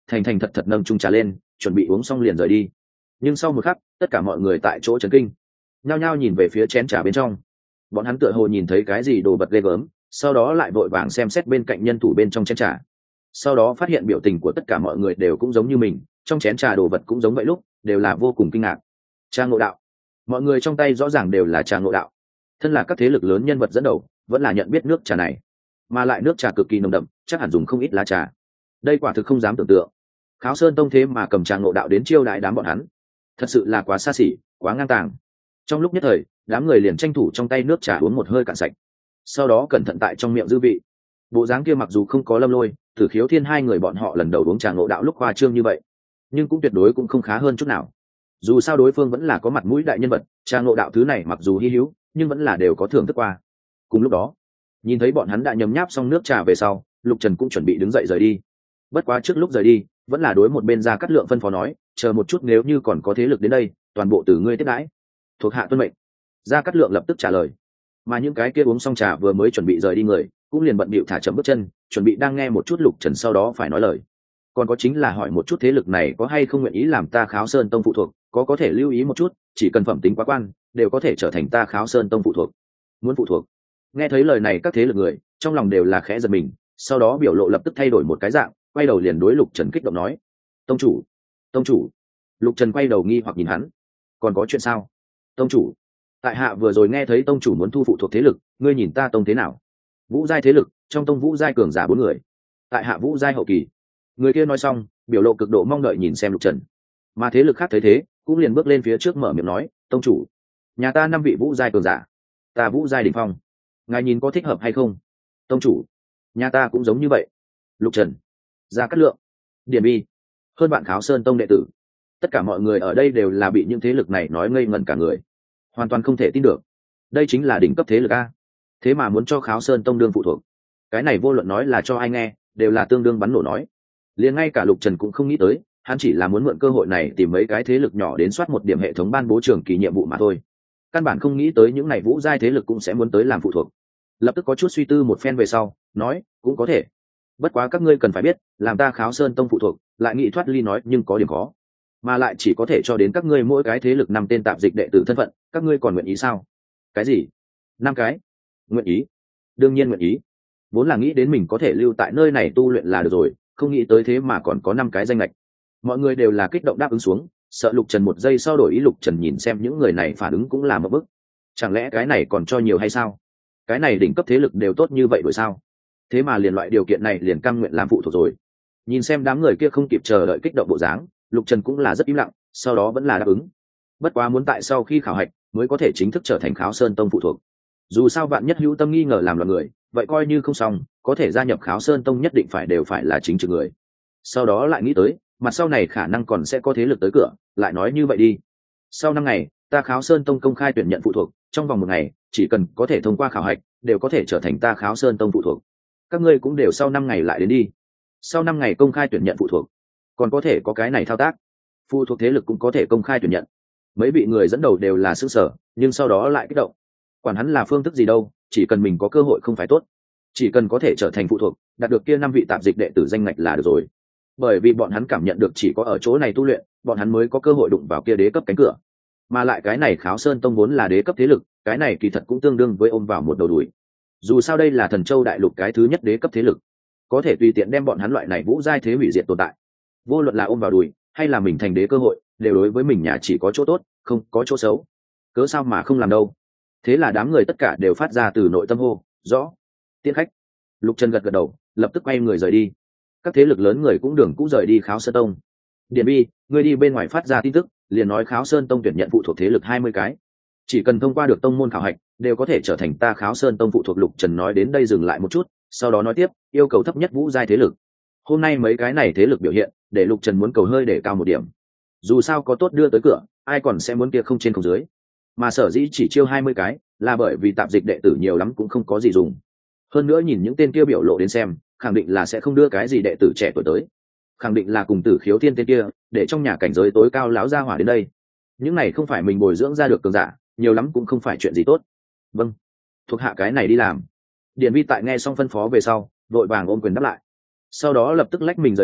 thành thành thật thật nâng chung trà lên, chuẩn bị uống xong liền rời đi. Nhưng sau một khắc, tất cả mọi người tại chỗ chấn kinh, nhao nhao nhìn về phía chén trà bên trong. Bọn hắn tựa hồ nhìn thấy cái gì đồ vật ghê gớm, sau đó lại vội vàng xem xét bên cạnh nhân thủ bên trong chén trà. Sau đó phát hiện biểu tình của tất cả mọi người đều cũng giống như mình, trong chén trà đồ vật cũng giống vậy, lúc đều là vô cùng kinh ngạc. Trà ngộ đạo. Mọi người trong tay rõ ràng đều là trà ngộ đạo. Thân là các thế lực lớn nhân vật dẫn đầu, vẫn là nhận biết nước trà này, mà lại nước trà cực kỳ nồng đậm, chắc hẳn dùng không ít lá trà. Đây quả thực không dám tưởng tượng. Kháo Sơn Tông thế mà cầm trà ngộ đạo đến chiêu đại đám bọn hắn, thật sự là quá xa xỉ, quá ngang tàng. Trong lúc nhất thời, đám người liền tranh thủ trong tay nước trà uống một hơi cạn sạch, sau đó cẩn thận tại trong miệng dư vị. Bộ dáng kia mặc dù không có Lâm Lôi, Tử Khiếu Thiên hai người bọn họ lần đầu uống trà ngộ đạo lúc khoa trương như vậy, nhưng cũng tuyệt đối cũng không khá hơn chút nào. Dù sao đối phương vẫn là có mặt mũi đại nhân vật, trà ngộ đạo thứ này mặc dù hi hữu, nhưng vẫn là đều có thưởng thức qua. Cùng lúc đó, nhìn thấy bọn hắn đã nhấm nháp xong nước trà về sau, Lục Trần cũng chuẩn bị đứng dậy rời đi. Bất quá trước lúc rời đi, vẫn là đối một bên Gia Cát Lượng phân phó nói, chờ một chút, nếu như còn có thế lực đến đây, toàn bộ từ ngươi tiếp đãi. Thuộc hạ tuân mệnh. Gia Cát Lượng lập tức trả lời. Mà những cái kia uống xong trà vừa mới chuẩn bị rời đi người, cũng liền bận bịu thả chậm bước chân, chuẩn bị đang nghe một chút Lục Trần sau đó phải nói lời. Còn có chính là hỏi một chút thế lực này có hay không nguyện ý làm ta Kháo Sơn Tông phụ thuộc, có thể lưu ý một chút, chỉ cần phẩm tính quá quan, đều có thể trở thành ta Kháo Sơn Tông phụ thuộc. Muốn phụ thuộc? Nghe thấy lời này, các thế lực người trong lòng đều là khẽ giật mình, sau đó biểu lộ lập tức thay đổi một cái dạng, quay đầu liền đối Lục Trần kích động nói: tông chủ, tông chủ. Lục Trần quay đầu nghi hoặc nhìn hắn: còn có chuyện sao? Tông chủ, tại hạ vừa rồi nghe thấy tông chủ muốn thu phụ thuộc thế lực, ngươi nhìn ta tông thế nào? Vũ giai thế lực, trong tông vũ giai cường giả 4 người, tại hạ vũ giai hậu kỳ. Người kia nói xong, biểu lộ cực độ mong đợi nhìn xem Lục Trần. Mà thế lực khác thấy thế, cũng liền bước lên phía trước mở miệng nói: tông chủ, nhà ta 5 vị vũ giai cường giả, ta vũ giai đỉnh phong, ngài nhìn có thích hợp hay không? Tông chủ, nhà ta cũng giống như vậy. Lục Trần, Gia Cát Lượng, Điền Bi, hơn bạn Kháo Sơn Tông đệ tử, tất cả mọi người ở đây đều là bị những thế lực này nói ngây ngẩn cả người, hoàn toàn không thể tin được. Đây chính là đỉnh cấp thế lực a, thế mà muốn cho Kháo Sơn Tông đương phụ thuộc. Cái này vô luận nói là cho ai nghe, đều là tương đương bắn nổ nói. Liền ngay cả Lục Trần cũng không nghĩ tới, hắn chỉ là muốn mượn cơ hội này tìm mấy cái thế lực nhỏ đến soát một điểm hệ thống ban bố trường kỳ nhiệm vụ mà thôi. Căn bản không nghĩ tới những này vũ giai thế lực cũng sẽ muốn tới làm phụ thuộc. Lập tức có chút suy tư một phen về sau, nói: cũng có thể. Bất quá các ngươi cần phải biết, làm ta Kháo Sơn Tông phụ thuộc, lại nghĩ thoát ly nói nhưng có điểm khó, mà lại chỉ có thể cho đến các ngươi mỗi cái thế lực 5 tên tạp dịch đệ tử thân phận, các ngươi còn nguyện ý sao? Cái gì? 5 cái? Nguyện ý? Đương nhiên nguyện ý. Vốn là nghĩ đến mình có thể lưu tại nơi này tu luyện là được rồi, không nghĩ tới thế mà còn có 5 cái danh lệch. Mọi người đều là kích động đáp ứng xuống, sợ Lục Trần một giây sau đổi ý. Lục Trần nhìn xem những người này phản ứng cũng là một bức. Chẳng lẽ cái này còn cho nhiều hay sao? Cái này đỉnh cấp thế lực đều tốt như vậy rồi sao? Thế mà liền loại điều kiện này liền cam nguyện làm phụ thuộc rồi. Nhìn xem đám người kia không kịp chờ đợi kích động bộ dáng, Lục Trần cũng là rất im lặng, sau đó vẫn là đáp ứng. Bất quá muốn tại sau khi khảo hạch mới có thể chính thức trở thành Kháo Sơn Tông phụ thuộc. Dù sao vạn nhất hữu tâm nghi ngờ làm loạn người, vậy coi như không xong, có thể gia nhập Kháo Sơn Tông nhất định đều phải là chính trực người. Sau đó lại nghĩ tới, mặt sau này khả năng còn sẽ có thế lực tới cửa, lại nói như vậy đi. Sau 5 ngày, ta Kháo Sơn Tông công khai tuyển nhận phụ thuộc, trong vòng 1 ngày, chỉ cần có thể thông qua khảo hạch, đều có thể trở thành ta Kháo Sơn Tông phụ thuộc. Các ngươi cũng đều sau 5 ngày lại đến đi. Sau 5 ngày công khai tuyển nhận phụ thuộc, còn có thể có cái này thao tác. Phụ thuộc thế lực cũng có thể công khai tuyển nhận. Mấy vị người dẫn đầu đều là sững sờ, nhưng sau đó lại kích động. Quản hắn là phương thức gì đâu, chỉ cần mình có cơ hội không phải tốt. Chỉ cần có thể trở thành phụ thuộc, đạt được kia 5 vị tạp dịch đệ tử danh ngạch là được rồi. Bởi vì bọn hắn cảm nhận được chỉ có ở chỗ này tu luyện, bọn hắn mới có cơ hội đụng vào kia đế cấp cánh cửa. Mà lại cái này Kháo Sơn Tông vốn là đế cấp thế lực, cái này kỳ thật cũng tương đương với ôm vào một đầu đuổi. Dù sao đây là Thần Châu đại lục cái thứ nhất đế cấp thế lực, có thể tùy tiện đem bọn hắn loại này vũ giai thế hủy diệt tồn tại. Vô luận là ôm vào đùi hay là mình thành đế cơ hội, đều đối với mình nhà chỉ có chỗ tốt, không có chỗ xấu. Cớ sao mà không làm đâu? Thế là đám người tất cả đều phát ra từ nội tâm hô: rõ. Tiễn khách. Lục Trần gật gật đầu, lập tức quay người rời đi. Các thế lực lớn người cũng đường cũ rời đi Kháo Sơn Tông. Điền Bi, ngươi đi bên ngoài phát ra tin tức, liền nói Kháo Sơn Tông tuyển nhận phụ thuộc thế lực 20 cái, chỉ cần thông qua được tông môn khảo hạch, đều có thể trở thành ta Kháo Sơn Tông phụ thuộc. Lục Trần nói đến đây dừng lại một chút, sau đó nói tiếp: yêu cầu thấp nhất vũ giai thế lực. Hôm nay mấy cái này thế lực biểu hiện, để Lục Trần muốn cầu hơi để cao một điểm. Dù sao có tốt đưa tới cửa, ai còn sẽ muốn kia không trên không dưới. Mà sở dĩ chỉ chiêu 20 cái, là bởi vì tạp dịch đệ tử nhiều lắm cũng không có gì dùng. Hơn nữa nhìn những tên kia biểu lộ đến xem, khẳng định là sẽ không đưa cái gì đệ tử trẻ tuổi tới. Khẳng định là cùng Tử Khiếu Thiên tên kia, để trong nhà cảnh giới tối cao láo ra hỏa đến đây. Những này không phải mình bồi dưỡng ra được cường giả, nhiều lắm cũng không phải chuyện gì tốt. Vâng, thuộc hạ cái này đi làm. Điền Vi tại nghe xong phân phó về sau, vội vàng ôm quyền đáp lại. Sau đó lập tức lách mình rời đi,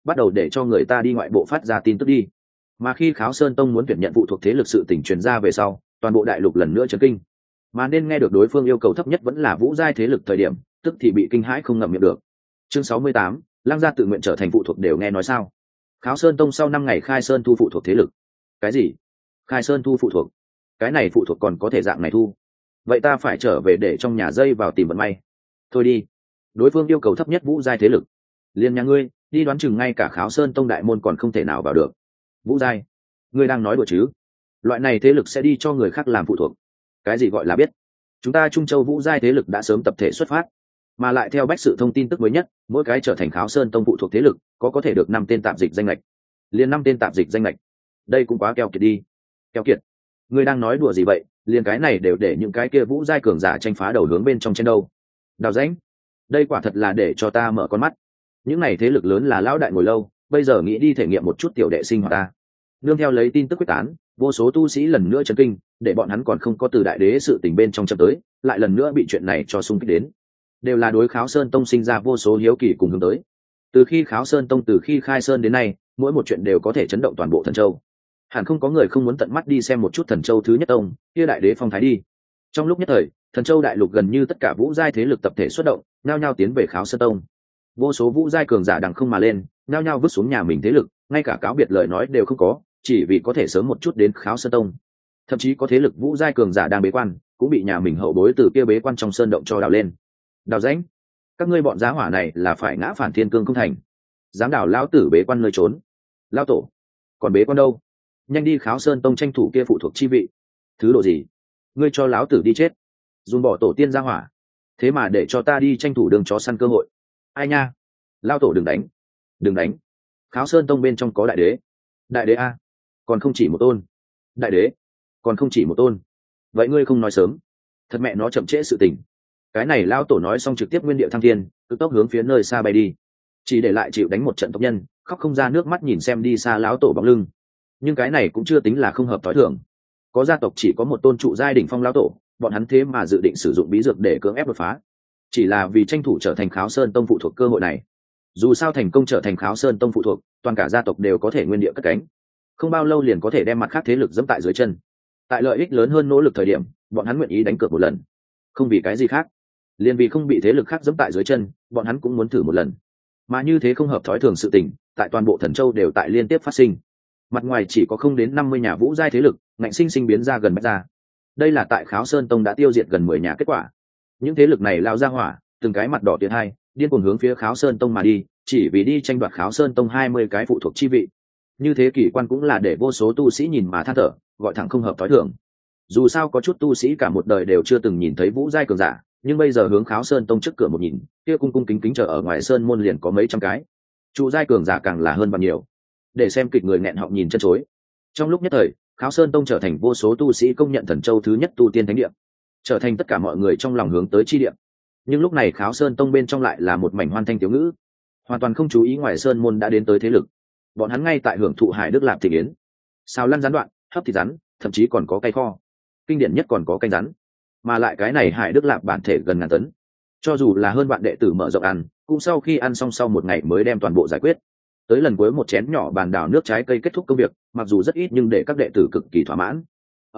bắt đầu để cho người ta đi ngoại bộ phát ra tin tức đi. Mà khi Kháo Sơn Tông muốn tuyển nhận phụ thuộc thế lực sự tình truyền ra về sau, toàn bộ đại lục lần nữa chấn kinh. Mà nên nghe được đối phương yêu cầu thấp nhất vẫn là vũ giai thế lực thời điểm, tức thì bị kinh hãi không ngậm miệng được. Chương 68, Lăng gia tự nguyện trở thành phụ thuộc đều nghe nói sao? Kháo Sơn Tông sau 5 ngày khai sơn thu phụ thuộc thế lực. Cái gì? Khai sơn thu phụ thuộc? Cái này phụ thuộc còn có thể dạng này thu? Vậy ta phải trở về để trong nhà dây vào tìm vận may. Thôi đi. Đối phương yêu cầu thấp nhất vũ giai thế lực. Liên nhà ngươi, đi đoán chừng ngay cả Kháo Sơn Tông đại môn còn không thể nào vào được. Vũ giai? Ngươi đang nói đùa chứ? Loại này thế lực sẽ đi cho người khác làm phụ thuộc? Cái gì gọi là biết? Chúng ta Trung Châu vũ giai thế lực đã sớm tập thể xuất phát, mà lại theo bách sự thông tin tức mới nhất, mỗi cái trở thành Kháo Sơn Tông phụ thuộc thế lực có thể được 5 tên tạp dịch danh lệch. Liên 5 tên tạp dịch danh lệch, đây cũng quá keo kiệt đi. Keo kiệt? Ngươi đang nói đùa gì vậy? Liên cái này đều để những cái kia vũ giai cường giả tranh phá đầu hướng bên trong trên đâu. Đào rãnh, đây quả thật là để cho ta mở con mắt. Những này thế lực lớn là lão đại ngồi lâu, bây giờ nghĩ đi thể nghiệm một chút tiểu đệ sinh hoạt ta. Nương theo lấy tin tức quyết tán, vô số tu sĩ lần nữa chấn kinh, để bọn hắn còn không có từ đại đế sự tình bên trong chậm tới, lại lần nữa bị chuyện này cho xung kích đến. Đều là đối Kháo Sơn Tông sinh ra vô số hiếu kỳ cùng hướng tới. Từ khi Kháo Sơn Tông từ khi khai sơn đến nay, mỗi một chuyện đều có thể chấn động toàn bộ Thần Châu. Hẳn không có người không muốn tận mắt đi xem một chút Thần Châu thứ nhất tông, kia đại đế phong thái đi. Trong lúc nhất thời, Thần Châu đại lục gần như tất cả vũ giai thế lực tập thể xuất động, nhao nhao tiến về Kháo Sơn Tông. Vô số vũ giai cường giả đằng không mà lên, nhao nhao vứt xuống nhà mình thế lực, ngay cả cáo biệt lời nói đều không có, chỉ vì có thể sớm một chút đến Kháo Sơn Tông. Thậm chí có thế lực vũ giai cường giả đang bế quan, cũng bị nhà mình hậu bối từ kia bế quan trong sơn động cho đào lên. Đào rãnh, các ngươi bọn giá hỏa này là phải ngã phản thiên cương không thành, dám đào lão tử bế quan nơi trốn. Lão tổ còn bế quan đâu? Nhanh đi Kháo Sơn Tông tranh thủ kia phụ thuộc chi vị. Thứ độ gì? Ngươi cho lão tử đi chết, dùng bỏ tổ tiên ra hỏa, thế mà để cho ta đi tranh thủ đường chó săn cơ hội. Ai nha? Lão tổ đừng đánh, đừng đánh. Kháo Sơn Tông bên trong có đại đế. Đại đế a? Còn không chỉ một tôn. Đại đế còn không chỉ một tôn. Vậy ngươi không nói sớm, thật mẹ nó chậm trễ sự tình. Cái này lão tổ nói xong trực tiếp nguyên điệu thăng thiên, cực tốc hướng phía nơi xa bay đi, chỉ để lại chịu đánh một trận tộc nhân khóc không ra nước mắt nhìn xem đi xa lão tổ bóng lưng. Nhưng cái này cũng chưa tính là không hợp thói thường. Có gia tộc chỉ có một tôn trụ giai đỉnh phong lão tổ, bọn hắn thế mà dự định sử dụng bí dược để cưỡng ép đột phá, chỉ là vì tranh thủ trở thành Kháo Sơn Tông phụ thuộc cơ hội này. Dù sao thành công trở thành Kháo Sơn Tông phụ thuộc, toàn cả gia tộc đều có thể nguyên địa cất cánh, không bao lâu liền có thể đem mặt khác thế lực dẫm tại dưới chân. Tại lợi ích lớn hơn nỗ lực thời điểm, bọn hắn nguyện ý đánh cược một lần, không vì cái gì khác, liền vì không bị thế lực khác dẫm tại dưới chân, bọn hắn cũng muốn thử một lần. Mà như thế không hợp thói thường sự tình, tại toàn bộ Thần Châu đều tại liên tiếp phát sinh. Mặt ngoài chỉ có không đến 50 nhà vũ giai thế lực, ngạnh sinh sinh biến ra gần bách gia. Đây là tại Kháo Sơn Tông đã tiêu diệt gần 10 nhà kết quả. Những thế lực này lao ra hỏa, từng cái mặt đỏ tiến hai, điên cuồng hướng phía Kháo Sơn Tông mà đi, chỉ vì đi tranh đoạt Kháo Sơn Tông 20 cái phụ thuộc chi vị. Như thế kỳ quan cũng là để vô số tu sĩ nhìn mà than thở, gọi thẳng không hợp thói thường. Dù sao có chút tu sĩ cả một đời đều chưa từng nhìn thấy vũ giai cường giả, nhưng bây giờ hướng Kháo Sơn Tông trước cửa một nhìn, kia cung cung kính kính chờ ở ngoài sơn môn liền có mấy trăm cái. Trụ giai cường giả càng là hơn bao nhiêu. Để xem kịch người nghẹn họng nhìn chân chối. Trong lúc nhất thời, Kháo Sơn Tông trở thành vô số tu sĩ công nhận Thần Châu thứ nhất tu tiên thánh địa, trở thành tất cả mọi người trong lòng hướng tới chi địa. Nhưng lúc này Kháo Sơn Tông bên trong lại là một mảnh hoan thanh thiếu ngữ, hoàn toàn không chú ý ngoài sơn môn đã đến tới thế lực. Bọn hắn ngay tại hưởng thụ hải đức lạp thị yến, xào lăn gián đoạn, hấp thịt rắn, thậm chí còn có cay kho, kinh điển nhất còn có canh rắn. Mà lại cái này hải đức lạp bản thể gần ngàn tấn, cho dù là hơn bạn đệ tử mở rộng ăn, cũng sau khi ăn xong sau một ngày mới đem toàn bộ giải quyết. Tới lần cuối một chén nhỏ bàn đảo nước trái cây kết thúc công việc, mặc dù rất ít nhưng để các đệ tử cực kỳ thỏa mãn.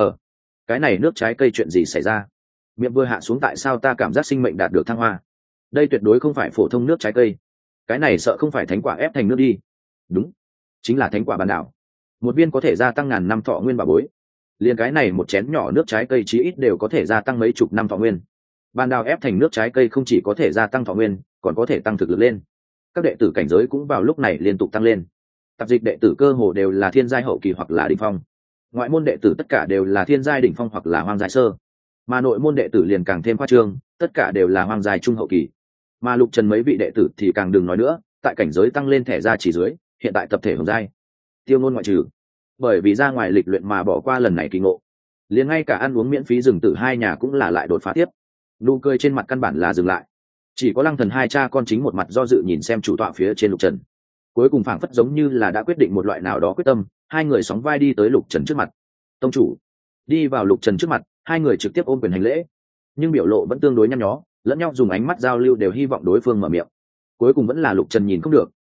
Cái này nước trái cây chuyện gì xảy ra? Miệng vừa hạ xuống tại sao ta cảm giác sinh mệnh đạt được thăng hoa? Đây tuyệt đối không phải phổ thông nước trái cây, cái này sợ không phải thánh quả ép thành nước đi. Đúng, chính là thánh quả bàn đảo, một viên có thể gia tăng ngàn năm thọ nguyên bảo bối. Liền cái này một chén nhỏ nước trái cây chí ít đều có thể gia tăng mấy chục năm thọ nguyên. Bàn đảo ép thành nước trái cây không chỉ có thể gia tăng thọ nguyên, còn có thể tăng thực lực lên. Các đệ tử cảnh giới cũng vào lúc này liên tục tăng lên. Tạp dịch đệ tử cơ hồ đều là thiên giai hậu kỳ hoặc là đỉnh phong, ngoại môn đệ tử tất cả đều là thiên giai đỉnh phong hoặc là hoang giai sơ, mà nội môn đệ tử liền càng thêm khoa trương, tất cả đều là hoang giai trung hậu kỳ. Mà Lục Trần mấy vị đệ tử thì càng đừng nói nữa, tại cảnh giới tăng lên thẻ ra chỉ dưới, hiện tại tập thể hồng giai, Tiêu Ngôn ngoại trừ, bởi vì ra ngoài lịch luyện mà bỏ qua lần này kỳ ngộ, liền ngay cả ăn uống miễn phí rừng tử hai nhà cũng là lại đột phá tiếp. Nụ cười trên mặt căn bản là dừng lại, chỉ có Lăng Thần hai cha con chính một mặt do dự nhìn xem chủ tọa phía trên Lục Trần. Cuối cùng phảng phất giống như là đã quyết định một loại nào đó quyết tâm, hai người sóng vai đi tới Lục Trần trước mặt. Tông chủ. Đi vào Lục Trần trước mặt, hai người trực tiếp ôm quyền hành lễ, nhưng biểu lộ vẫn tương đối nhăn nhó, lẫn nhau dùng ánh mắt giao lưu đều hy vọng đối phương mở miệng. Cuối cùng vẫn là Lục Trần nhìn không được,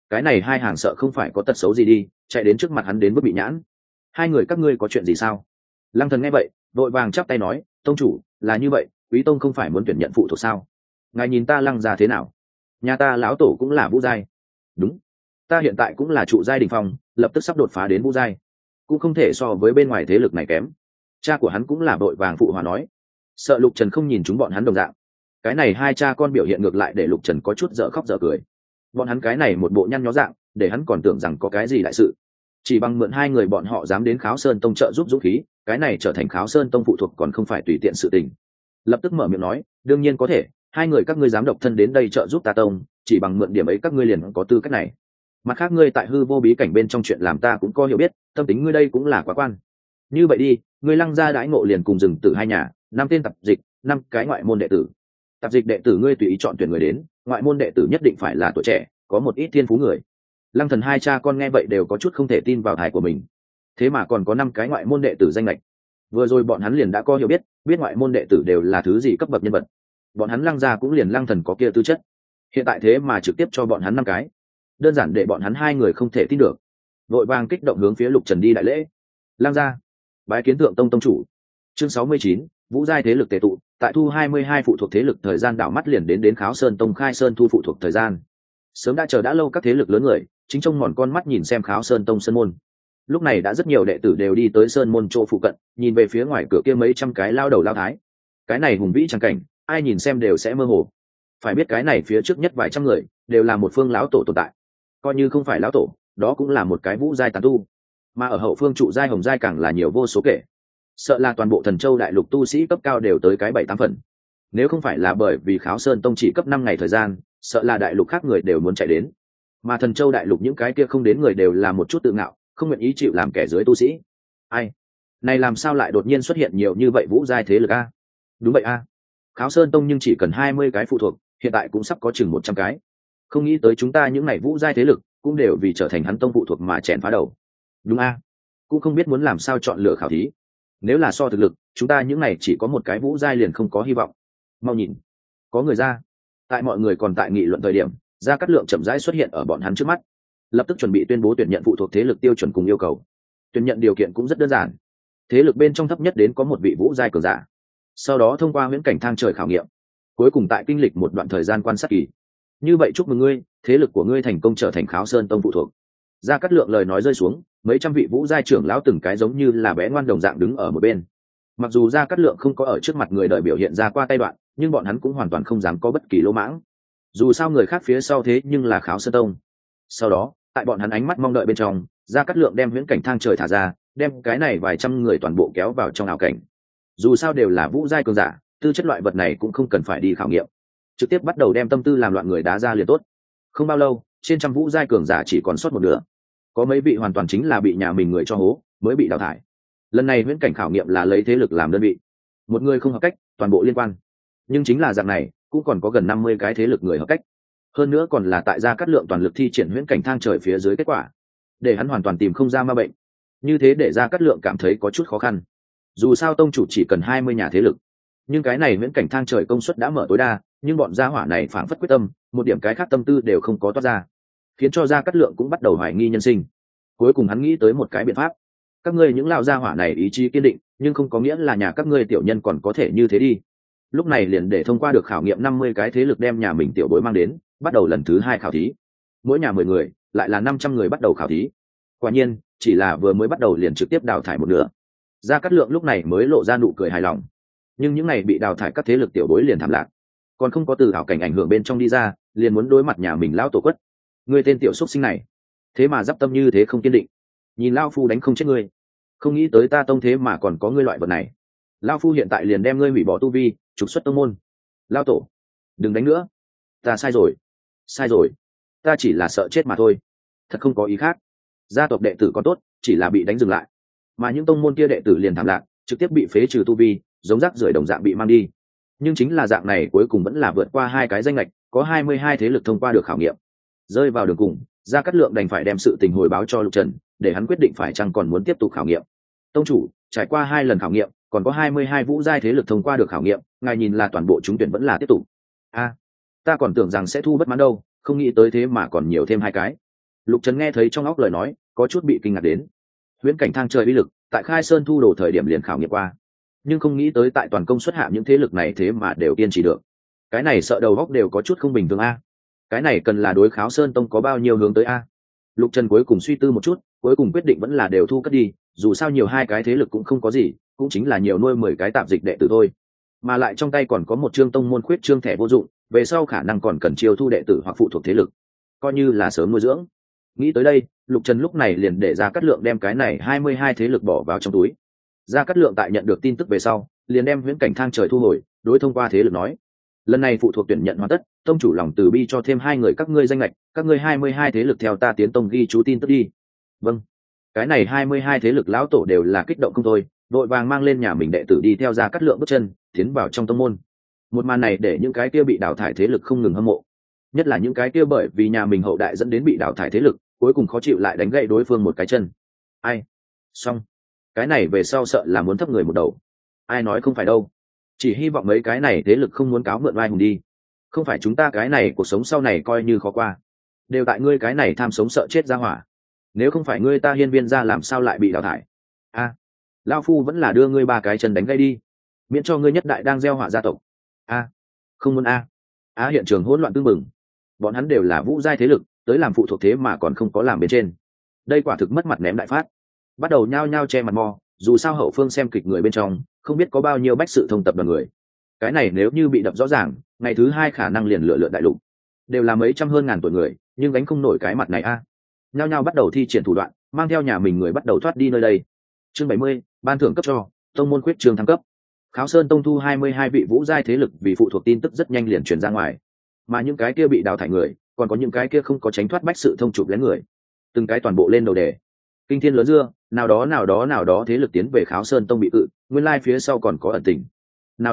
cái này hai hàng sợ không phải có tật xấu gì đi, chạy đến trước mặt hắn đến mức bị nhãn. Hai người các ngươi có chuyện gì sao? Lăng Thần nghe vậy vội vàng chắp tay nói, tông chủ, là như vậy, quý tông không phải muốn tuyển nhận phụ thuộc sao? Ngài nhìn ta Lăng gia thế nào? Nhà ta lão tổ cũng là vũ giai. Đúng, ta hiện tại cũng là trụ giai đỉnh phong, lập tức sắp đột phá đến vũ giai, cũng không thể so với bên ngoài thế lực này kém. Cha của hắn cũng là vội vàng phụ hòa nói, sợ Lục Trần không nhìn chúng bọn hắn đồng dạng. Cái này hai cha con biểu hiện ngược lại để Lục Trần có chút dở khóc dở cười. Bọn hắn cái này một bộ nhăn nhó dạng, để hắn còn tưởng rằng có cái gì đại sự. Chỉ bằng mượn hai người bọn họ dám đến Kháo Sơn Tông trợ giúp dũng khí, cái này trở thành Kháo Sơn Tông phụ thuộc còn không phải tùy tiện sự tình. Lập tức mở miệng nói, đương nhiên có thể, hai người các ngươi dám độc thân đến đây trợ giúp ta tông, chỉ bằng mượn điểm ấy các ngươi liền có tư cách này. Mặt khác ngươi tại hư vô bí cảnh bên trong chuyện làm ta cũng có hiểu biết, tâm tính ngươi đây cũng là quá quan. Như vậy đi, ngươi Lăng gia đãi ngộ liền cùng rừng tử hai nhà, 5 tên tạp dịch, 5 cái ngoại môn đệ tử. Tạp dịch đệ tử ngươi tùy ý chọn tuyển người đến, ngoại môn đệ tử nhất định phải là tuổi trẻ, có một ít thiên phú người. Lăng Thần hai cha con nghe vậy đều có chút không thể tin vào tai của mình. Thế mà còn có 5 cái ngoại môn đệ tử danh lệch. Vừa rồi bọn hắn liền đã có hiểu biết, biết ngoại môn đệ tử đều là thứ gì cấp bậc nhân vật. Bọn hắn Lăng gia cũng liền Lăng Thần có kia tư chất. Hiện tại thế mà trực tiếp cho bọn hắn 5 cái. Đơn giản để bọn hắn hai người không thể tin được. Vội vàng kích động hướng phía Lục Trần đi đại lễ. Lăng gia, bái kiến Thượng Tông tông chủ. Chương 69, vũ giai thế lực tề tụ, tại thu 22 phụ thuộc thế lực thời gian đảo mắt liền đến Kháo Sơn Tông khai sơn thu phụ thuộc thời gian. Sớm đã chờ đã lâu các thế lực lớn người, chính trông mòn con mắt nhìn xem Kháo Sơn Tông sơn môn. Lúc này đã rất nhiều đệ tử đều đi tới sơn môn chỗ phụ cận, nhìn về phía ngoài cửa kia mấy trăm cái lao đầu lao thái. Cái này hùng vĩ trang cảnh, ai nhìn xem đều sẽ mơ hồ. Phải biết cái này phía trước nhất vài trăm người, đều là một phương lão tổ tồn tại. Coi như không phải lão tổ, đó cũng là một cái vũ giai tán tu. Mà ở hậu phương trụ giai hồng giai càng là nhiều vô số kể. Sợ là toàn bộ Thần Châu đại lục tu sĩ cấp cao đều tới cái 7-8 phần. Nếu không phải là bởi vì Kháo Sơn Tông chỉ cấp 5 ngày thời gian, sợ là đại lục khác người đều muốn chạy đến. Mà Thần Châu đại lục những cái kia không đến người đều là một chút tự ngạo, không nguyện ý chịu làm kẻ dưới tu sĩ. Ai? Này làm sao lại đột nhiên xuất hiện nhiều như vậy vũ giai thế lực a? Đúng vậy a. Kháo Sơn Tông nhưng chỉ cần 20 cái phụ thuộc, hiện tại cũng sắp có chừng 100 cái. Không nghĩ tới chúng ta những này vũ giai thế lực, cũng đều vì trở thành hắn tông phụ thuộc mà chèn phá đầu. Đúng a. Cũng không biết muốn làm sao chọn lựa khảo thí. Nếu là so thực lực, chúng ta những này chỉ có một cái vũ giai liền không có hy vọng. Mau nhìn, có người ra. Tại mọi người còn tại nghị luận thời điểm, Gia Cát Lượng chậm rãi xuất hiện ở bọn hắn trước mắt, lập tức chuẩn bị tuyên bố tuyển nhận phụ thuộc thế lực tiêu chuẩn cùng yêu cầu. Tuyển nhận điều kiện cũng rất đơn giản, thế lực bên trong thấp nhất đến có một vị vũ giai cường giả, sau đó thông qua huyễn cảnh thang trời khảo nghiệm, cuối cùng tại kinh lịch một đoạn thời gian quan sát kỳ. Như vậy chúc mừng ngươi, thế lực của ngươi thành công trở thành Kháo Sơn Tông phụ thuộc. Gia Cát Lượng lời nói rơi xuống, mấy trăm vị vũ giai trưởng lão từng cái giống như là bé ngoan đồng dạng đứng ở một bên. Mặc dù Gia Cát Lượng không có ở trước mặt người đời biểu hiện ra qua tay đoạn, nhưng bọn hắn cũng hoàn toàn không dám có bất kỳ lỗ mãng. Dù sao người khác phía sau thế nhưng là Kháo Sơn Tông. Sau đó, tại bọn hắn ánh mắt mong đợi bên trong, Gia Cát Lượng đem huyễn cảnh thang trời thả ra, đem cái này vài trăm người toàn bộ kéo vào trong ảo cảnh. Dù sao đều là vũ giai cường giả, tư chất loại vật này cũng không cần phải đi khảo nghiệm, trực tiếp bắt đầu đem tâm tư làm loạn người đá ra liền tốt. Không bao lâu, trên trăm vũ giai cường giả chỉ còn sót một nửa. Có mấy vị hoàn toàn chính là bị nhà mình người cho hố, mới bị đào thải. Lần này huyễn cảnh khảo nghiệm là lấy thế lực làm đơn vị, một người không hợp cách, toàn bộ liên quan. Nhưng chính là dạng này, cũng còn có gần 50 cái thế lực người hợp cách. Hơn nữa còn là tại Gia Cát Lượng toàn lực thi triển huyễn cảnh thang trời phía dưới kết quả, để hắn hoàn toàn tìm không ra ma bệnh. Như thế để Gia Cát Lượng cảm thấy có chút khó khăn. Dù sao tông chủ chỉ cần 20 nhà thế lực, nhưng cái này huyễn cảnh thang trời công suất đã mở tối đa, nhưng bọn gia hỏa này phảng phất quyết tâm, một điểm cái khác tâm tư đều không có toát ra, khiến cho Gia Cát Lượng cũng bắt đầu hoài nghi nhân sinh. Cuối cùng hắn nghĩ tới một cái biện pháp. Các ngươi những lão gia hỏa này ý chí kiên định, nhưng không có nghĩa là nhà các ngươi tiểu nhân còn có thể như thế đi. Lúc này liền để thông qua được khảo nghiệm 50 cái thế lực đem nhà mình tiểu bối mang đến, bắt đầu lần thứ 2 khảo thí. Mỗi nhà 10 người, lại là 500 người bắt đầu khảo thí. Quả nhiên, chỉ là vừa mới bắt đầu liền trực tiếp đào thải một nửa. Gia Cát Lượng lúc này mới lộ ra nụ cười hài lòng. Nhưng những này bị đào thải các thế lực tiểu bối liền thảm lạc, còn không có từ ảo cảnh ảnh hưởng bên trong đi ra, liền muốn đối mặt nhà mình lão tổ quất. Ngươi tên tiểu xuất sinh này, thế mà giáp tâm như thế không kiên định, nhìn lão phu đánh không chết ngươi. Không nghĩ tới ta tông thế mà còn có ngươi loại vật này. Lão phu hiện tại liền đem ngươi hủy bỏ tu vi, trục xuất tông môn. Lão tổ, đừng đánh nữa, ta sai rồi, sai rồi, ta chỉ là sợ chết mà thôi, thật không có ý khác. Gia tộc đệ tử còn tốt, chỉ là bị đánh dừng lại, mà những tông môn kia đệ tử liền thảm lạc, trực tiếp bị phế trừ tu vi, giống rác rưởi đồng dạng bị mang đi. Nhưng chính là dạng này cuối cùng vẫn là vượt qua 2 cái danh lệch, có 22 thế lực thông qua được khảo nghiệm. Rơi vào đường cùng, Gia Cát Lượng đành phải đem sự tình hồi báo cho Lục Trần, để hắn quyết định phải chăng còn muốn tiếp tục khảo nghiệm. Tông chủ, trải qua 2 lần khảo nghiệm, còn có 22 vũ giai thế lực thông qua được khảo nghiệm, ngài nhìn là toàn bộ trúng tuyển vẫn là tiếp tục. Ta còn tưởng rằng sẽ thu bất mãn đâu, không nghĩ tới thế mà còn nhiều thêm 2 cái. Lục Trần nghe thấy trong óc lời nói có chút bị kinh ngạc đến. Huyễn cảnh thang trời uy lực tại Khai Sơn thu đồ thời điểm liền khảo nghiệm qua, nhưng không nghĩ tới tại toàn công xuất hạ những thế lực này thế mà đều kiên trì được. Cái này sợ đầu góc đều có chút không bình thường a. Cái này cần là đối Kháo Sơn tông có bao nhiêu hướng tới a. Lục Trần cuối cùng suy tư một chút, cuối cùng quyết định vẫn là đều thu cất đi, dù sao nhiều hai cái thế lực cũng không có gì, cũng chính là nhiều nuôi 10 cái tạp dịch đệ tử thôi, mà lại trong tay còn có một chương tông môn khuyết chương thẻ vô dụng, về sau khả năng còn cần chiêu thu đệ tử hoặc phụ thuộc thế lực, coi như là sớm nuôi dưỡng. Nghĩ tới đây, Lục Trần lúc này liền để Gia Cát Lượng đem cái này 22 thế lực bỏ vào trong túi. Gia Cát Lượng tại nhận được tin tức về sau, liền đem huyễn cảnh thang trời thu hồi, đối thông qua thế lực nói: lần này phụ thuộc tuyển nhận hoàn tất, tông chủ lòng từ bi cho thêm 2 người các ngươi danh lệch, các ngươi 22 thế lực theo ta tiến tông ghi chú tin tức đi. Vâng. Cái này 22 thế lực lão tổ đều là kích động không thôi, vội vàng mang lên nhà mình đệ tử đi theo Gia Cát Lượng bước chân tiến vào trong tông môn. Một màn này để những cái kia bị đào thải thế lực không ngừng hâm mộ, nhất là những cái kia bởi vì nhà mình hậu đại dẫn đến bị đào thải thế lực, cuối cùng khó chịu lại đánh gãy đối phương một cái chân. Ai? Xong. Cái này về sau sợ là muốn thấp người một đầu. Ai nói không phải đâu. Chỉ hy vọng mấy cái này thế lực không muốn cáo mượn oai hùng đi. Không phải chúng ta cái này cuộc sống sau này coi như khó qua. Đều tại ngươi cái này tham sống sợ chết ra hỏa. Nếu không phải ngươi ta hiên viên ra làm sao lại bị đào thải. A, lão phu vẫn là đưa ngươi 3 cái chân đánh gãy đi, miễn cho ngươi nhất đại đang gieo họa gia tộc. A, không muốn a. Hiện trường hỗn loạn tương mừng. Bọn hắn đều là vũ giai thế lực, tới làm phụ thuộc thế mà còn không có làm bên trên, đây quả thực mất mặt ném đại phát. Bắt đầu nhao nhao che mặt mò, dù sao hậu phương xem kịch người bên trong không biết có bao nhiêu bách sự thông tập đoàn người, cái này nếu như bị đập rõ ràng, ngày thứ 2 khả năng liền lựa lượn đại lục, đều là mấy trăm hơn ngàn tuổi người, nhưng gánh không nổi cái mặt này a. Nhao nhao bắt đầu thi triển thủ đoạn, mang theo nhà mình người bắt đầu thoát đi nơi đây. Chương 70, ban thưởng cấp cho tông môn quyết trường thăng cấp. Kháo Sơn tông thu 22 vị vũ giai thế lực vì phụ thuộc tin tức rất nhanh liền truyền ra ngoài, mà những cái kia bị đào thải người, còn có những cái kia không có tránh thoát bách sự thông chụp lén người, từng cái toàn bộ lên đầu đề. Kinh thiên lớn dưa, nào đó thế lực tiến về Kháo Sơn tông bị cự, nguyên lai phía sau còn có ẩn tình. Nào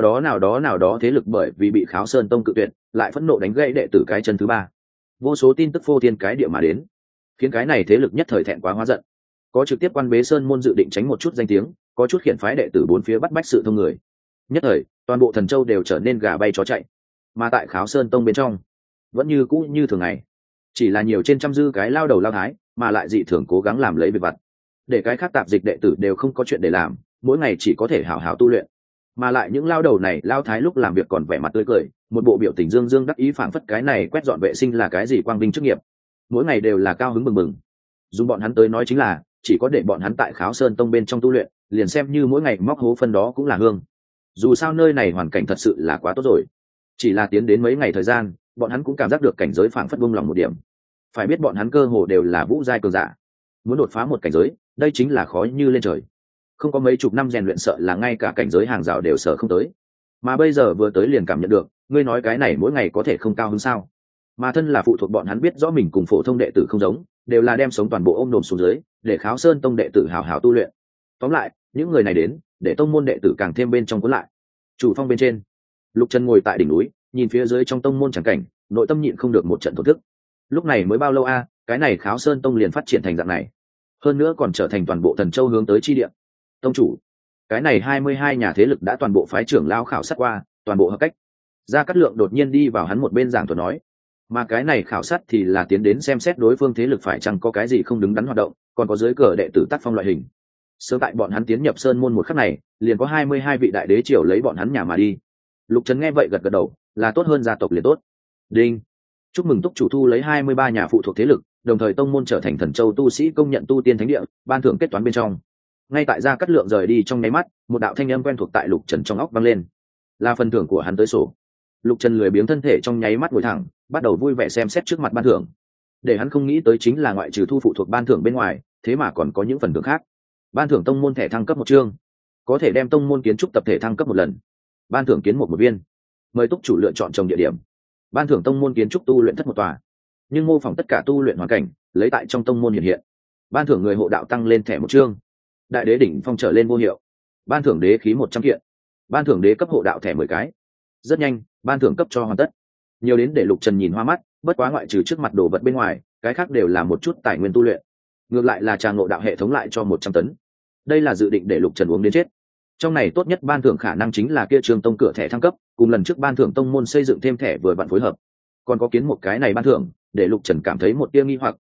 đó thế lực bởi vì bị Kháo Sơn tông cự tuyệt, lại phẫn nộ đánh gãy đệ tử cái chân thứ 3. Vô số tin tức phô thiên cái địa mà đến, khiến cái này thế lực nhất thời thẹn quá hóa giận. Có trực tiếp quan bế sơn môn dự định tránh một chút danh tiếng, có chút khiển phái đệ tử bốn phía bắt bách sự thông người. Nhất thời, toàn bộ Thần Châu đều trở nên gà bay chó chạy. Mà tại Kháo Sơn tông bên trong, vẫn như cũ như thường ngày, chỉ là nhiều trên trăm dư cái lao đầu lao thái, mà lại dị thường cố gắng làm lấy việc vặt, để cái khác tạp dịch đệ tử đều không có chuyện để làm, mỗi ngày chỉ có thể hảo hảo tu luyện. Mà lại những lao đầu này lao thái lúc làm việc còn vẻ mặt tươi cười, một bộ biểu tình dương dương đắc ý, phảng phất cái này quét dọn vệ sinh là cái gì quang vinh chức nghiệp, mỗi ngày đều là cao hứng bừng bừng. Dùng bọn hắn tới nói chính là chỉ có để bọn hắn tại Kháo Sơn tông bên trong tu luyện, liền xem như mỗi ngày móc hố phân đó cũng là hương. Dù sao nơi này hoàn cảnh thật sự là quá tốt rồi, chỉ là tiến đến mấy ngày thời gian, bọn hắn cũng cảm giác được cảnh giới phảng phất buông lòng một điểm. Phải biết bọn hắn cơ hồ đều là vũ giai cường giả, muốn đột phá một cảnh giới, đây chính là khó như lên trời. Không có mấy chục năm rèn luyện sợ là ngay cả cảnh giới hàng rào đều sợ không tới, mà bây giờ vừa tới liền cảm nhận được, ngươi nói cái này mỗi ngày có thể không cao hơn sao? Mà thân là phụ thuộc bọn hắn biết rõ mình cùng phổ thông đệ tử không giống, đều là đem sống toàn bộ ôm đồm xuống dưới, để Kháo Sơn tông đệ tử hào hào tu luyện. Tóm lại, những người này đến, để tông môn đệ tử càng thêm bên trong cuốn lại. Chủ phong bên trên, Lục Trần ngồi tại đỉnh núi, nhìn phía dưới trong tông môn chẳng cảnh, nội tâm nhịn không được một trận thổn thức. Lúc này mới bao lâu a, cái này Kháo Sơn tông liền phát triển thành dạng này, hơn nữa còn trở thành toàn bộ Thần Châu hướng tới chi địa. Tông chủ, cái này 22 nhà thế lực đã toàn bộ phái trưởng lao khảo sát qua, toàn bộ hợp cách. Gia Cát Lượng đột nhiên đi vào hắn một bên giảng thuật nói, mà cái này khảo sát thì là tiến đến xem xét đối phương thế lực phải chăng có cái gì không đứng đắn hoạt động, còn có dưới cờ đệ tử tác phong loại hình. Sớm tại bọn hắn tiến nhập sơn môn một khắc này, liền có 22 vị đại đế triều lấy bọn hắn nhà mà đi. Lục Trần nghe vậy gật gật đầu, là tốt hơn gia tộc liền tốt. Đinh, chúc mừng túc chủ thu lấy 23 nhà phụ thuộc thế lực, đồng thời tông môn trở thành Thần Châu tu sĩ công nhận tu tiên thánh địa, ban thưởng kết toán bên trong. Ngay tại Gia Cát Lượng rời đi trong nháy mắt, một đạo thanh âm quen thuộc tại Lục Trần trong óc vang lên, là phần thưởng của hắn tới sổ. Lục Trần lười biếng thân thể trong nháy mắt ngồi thẳng, bắt đầu vui vẻ xem xét trước mặt ban thưởng. Để hắn không nghĩ tới chính là ngoại trừ thu phụ thuộc ban thưởng bên ngoài, thế mà còn có những phần thưởng khác. Ban thưởng tông môn thẻ thăng cấp 1 chương, có thể đem tông môn kiến trúc tập thể thăng cấp 1 lần. Ban thưởng kiến một viên, mời túc chủ lựa chọn trồng địa điểm. Ban thưởng tông môn kiến trúc tu luyện thất 1 tòa, nhưng mô phỏng tất cả tu luyện hoàn cảnh, lấy tại trong tông môn hiện hiện. Ban thưởng người hộ đạo tăng lên thẻ 1 chương, đại đế đỉnh phong trở lên vô hiệu. Ban thưởng đế khí 100 kiện. Ban thưởng đế cấp hộ đạo thẻ 10 cái. Rất nhanh, ban thưởng cấp cho hoàn tất, nhiều đến để Lục Trần nhìn hoa mắt. Bất quá ngoại trừ trước mặt đồ vật bên ngoài, cái khác đều là một chút tài nguyên tu luyện. Ngược lại là trà ngộ đạo hệ thống lại cho 100 tấn. Đây là dự định để Lục Trần uống đến chết. Trong này tốt nhất ban thưởng khả năng chính là kia trường tông cửa thẻ thăng cấp, cùng lần trước ban thưởng tông môn xây dựng thêm thẻ vừa vặn phối hợp. Còn có kiến một cái này ban thưởng, để Lục Trần cảm thấy một tia nghi hoặc,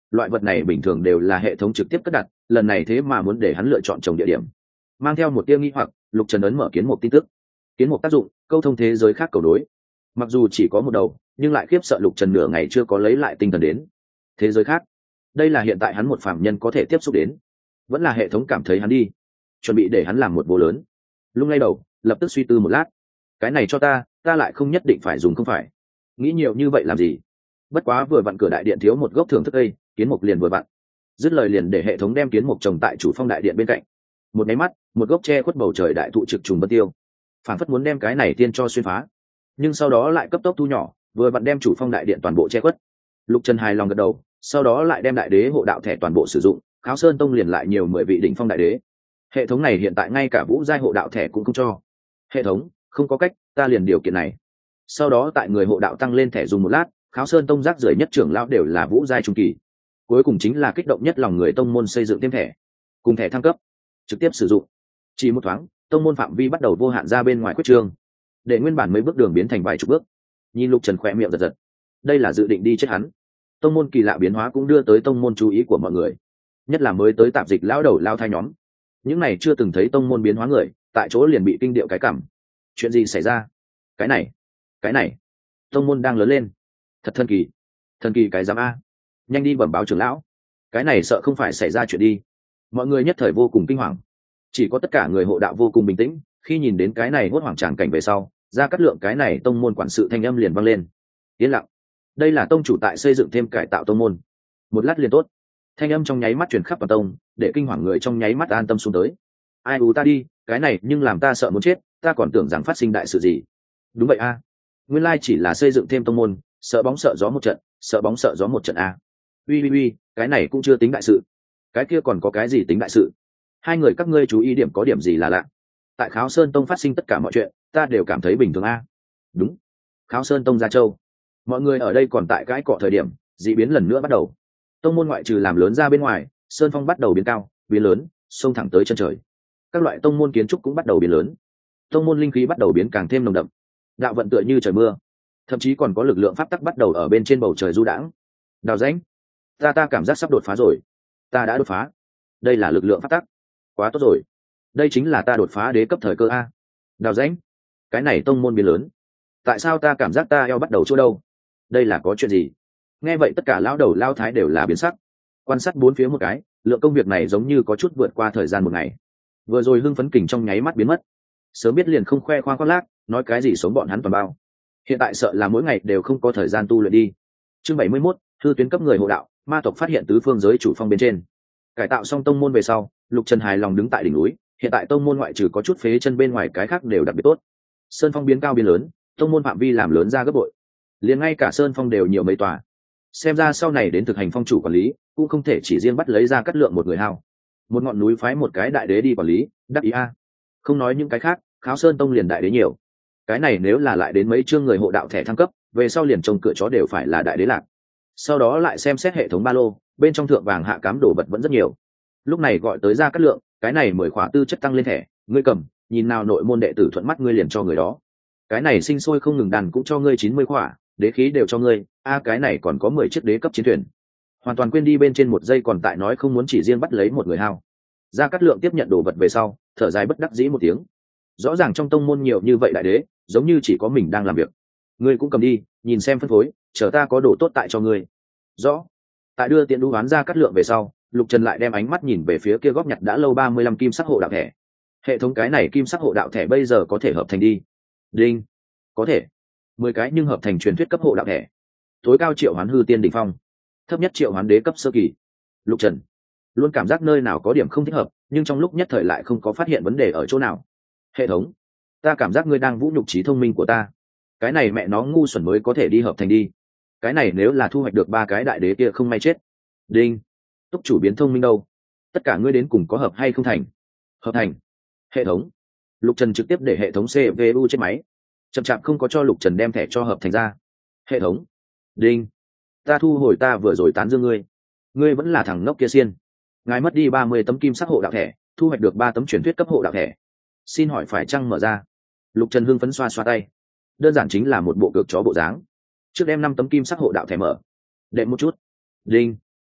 loại vật này bình thường đều là hệ thống trực tiếp cất đặt, lần này thế mà muốn để hắn lựa chọn trồng địa điểm. Mang theo một tia nghi hoặc, Lục Trần ấn mở kiến mục tin tức. Kiến mục tác dụng, câu thông thế giới khác cầu đối. Mặc dù chỉ có một đầu, nhưng lại khiếp sợ Lục Trần nửa ngày chưa có lấy lại tinh thần đến. Thế giới khác, đây là hiện tại hắn một phàm nhân có thể tiếp xúc đến, vẫn là hệ thống cảm thấy hắn đi chuẩn bị để hắn làm một bố lớn. Lung lay đầu, lập tức suy tư một lát. Cái này cho ta lại không nhất định phải dùng, không phải nghĩ nhiều như vậy làm gì. Bất quá vừa vặn cửa đại điện thiếu một gốc thưởng thức cây, kiến mục liền vừa vặn. Dứt lời liền để hệ thống đem kiến mục trồng tại chủ phong đại điện bên cạnh. Một máy mắt, một gốc tre khuất bầu trời đại thụ trực trùng vân tiêu, phản phất muốn đem cái này tiên cho xuyên phá, nhưng sau đó lại cấp tốc thu nhỏ, vừa vặn đem chủ phong đại điện toàn bộ che khuất. Lục Trần hài lòng gật đầu, sau đó lại đem đại đế hộ đạo thẻ toàn bộ sử dụng, Kháo Sơn Tông liền lại nhiều 10 vị đỉnh phong đại đế. Hệ thống này hiện tại ngay cả vũ giai hộ đạo thẻ cũng không cho. Hệ thống, không có cách, ta liền điều kiện này. Sau đó tại người hộ đạo tăng lên thẻ dùng một lát, Kháo Sơn Tông rác rưởi nhất trưởng lão đều là vũ giai trung kỳ. Cuối cùng chính là kích động nhất lòng người tông môn xây dựng thêm thẻ, cùng thẻ thăng cấp, trực tiếp sử dụng. Chỉ một thoáng, tông môn phạm vi bắt đầu vô hạn ra bên ngoài quyết trương, để nguyên bản mấy bước đường biến thành vài chục bước. Nhìn Lục Trần khỏe miệng giật giật, đây là dự định đi chết hắn. Tông môn kỳ lạ biến hóa cũng đưa tới tông môn chú ý của mọi người, nhất là mới tới tạp dịch lão đầu lao thai nhóm. Những này chưa từng thấy tông môn biến hóa người, tại chỗ liền bị kinh điệu cái cảm. Chuyện gì xảy ra? Cái này, tông môn đang lớn lên, thật thần kỳ cái giám a. Nhanh đi bẩm báo trưởng lão, cái này sợ không phải xảy ra chuyện đi. Mọi người nhất thời vô cùng kinh hoàng, chỉ có tất cả người hộ đạo vô cùng bình tĩnh. Khi nhìn đến cái này hốt hoảng tràng cảnh về sau, ra cắt lượng cái này tông môn quản sự thanh âm liền vang lên. Yên lặng, đây là tông chủ tại xây dựng thêm cải tạo tông môn. Một lát liền tốt. Thanh âm trong nháy mắt truyền khắp vào tông, để kinh hoàng người trong nháy mắt an tâm xuống tới. Ai u ta đi, cái này nhưng làm ta sợ muốn chết, ta còn tưởng rằng phát sinh đại sự gì. Đúng vậy a, nguyên lai chỉ là xây dựng thêm tông môn, sợ bóng sợ gió một trận, sợ bóng sợ gió một trận a. Uy, cái này cũng chưa tính đại sự. Cái kia còn có cái gì tính đại sự? Hai người các ngươi chú ý điểm có điểm gì là lạ? Tại Kháo Sơn Tông phát sinh tất cả mọi chuyện, ta đều cảm thấy bình thường a. Đúng, Kháo Sơn Tông Gia Châu. Mọi người ở đây còn tại cãi cọ thời điểm, dị biến lần nữa bắt đầu. Tông môn ngoại trừ làm lớn ra bên ngoài, sơn phong bắt đầu biến cao, biến lớn, xông thẳng tới chân trời. Các loại tông môn kiến trúc cũng bắt đầu biến lớn. Tông môn linh khí bắt đầu biến càng thêm nồng đậm. Đạo vận tựa như trời mưa, thậm chí còn có lực lượng pháp tắc bắt đầu ở bên trên bầu trời du đãng. Đào rãnh, ta cảm giác sắp đột phá rồi. Ta đã đột phá. Đây là lực lượng pháp tắc. Quá tốt rồi. Đây chính là ta đột phá đế cấp thời cơ a. Đào rãnh, cái này tông môn biến lớn. Tại sao ta cảm giác ta eo bắt đầu chỗ đâu? Đây là có chuyện gì? Nghe vậy tất cả lão đầu lao thái đều là biến sắc. Quan sát bốn phía một cái, lượng công việc này giống như có chút vượt qua thời gian một ngày. Vừa rồi hưng phấn kình trong nháy mắt biến mất. Sớm biết liền không khoe khoang khoác lác, nói cái gì sống bọn hắn toàn bao. Hiện tại sợ là mỗi ngày đều không có thời gian tu luyện đi. Chương 71, thư tuyến cấp người hộ đạo, ma tộc phát hiện tứ phương giới chủ phong bên trên. Cải tạo xong tông môn về sau, Lục Trần hài lòng đứng tại đỉnh núi. Hiện tại tông môn ngoại trừ có chút phế chân bên ngoài, cái khác đều đặc biệt tốt. Sơn phong biến cao biến lớn, tông môn phạm vi làm lớn ra gấp bội. Liền ngay cả sơn phong đều nhiều mấy tòa. Xem ra sau này đến thực hành phong chủ quản lý, cũng không thể chỉ riêng bắt lấy ra cắt lượng một người hao. Một ngọn núi phái một cái đại đế đi quản lý, đắc ý a. Không nói những cái khác, Kháo Sơn Tông liền đại đế nhiều. Cái này nếu là lại đến mấy chương người hộ đạo thẻ thăng cấp, về sau liền trông cửa chó đều phải là đại đế lạc. Sau đó lại xem xét hệ thống ba lô, bên trong thượng vàng hạ cám đồ vật vẫn rất nhiều. Lúc này gọi tới ra cắt lượng, cái này 10 khóa tư chất tăng lên thẻ, ngươi cầm, nhìn nào nội môn đệ tử thuận mắt ngươi liền cho người đó. Cái này sinh sôi không ngừng đàn cũng cho ngươi 90 khóa, đế khí đều cho ngươi, cái này còn có 10 chiếc đế cấp chiến thuyền. Hoàn toàn quên đi bên trên một giây còn tại nói không muốn chỉ riêng bắt lấy một người hao. Gia Cát Lượng tiếp nhận đồ vật về sau, thở dài bất đắc dĩ một tiếng. Rõ ràng trong tông môn nhiều như vậy đại đế, giống như chỉ có mình đang làm việc. Ngươi cũng cầm đi, nhìn xem phân phối, chờ ta có đồ tốt tại cho ngươi. Rõ. Tại đưa tiện đũ đoán Gia Cát Lượng về sau, Lục Trần lại đem ánh mắt nhìn về phía kia góp nhặt đã lâu 35 kim sắc hộ đạo thẻ. Hệ thống cái này kim sắc hộ đạo thẻ bây giờ có thể hợp thành đi. Đinh. Có thể. 10 cái nhưng hợp thành truyền thuyết cấp hộ đạo thẻ. Tối cao triệu hoán hư tiên đỉnh phong, thấp nhất triệu hoán đế cấp sơ kỳ. Lục Trần luôn cảm giác nơi nào có điểm không thích hợp, nhưng trong lúc nhất thời lại không có phát hiện vấn đề ở chỗ nào. Hệ thống, ta cảm giác ngươi đang vũ nhục trí thông minh của ta. Cái này mẹ nó ngu xuẩn mới có thể đi hợp thành đi. Cái này nếu là thu hoạch được 3 cái đại đế kia không may chết. Đinh. Túc chủ biến thông minh đâu? Tất cả ngươi đến cùng có hợp hay không thành? Hợp thành. Hệ thống. Lục Trần trực tiếp để hệ thống CPU trên máy. Chậm chạp không có cho Lục Trần đem thẻ cho hợp thành ra. Hệ thống. Đinh. Ta thu hồi ta vừa rồi tán dương ngươi. Ngươi vẫn là thằng ngốc kia xiên. Ngài mất đi 30 tấm kim sắc hộ đạo thẻ, thu hoạch được 3 tấm truyền thuyết cấp hộ đạo thẻ. Xin hỏi phải chăng mở ra? Lục Trần hưng phấn xoa xoa tay. Đơn giản chính là một bộ cược chó bộ dáng. Trước đem 5 tấm kim sắc hộ đạo thẻ mở. Đệm một chút. Đinh.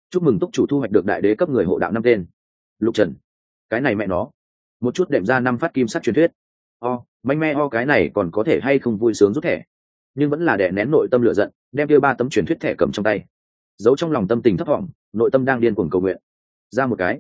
chúc mừng túc chủ thu hoạch được đại đế cấp người hộ đạo 5 tên. Lục Trần, cái này mẹ nó, một chút đệm ra 5 phát kim sắc truyền thuyết. Manh me cái này còn có thể hay không vui sướng rút thẻ, nhưng vẫn là đè nén nội tâm lửa giận, đem kia 3 tấm truyền thuyết thẻ cầm trong tay, giấu trong lòng tâm tình thấp vọng, nội tâm đang điên cuồng cầu nguyện. Ra một cái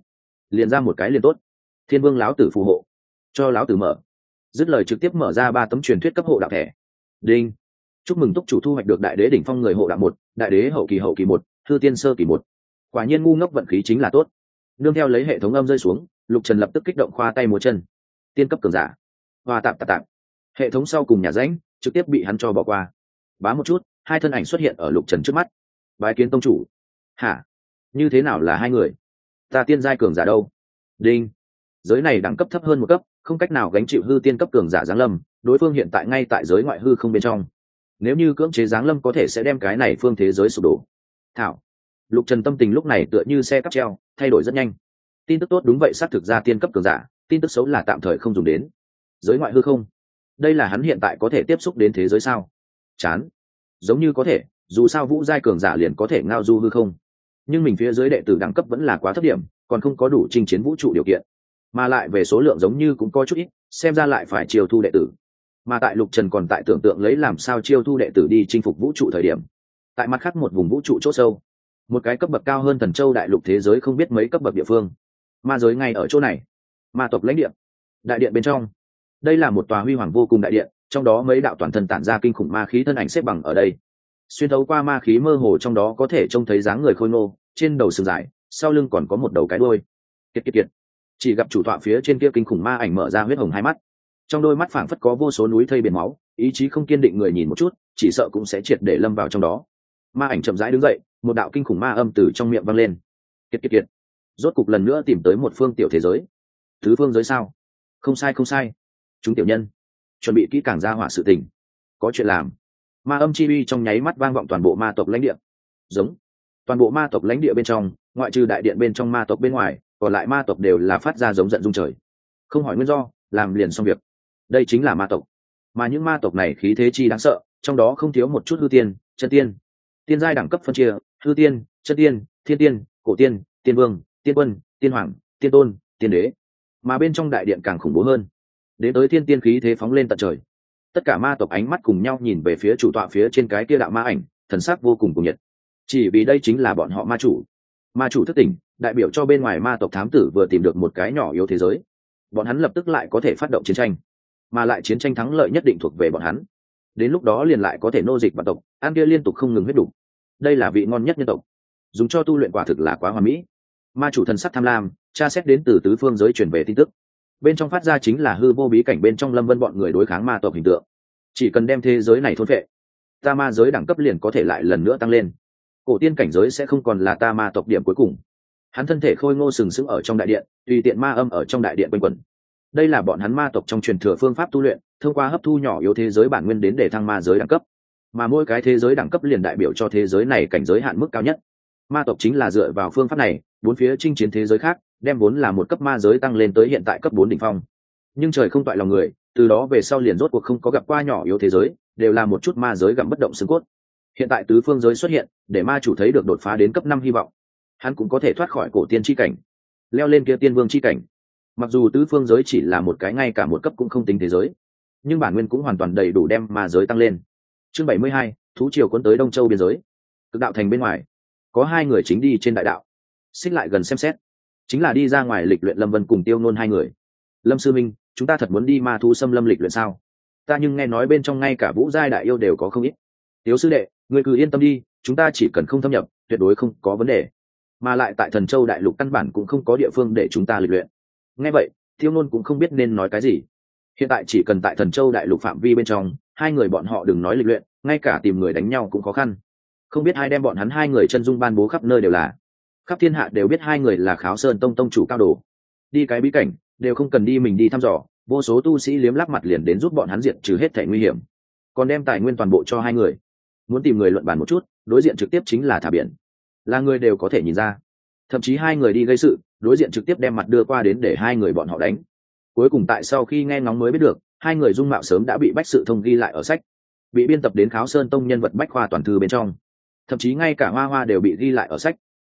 liền tốt. Thiên Vương lão tử phù hộ, cho lão tử mở. Dứt lời trực tiếp mở ra 3 tấm truyền thuyết cấp hộ đạo thẻ. Đinh, chúc mừng túc chủ thu hoạch được đại đế đỉnh phong người hộ đạo 1, đại đế hậu kỳ 1, hư tiên sơ kỳ 1. Quả nhiên ngu ngốc vận khí chính là tốt. Nương theo lấy hệ thống âm rơi xuống, Lục Trần lập tức kích động khoa tay múa chân. Tiên cấp cường giả, hoa tạm. Hệ thống sau cùng nhà rãnh trực tiếp bị hắn cho bỏ qua. Bá một chút, 2 thân ảnh xuất hiện ở Lục Trần trước mắt. Bái kiến tông chủ. Hả? Như thế nào là 2 người? Ta tiên giai cường giả đâu? Đinh, giới này đẳng cấp thấp hơn 1 cấp, không cách nào gánh chịu hư tiên cấp cường giả giáng lâm, đối phương hiện tại ngay tại giới ngoại hư không bên trong. Nếu như cưỡng chế giáng lâm có thể sẽ đem cái này phương thế giới sụp đổ. Thảo. Lục Trần tâm tình lúc này tựa như xe cắp treo, thay đổi rất nhanh. Tin tức tốt đúng vậy, xác thực ra tiên cấp cường giả, tin tức xấu là tạm thời không dùng đến. Giới ngoại hư không, đây là hắn hiện tại có thể tiếp xúc đến thế giới sao? Chán. Giống như có thể, dù sao vũ giai cường giả liền có thể ngao du hư không, nhưng mình phía dưới đệ tử đẳng cấp vẫn là quá thấp điểm, còn không có đủ chinh chiến vũ trụ điều kiện, mà lại về số lượng giống như cũng có chút ít, xem ra lại phải chiêu thu đệ tử. Mà tại Lục Trần còn tại tưởng tượng lấy làm sao chiêu thu đệ tử đi chinh phục vũ trụ thời điểm, tại mặt khác một vùng vũ trụ chỗ sâu, một cái cấp bậc cao hơn Thần Châu đại lục thế giới không biết mấy cấp bậc địa phương, ma giới ngay ở chỗ này. Ma tộc lãnh địa, đại điện bên trong, đây là một tòa huy hoàng vô cùng đại điện, trong đó mấy đạo toàn thân tản ra kinh khủng ma khí thân ảnh xếp bằng ở đây. Xuyên thấu qua ma khí mơ hồ trong đó có thể trông thấy dáng người khôi ngô, trên đầu sừng dài, sau lưng còn có một đầu cái đuôi. Kiệt. Chỉ gặp chủ tọa phía trên kia kinh khủng ma ảnh mở ra huyết hồng 2 mắt, trong đôi mắt phảng phất có vô số núi thây biển máu, ý chí không kiên định người nhìn một chút chỉ sợ cũng sẽ triệt để lâm vào trong đó. Ma ảnh chậm rãi đứng dậy, một đạo kinh khủng ma âm từ trong miệng vang lên. Kiệt. Rốt cục lần nữa tìm tới một phương tiểu thế giới. Thứ phương giới sao? Không sai, chúng tiểu nhân chuẩn bị kỹ càng ra hỏa sự tình, có chuyện làm. Ma âm chi uy trong nháy mắt vang vọng toàn bộ ma tộc lãnh địa. Giống. Toàn bộ ma tộc lãnh địa bên trong, ngoại trừ đại điện bên trong ma tộc bên ngoài, còn lại ma tộc đều là phát ra giống giận rung trời. Không hỏi nguyên do, làm liền xong việc. Đây chính là ma tộc, mà những ma tộc này khí thế chi đáng sợ, trong đó không thiếu một chút hư tiên, chân tiên. Tiên giai đẳng cấp phân chia: hư tiên, chân tiên, thiên tiên, cổ tiên, tiên vương, tiên quân, tiên hoàng, tiên tôn, tiên đế. Mà bên trong đại điện càng khủng bố hơn, đến tới thiên tiên khí thế phóng lên tận trời. Tất cả ma tộc ánh mắt cùng nhau nhìn về phía chủ tọa phía trên cái kia đạo ma ảnh, thần sắc vô cùng cuồng nhiệt. Chỉ vì đây chính là bọn họ ma chủ. Ma chủ thức tỉnh, đại biểu cho bên ngoài ma tộc thám tử vừa tìm được một cái nhỏ yếu thế giới, bọn hắn lập tức lại có thể phát động chiến tranh, mà lại chiến tranh thắng lợi nhất định thuộc về bọn hắn. Đến lúc đó liền lại có thể nô dịch vạn tộc, ăn kia liên tục không ngừng huyết đủ. Đây là vị ngon nhất nhân tộc, dùng cho tu luyện quả thực là quá hoàn mỹ. Ma chủ thần sắc tham lam, tra xét đến từ tứ phương giới truyền về tin tức, bên trong phát ra chính là hư vô bí cảnh bên trong Lâm Vân bọn người đối kháng ma tộc hình tượng. Chỉ cần đem thế giới này thôn phệ, ta ma giới đẳng cấp liền có thể lại lần nữa tăng lên, cổ tiên cảnh giới sẽ không còn là ta ma tộc điểm cuối cùng. Hắn thân thể khôi ngô sừng sững ở trong đại điện, tùy tiện ma âm ở trong đại điện quanh quẩn. Đây là bọn hắn ma tộc trong truyền thừa phương pháp tu luyện, thông qua hấp thu nhỏ yếu thế giới bản nguyên đến để thăng ma giới đẳng cấp, mà mỗi cái thế giới đẳng cấp liền đại biểu cho thế giới này cảnh giới hạn mức cao nhất. Ma tộc chính là dựa vào phương pháp này, bốn phía chinh chiến thế giới khác, đem vốn là một cấp ma giới tăng lên tới hiện tại cấp 4 đỉnh phong. Nhưng trời không toại lòng người, từ đó về sau liền rốt cuộc không có gặp qua nhỏ yếu thế giới, đều là một chút ma giới gặm bất động xương cốt. Hiện tại tứ phương giới xuất hiện, để ma chủ thấy được đột phá đến cấp 5 hy vọng. Hắn cũng có thể thoát khỏi cổ tiên chi cảnh, leo lên kia tiên vương chi cảnh. Mặc dù tứ phương giới chỉ là một cái ngay cả một cấp cũng không tính thế giới, nhưng bản nguyên cũng hoàn toàn đầy đủ đem ma giới tăng lên. Chương 72, thú triều cuốn tới Đông Châu biên giới. Cực đạo thành bên ngoài, có 2 người chính đi trên đại đạo. Xích lại gần xem xét, chính là đi ra ngoài lịch luyện Lâm Vân cùng Tiêu Nôn 2 người. Lâm sư minh, chúng ta thật muốn đi ma thú xâm lâm lịch luyện sao? Ta nhưng nghe nói bên trong ngay cả vũ giai đại yêu đều có không ít. Tiếu sư đệ, ngươi cứ yên tâm đi, chúng ta chỉ cần không thâm nhập, tuyệt đối không có vấn đề. Mà lại tại Thần Châu đại lục căn bản cũng không có địa phương để chúng ta lịch luyện. Nghe vậy, Tiêu Nôn cũng không biết nên nói cái gì. Hiện tại chỉ cần tại Thần Châu đại lục phạm vi bên trong, 2 người bọn họ đừng nói lịch luyện, ngay cả tìm người đánh nhau cũng khó khăn. Không biết ai đem bọn hắn 2 người chân dung ban bố khắp nơi đều là. Khắp thiên hạ đều biết 2 người là Kháo Sơn tông tông chủ cao đồ. Đi cái bí cảnh, đều không cần đi mình đi thăm dò, vô số tu sĩ liếm láp mặt liền đến giúp bọn hắn diệt trừ hết thể nguy hiểm. Còn đem tài nguyên toàn bộ cho 2 người. Muốn tìm người luận bàn một chút, đối diện trực tiếp chính là thả biển. Là người đều có thể nhìn ra. Thậm chí 2 người đi gây sự, đối diện trực tiếp đem mặt đưa qua đến để 2 người bọn họ đánh. Cuối cùng tại sau khi nghe ngóng mới biết được, 2 người dung mạo sớm đã bị bách sự thông ghi lại ở sách, bị biên tập đến Kháo Sơn tông nhân vật bách khoa toàn thư bên trong. Thậm chí ngay cả Hoa Hoa đều bị ghi lại ở sách.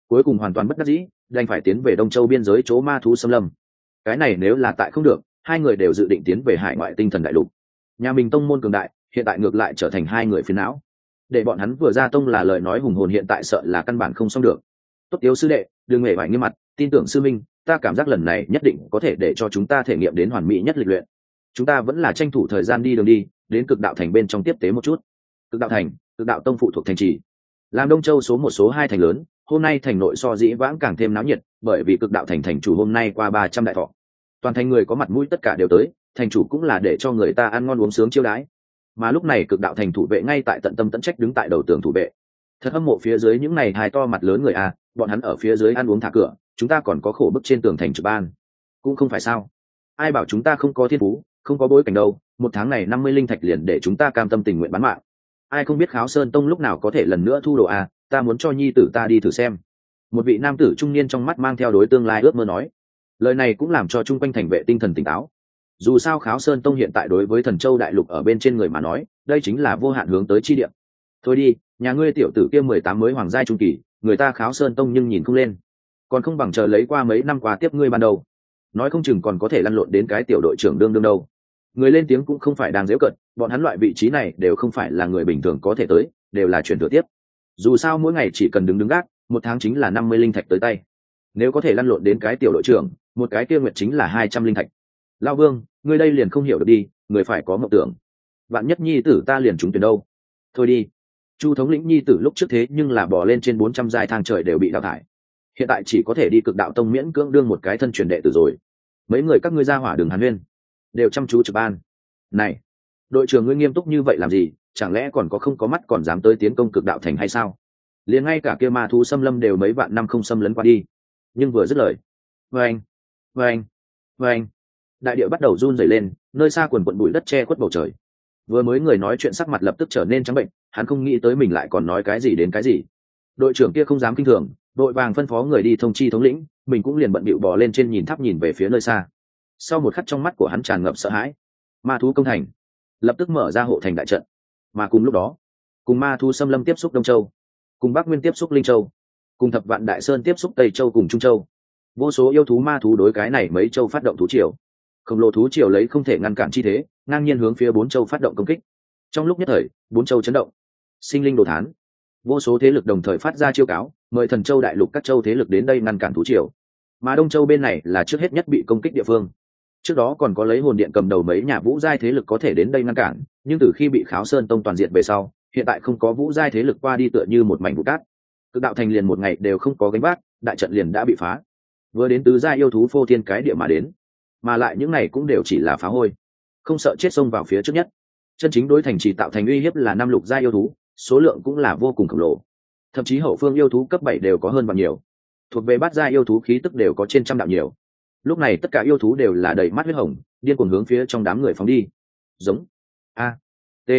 cuối cùng hoàn toàn bất đắc dĩ đành phải tiến về Đông Châu biên giới chỗ ma thú xâm lâm. Cái này nếu là tại không được, hai người đều dự định tiến về hải ngoại tinh thần đại lục. Nhà mình tông môn cường đại, hiện tại ngược lại trở thành hai người phiền não. Để bọn hắn vừa ra tông là lời nói hùng hồn, hiện tại sợ là căn bản không xong được. Tốt Tiếu sư đệ, đừng hề vải nghiêm mặt, tin tưởng sư minh, ta cảm giác lần này nhất định có thể để cho chúng ta thể nghiệm đến hoàn mỹ nhất lịch luyện. Chúng ta vẫn là tranh thủ thời gian đi đường đi, đến Cực Đạo Thành bên trong tiếp tế một chút. Cực Đạo Thành, Cực Đạo Tông phụ thuộc thành trì, làm Đông Châu số 1 số 2 thành lớn, hôm nay thành nội so dĩ vãng càng thêm náo nhiệt, bởi vì Cực Đạo Thành thành chủ hôm nay qua 300 đại thọ. Toàn thành người có mặt mũi tất cả đều tới, thành chủ cũng là để cho người ta ăn ngon uống sướng chiêu đãi. Mà lúc này Cực Đạo Thành thủ vệ ngay tại tận tâm tận trách đứng tại đầu tường thủ vệ. Thật hâm mộ phía dưới những này hài to mặt lớn người à, bọn hắn ở phía dưới ăn uống thả cửa, chúng ta còn có khổ bức trên tường thành trực ban. Cũng không phải sao? Ai bảo chúng ta không có thiên phú, không có bối cảnh đâu, một tháng này 50 linh thạch liền để chúng ta cam tâm tình nguyện bán mạng. Ai không biết Kháo Sơn Tông lúc nào có thể lần nữa thu đồ à, ta muốn cho nhi tử ta đi thử xem. Một vị nam tử trung niên trong mắt mang theo đối tương lai ước mơ nói. Lời này cũng làm cho chung quanh thành vệ tinh thần tỉnh táo. Dù sao Kháo Sơn Tông hiện tại đối với Thần Châu đại lục ở bên trên người mà nói, đây chính là vô hạn hướng tới chi điểm. Thôi đi, nhà ngươi tiểu tử kia 18 mới hoàng giai trung kỳ, người ta Kháo Sơn Tông nhưng nhìn không lên, còn không bằng chờ lấy qua mấy năm qua tiếp ngươi ban đầu, nói không chừng còn có thể lăn lộn đến cái tiểu đội trưởng đương đâu. Người lên tiếng cũng không phải đang giễu cợt, bọn hắn loại vị trí này đều không phải là người bình thường có thể tới, đều là chuyển thừa tiếp. Dù sao mỗi ngày chỉ cần đứng gác, một tháng chính là 50 linh thạch tới tay. Nếu có thể lăn lộn đến cái tiểu đội trưởng, một cái kia nguyệt chính là 200 linh thạch. Lao Vương, ngươi đây liền không hiểu được đi, người phải có mộng tưởng. Vạn nhất nhi tử ta liền trúng tuyển đâu. Thôi đi. Chu thống lĩnh nhi tử lúc trước thế nhưng là bỏ lên trên 400 giai thang trời đều bị đào thải. Hiện tại chỉ có thể đi Cực Đạo Tông miễn cưỡng đương một cái thân truyền đệ tử rồi. Mấy người các ngươi ra hỏa đường hàn huyên, đều chăm chú trực ban. Này, đội trưởng ngươi nghiêm túc như vậy làm gì, chẳng lẽ còn có không có mắt còn dám tới tiến công Cực Đạo Thành hay sao? Liền ngay cả kia ma thú xâm lâm đều mấy vạn năm không xâm lấn qua đi. Nhưng vừa dứt lời, vâng, vâng, vâng, đại địa bắt đầu run rẩy lên, nơi xa quần quần bụi đất che khuất bầu trời. Vừa mới người nói chuyện sắc mặt lập tức trở nên trắng bệnh, hắn không nghĩ tới mình lại còn nói cái gì đến cái gì. Đội trưởng kia không dám kinh thường, đội vàng phân phó người đi thông chi thống lĩnh, mình cũng liền bận bịu bò lên trên nhìn tháp nhìn về phía nơi xa. Sau một khắc trong mắt của hắn tràn ngập sợ hãi. Ma thú công thành, lập tức mở ra hộ thành đại trận. Mà cùng lúc đó, cùng ma thú xâm lâm tiếp xúc Đông Châu, cùng Bắc Nguyên tiếp xúc Linh Châu, cùng Thập Vạn Đại Sơn tiếp xúc Tây Châu cùng Trung Châu. Vô số yêu thú ma thú đối cái này mấy châu phát động thú triều. Khổng lồ thú triều lấy không thể ngăn cản chi thế, ngang nhiên hướng phía 4 châu phát động công kích. Trong lúc nhất thời, 4 châu chấn động, sinh linh đồ thán. Vô số thế lực đồng thời phát ra chiêu cáo, mời Thần Châu đại lục các châu thế lực đến đây ngăn cản thú triều. Mà Đông Châu bên này là trước hết nhất bị công kích địa phương. Trước đó còn có lấy hồn điện cầm đầu mấy nhà vũ giai thế lực có thể đến đây ngăn cản, nhưng từ khi bị Kháo Sơn Tông toàn diện về sau, hiện tại không có vũ giai thế lực qua đi tựa như một mảnh vụ cát. Cực Đạo Thành liền một ngày đều không có gánh vác, đại trận liền đã bị phá. Vừa đến tứ giai yêu thú phô thiên cái địa mà đến, mà lại những này cũng đều chỉ là phá hôi, không sợ chết xông vào phía trước nhất. Chân chính đối thành trì tạo thành uy hiếp là 5 lục giai yêu thú, số lượng cũng là vô cùng khổng lồ, thậm chí hậu phương yêu thú cấp 7 đều có hơn và nhiều, thuộc về bát giai yêu thú khí tức đều có trên trăm đạo nhiều. Lúc này tất cả yêu thú đều là đầy mắt huyết hồng, điên cuồng hướng phía trong đám người phóng đi. Giống a t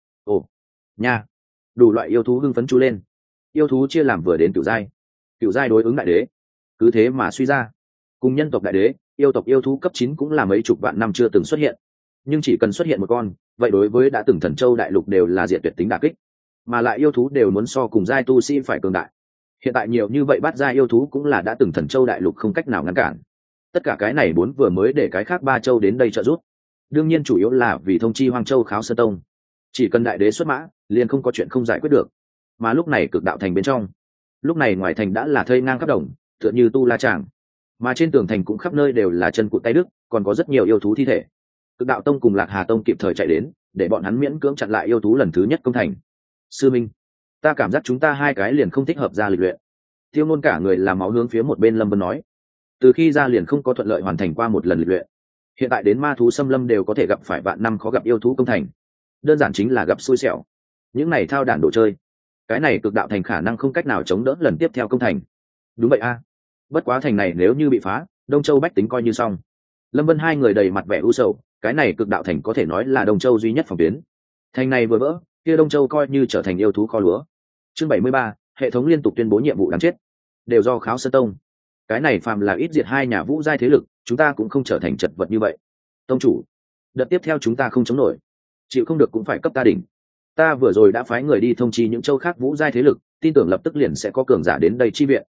ồ nha, đủ loại yêu thú hưng phấn chú lên. Yêu thú chia làm vừa đến cửu giai đối ứng đại đế, cứ thế mà suy ra. Cùng nhân tộc đại đế, yêu tộc yêu thú cấp 9 cũng là mấy chục vạn năm chưa từng xuất hiện, nhưng chỉ cần xuất hiện một con, vậy đối với đã từng Thần Châu đại lục đều là diệt tuyệt tính đả kích, mà lại yêu thú đều muốn so cùng giai tu sĩ phải cường đại. Hiện tại nhiều như vậy bát giai yêu thú cũng là đã từng Thần Châu đại lục không cách nào ngăn cản. Tất cả cái này 4 vừa mới để cái khác 3 châu đến đây trợ giúp, đương nhiên chủ yếu là vì thông chi Hoang Châu Kháo Sơn Tông, chỉ cần đại đế xuất mã liền không có chuyện không giải quyết được. Mà lúc này Cực Đạo Thành bên trong, lúc này ngoài thành đã là thây ngang khắp đồng, tựa như tu la tràng, mà trên tường thành cũng khắp nơi đều là chân cụt tay đứt, còn có rất nhiều yêu thú thi thể. Cực Đạo Tông cùng Lạc Hà Tông kịp thời chạy đến, để bọn hắn miễn cưỡng chặn lại yêu thú lần thứ nhất công thành. Sư minh, ta cảm giác chúng ta hai cái liền không thích hợp ra lịch luyện. Tiêu Ngôn cả người làm máu hướng phía một bên Lâm Vân nói. Từ khi ra liền không có thuận lợi hoàn thành qua một lần lịch luyện, hiện tại đến ma thú xâm lâm đều có thể gặp phải vạn năm khó gặp yêu thú công thành, đơn giản chính là gặp xui xẻo. Những này thao đản đồ chơi, cái này Cực Đạo Thành khả năng không cách nào chống đỡ lần tiếp theo công thành. Đúng vậy a, bất quá thành này nếu như bị phá, Đông Châu bách tính coi như xong. Lâm Vân hai người đầy mặt vẻ u sầu, cái này Cực Đạo Thành có thể nói là Đông Châu duy nhất phòng tuyến. Thành này vừa vỡ, kia Đông Châu coi như trở thành yêu thú kho lúa. Chương 73, hệ thống liên tục tuyên bố nhiệm vụ đáng chết, đều do Kháo Sơn Tông. Cái này phàm là ít diệt 2 nhà vũ giai thế lực, chúng ta cũng không trở thành chật vật như vậy. Tông chủ, đợt tiếp theo chúng ta không chống nổi, chịu không được cũng phải cấp ta đỉnh. Ta vừa rồi đã phái người đi thông chi những châu khác vũ giai thế lực, tin tưởng lập tức liền sẽ có cường giả đến đây chi viện.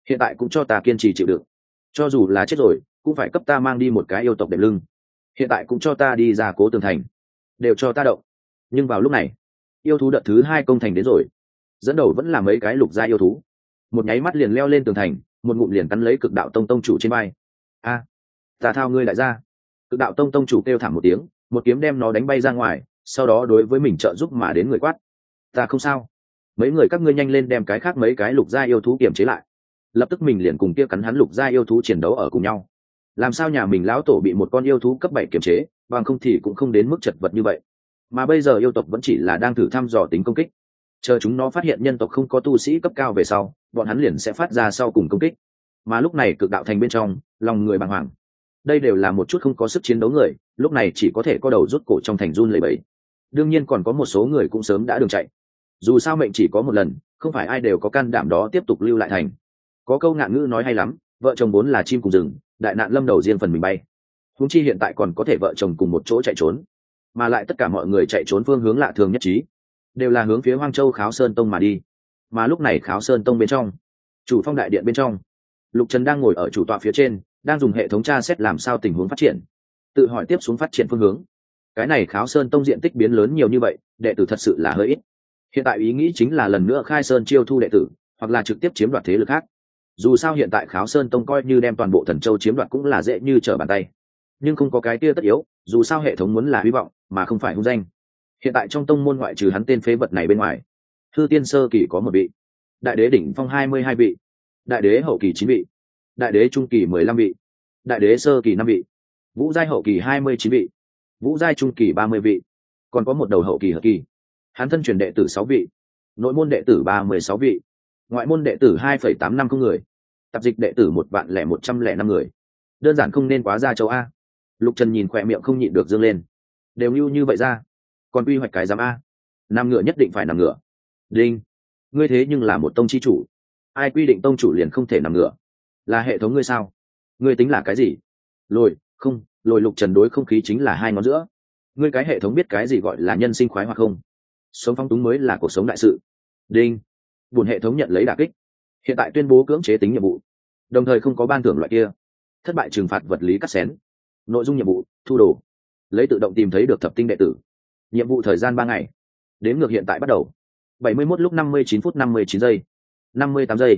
hiện tại cũng cho ta kiên trì chịu đựng, cho dù là chết rồi cũng phải cấp ta mang đi một cái yêu tộc đệm lưng. Hiện tại cũng cho ta đi ra cố tường thành, đều cho ta động. Nhưng vào lúc này yêu thú đợt thứ 2 công thành đến rồi, dẫn đầu vẫn là mấy cái lục gia yêu thú, một nháy mắt liền leo lên tường thành, một ngụm liền cắn lấy cực đạo tông tông chủ trên vai. A, ta thao ngươi lại ra! Cực đạo tông tông chủ kêu thảm một tiếng, một kiếm đem nó đánh bay ra ngoài, sau đó đối với mình trợ giúp mà đến người quát: ta không sao, mấy người các ngươi nhanh lên đem cái khác mấy cái lục gia yêu thú kiềm chế lại. Lập tức mình liền cùng kia cắn hắn lục gia yêu thú chiến đấu ở cùng nhau. Làm sao nhà mình lão tổ bị một con yêu thú cấp 7 kiềm chế, bằng không thì cũng không đến mức chật vật như vậy. Mà bây giờ yêu tộc vẫn chỉ là đang thử thăm dò tính công kích, chờ chúng nó phát hiện nhân tộc không có tu sĩ cấp cao về sau, bọn hắn liền sẽ phát ra sau cùng công kích. Mà lúc này cực đạo thành bên trong, lòng người bàng hoàng. Đây đều là một chút không có sức chiến đấu người, lúc này chỉ có thể co đầu rút cổ trong thành run lẩy bẩy. Đương nhiên còn có một số người cũng sớm đã đường chạy. Dù sao mệnh chỉ có một lần, không phải ai đều có can đảm đó tiếp tục lưu lại thành. Có câu ngạn ngữ nói hay lắm, vợ chồng vốn là chim cùng rừng, đại nạn lâm đầu riêng phần mình bay. Huống chi hiện tại còn có thể vợ chồng cùng một chỗ chạy trốn, mà lại tất cả mọi người chạy trốn phương hướng lạ thường nhất trí, đều là hướng phía Hoang Châu Kháo Sơn Tông mà đi. Mà lúc này Kháo Sơn Tông bên trong, chủ phong đại điện bên trong, Lục Trần đang ngồi ở chủ tọa phía trên, đang dùng hệ thống tra xét làm sao tình huống phát triển, tự hỏi tiếp xuống phát triển phương hướng. Cái này Kháo Sơn Tông diện tích biến lớn nhiều như vậy, đệ tử thật sự là hơi ít. Hiện tại ý nghĩ chính là lần nữa khai sơn chiêu thu đệ tử, hoặc là trực tiếp chiếm đoạt thế lực khác. Dù sao hiện tại Kháo Sơn Tông coi như đem toàn bộ Thần Châu chiếm đoạt cũng là dễ như trở bàn tay, nhưng không có cái kia tất yếu, dù sao hệ thống muốn là hy vọng mà không phải hung danh. Hiện tại trong tông môn ngoại trừ hắn tên phế vật này bên ngoài, Hư Tiên sơ kỳ có 1 vị, Đại Đế đỉnh phong 22 vị, Đại Đế hậu kỳ 9 vị, Đại Đế trung kỳ 15 vị, Đại Đế sơ kỳ 5 vị, Vũ giai hậu kỳ 29 vị, Vũ giai trung kỳ 30 vị, còn có một đầu hậu kỳ hợp kỳ. Hắn thân truyền đệ tử 6 vị, nội môn đệ tử 36 vị, ngoại môn đệ tử 2,850 người, tạp dịch đệ tử 1,105 người. Đơn giản không nên quá ra châu A. Lục Trần nhìn khỏe miệng không nhịn được dương lên. Đều như vậy ra, còn quy hoạch cái giám A. Nằm ngựa nhất định phải nằm ngựa. Đinh, ngươi thế nhưng là một tông chi chủ, ai quy định tông chủ liền không thể nằm ngựa? Là hệ thống ngươi sao? Ngươi tính là cái gì? Lồi, không, lồi. Lục Trần đối không khí chính là 2 ngón giữa. Ngươi cái hệ thống biết cái gì gọi là nhân sinh khoái hoặc không? Sống phong túng mới là cuộc sống đại sự. Đinh, buồn hệ thống nhận lấy đả kích, hiện tại tuyên bố cưỡng chế tính nhiệm vụ, đồng thời không có ban thưởng loại kia. Thất bại trừng phạt vật lý cắt xén. Nội dung nhiệm vụ: thu đồ, lấy tự động tìm thấy được thập tinh đệ tử. Nhiệm vụ thời gian 3 ngày. Đếm ngược hiện tại bắt đầu. 71 lúc 59 phút 59 giây, 58 giây,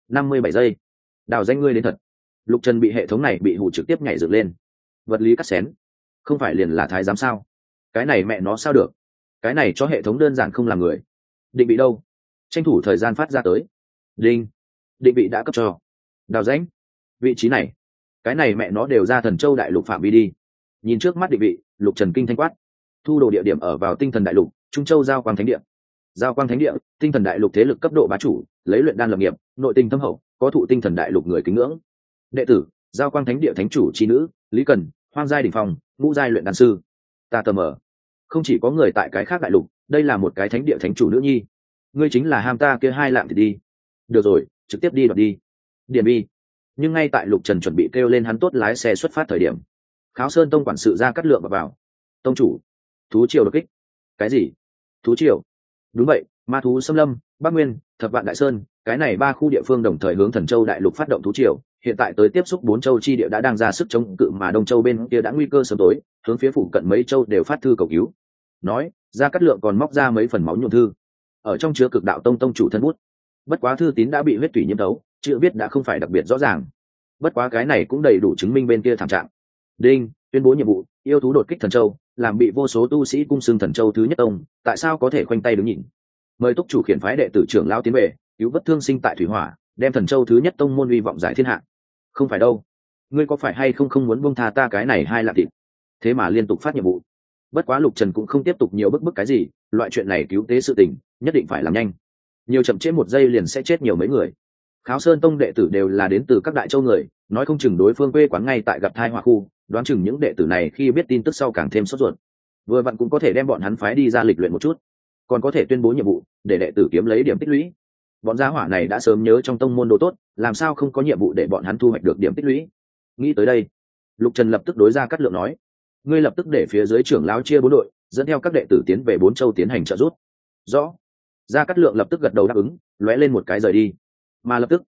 57 giây. Đào danh ngươi đến thật. Lục Trần bị hệ thống này bị hù trực tiếp nhảy dựng lên. Vật lý cắt xén, không phải liền là thái giám sao? Cái này mẹ nó sao được? Cái này cho hệ thống đơn giản không làm người. Định vị đâu? Tranh thủ thời gian phát ra tới. Đinh, định vị đã cấp cho. Đào danh, vị trí này. Cái này mẹ nó đều ra Thần Châu đại lục phạm vi đi. Nhìn trước mắt định vị, Lục Trần kinh thanh quát. Thu đồ địa điểm ở vào Tinh Thần đại lục, Trung Châu Giao Quang Thánh địa. Giao Quang Thánh địa, Tinh Thần đại lục thế lực cấp độ bá chủ, lấy luyện đan lập nghiệp, nội tình thâm hậu, có thụ Tinh Thần đại lục người kính ngưỡng. Đệ tử: Giao Quang Thánh địa thánh chủ chi nữ Lý Cần, Hoang giai đỉnh phong, ngũ giai luyện đan sư. Ta tờ mờ, không chỉ có người tại cái khác đại lục, đây là một cái thánh địa thánh chủ nữ nhi. Ngươi chính là ham ta kia 2 lạng thì đi. Được rồi, trực tiếp đi đoạt đi. Điểm bi. Nhưng ngay tại Lục Trần chuẩn bị kêu lên hắn tốt lái xe xuất phát thời điểm, Kháo Sơn Tông quản sự ra cắt lượng vào. Tông chủ, thú triều đột kích. Cái gì? Thú triều? Đúng vậy, ma thú xâm lâm, Bắc Nguyên, Thập Vạn Đại Sơn, cái này 3 khu địa phương đồng thời hướng Thần Châu đại lục phát động thú triều. Hiện tại tới tiếp xúc 4 châu chi địa đã đang ra sức chống cự, mà Đông Châu bên kia đã nguy cơ sớm tối, hướng phía phụ cận mấy châu đều phát thư cầu cứu. Nói, ra cắt lượng còn móc ra mấy phần máu nhuộm thư, ở trong chứa Cực Đạo Tông tông chủ thân bút. Bất quá thư tín đã bị huyết thủy nhiễm thấu, chữ viết đã không phải đặc biệt rõ ràng. Bất quá cái này cũng đầy đủ chứng minh bên kia thảm trạng. Đinh, tuyên bố nhiệm vụ: yêu thú đột kích Thần Châu, làm bị vô số tu sĩ cung xưng Thần Châu thứ nhất tông, tại sao có thể khoanh tay đứng nhìn? Mời túc chủ khiển phái đệ tử trưởng lão tiến về, cứu vớt thương sinh tại thủy hỏa, đem Thần Châu thứ nhất tông môn uy vọng giải thiên hạ. Không phải đâu, ngươi có phải hay không muốn buông tha ta cái này 2 lạng thịt? Thế mà liên tục phát nhiệm vụ. Bất quá Lục Trần cũng không tiếp tục nhiều bức cái gì, loại chuyện này cứu tế sự tình, nhất định phải làm nhanh. Nhiều chậm trễ 1 giây liền sẽ chết nhiều mấy người. Kháo Sơn Tông đệ tử đều là đến từ các đại châu người, nói không chừng đối phương quê quán ngay tại gặp thai họa khu, đoán chừng những đệ tử này khi biết tin tức sau càng thêm sốt ruột. Vừa vặn cũng có thể đem bọn hắn phái đi ra lịch luyện một chút, còn có thể tuyên bố nhiệm vụ để đệ tử kiếm lấy điểm tích lũy. Bọn gia hỏa này đã sớm nhớ trong tông môn đồ tốt, làm sao không có nhiệm vụ để bọn hắn thu hoạch được điểm tích lũy? Nghĩ tới đây, Lục Trần lập tức đối ra cắt lượng nói: ngươi lập tức để phía dưới trưởng lão chia 4 đội, dẫn theo các đệ tử tiến về 4 châu tiến hành trợ giúp. Rõ. Gia Cát Lượng lập tức gật đầu đáp ứng, lóe lên một cái rời đi. Mà lập tức,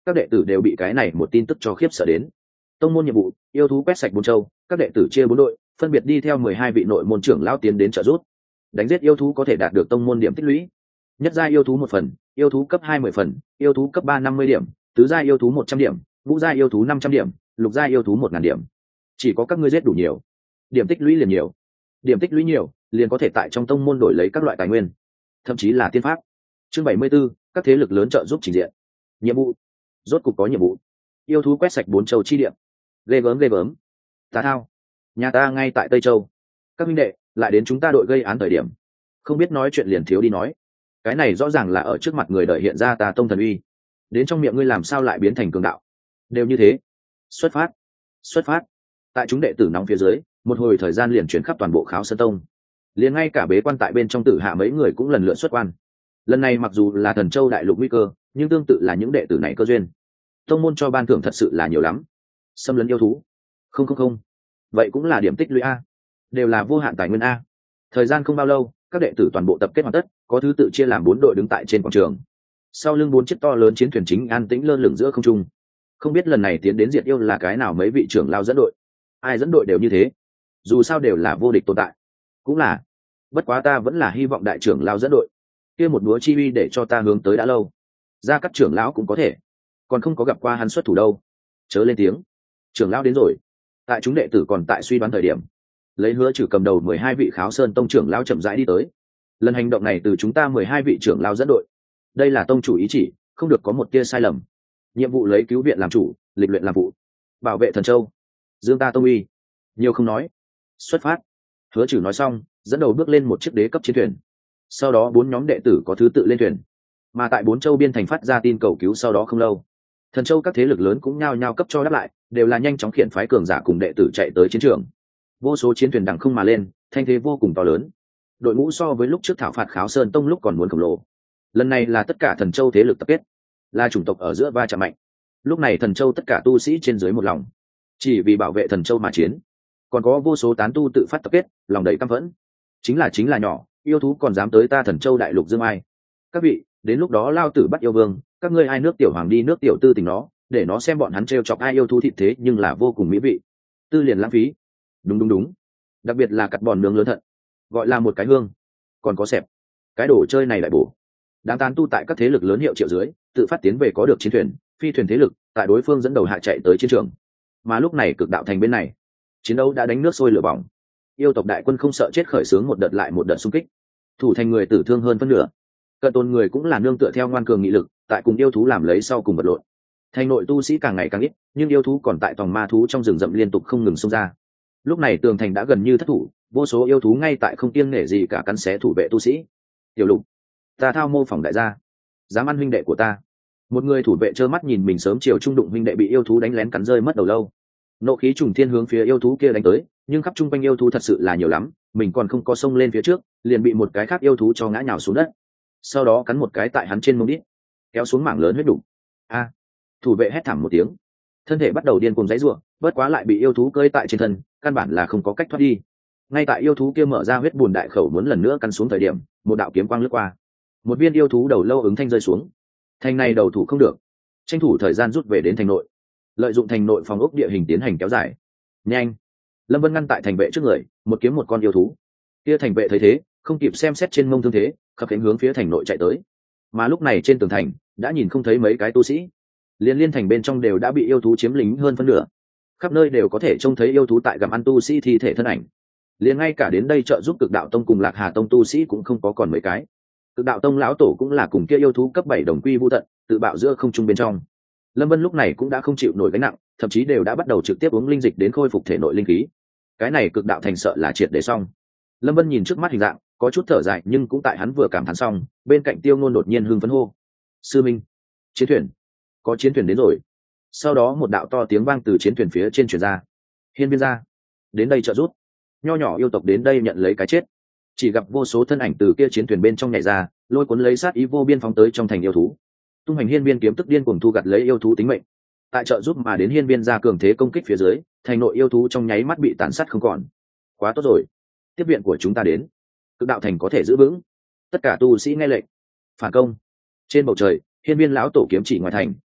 các đệ tử đều bị cái này một tin tức cho khiếp sợ đến. Tông môn nhiệm vụ: yêu thú quét sạch 4 châu, các đệ tử chia 4 đội, phân biệt đi theo 12 vị nội môn trưởng lão tiến đến trợ giúp. Đánh giết yêu thú có thể đạt được tông môn điểm tích lũy. Nhất giai yêu thú 1 phần, yêu thú cấp 2 10 phần, yêu thú cấp 3 50 điểm, tứ giai yêu thú 100 điểm, ngũ giai yêu thú 500 điểm, lục giai yêu thú 1000 điểm. Chỉ có các ngươi giết đủ nhiều, điểm tích lũy liền nhiều. Điểm tích lũy nhiều, liền có thể tại trong tông môn đổi lấy các loại tài nguyên, thậm chí là tiên pháp. Chương 74, các thế lực lớn trợ giúp trình diện. Nhiệm vụ: rốt cục có nhiệm vụ. Yêu thú quét sạch 4 châu chi địa. Ghê gớm. Tà Thao, nhà ta ngay tại Tây Châu. Các huynh đệ, lại đến chúng ta đội gây án thời điểm. Không biết nói chuyện liền thiếu đi nói. Cái này rõ ràng là ở trước mặt người đời hiện ra Tà Tông thần uy. Đến trong miệng ngươi làm sao lại biến thành cường đạo? Đều như thế. Xuất phát. Tại chúng đệ tử nóng phía dưới, một hồi thời gian liền chuyển khắp toàn bộ Kháo Sơn Tông. Liền ngay cả bế quan tại bên trong Tử Hạ mấy người cũng lần lượt xuất quan. Lần này mặc dù là Thần Châu đại lục nguy cơ, nhưng tương tự là những đệ tử này cơ duyên. Tông môn cho ban thưởng thật sự là nhiều lắm. Xâm lấn yêu thú, không, vậy cũng là điểm tích lũy a, đều là vô hạn tài nguyên a. Thời gian không bao lâu, các đệ tử toàn bộ tập kết hoàn tất, có thứ tự chia làm 4 đội đứng tại trên quảng trường. Sau lưng 4 chiếc to lớn chiến thuyền chính an tĩnh lơ lửng giữa không trung. Không biết lần này tiến đến diệt yêu là cái nào mấy vị trưởng lao dẫn đội. Ai dẫn đội đều như thế, dù sao đều là vô địch tồn tại. Cũng là, bất quá ta vẫn là hy vọng đại trưởng lao dẫn đội. Kia một búa chi uy để cho ta hướng tới đã lâu. Ra các trưởng lão cũng có thể, còn không có gặp qua hắn xuất thủ đâu. Chớ lên tiếng, trưởng lão đến rồi. Tại chúng đệ tử còn tại suy đoán thời điểm, lấy Hứa Trừ cầm đầu 12 vị Kháo Sơn Tông trưởng lão chậm rãi đi tới. Lần hành động này từ chúng ta 12 vị trưởng lão dẫn đội. Đây là tông chủ ý chỉ, không được có một tia sai lầm. Nhiệm vụ lấy cứu viện làm chủ, lịch luyện làm vụ, bảo vệ Thần Châu, dương ta tông uy. Nhiều không nói, xuất phát. Hứa Trừ nói xong, dẫn đầu bước lên một chiếc đế cấp chiến thuyền. Sau đó 4 nhóm đệ tử có thứ tự lên thuyền. Mà tại 4 châu biên thành phát ra tin cầu cứu sau đó không lâu, Thần Châu các thế lực lớn cũng nhao nhao cấp cho đáp lại, đều là nhanh chóng khiển phái cường giả cùng đệ tử chạy tới chiến trường. Vô số chiến thuyền đằng không mà lên, thanh thế vô cùng to lớn. Đội ngũ so với lúc trước thảo phạt Kháo Sơn Tông lúc còn muốn khổng lồ. Lần này là tất cả Thần Châu thế lực tập kết, là chủng tộc ở giữa va chạm mạnh. Lúc này Thần Châu tất cả tu sĩ trên dưới một lòng, chỉ vì bảo vệ Thần Châu mà chiến. Còn có vô số tán tu tự phát tập kết, lòng đầy căm phẫn. Chính là nhỏ, yêu thú còn dám tới ta Thần Châu đại lục dương ai. Các vị, đến lúc đó lao tử bắt yêu vương, các ngươi ai nước tiểu hoàng đi nước tiểu tư tình nó, để nó xem bọn hắn trêu chọc ai yêu thú thịt thế nhưng là vô cùng mỹ vị. Tư liền lãng phí. Đúng. Đặc biệt là cắt bòn nướng lớn thận, gọi là một cái hương. Còn có xẹp, cái đồ chơi này lại bổ. Đám tán tu tại các thế lực lớn hiệu triệu dưới, tự phát tiến về có được chiến thuyền, phi thuyền thế lực, tại đối phương dẫn đầu hạ chạy tới chiến trường. Mà lúc này Cực Đạo Thành bên này, chiến đấu đã đánh nước sôi lửa bỏng. Yêu tộc đại quân không sợ chết khởi xướng một đợt lại một đợt xung kích. Thủ thành người tử thương hơn phân nửa. Cận tồn người cũng là nương tựa theo ngoan cường nghị lực, tại cùng yêu thú làm lấy sau cùng vật lộn. Thành nội tu sĩ càng ngày càng ít, nhưng yêu thú còn tại tòng ma thú trong rừng rậm liên tục không ngừng xông ra. Lúc này tường thành đã gần như thất thủ, vô số yêu thú ngay tại không kiêng nể gì cả cắn xé thủ vệ tu sĩ. Tiểu Lục, ta thao mô phỏng đại gia, dám ăn huynh đệ của ta. Một người thủ vệ trơ mắt nhìn mình sớm chiều trung đụng huynh đệ bị yêu thú đánh lén cắn rơi mất đầu lâu. Nộ khí trùng thiên hướng phía yêu thú kia đánh tới, nhưng khắp trung quanh yêu thú thật sự là nhiều lắm, mình còn không có xông lên phía trước, liền bị một cái khác yêu thú cho ngã nhào xuống đất. Sau đó cắn một cái tại hắn trên mông đít, kéo xuống mảng lớn huyết đủ. A! Thủ vệ hét thảm một tiếng, thân thể bắt đầu điên cuồng giãy giụa, bất quá lại bị yêu thú cơi tại trên thân, căn bản là không có cách thoát đi. Ngay tại yêu thú kia mở ra huyết bùn đại khẩu muốn lần nữa cắn xuống thời điểm, một đạo kiếm quang lướt qua, một viên yêu thú đầu lâu ứng thanh rơi xuống. Thành này đầu thủ không được, tranh thủ thời gian rút về đến thành nội, lợi dụng thành nội phòng ốc địa hình tiến hành kéo dài. Nhanh! Lâm Vân ngăn tại thành vệ trước người, một kiếm một con yêu thú. Kia thành vệ thấy thế, không kịp xem xét trên mông thương thế, khập khiễng hướng phía thành nội chạy tới. Mà lúc này trên tường thành đã nhìn không thấy mấy cái tu sĩ, liên thành bên trong đều đã bị yêu thú chiếm lĩnh hơn phân nửa, khắp nơi đều có thể trông thấy yêu thú tại gặm ăn tu sĩ thi thể thân ảnh. Liền ngay cả đến đây trợ giúp Cực Đạo Tông cùng Lạc Hà Tông tu sĩ cũng không có còn mấy cái. Cực Đạo Tông lão tổ cũng là cùng kia yêu thú cấp 7 đồng quy vu tận, tự bạo giữa không trung bên trong. Lâm Vân lúc này cũng đã không chịu nổi gánh nặng, thậm chí đều đã bắt đầu trực tiếp uống linh dịch đến khôi phục thể nội linh khí. Cái này Cực Đạo Thành sợ là triệt để xong. Lâm Vân nhìn trước mắt hình dạng, có chút thở dài, nhưng cũng tại hắn vừa cảm thán xong, bên cạnh Tiêu Ngôn đột nhiên hưng phấn hô: "Sư minh, chiến thuyền, có chiến thuyền đến rồi!" Sau đó một đạo to tiếng vang từ chiến thuyền phía trên truyền ra: "Hiên viên gia, đến đây trợ giúp!" Nho nhỏ yêu tộc đến đây nhận lấy cái chết. Chỉ gặp vô số thân ảnh từ kia chiến thuyền bên trong nhảy ra, lôi cuốn lấy sát ý vô biên phóng tới trong thành yêu thú. Tung hành hiên viên kiếm tức điên cuồng thu gặt lấy yêu thú tính mệnh. Tại trợ giúp mà đến hiên viên gia cường thế công kích phía dưới, thành nội yêu thú trong nháy mắt bị tàn sát không còn. Quá tốt rồi, tiếp viện của chúng ta đến, Cực Đạo Thành có thể giữ vững. Tất cả tu sĩ nghe lệnh, phản công. Trên bầu trời, hiên viên lão tổ kiếm chỉ ngoài thành,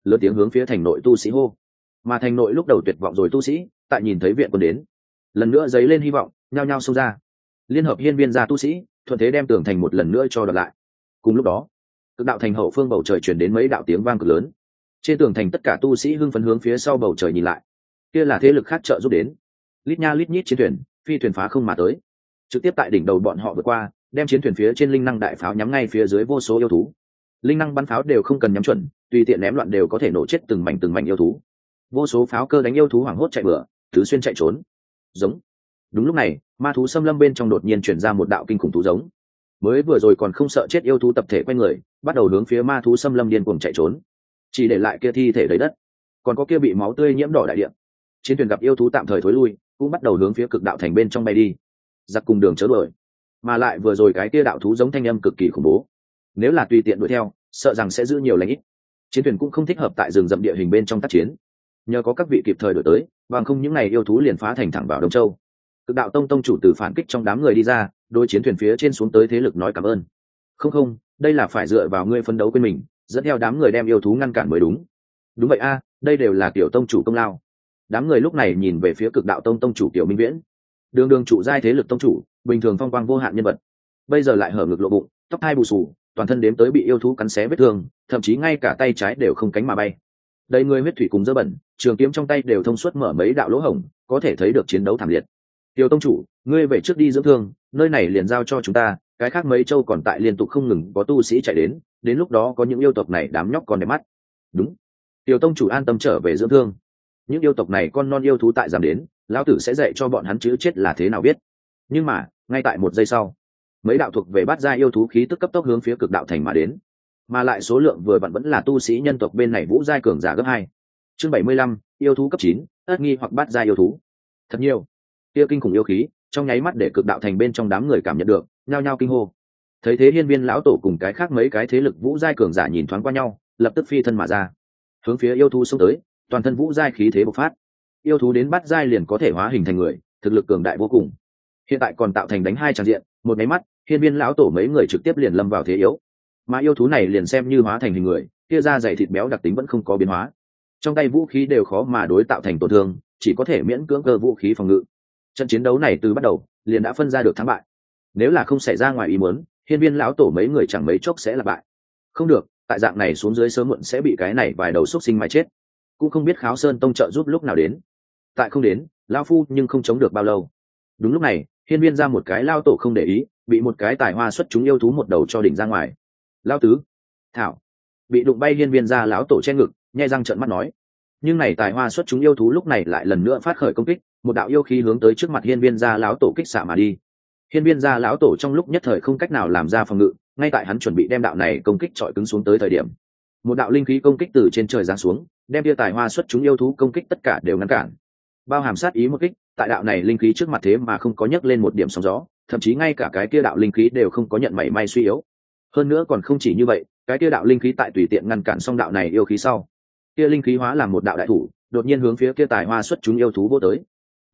lớn tiếng hướng phía thành nội tu sĩ hô. Mà thành nội lúc đầu tuyệt vọng rồi tu sĩ tại nhìn thấy viện quân đến, lần nữa dấy lên hy vọng, nhao nhao xông ra. Liên hợp hiên viên gia tu sĩ thuận thế đem tường thành một lần nữa cho đoạt lại. Cùng lúc đó, cực đạo thành hậu phương bầu trời truyền đến mấy đạo tiếng vang cực lớn. Trên tường thành tất cả tu sĩ hưng phấn hướng phía sau bầu trời nhìn lại. Kia là thế lực khác trợ giúp đến. Lít nha lít nhít chiến thuyền, phi thuyền phá không mà tới, trực tiếp tại đỉnh đầu bọn họ vượt qua, đem chiến thuyền phía trên linh năng đại pháo nhắm ngay phía dưới vô số yêu thú. Linh năng bắn pháo đều không cần nhắm chuẩn, tùy tiện ném loạn đều có thể nổ chết từng mảnh yêu thú. Vô số pháo cơ đánh yêu thú hoảng hốt chạy bừa, tứ xuyên chạy trốn. Giống. Đúng lúc này, ma thú xâm lâm bên trong đột nhiên truyền ra một đạo kinh khủng thú giống. Mới vừa rồi còn không sợ chết yêu thú tập thể quay người, bắt đầu hướng phía ma thú xâm lâm điên cuồng chạy trốn, chỉ để lại kia thi thể đầy đất, còn có kia bị máu tươi nhiễm đỏ đại địa. Chiến thuyền gặp yêu thú tạm thời thối lui, cũng bắt đầu hướng phía cực đạo thành bên trong bay đi. Giặc cùng đường chớ đuổi, mà lại vừa rồi cái kia đạo thú giống thanh âm cực kỳ khủng bố, nếu là tùy tiện đuổi theo, sợ rằng sẽ giữ nhiều lãnh ít. Chiến thuyền cũng không thích hợp tại rừng rậm địa hình bên trong tác chiến, nhờ có các vị kịp thời đổi tới, bằng không những ngày yêu thú liền phá thành thẳng vào Đông Châu. Cực đạo tông tông chủ từ phản kích trong đám người đi ra, đôi chiến thuyền phía trên xuống tới thế lực nói cảm ơn. Không, đây là phải dựa vào ngươi phấn đấu quên mình, dẫn theo đám người đem yêu thú ngăn cản mới đúng. Đúng vậy a, đây đều là tiểu tông chủ công lao. Đám người lúc này nhìn về phía cực đạo tông tông chủ Tiểu Minh Viễn, đường trụ giai thế lực tông chủ, bình thường phong quang vô hạn nhân vật, bây giờ lại hở ngực lộ bụng, tóc hai bù xù, toàn thân đếm tới bị yêu thú cắn xé vết thương, thậm chí ngay cả tay trái đều không cánh mà bay. Đầy người huyết thủy cùng dơ bẩn, trường kiếm trong tay đều thông suốt mở mấy đạo lỗ hổng, có thể thấy được chiến đấu thảm liệt. Tiểu tông chủ, ngươi về trước đi dưỡng thương, nơi này liền giao cho chúng ta, cái khác mấy châu còn tại liên tục không ngừng có tu sĩ chạy đến lúc đó có những yêu tộc này đám nhóc còn đẹp mắt. Đúng. Tiểu tông chủ an tâm trở về dưỡng thương. Những yêu tộc này con non yêu thú tại giảm đến, lão tử sẽ dạy cho bọn hắn chữ chết là thế nào biết. Nhưng mà, ngay tại một giây sau, mấy đạo thuộc về bát gia yêu thú khí tức cấp tốc hướng phía cực đạo thành mà đến, mà lại số lượng vừa vặn vẫn là tu sĩ nhân tộc bên này vũ giai cường giả gấp 2. Chương 75, yêu thú cấp 9, ất nghi hoặc bát gia yêu thú. Thật nhiều. Kia kinh khủng yêu khí, trong nháy mắt để cực đạo thành bên trong đám người cảm nhận được, nhao nhao kinh hô. Thấy thế hiên viên lão tổ cùng cái khác mấy cái thế lực vũ giai cường giả nhìn thoáng qua nhau, lập tức phi thân mà ra, hướng phía yêu thú xông tới, toàn thân vũ giai khí thế bộc phát. Yêu thú đến bát giai liền có thể hóa hình thành người, thực lực cường đại vô cùng. Hiện tại còn tạo thành đánh hai tràng diện, một máy mắt, hiên viên lão tổ mấy người trực tiếp liền lâm vào thế yếu. Mà yêu thú này liền xem như hóa thành hình người, kia da dày thịt béo đặc tính vẫn không có biến hóa. Trong tay vũ khí đều khó mà đối tạo thành tổn thương, chỉ có thể miễn cưỡng cơ vũ khí phòng ngự. Trận chiến đấu này từ bắt đầu liền đã phân ra được thắng bại. Nếu là không xảy ra ngoài ý muốn, hiên viên lão tổ mấy người chẳng mấy chốc sẽ là bại. Không được, tại dạng này xuống dưới sớm muộn sẽ bị cái này vài đầu xúc sinh mà chết. Cũng không biết Kháo Sơn tông trợ giúp lúc nào đến. Tại không đến, lão phu nhưng không chống được bao lâu. Đúng lúc này, hiên viên ra một cái lao tổ không để ý, bị một cái tài hoa xuất chúng yêu thú một đầu cho đỉnh ra ngoài. Lão tứ, thảo, bị đụng bay hiên viên ra lão tổ che ngực, nhai răng trợn mắt nói. Nhưng này tài hoa xuất chúng yêu thú lúc này lại lần nữa phát khởi công kích, một đạo yêu khí hướng tới trước mặt hiên viên gia lão tổ kích xạ mà đi. Hiên viên gia lão tổ trong lúc nhất thời không cách nào làm ra phòng ngự, ngay tại hắn chuẩn bị đem đạo này công kích trọi cứng xuống tới thời điểm, một đạo linh khí công kích từ trên trời giáng xuống, đem tia tài hoa xuất chúng yêu thú công kích tất cả đều ngăn cản. Bao hàm sát ý một kích, tại đạo này linh khí trước mặt thế mà không có nhấc lên một điểm sóng gió, thậm chí ngay cả cái kia đạo linh khí đều không có nhận mảy may suy yếu. Hơn nữa còn không chỉ như vậy, cái kia đạo linh khí tại tùy tiện ngăn cản xong đạo này yêu khí sau, kia linh khí hóa làm một đạo đại thủ, đột nhiên hướng phía kia tài hoa xuất chúng yêu thú vô tới.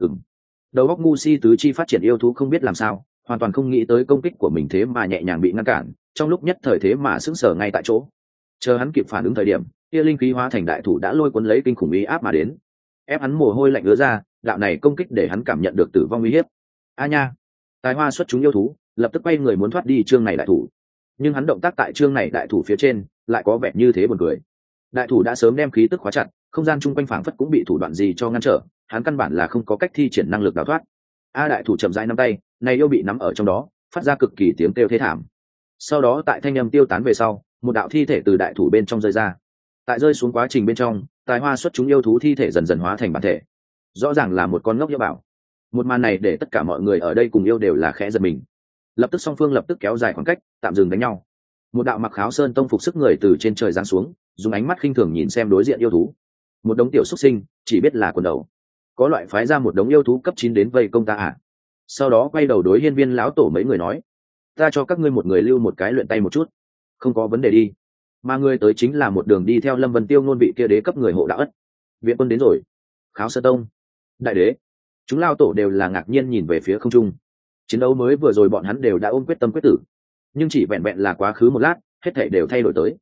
Đầu óc ngu si tứ chi phát triển yêu thú không biết làm sao, hoàn toàn không nghĩ tới công kích của mình thế mà nhẹ nhàng bị ngăn cản, trong lúc nhất thời thế mà sững sờ ngay tại chỗ. Chờ hắn kịp phản ứng thời điểm, kia linh khí hóa thành đại thủ đã lôi cuốn lấy kinh khủng uy áp mà đến, ép hắn mồ hôi lạnh ứa ra, đạo này công kích để hắn cảm nhận được tử vong uy hiếp. A nha! Tài hoa xuất chúng yêu thú, lập tức quay người muốn thoát đi chương này đại thủ. Nhưng hắn động tác tại chương này đại thủ phía trên, lại có vẻ như thế buồn cười. Đại thủ đã sớm đem khí tức khóa chặt, không gian chung quanh phảng phất cũng bị thủ đoạn gì cho ngăn trở, hắn căn bản là không có cách thi triển năng lực đào thoát. Đại thủ chậm rãi nắm tay, này yêu bị nắm ở trong đó, phát ra cực kỳ tiếng kêu thê thảm. Sau đó tại thanh âm tiêu tán về sau, một đạo thi thể từ đại thủ bên trong rơi ra. Tại rơi xuống quá trình bên trong, tài hoa xuất chúng yêu thú thi thể dần dần hóa thành bản thể. Rõ ràng là một con ngốc yêu bảo. Một màn này để tất cả mọi người ở đây cùng yêu đều là khẽ giật mình. Lập tức song phương lập tức kéo dài khoảng cách, tạm dừng đánh nhau. Một đạo mặc Kháo Sơn tông phục sức người từ trên trời giáng xuống, dùng ánh mắt khinh thường nhìn xem đối diện yêu thú. Một đống tiểu xuất sinh, chỉ biết là quần đầu. Có loại phái ra một đống yêu thú cấp 9 đến vây công ta à? Sau đó quay đầu đối hiên viên lão tổ mấy người nói, ta cho các ngươi một người lưu một cái luyện tay một chút, không có vấn đề đi. Mà ngươi tới chính là một đường đi theo Lâm Vân Tiêu ngôn vị kia đế cấp người hộ đạo ất. Viện quân đến rồi. Kháo Sơn tông, đại đế, chúng lao tổ đều là ngạc nhiên nhìn về phía không trung. Chiến đấu mới vừa rồi bọn hắn đều đã ôm quyết tâm quyết tử, nhưng chỉ vẹn vẹn là quá khứ một lát, hết thảy đều thay đổi tới.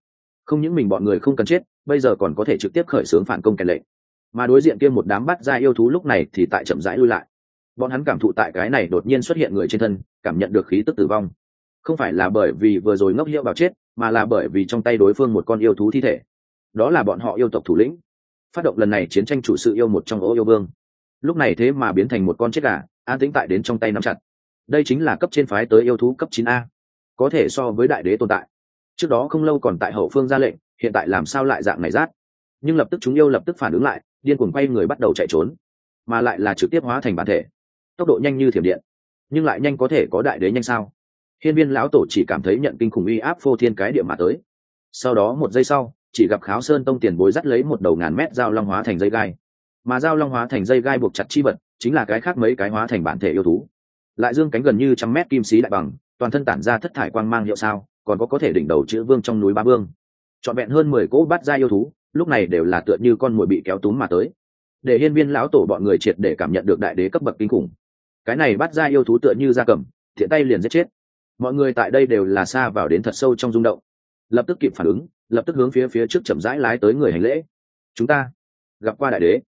Không những mình bọn người không cần chết, bây giờ còn có thể trực tiếp khởi xướng phản công kèn lệnh. Mà đối diện kia một đám bắt ra yêu thú lúc này thì tại chậm rãi lui lại. Bọn hắn cảm thụ tại cái này đột nhiên xuất hiện người trên thân, cảm nhận được khí tức tử vong. Không phải là bởi vì vừa rồi ngốc hiệu vào chết, mà là bởi vì trong tay đối phương một con yêu thú thi thể. Đó là bọn họ yêu tộc thủ lĩnh, phát động lần này chiến tranh chủ sự yêu một trong ô yêu vương. Lúc này thế mà biến thành một con chết gà, an tĩnh tại đến trong tay nắm chặt. Đây chính là cấp trên phái tới yêu thú cấp 9A, có thể so với đại đế tồn tại. Trước đó không lâu còn tại hậu phương ra lệnh, hiện tại làm sao lại dạng này rát. Nhưng lập tức chúng yêu lập tức phản ứng lại, điên cuồng quay người bắt đầu chạy trốn, mà lại là trực tiếp hóa thành bản thể, tốc độ nhanh như thiểm điện. Nhưng lại nhanh có thể có đại đế nhanh sao? Hiên Viên lão tổ chỉ cảm thấy nhận kinh khủng uy áp phô thiên cái địa mà tới. Sau đó một giây sau, chỉ gặp Kháo Sơn tông tiền bối dắt lấy một đầu ngàn mét dao long hóa thành dây gai, mà dao long hóa thành dây gai buộc chặt chi vật chính là cái khác mấy cái hóa thành bản thể yêu thú. Lại dương cánh gần như 100 mét kim sĩ đại bằng, toàn thân tản ra thất thải quang mang hiệu sao, còn có thể đỉnh đầu chữ vương trong núi ba vương. Trọn vẹn hơn 10 cỗ bát gia yêu thú, lúc này đều là tựa như con muỗi bị kéo túm mà tới. Để Hiên Viên lão tổ bọn người triệt để cảm nhận được đại đế cấp bậc kinh khủng. Cái này bát gia yêu thú tựa như gia cầm, thiện tay liền giết chết. Mọi người tại đây đều là xa vào đến thật sâu trong rung động, lập tức kịp phản ứng, lập tức hướng phía trước chậm rãi lái tới người hành lễ. Chúng ta gặp qua đại đế.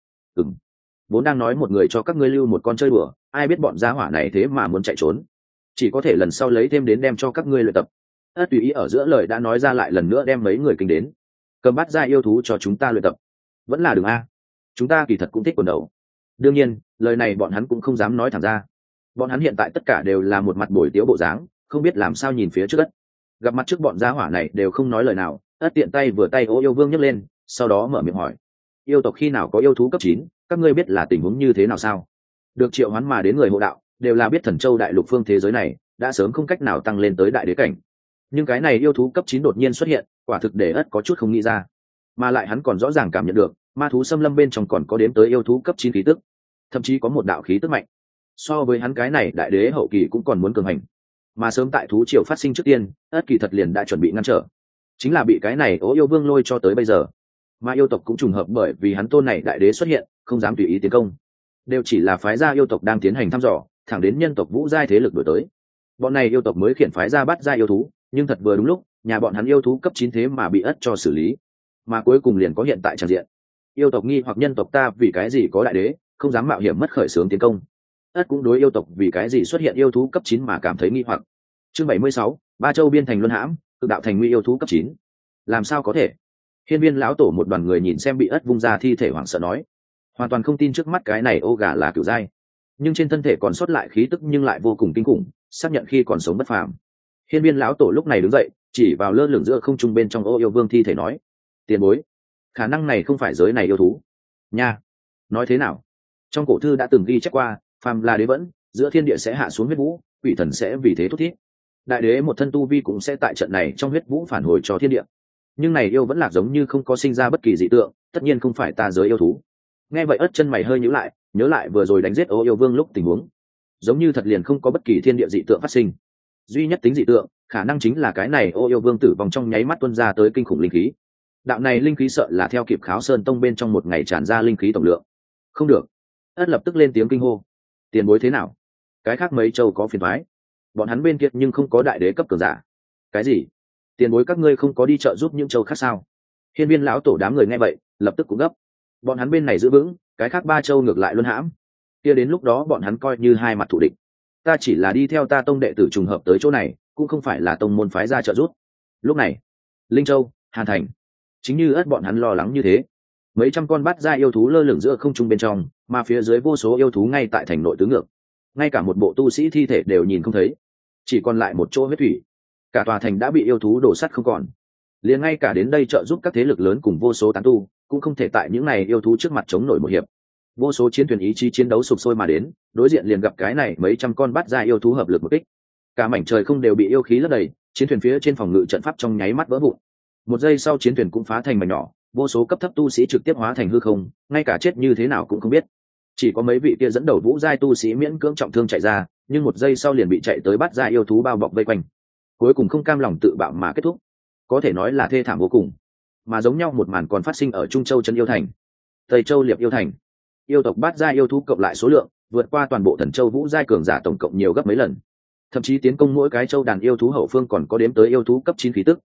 Vốn đang nói một người cho các ngươi lưu một con chơi đùa, ai biết bọn gia hỏa này thế mà muốn chạy trốn, chỉ có thể lần sau lấy thêm đến đem cho các ngươi luyện tập. Tùy ý ở giữa lời đã nói ra, lại lần nữa đem mấy người kinh đến. Cầm bắt ra yêu thú cho chúng ta luyện tập, vẫn là đường a. Chúng ta kỳ thật cũng thích quần đầu. Đương nhiên lời này bọn hắn cũng không dám nói thẳng ra, bọn hắn hiện tại tất cả đều là một mặt bồi tiếu bộ dáng, không biết làm sao nhìn phía trước đất. Gặp mặt trước bọn gia hỏa này đều không nói lời nào. Tiện tay vừa tay ô yêu vương nhấc lên, sau đó mở miệng hỏi: yêu tộc khi nào có yêu thú cấp 9, các ngươi biết là tình huống như thế nào sao? Được triệu hoán mà đến người hộ đạo đều là biết Thần Châu đại lục phương thế giới này đã sớm không cách nào tăng lên tới đại đế cảnh, nhưng cái này yêu thú cấp 9 đột nhiên xuất hiện, quả thực để có chút không nghĩ ra. Mà lại hắn còn rõ ràng cảm nhận được ma thú xâm lâm bên trong còn có đếm tới yêu thú cấp 9 khí tức, thậm chí có một đạo khí tức mạnh so với hắn cái này đại đế hậu kỳ cũng còn muốn cường hành. Mà sớm tại thú triều phát sinh trước tiên, kỳ thật liền đã chuẩn bị ngăn trở, chính là bị cái này ô yêu vương lôi cho tới bây giờ. Mà yêu tộc cũng trùng hợp bởi vì hắn tôn này đại đế xuất hiện, không dám tùy ý tiến công, đều chỉ là phái gia yêu tộc đang tiến hành thăm dò, thẳng đến nhân tộc vũ giai thế lực đổi tới, bọn này yêu tộc mới khiển phái ra bắt ra yêu thú. Nhưng thật vừa đúng lúc, nhà bọn hắn yêu thú cấp 9 thế mà bị cho xử lý, mà cuối cùng liền có hiện tại tràn diện. Yêu tộc nghi hoặc nhân tộc ta vì cái gì có đại đế, không dám mạo hiểm mất khởi xướng tiến công. Cũng đối yêu tộc vì cái gì xuất hiện yêu thú cấp 9 mà cảm thấy nghi hoặc. Chương 76, Ba Châu biên thành luân hãm, tự đạo thành nguy yêu thú cấp 9. Làm sao có thể? Hiên Viên lão tổ một đoàn người nhìn xem bị vung ra thi thể hoảng sợ nói, hoàn toàn không tin trước mắt cái này ô gà là cửu giai, nhưng trên thân thể còn sót lại khí tức nhưng lại vô cùng kinh khủng, xác nhận khi còn sống bất phàm. Hiên Viên lão tổ lúc này đứng dậy, chỉ vào lơ lửng giữa không trung bên trong ô yêu vương thi thể nói: tiền bối, khả năng này không phải giới này yêu thú nha. Nói thế nào? Trong cổ thư đã từng ghi chép qua, phàm là đế vẫn, giữa thiên địa sẽ hạ xuống huyết vũ, quỷ thần sẽ vì thế thúc thiết. Đại đế một thân tu vi cũng sẽ tại trận này trong huyết vũ phản hồi cho thiên địa. Nhưng này yêu vẫn lạc giống như không có sinh ra bất kỳ dị tượng, tất nhiên không phải ta giới yêu thú. Nghe vậy chân mày hơi nhíu lại, nhớ lại vừa rồi đánh giết ô yêu vương lúc tình huống, giống như thật liền không có bất kỳ thiên địa dị tượng phát sinh. Duy nhất tính dị tượng khả năng chính là cái này ô yêu vương tử vong trong nháy mắt tuôn ra tới kinh khủng linh khí. Đạo này linh khí sợ là theo kịp Kháo Sơn tông bên trong một ngày tràn ra linh khí tổng lượng. Không được. Lập tức lên tiếng kinh hô: tiền bối thế nào? Cái khác mấy châu có phiền toái, bọn hắn bên kia nhưng không có đại đế cấp cường giả. Cái gì? Tiền bối các ngươi không có đi trợ giúp những châu khác sao? Hiên Viên lão tổ đám người nghe vậy lập tức cũng gấp. Bọn hắn bên này giữ vững, cái khác 3 châu ngược lại luân hãm, kia đến lúc đó bọn hắn coi như hai mặt thù địch. Ta chỉ là đi theo ta tông đệ tử trùng hợp tới chỗ này, cũng không phải là tông môn phái ra trợ giúp. Lúc này Linh Châu, Hàn Thành, chính như bọn hắn lo lắng như thế, mấy trăm con bát gia yêu thú lơ lửng giữa không trung bên trong, mà phía dưới vô số yêu thú ngay tại thành nội tứ ngược, ngay cả một bộ tu sĩ thi thể đều nhìn không thấy, chỉ còn lại một chỗ huyết thủy. Cả tòa thành đã bị yêu thú đổ sắt không còn, liền ngay cả đến đây trợ giúp các thế lực lớn cùng vô số tán tu cũng không thể tại những này yêu thú trước mặt chống nổi một hiệp. Vô số chiến thuyền ý chí chiến đấu sục sôi mà đến, đối diện liền gặp cái này mấy trăm con bát gia yêu thú hợp lực một kích, cả mảnh trời không đều bị yêu khí lấp đầy, chiến thuyền phía trên phòng ngự trận pháp trong nháy mắt vỡ vụn. Một giây sau chiến thuyền cũng phá thành mảnh nhỏ, vô số cấp thấp tu sĩ trực tiếp hóa thành hư không, ngay cả chết như thế nào cũng không biết. Chỉ có mấy vị kia dẫn đầu vũ giai tu sĩ miễn cưỡng trọng thương chạy ra, nhưng một giây sau liền bị chạy tới bát gia yêu thú bao bọc vây quanh, cuối cùng không cam lòng tự bạo mà kết thúc. Có thể nói là thê thảm vô cùng. Mà giống nhau một màn còn phát sinh ở Trung Châu Trấn Yêu Thành, Tây Châu Liệp Yêu Thành. Yêu tộc bát gia yêu thú cộng lại số lượng vượt qua toàn bộ Thần Châu vũ giai cường giả tổng cộng nhiều gấp mấy lần, thậm chí tiến công mỗi cái châu đàn yêu thú hậu phương còn có đếm tới yêu thú cấp 9 khí tức.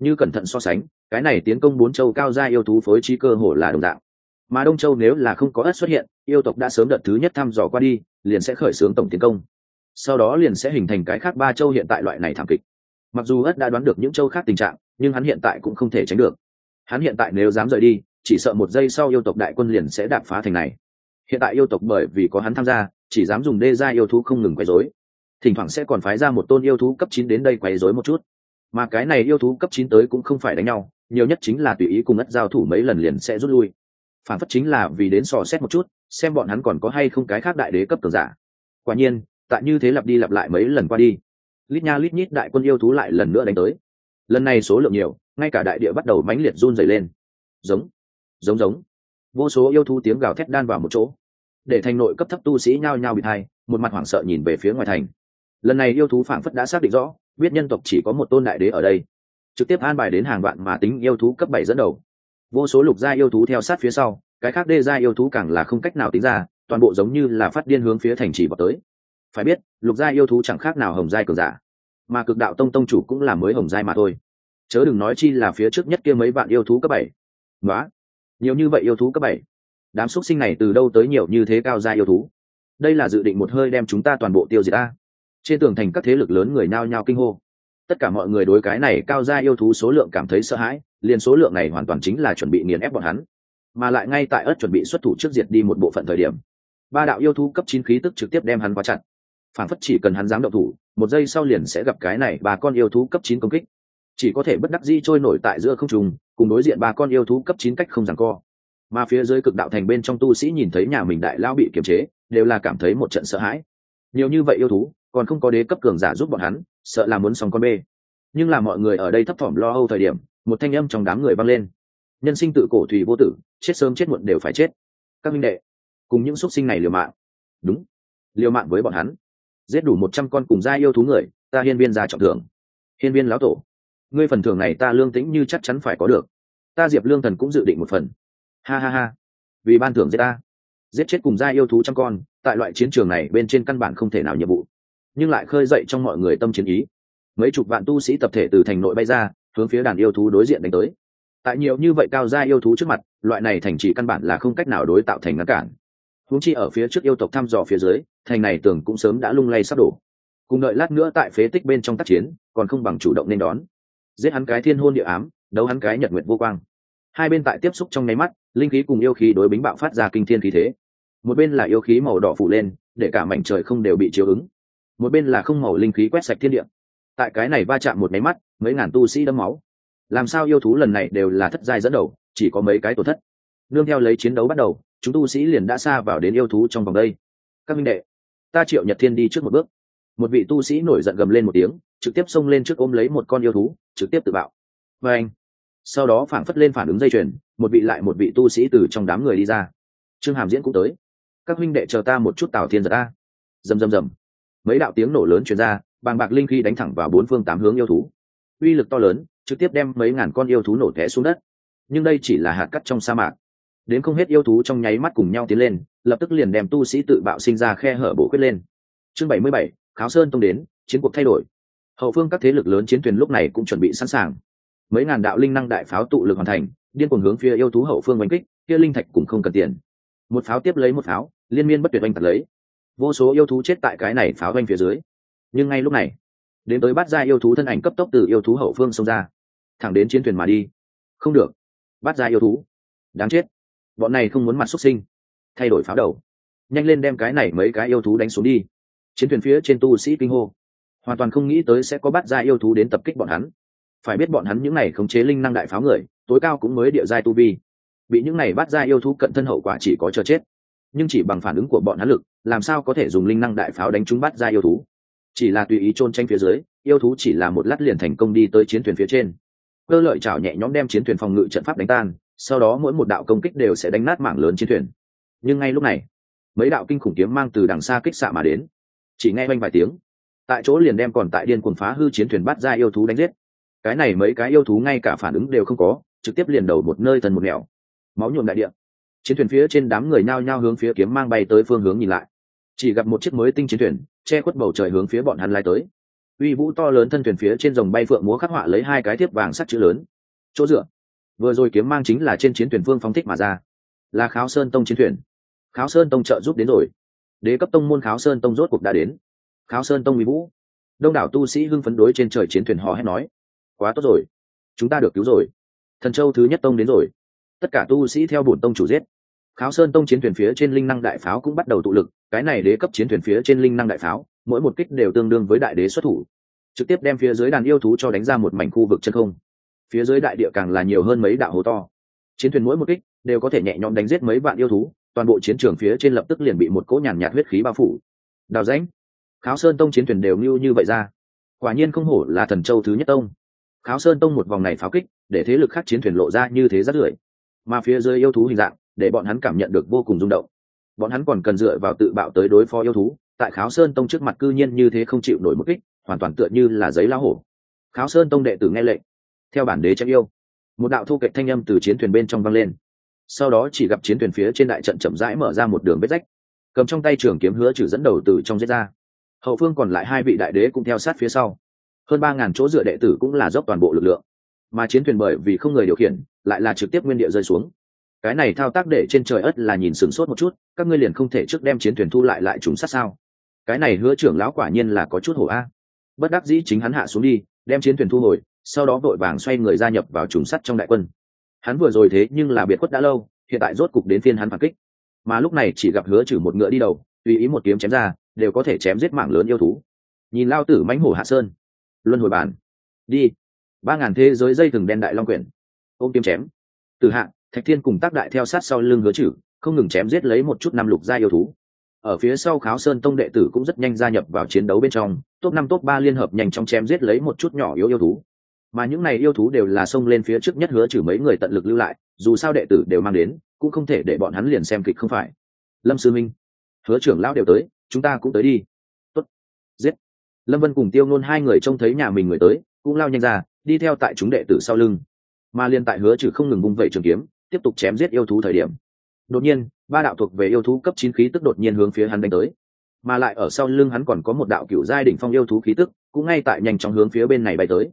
Như cẩn thận so sánh, cái này tiến công 4 châu cao gia yêu thú phối trí cơ hồ là đồng dạng. Mà Đông Châu nếu là không có ất xuất hiện, yêu tộc đã sớm đợt thứ nhất thăm dò qua đi, liền sẽ khởi xướng tổng tiến công. Sau đó liền sẽ hình thành cái khác 3 châu hiện tại loại này thảm kịch. Mặc dù ất đã đoán được những châu khác tình trạng, nhưng hắn hiện tại cũng không thể tránh được. Hắn hiện tại nếu dám rời đi, chỉ sợ một giây sau yêu tộc đại quân liền sẽ đạp phá thành này. Hiện tại yêu tộc bởi vì có hắn tham gia, chỉ dám dùng đê gia yêu thú không ngừng quấy rối. Thỉnh thoảng sẽ còn phái ra một tôn yêu thú cấp 9 đến đây quấy rối một chút. Mà cái này yêu thú cấp 9 tới cũng không phải đánh nhau, nhiều nhất chính là tùy ý cùng ất giao thủ mấy lần liền sẽ rút lui. Phản phất chính là vì đến dò xét một chút, xem bọn hắn còn có hay không cái khác đại đế cấp cường giả. Quả nhiên, tại như thế lặp đi lặp lại mấy lần qua đi, lít nha lít nhít đại quân yêu thú lại lần nữa đánh tới. Lần này số lượng nhiều, ngay cả đại địa bắt đầu mãnh liệt run rẩy lên. Giống, giống giống. Vô số yêu thú tiếng gào thét đan vào một chỗ, để thành nội cấp thấp tu sĩ nhao nhao bị hai, một mặt hoảng sợ nhìn về phía ngoài thành. Lần này yêu thú phảng phất đã xác định rõ, biết nhân tộc chỉ có một tôn đại đế ở đây, trực tiếp an bài đến hàng vạn mà tính yêu thú cấp 7 dẫn đầu. Vô số lục gia yêu thú theo sát phía sau, cái khác đê gia yêu thú càng là không cách nào tính ra, toàn bộ giống như là phát điên hướng phía thành trì vào tới. Phải biết, lục gia yêu thú chẳng khác nào hồng giai cường giả, mà cực đạo tông tông chủ cũng là mới hồng giai mà thôi. Chớ đừng nói chi là phía trước nhất kia mấy vạn yêu thú cấp 7. Nóa, nhiều như vậy yêu thú cấp 7. Đám xuất sinh này từ đâu tới nhiều như thế cao gia yêu thú? Đây là dự định một hơi đem chúng ta toàn bộ tiêu diệt a. Trên tường thành các thế lực lớn người nhao nhao kinh hô. Tất cả mọi người đối cái này cao gia yêu thú số lượng cảm thấy sợ hãi, liền số lượng này hoàn toàn chính là chuẩn bị nghiền ép bọn hắn. Mà lại ngay tại ất chuẩn bị xuất thủ trước diệt đi một bộ phận thời điểm, 3 đạo yêu thú cấp 9 khí tức trực tiếp đem hắn quá chặt. Phản phất chỉ cần hắn dám động thủ, một giây sau liền sẽ gặp cái này 3 con yêu thú cấp 9 công kích. Chỉ có thể bất đắc dĩ trôi nổi tại giữa không trung, cùng đối diện 3 con yêu thú cấp 9 cách không giằng co. Mà phía dưới cực đạo thành bên trong tu sĩ nhìn thấy nhà mình đại lao bị kiềm chế, đều là cảm thấy một trận sợ hãi. Nhiều như vậy yêu thú, còn không có đế cấp cường giả giúp bọn hắn, sợ là muốn xong con bê. Nhưng là mọi người ở đây thấp thỏm lo âu thời điểm, một thanh âm trong đám người vang lên: nhân sinh tự cổ thủy vô tử, chết sớm chết muộn đều phải chết. Các minh đệ, cùng những xuất sinh này liều mạng. Đúng, liều mạng với bọn hắn, giết đủ 100 con cùng gia yêu thú người, ta hiên viên gia trọng thưởng. Hiên viên lão tổ, ngươi phần thưởng này ta Lương Tĩnh Như chắc chắn phải có được, ta Diệp Lương Thần cũng dự định một phần. Ha ha ha, vì ban thưởng giết ta, giết chết cùng gia yêu thú 100 con, tại loại chiến trường này bên trên căn bản không thể nào nhiệm vụ, nhưng lại khơi dậy trong mọi người tâm chiến ý. Mấy chục vạn tu sĩ tập thể từ thành nội bay ra, hướng phía đàn yêu thú đối diện đánh tới. Tại nhiều như vậy cao gia yêu thú trước mặt, loại này thành trì căn bản là không cách nào đối tạo thành ngăn cản. Huống chi ở phía trước yêu tộc thăm dò phía dưới, thành này tưởng cũng sớm đã lung lay sắp đổ. Cùng đợi lát nữa tại phế tích bên trong tác chiến, còn không bằng chủ động nên đón. Giết hắn cái thiên hôn địa ám, đấu hắn cái nhật nguyệt vô quang. Hai bên tại tiếp xúc trong nháy mắt, linh khí cùng yêu khí đối bính bạo phát ra kinh thiên khí thế. Một bên là yêu khí màu đỏ phủ lên, để cả mảnh trời không đều bị chiếu ứng. Một bên là không màu linh khí quét sạch thiên địa. Tại cái này va chạm một nháy mắt, mấy ngàn tu sĩ đẫm máu. Làm sao yêu thú lần này đều là thất giai dẫn đầu, chỉ có mấy cái tổn thất. Nương theo lấy chiến đấu bắt đầu, chúng tu sĩ liền đã xa vào đến yêu thú trong vòng đây. Các minh đệ, ta Triệu Nhật Thiên đi trước một bước. Một vị tu sĩ nổi giận gầm lên một tiếng, trực tiếp xông lên trước ôm lấy một con yêu thú, trực tiếp tự bạo. Và anh, sau đó phảng phất lên phản ứng dây chuyền, một vị lại một vị tu sĩ từ trong đám người đi ra. Trương Hàm Diễn cũng tới. Các huynh đệ chờ ta một chút, Tào Thiên giật ta. Rầm rầm rầm. Mấy đạo tiếng nổ lớn truyền ra, bàng bạc linh khí đánh thẳng vào 4 phương 8 hướng yêu thú. Uy lực to lớn, trực tiếp đem mấy ngàn con yêu thú nổ té xuống đất. Nhưng đây chỉ là hạt cát trong sa mạc. Đến không hết yêu thú trong nháy mắt cùng nhau tiến lên, lập tức liền đem tu sĩ tự bạo sinh ra khe hở bổ quyết lên. Chương 77, Kháo Sơn tông đến, chiến cuộc thay đổi. Hậu phương các thế lực lớn chiến thuyền lúc này cũng chuẩn bị sẵn sàng. Mấy ngàn đạo linh năng đại pháo tụ lực hoàn thành, điên cuồng hướng phía yêu thú hậu phương đánh kích, kia linh thạch cũng không cần tiền. Một pháo tiếp lấy một pháo, liên miên bất tuyệt oanh tạt lấy. Vô số yêu thú chết tại cái này pháo oanh phía dưới. Nhưng ngay lúc này, đến tới bắt ra yêu thú thân ảnh cấp tốc từ yêu thú hậu phương xông ra, thẳng đến chiến thuyền mà đi. Không được, bắt ra yêu thú, đáng chết, bọn này không muốn mặt xuất sinh. Thay đổi pháo đầu, nhanh lên đem cái này mấy cái yêu thú đánh xuống đi. Chiến thuyền phía trên tu sĩ kinh hô, hoàn toàn không nghĩ tới sẽ có bắt ra yêu thú đến tập kích bọn hắn. Phải biết bọn hắn những này khống chế linh năng đại pháo người, tối cao cũng mới địa giai tu vi, bị những này bắt ra yêu thú cận thân hậu quả chỉ có chờ chết. Nhưng chỉ bằng phản ứng của bọn hắn lực, làm sao có thể dùng linh năng đại pháo đánh trúng bắt ra yêu thú? Chỉ là tùy ý chôn tranh phía dưới, yêu thú chỉ là một lát liền thành công đi tới chiến thuyền phía trên. Cơ lợi chảo nhẹ nhõm đem chiến thuyền phòng ngự trận pháp đánh tan, sau đó mỗi một đạo công kích đều sẽ đánh nát mảng lớn chiến thuyền. Nhưng ngay lúc này, mấy đạo kinh khủng kiếm mang từ đằng xa kích xạ mà đến, chỉ nghe oanh vài tiếng, tại chỗ liền đem còn tại điên cuồng phá hư chiến thuyền bắt ra yêu thú đánh giết. Cái này mấy cái yêu thú ngay cả phản ứng đều không có, trực tiếp liền đầu một nơi thần một nẻo, máu nhuộm đại địa. Chiến thuyền phía trên đám người nhao nhao hướng phía kiếm mang bay tới phương hướng nhìn lại, chỉ gặp một chiếc mới tinh chiến thuyền che khuất bầu trời hướng phía bọn hắn lai tới. uy vũ to lớn thân thuyền phía trên dòng bay phượng múa khắc họa lấy hai cái thiếp vàng sắt chữ lớn. Chỗ dựa vừa rồi kiếm mang chính là trên chiến thuyền phương phóng thích mà ra, là Kháo Sơn Tông chiến thuyền. Kháo Sơn Tông trợ giúp đến rồi, đế cấp tông môn Kháo Sơn Tông rốt cuộc đã đến. Kháo Sơn Tông uy vũ, đông đảo tu sĩ hưng phấn đối trên trời chiến thuyền hò hét nói: quá tốt rồi, chúng ta được cứu rồi, Thần Châu thứ nhất tông đến rồi. Tất cả tu sĩ theo bổn tông chủ giết. Kháo Sơn Tông chiến thuyền phía trên linh năng đại pháo cũng bắt đầu tụ lực, cái này đế cấp chiến thuyền phía trên linh năng đại pháo mỗi một kích đều tương đương với đại đế xuất thủ, trực tiếp đem phía dưới đàn yêu thú cho đánh ra một mảnh khu vực chân không. Phía dưới đại địa càng là nhiều hơn mấy đạo hố to, chiến thuyền mỗi một kích đều có thể nhẹ nhõm đánh giết mấy vạn yêu thú, toàn bộ chiến trường phía trên lập tức liền bị một cỗ nhàn nhạt huyết khí bao phủ. Đào rãnh, Kháo Sơn Tông chiến thuyền đều như vậy ra, quả nhiên không hổ là Thần Châu thứ nhất tông. Kháo Sơn Tông một vòng này pháo kích để thế lực khác chiến thuyền lộ ra như thế rất rưởi, mà phía dưới yêu thú hình dạng để bọn hắn cảm nhận được vô cùng rung động. Bọn hắn còn cần dựa vào tự bạo tới đối phó yêu thú, tại Kháo Sơn Tông trước mặt cư nhiên như thế không chịu nổi một kích, hoàn toàn tựa như là giấy lá hổ. Kháo Sơn Tông đệ tử nghe lệnh, theo bản đế chém yêu. Một đạo thu kệch thanh âm từ chiến thuyền bên trong vang lên, sau đó chỉ gặp chiến thuyền phía trên đại trận chậm rãi mở ra một đường vết rách, cầm trong tay trường kiếm Hứa Trừ dẫn đầu từ trong giết ra, hậu phương còn lại hai vị đại đế cũng theo sát phía sau, hơn 3.000 chỗ dựa đệ tử cũng là dốc toàn bộ lực lượng, mà chiến thuyền bởi vì không người điều khiển lại là trực tiếp nguyên địa rơi xuống. Cái này thao tác để trên trời ất là nhìn sửng sốt một chút, các ngươi liền không thể trước đem chiến thuyền thu lại trùng sát sao? Cái này Hứa trưởng lão quả nhiên là có chút hổ a. Bất đắc dĩ chính hắn hạ xuống đi, đem chiến thuyền thu hồi, sau đó vội vàng xoay người gia nhập vào trùng sắt trong đại quân. Hắn vừa rồi thế nhưng là biệt khuất đã lâu, hiện tại rốt cục đến phiên hắn phản kích, mà lúc này chỉ gặp Hứa Trừ một ngựa đi đầu, tùy ý một kiếm chém ra, đều có thể chém giết mạng lớn yêu thú. Nhìn lao tử mãnh hổ hạ sơn, luân hồi bản, đi. 3.000 thế giới dây thừng đen đại long quyển, ôm kiếm chém. Từ Hạ, Thạch Thiên cùng tác đại theo sát sau lưng Hứa Trừ, không ngừng chém giết lấy một chút năm lục gia yêu thú. Ở phía sau Kháo Sơn Tông đệ tử cũng rất nhanh gia nhập vào chiến đấu bên trong, top 5 top 3 liên hợp nhanh chóng chém giết lấy một chút nhỏ yêu thú. Mà những này yêu thú đều là xông lên phía trước nhất, Hứa Trừ mấy người tận lực lưu lại, dù sao đệ tử đều mang đến, cũng không thể để bọn hắn liền xem kịch không phải. Lâm sư minh, Hứa trưởng lão đều tới, chúng ta cũng tới đi. Tốt, giết. Lâm Vân cùng Tiêu Nôn hai người trông thấy nhà mình người tới, cũng lao nhanh ra, đi theo tại chúng đệ tử sau lưng. Mà liên tại Hứa Trừ không ngừng vung vẩy trường kiếm, tiếp tục chém giết yêu thú thời điểm, đột nhiên, ba đạo thuộc về yêu thú cấp 9 khí tức đột nhiên hướng phía hắn đánh tới, mà lại ở sau lưng hắn còn có một đạo cửu giai đỉnh phong yêu thú khí tức, cũng ngay tại nhanh chóng hướng phía bên này bay tới.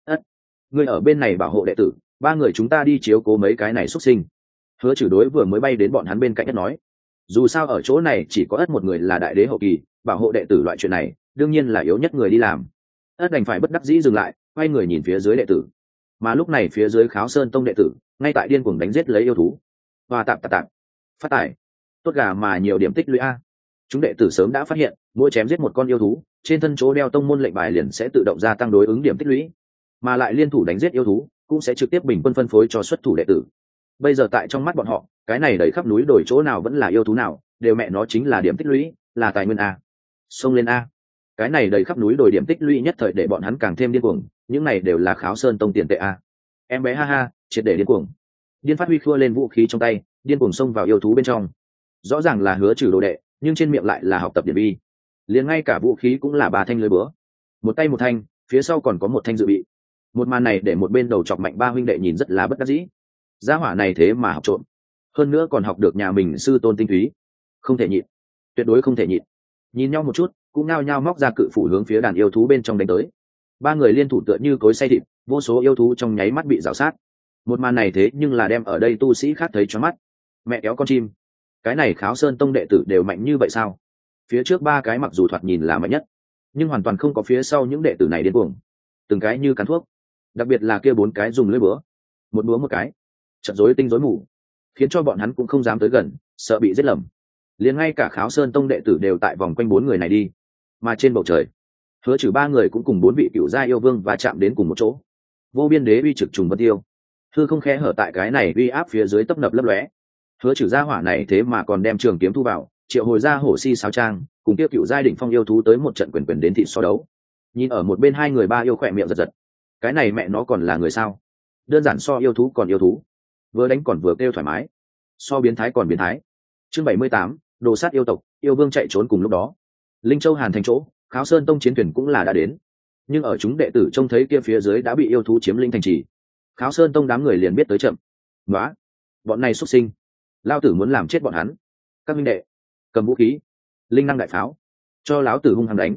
Người ở bên này bảo hộ đệ tử, ba người chúng ta đi chiếu cố mấy cái này xuất sinh. Hứa Trừ đối vừa mới bay đến bọn hắn bên cạnh nhất nói, dù sao ở chỗ này chỉ có ất một người là đại đế hậu kỳ, bảo hộ đệ tử loại chuyện này đương nhiên là yếu nhất người đi làm. Ất đành phải bất đắc dĩ dừng lại, quay người nhìn phía dưới đệ tử, mà lúc này phía dưới Kháo Sơn Tông đệ tử ngay tại điên cuồng đánh giết lấy yêu thú. Và tạm phát tải tốt gà mà nhiều điểm tích lũy a. Chúng đệ tử sớm đã phát hiện, mỗi chém giết một con yêu thú, trên thân chỗ đeo tông môn lệnh bài liền sẽ tự động gia tăng đối ứng điểm tích lũy, mà lại liên thủ đánh giết yêu thú cũng sẽ trực tiếp bình quân phân phối cho xuất thủ đệ tử. Bây giờ tại trong mắt bọn họ, cái này đầy khắp núi đồi chỗ nào vẫn là yêu thú nào, đều mẹ nó chính là điểm tích lũy, là tài nguyên a. Xông lên a. Cái này đầy khắp núi đồi điểm tích lũy nhất thời để bọn hắn càng thêm điên cuồng, những này đều là Kháo Sơn Tông tiền tệ a. Em bé ha ha, triệt để điên cuồng. Điên phát huy khua lên vũ khí trong tay, điên cuồng xông vào yêu thú bên trong. Rõ ràng là Hứa Trừ đồ đệ, nhưng trên miệng lại là học tập điển vi. Liền ngay cả vũ khí cũng là 3 thanh lưới búa, một tay một thanh, phía sau còn có một thanh dự bị. Một màn này để một bên đầu chọc mạnh ba huynh đệ nhìn rất là bất đắc dĩ. Gia hỏa này thế mà học trộm, hơn nữa còn học được nhà mình sư tôn tinh túy, không thể nhịn, tuyệt đối không thể nhịn. Nhìn nhau một chút, cũng nao nhao móc ra cự phủ hướng phía đàn yêu thú bên trong đánh tới. Ba người liên thủ tựa như cối xay thịt, vô số yêu thú trong nháy mắt bị rào sát. Một màn này thế nhưng là đem ở đây tu sĩ khác thấy choáng mắt. Mẹ kéo con chim, cái này Kháo Sơn Tông đệ tử đều mạnh như vậy sao? Phía trước 3 cái mặc dù thoạt nhìn là mạnh nhất, nhưng hoàn toàn không có phía sau những đệ tử này điên cuồng, từng cái như cắn thuốc. Đặc biệt là kia 4 cái dùng lưỡi búa, một búa một cái, trận rối tinh rối mù, khiến cho bọn hắn cũng không dám tới gần, sợ bị giết lầm. Liền ngay cả Kháo Sơn Tông đệ tử đều tại vòng quanh 4 người này đi, mà trên bầu trời, Hứa Trừ 3 người cũng cùng 4 vị cựu gia yêu vương và chạm đến cùng một chỗ. Vô biên đế uy trực trùng vân tiêu, hư không khẽ hở tại cái này uy áp phía dưới tấp nập lấp lóe. Hứa Trừ gia hỏa này thế mà còn đem trường kiếm thu vào, triệu hồi ra hổ si sáo trang, cùng tiêu cựu giai đỉnh phong yêu thú tới một trận quyền quyền đến thịt so đấu. Nhìn ở một bên hai người ba yêu khỏe miệng giật giật. Cái này mẹ nó còn là người sao? Đơn giản so yêu thú còn yêu thú, vừa đánh còn vừa kêu thoải mái, so biến thái còn biến thái. Chương 78, đồ sát yêu tộc, yêu vương chạy trốn. Cùng lúc đó, Linh Châu Hàn thành chỗ, Kháo Sơn Tông chiến thuyền cũng là đã đến, nhưng ở chúng đệ tử trông thấy kia phía dưới đã bị yêu thú chiếm linh thành trì, Kháo Sơn Tông đám người liền biết tới chậm. Nóa, bọn này xuất sinh, lao tử muốn làm chết bọn hắn. Các minh đệ, cầm vũ khí, linh năng đại pháo, cho lão tử hung hăng đánh.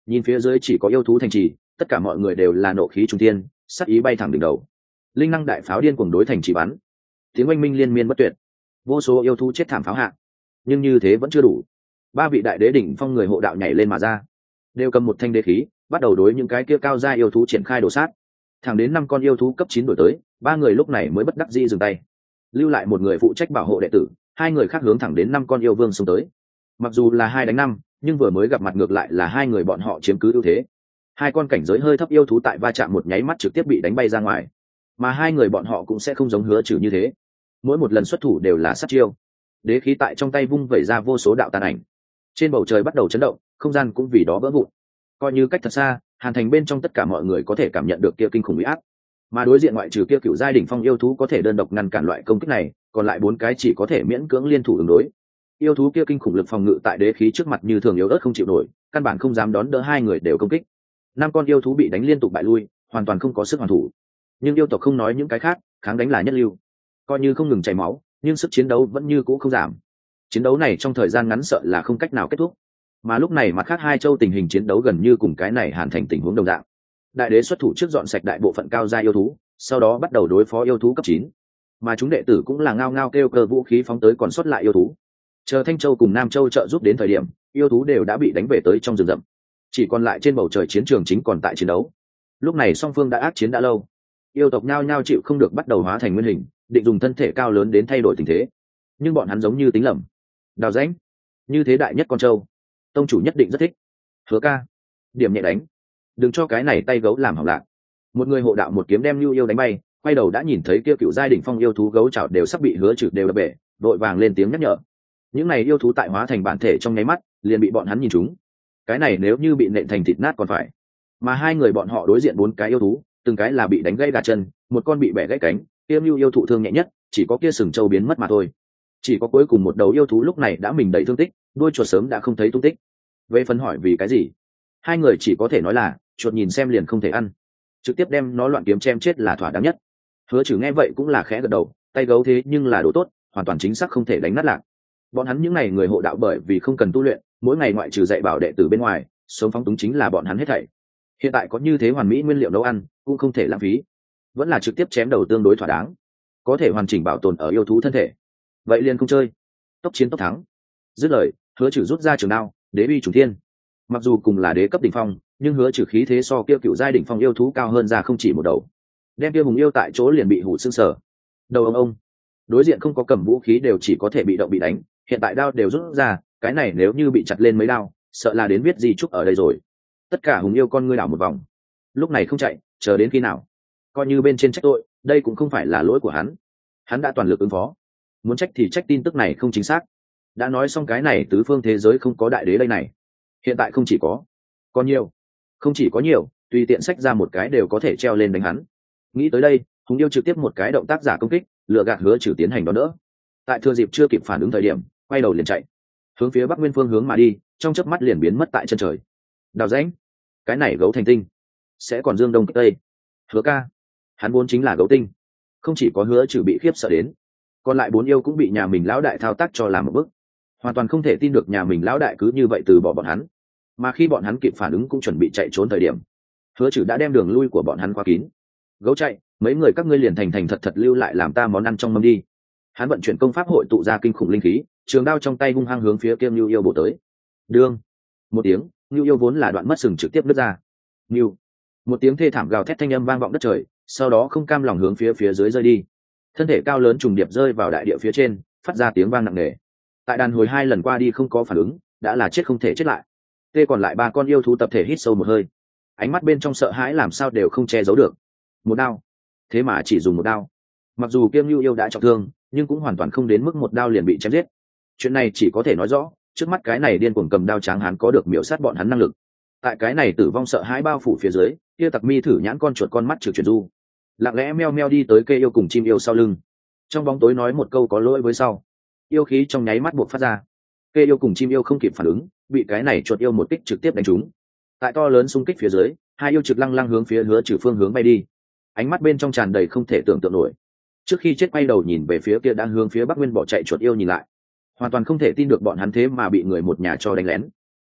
nhìn phía dưới chỉ có yêu thú thành trì, tất cả mọi người đều là nộ khí trung thiên, sát ý bay thẳng đỉnh đầu. Linh năng đại pháo điên cuồng đối thành trì bắn, tiếng oanh minh liên miên bất tuyệt, vô số yêu thú chết thảm pháo hạ. Nhưng như thế vẫn chưa đủ. Ba vị đại đế đỉnh phong người hộ đạo nhảy lên mà ra, đều cầm một thanh đế khí, bắt đầu đối những cái kia cao gia yêu thú triển khai đổ sát. Thẳng đến 5 con yêu thú cấp 9 đổi tới, ba người lúc này mới bất đắc dĩ dừng tay, lưu lại một người phụ trách bảo hộ đệ tử, hai người khác hướng thẳng đến 5 con yêu vương xông tới. Mặc dù là 2 đánh 5, nhưng vừa mới gặp mặt ngược lại là hai người bọn họ chiếm cứ ưu thế. Hai con cảnh giới hơi thấp yêu thú tại va chạm một nháy mắt trực tiếp bị đánh bay ra ngoài, mà hai người bọn họ cũng sẽ không giống Hứa Trừ như thế, mỗi một lần xuất thủ đều là sát chiêu. Đế khí tại trong tay vung vẩy ra vô số đạo tàn ảnh, trên bầu trời bắt đầu chấn động, không gian cũng vì đó vỡ vụn. Coi như cách thật xa, Hàn Thành bên trong tất cả mọi người có thể cảm nhận được kia kinh khủng uy áp. Mà đối diện ngoại trừ kia cựu giai đỉnh phong yêu thú có thể đơn độc ngăn cản loại công kích này, còn lại 4 cái chỉ có thể miễn cưỡng liên thủ ứng đối. Yêu thú kia kinh khủng lực phòng ngự tại đế khí trước mặt như thường yếu ớt không chịu nổi, căn bản không dám đón đỡ hai người đều công kích. 5 con yêu thú bị đánh liên tục bại lui, hoàn toàn không có sức hoàn thủ. Nhưng yêu tộc không nói những cái khác, kháng đánh là nhất lưu. Coi như không ngừng chảy máu, nhưng sức chiến đấu vẫn như cũ không giảm. Chiến đấu này trong thời gian ngắn sợ là không cách nào kết thúc. Mà lúc này mặt khác hai châu tình hình chiến đấu gần như cùng cái này Hàn Thành tình huống đồng dạng. Đại đế xuất thủ trước dọn sạch đại bộ phận cao gia yêu thú, sau đó bắt đầu đối phó yêu thú cấp 9. Mà chúng đệ tử cũng là ngao ngao kêu cơ vũ khí phóng tới còn sót lại yêu thú. Chờ Thanh Châu cùng Nam Châu trợ giúp đến thời điểm, yêu thú đều đã bị đánh về tới trong rừng rậm. Chỉ còn lại trên bầu trời chiến trường chính còn tại chiến đấu. Lúc này song phương đã ác chiến đã lâu. Yêu tộc nhao nhao chịu không được bắt đầu hóa thành nguyên hình, định dùng thân thể cao lớn đến thay đổi tình thế. Nhưng bọn hắn giống như tính lầm. Đào rãnh, như thế đại nhất con trâu, tông chủ nhất định rất thích. Hứa ca, điểm nhẹ đánh, đừng cho cái này tay gấu làm hỏng lạc. Một người hộ đạo một kiếm đem Lưu Yêu đánh bay, quay đầu đã nhìn thấy kia cựu giai đỉnh phong yêu thú gấu chảo đều sắp bị Hứa Trừ đều đập bể, đội vàng lên tiếng nhắc nhở. Những này yêu thú tại hóa thành bản thể trong nháy mắt, liền bị bọn hắn nhìn trúng. Cái này nếu như bị nện thành thịt nát còn phải. Mà hai người bọn họ đối diện 4 cái yêu thú, từng cái là bị đánh gãy gà chân, một con bị bẻ gãy cánh, kia Lưu Yêu thụ thương nhẹ nhất, chỉ có kia sừng trâu biến mất mà thôi. Chỉ có cuối cùng một đầu yêu thú lúc này đã mình đầy thương tích, đuôi chuột sớm đã không thấy tung tích. Về phần hỏi vì cái gì, hai người chỉ có thể nói là chuột nhìn xem liền không thể ăn, trực tiếp đem nó loạn kiếm chém chết là thỏa đáng nhất. Hứa Trừ nghe vậy cũng là khẽ gật đầu, tay gấu thế nhưng là đồ tốt, hoàn toàn chính xác không thể đánh nát lạc. Bọn hắn những ngày người hộ đạo bởi vì không cần tu luyện, mỗi ngày ngoại trừ dạy bảo đệ tử bên ngoài, sống phóng túng chính là bọn hắn hết thảy. Hiện tại có như thế hoàn mỹ nguyên liệu nấu ăn, cũng không thể lãng phí, vẫn là trực tiếp chém đầu tương đối thỏa đáng, có thể hoàn chỉnh bảo tồn ở yêu thú thân thể. Vậy liền không chơi, tốc chiến tốc thắng. Dứt lời, Hứa Trừ rút ra trường đao, đế uy trùng thiên. Mặc dù cùng là đế cấp đỉnh phong, nhưng Hứa Trừ khí thế so kia cựu giai đỉnh phong yêu thú cao hơn ra không chỉ một đầu, đem kia hùng yêu tại chỗ liền bị hủ xương sở. Đầu ông, đối diện không có cầm vũ khí đều chỉ có thể bị động bị đánh, hiện tại đao đều rút ra, cái này nếu như bị chặt lên mấy đao, sợ là đến viết gì chúc ở đây rồi. Tất cả hùng yêu con ngươi đảo một vòng, lúc này không chạy, chờ đến khi nào? Coi như bên trên trách tội, đây cũng không phải là lỗi của hắn đã toàn lực ứng phó. Muốn trách thì trách tin tức này không chính xác. Đã nói xong cái này tứ phương thế giới không có đại đế đây này, hiện tại không chỉ có nhiều, không chỉ có nhiều, tùy tiện xách ra một cái đều có thể treo lên đánh hắn. Nghĩ tới đây, hùng yêu trực tiếp một cái động tác giả công kích, lựa gạt Hứa Trừ tiến hành đón đỡ. Tại thừa dịp chưa kịp phản ứng thời điểm, quay đầu liền chạy, hướng phía bắc nguyên phương hướng mà đi, trong chớp mắt liền biến mất tại chân trời. Đào rãnh, cái này gấu thành tinh, sẽ còn dương đông kích tây. Hứa ca, hắn vốn chính là gấu tinh. Không chỉ có Hứa Trừ bị khiếp sợ đến, còn lại 4 yêu cũng bị nhà mình lão đại thao tác cho làm một bước, hoàn toàn không thể tin được nhà mình lão đại cứ như vậy từ bỏ bọn hắn. Mà khi bọn hắn kịp phản ứng cũng chuẩn bị chạy trốn thời điểm, Hứa Trừ đã đem đường lui của bọn hắn khóa kín. Gấu chạy, mấy người các ngươi liền thành thành thật thật lưu lại làm ta món ăn trong mâm đi. Hắn vận chuyển công pháp hội tụ ra kinh khủng linh khí, trường đao trong tay hung hăng hướng phía Kiêm Nưu Yêu bổ tới. Đương, một tiếng, Nưu Yêu vốn là đoạn mất sừng trực tiếp nứt ra. Nưu, một tiếng thê thảm gào thét thanh âm vang vọng đất trời, sau đó không cam lòng hướng phía dưới rơi đi. Thân thể cao lớn trùng điệp rơi vào đại địa phía trên, phát ra tiếng vang nặng nề. Tại đàn hồi 2 lần qua đi không có phản ứng, đã là chết không thể chết lại. Tê còn lại 3 con yêu thú tập thể hít sâu một hơi, ánh mắt bên trong sợ hãi làm sao đều không che giấu được. Một đao, thế mà chỉ dùng một đao. Mặc dù Kiêm Nưu Yêu đã trọng thương, nhưng cũng hoàn toàn không đến mức một đao liền bị chém giết. Chuyện này chỉ có thể nói rõ, trước mắt cái này điên cuồng cầm đao tráng hán có được miểu sát bọn hắn năng lực. Tại cái này tử vong sợ hãi bao phủ phía dưới, kia Tặc Mi thử nhãn con chuột con mắt trực chuyển du, lặng lẽ meo meo đi tới cây yêu cùng chim yêu sau lưng, trong bóng tối nói một câu có lỗi với sau. Yêu khí trong nháy mắt buộc phát ra, cây yêu cùng chim yêu không kịp phản ứng, bị cái này chuột yêu một kích trực tiếp đánh trúng. Tại to lớn xung kích phía dưới, hai yêu trực lăng lăng hướng phía Hứa Trừ phương hướng bay đi, ánh mắt bên trong tràn đầy không thể tưởng tượng nổi. Trước khi chết quay đầu nhìn về phía kia đang hướng phía bắc nguyên bỏ chạy chuột yêu nhìn lại, hoàn toàn không thể tin được bọn hắn thế mà bị người một nhà cho đánh lén.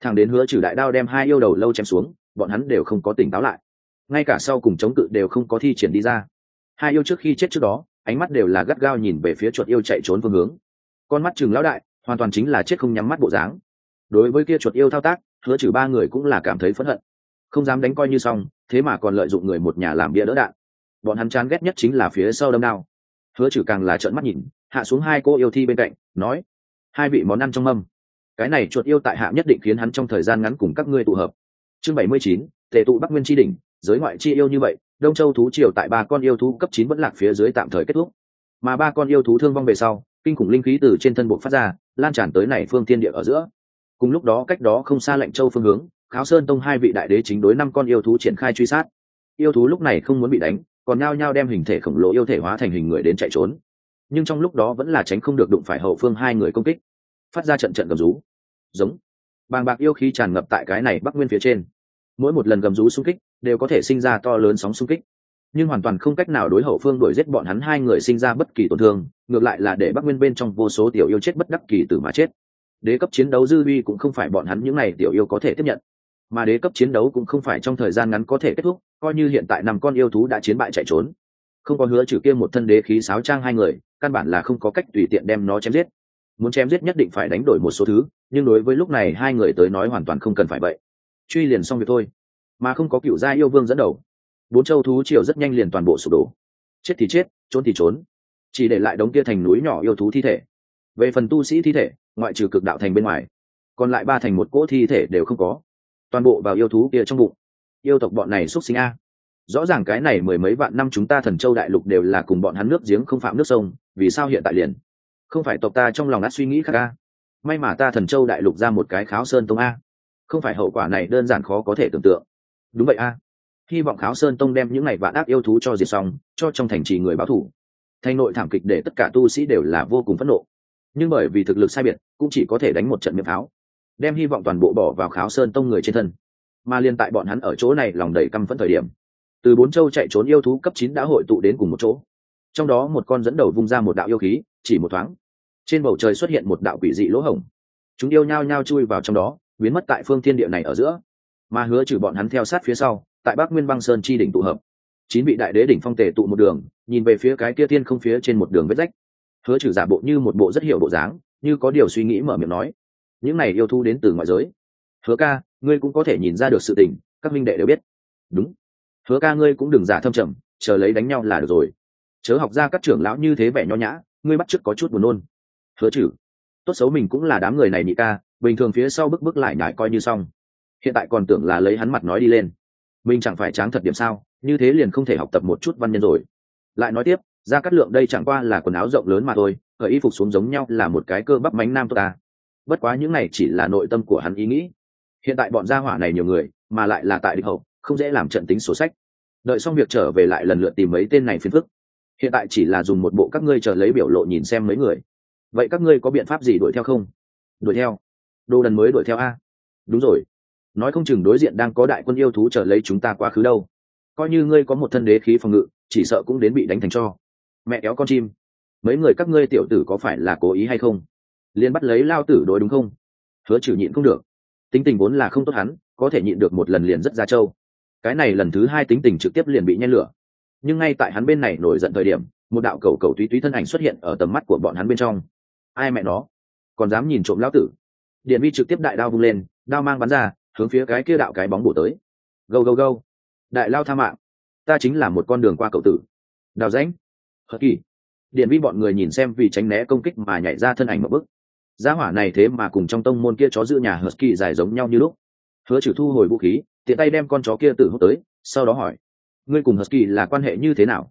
thằng đến hứa trừ đại đao đem hai yêu đầu lâu chém xuống, bọn hắn đều không có tỉnh táo lại, ngay cả sau cùng chống cự đều không có thi triển đi ra. Hai yêu trước khi chết trước đó ánh mắt đều là gắt gao nhìn về phía chuột yêu chạy trốn phương hướng, con mắt chừng lão đại, hoàn toàn chính là chết không nhắm mắt bộ dáng. Đối với kia chuột yêu thao tác, hứa trừ ba người cũng là cảm thấy phẫn hận, không dám đánh coi như xong, thế mà còn lợi dụng người một nhà làm bia đỡ đạn. Bọn hắn chán ghét nhất chính là phía sau đâm đao. Hứa trừ càng là trợn mắt nhìn, hạ xuống hai cô yêu thi bên cạnh, nói: hai vị món ăn trong mâm, cái này chuột yêu tại hạ nhất định khiến hắn trong thời gian ngắn cùng các ngươi tụ hợp. Chương 79, tề tụ Bắc Nguyên chi đỉnh, giới ngoại chi yêu như vậy, Đông Châu thú triều tại ba con yêu thú cấp 9 vẫn lạc phía dưới tạm thời kết thúc. Mà ba con yêu thú thương vong về sau, kinh khủng linh khí từ trên thân bộ phát ra, lan tràn tới này phương thiên địa ở giữa. Cùng lúc đó cách đó không xa Lệnh Châu phương hướng, Kháo Sơn Tông hai vị đại đế chính đối 5 con yêu thú triển khai truy sát. Yêu thú lúc này không muốn bị đánh, còn nhao nhao đem hình thể khổng lồ yêu thể hóa thành hình người đến chạy trốn. Nhưng trong lúc đó vẫn là tránh không được đụng phải hậu phương hai người công kích, phát ra trận trận gầm rú. Giống. Bàng bạc yêu khí tràn ngập tại cái này Bắc Nguyên phía trên. Mỗi một lần gầm rú xung kích đều có thể sinh ra to lớn sóng xung kích, nhưng hoàn toàn không cách nào đối hậu phương đuổi giết bọn hắn hai người sinh ra bất kỳ tổn thương, ngược lại là để Bắc Nguyên bên trong vô số tiểu yêu chết bất đắc kỳ tử mà chết. Đế cấp chiến đấu dư uy cũng không phải bọn hắn những này tiểu yêu có thể tiếp nhận, mà đế cấp chiến đấu cũng không phải trong thời gian ngắn có thể kết thúc, coi như hiện tại 5 con yêu thú đã chiến bại chạy trốn, không có hứa trừ kia một thân đế khí sáo trang hai người, căn bản là không có cách tùy tiện đem nó chém giết. Muốn chém giết nhất định phải đánh đổi một số thứ, nhưng đối với lúc này hai người tới nói hoàn toàn không cần phải vậy, truy liền xong việc thôi. Mà không có cựu gia yêu vương dẫn đầu, 4 châu thú triều rất nhanh liền toàn bộ sụp đổ, chết thì chết, trốn thì trốn, chỉ để lại đống kia thành núi nhỏ yêu thú thi thể. Về phần tu sĩ thi thể, ngoại trừ cực đạo thành bên ngoài, còn lại 3 thành 1 cỗ thi thể đều không có, toàn bộ vào yêu thú kia trong bụng. Yêu tộc bọn này xuất sinh a, rõ ràng cái này mười mấy vạn năm chúng ta Thần Châu đại lục đều là cùng bọn hắn nước giếng không phạm nước sông, vì sao hiện tại liền không phải tộc ta trong lòng đã suy nghĩ khác a? May mà ta Thần Châu đại lục ra một cái Kháo Sơn Tông a, không phải hậu quả này đơn giản khó có thể tưởng tượng. Đúng vậy a, hy vọng Kháo Sơn Tông đem những ngày vạn ác yêu thú cho diệt xong, cho trong thành trì người báo thù. Thành nội thảm kịch để tất cả tu sĩ đều là vô cùng phẫn nộ, nhưng bởi vì thực lực sai biệt, cũng chỉ có thể đánh một trận miệng pháo, đem hy vọng toàn bộ bỏ vào Kháo Sơn Tông người trên thân. Mà liên tại bọn hắn ở chỗ này lòng đầy căm phẫn thời điểm, từ 4 châu chạy trốn yêu thú cấp 9 đã hội tụ đến cùng một chỗ. Trong đó một con dẫn đầu vung ra một đạo yêu khí, chỉ một thoáng, trên bầu trời xuất hiện một đạo quỷ dị lỗ hổng. Chúng yêu nhao nhao chui vào trong đó, biến mất tại phương thiên địa này ở giữa. Mà hứa trừ bọn hắn theo sát phía sau, tại Bắc Nguyên Băng Sơn chi đỉnh tụ hợp. 9 vị đại đế đỉnh phong tề tụ một đường, nhìn về phía cái kia thiên không phía trên một đường vết rách. Hứa trừ giả bộ như một bộ rất hiểu bộ dáng, như có điều suy nghĩ mở miệng nói: những này yêu thú đến từ ngoại giới. Hứa ca, ngươi cũng có thể nhìn ra được sự tình, các minh đệ đều biết. Đúng. Hứa ca, ngươi cũng đừng giả thâm trầm, chờ lấy đánh nhau là được rồi, chớ học ra các trưởng lão như thế vẻ nho nhã, ngươi bắt chước có chút buồn nôn. Hứa trừ, tốt xấu mình cũng là đám người này nhị ca, bình thường phía sau bức lại nhải coi như xong, hiện tại còn tưởng là lấy hắn mặt nói đi lên, mình chẳng phải tráng thật điểm sao, như thế liền không thể học tập một chút văn nhân rồi. Lại nói tiếp, Gia Cát Lượng đây chẳng qua là quần áo rộng lớn mà thôi, cởi y phục xuống giống nhau là một cái cơ bắp mánh nam tốt ta. Bất quá những này chỉ là nội tâm của hắn ý nghĩ, hiện tại bọn gia hỏa này nhiều người, mà lại là tại địch hậu, không dễ làm trận tính sổ sách. Đợi xong việc trở về lại lần lượt tìm mấy tên này phiền phức, hiện tại chỉ là dùng một bộ các ngươi chờ lấy biểu lộ nhìn xem mấy người. Vậy các ngươi có biện pháp gì đuổi theo không? Đuổi theo? Đồ đần mới đuổi theo a? Đúng rồi, nói không chừng đối diện đang có đại quân yêu thú chờ lấy chúng ta quá khứ đâu, coi như ngươi có một thân đế khí phòng ngự, chỉ sợ cũng đến bị đánh thành cho. Mẹ kéo con chim, mấy người các ngươi tiểu tử có phải là cố ý hay không, liền bắt lấy lao tử đối đúng không? Hứa trừ nhịn không được, tính tình vốn là không tốt hắn, có thể nhịn được một lần liền rất ra trâu, cái này lần thứ 2 tính tình trực tiếp liền bị nhen lửa. Nhưng ngay tại hắn bên này nổi giận thời điểm, một đạo cầu cầu túy túy thân ảnh xuất hiện ở tầm mắt của bọn hắn bên trong. Ai mẹ nó còn dám nhìn trộm lão tử? Điện Vi trực tiếp đại đao vung lên, đao mang bắn ra, hướng phía cái kia đạo cái bóng bổ tới. Go go go, đại lao tha mạng, ta chính là một con đường qua cậu tử. Đào rãnh. Hờ Kỳ. Điện Vi bọn người nhìn xem vì tránh né công kích mà nhảy ra thân ảnh một bước. Gia hỏa này thế mà cùng trong tông môn kia chó giữ nhà Husky dài giống nhau như lúc. Hứa trừ thu hồi vũ khí, tiện tay đem con chó kia tự hút tới, sau đó hỏi: ngươi cùng Husky là quan hệ như thế nào?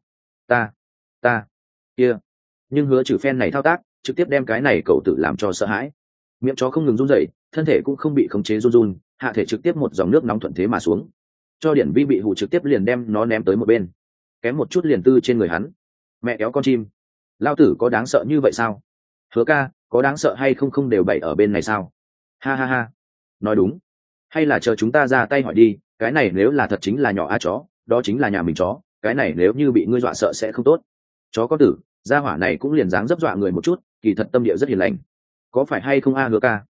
Ta kia. Nhưng hứa trừ phen này thao tác, trực tiếp đem cái này cậu tử làm cho sợ hãi. Miệng chó không ngừng run rẩy, thân thể cũng không bị khống chế run run, hạ thể trực tiếp một dòng nước nóng thuận thế mà xuống. Cho Điển Vi bị hù trực tiếp liền đem nó ném tới một bên, kém một chút liền tư trên người hắn. Mẹ kéo con chim, lao tử có đáng sợ như vậy sao? Hứa ca, có đáng sợ hay không, không đều bày ở bên này sao? Ha ha ha, nói đúng. Hay là chờ chúng ta ra tay hỏi đi, cái này nếu là thật chính là nhỏ a chó, đó chính là nhà mình chó, cái này nếu như bị ngươi dọa sợ sẽ không tốt. Chó có tử, gia hỏa này cũng liền dáng dấp dọa người một chút, kỳ thật tâm địa rất hiền lành, có phải hay không a Hứa ca?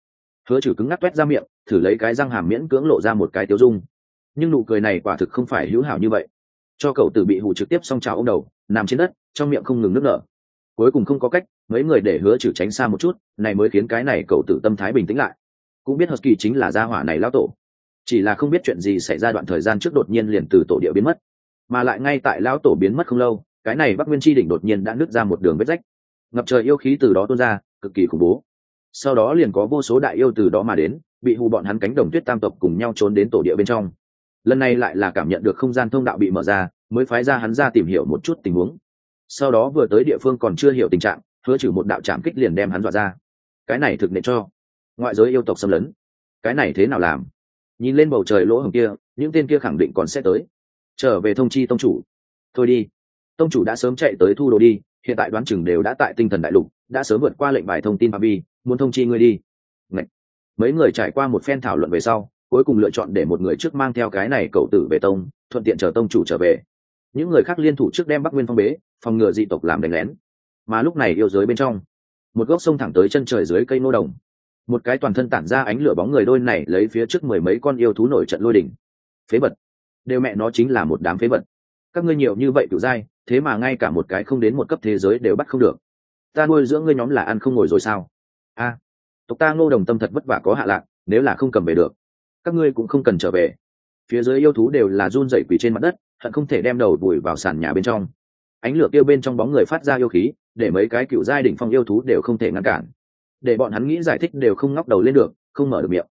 Hứa Trừ cứng ngắc toét ra miệng, thử lấy cái răng hàm miễn cưỡng lộ ra một cái tiêu dung, nhưng nụ cười này quả thực không phải hữu hảo như vậy. Cho cậu tử bị hù trực tiếp song trào ông đầu, nằm trên đất, trong miệng không ngừng nước nở. Cuối cùng không có cách, mấy người để Hứa Trừ tránh xa một chút, này mới khiến cái này cậu tử tâm thái bình tĩnh lại. Cũng biết Husky chính là gia hỏa này lão tổ, chỉ là không biết chuyện gì xảy ra đoạn thời gian trước đột nhiên liền từ tổ địa biến mất, mà lại ngay tại lão tổ biến mất không lâu, cái này Bắc Nguyên Chi đỉnh đột nhiên đã nứt ra một đường vết rách, ngập trời yêu khí từ đó tuôn ra, cực kỳ khủng bố. Sau đó liền có vô số đại yêu từ đó mà đến, bị hù bọn hắn cánh đồng tuyết tam tộc cùng nhau trốn đến tổ địa bên trong. Lần này lại là cảm nhận được không gian thông đạo bị mở ra, mới phái ra hắn ra tìm hiểu một chút tình huống. Sau đó vừa tới địa phương còn chưa hiểu tình trạng, Hứa Trừ một đạo chạm kích liền đem hắn dọa ra. Cái này thực nệ cho ngoại giới yêu tộc xâm lấn, cái này thế nào làm? Nhìn lên bầu trời lỗ hổng kia, những tên kia khẳng định còn sẽ tới. Trở về thông chi tông chủ. Thôi đi, tông chủ đã sớm chạy tới thu đồ đi, hiện tại đoán chừng đều đã tại Tinh Thần Đại Lục, đã sớm vượt qua lệnh bài thông tin phạm vi, muốn thông chi ngươi đi. Ngậy. Mấy người trải qua một phen thảo luận về sau, cuối cùng lựa chọn để một người trước mang theo cái này cậu tử về tông, thuận tiện chờ tông chủ trở về. Những người khác liên thủ trước đem Bắc Nguyên phong bế, phòng ngừa dị tộc làm đánh lén. Mà lúc này yêu giới bên trong, một gốc sông thẳng tới chân trời dưới cây nô đồng, một cái toàn thân tản ra ánh lửa bóng người đôi này lấy phía trước mười mấy con yêu thú nổi trận lôi đỉnh. Phế vật, đều mẹ nó chính là một đám phế vật. Các ngươi nhiều như vậy cựu giai, thế mà ngay cả một cái không đến một cấp thế giới đều bắt không được. Ta nuôi dưỡng ngươi nhóm là ăn không ngồi rồi sao? A, tộc ta Ngô Đồng Tâm thật vất vả có hạ lạc, nếu là không cầm về được, các ngươi cũng không cần trở về. Phía dưới yêu thú đều là run rẩy quỳ trên mặt đất, hận không thể đem đầu vùi vào sàn nhà bên trong. Ánh lửa kia bên trong bóng người phát ra yêu khí, để mấy cái cựu giai đỉnh phong yêu thú đều không thể ngăn cản. Để bọn hắn nghĩ giải thích đều không ngóc đầu lên được, không mở được miệng.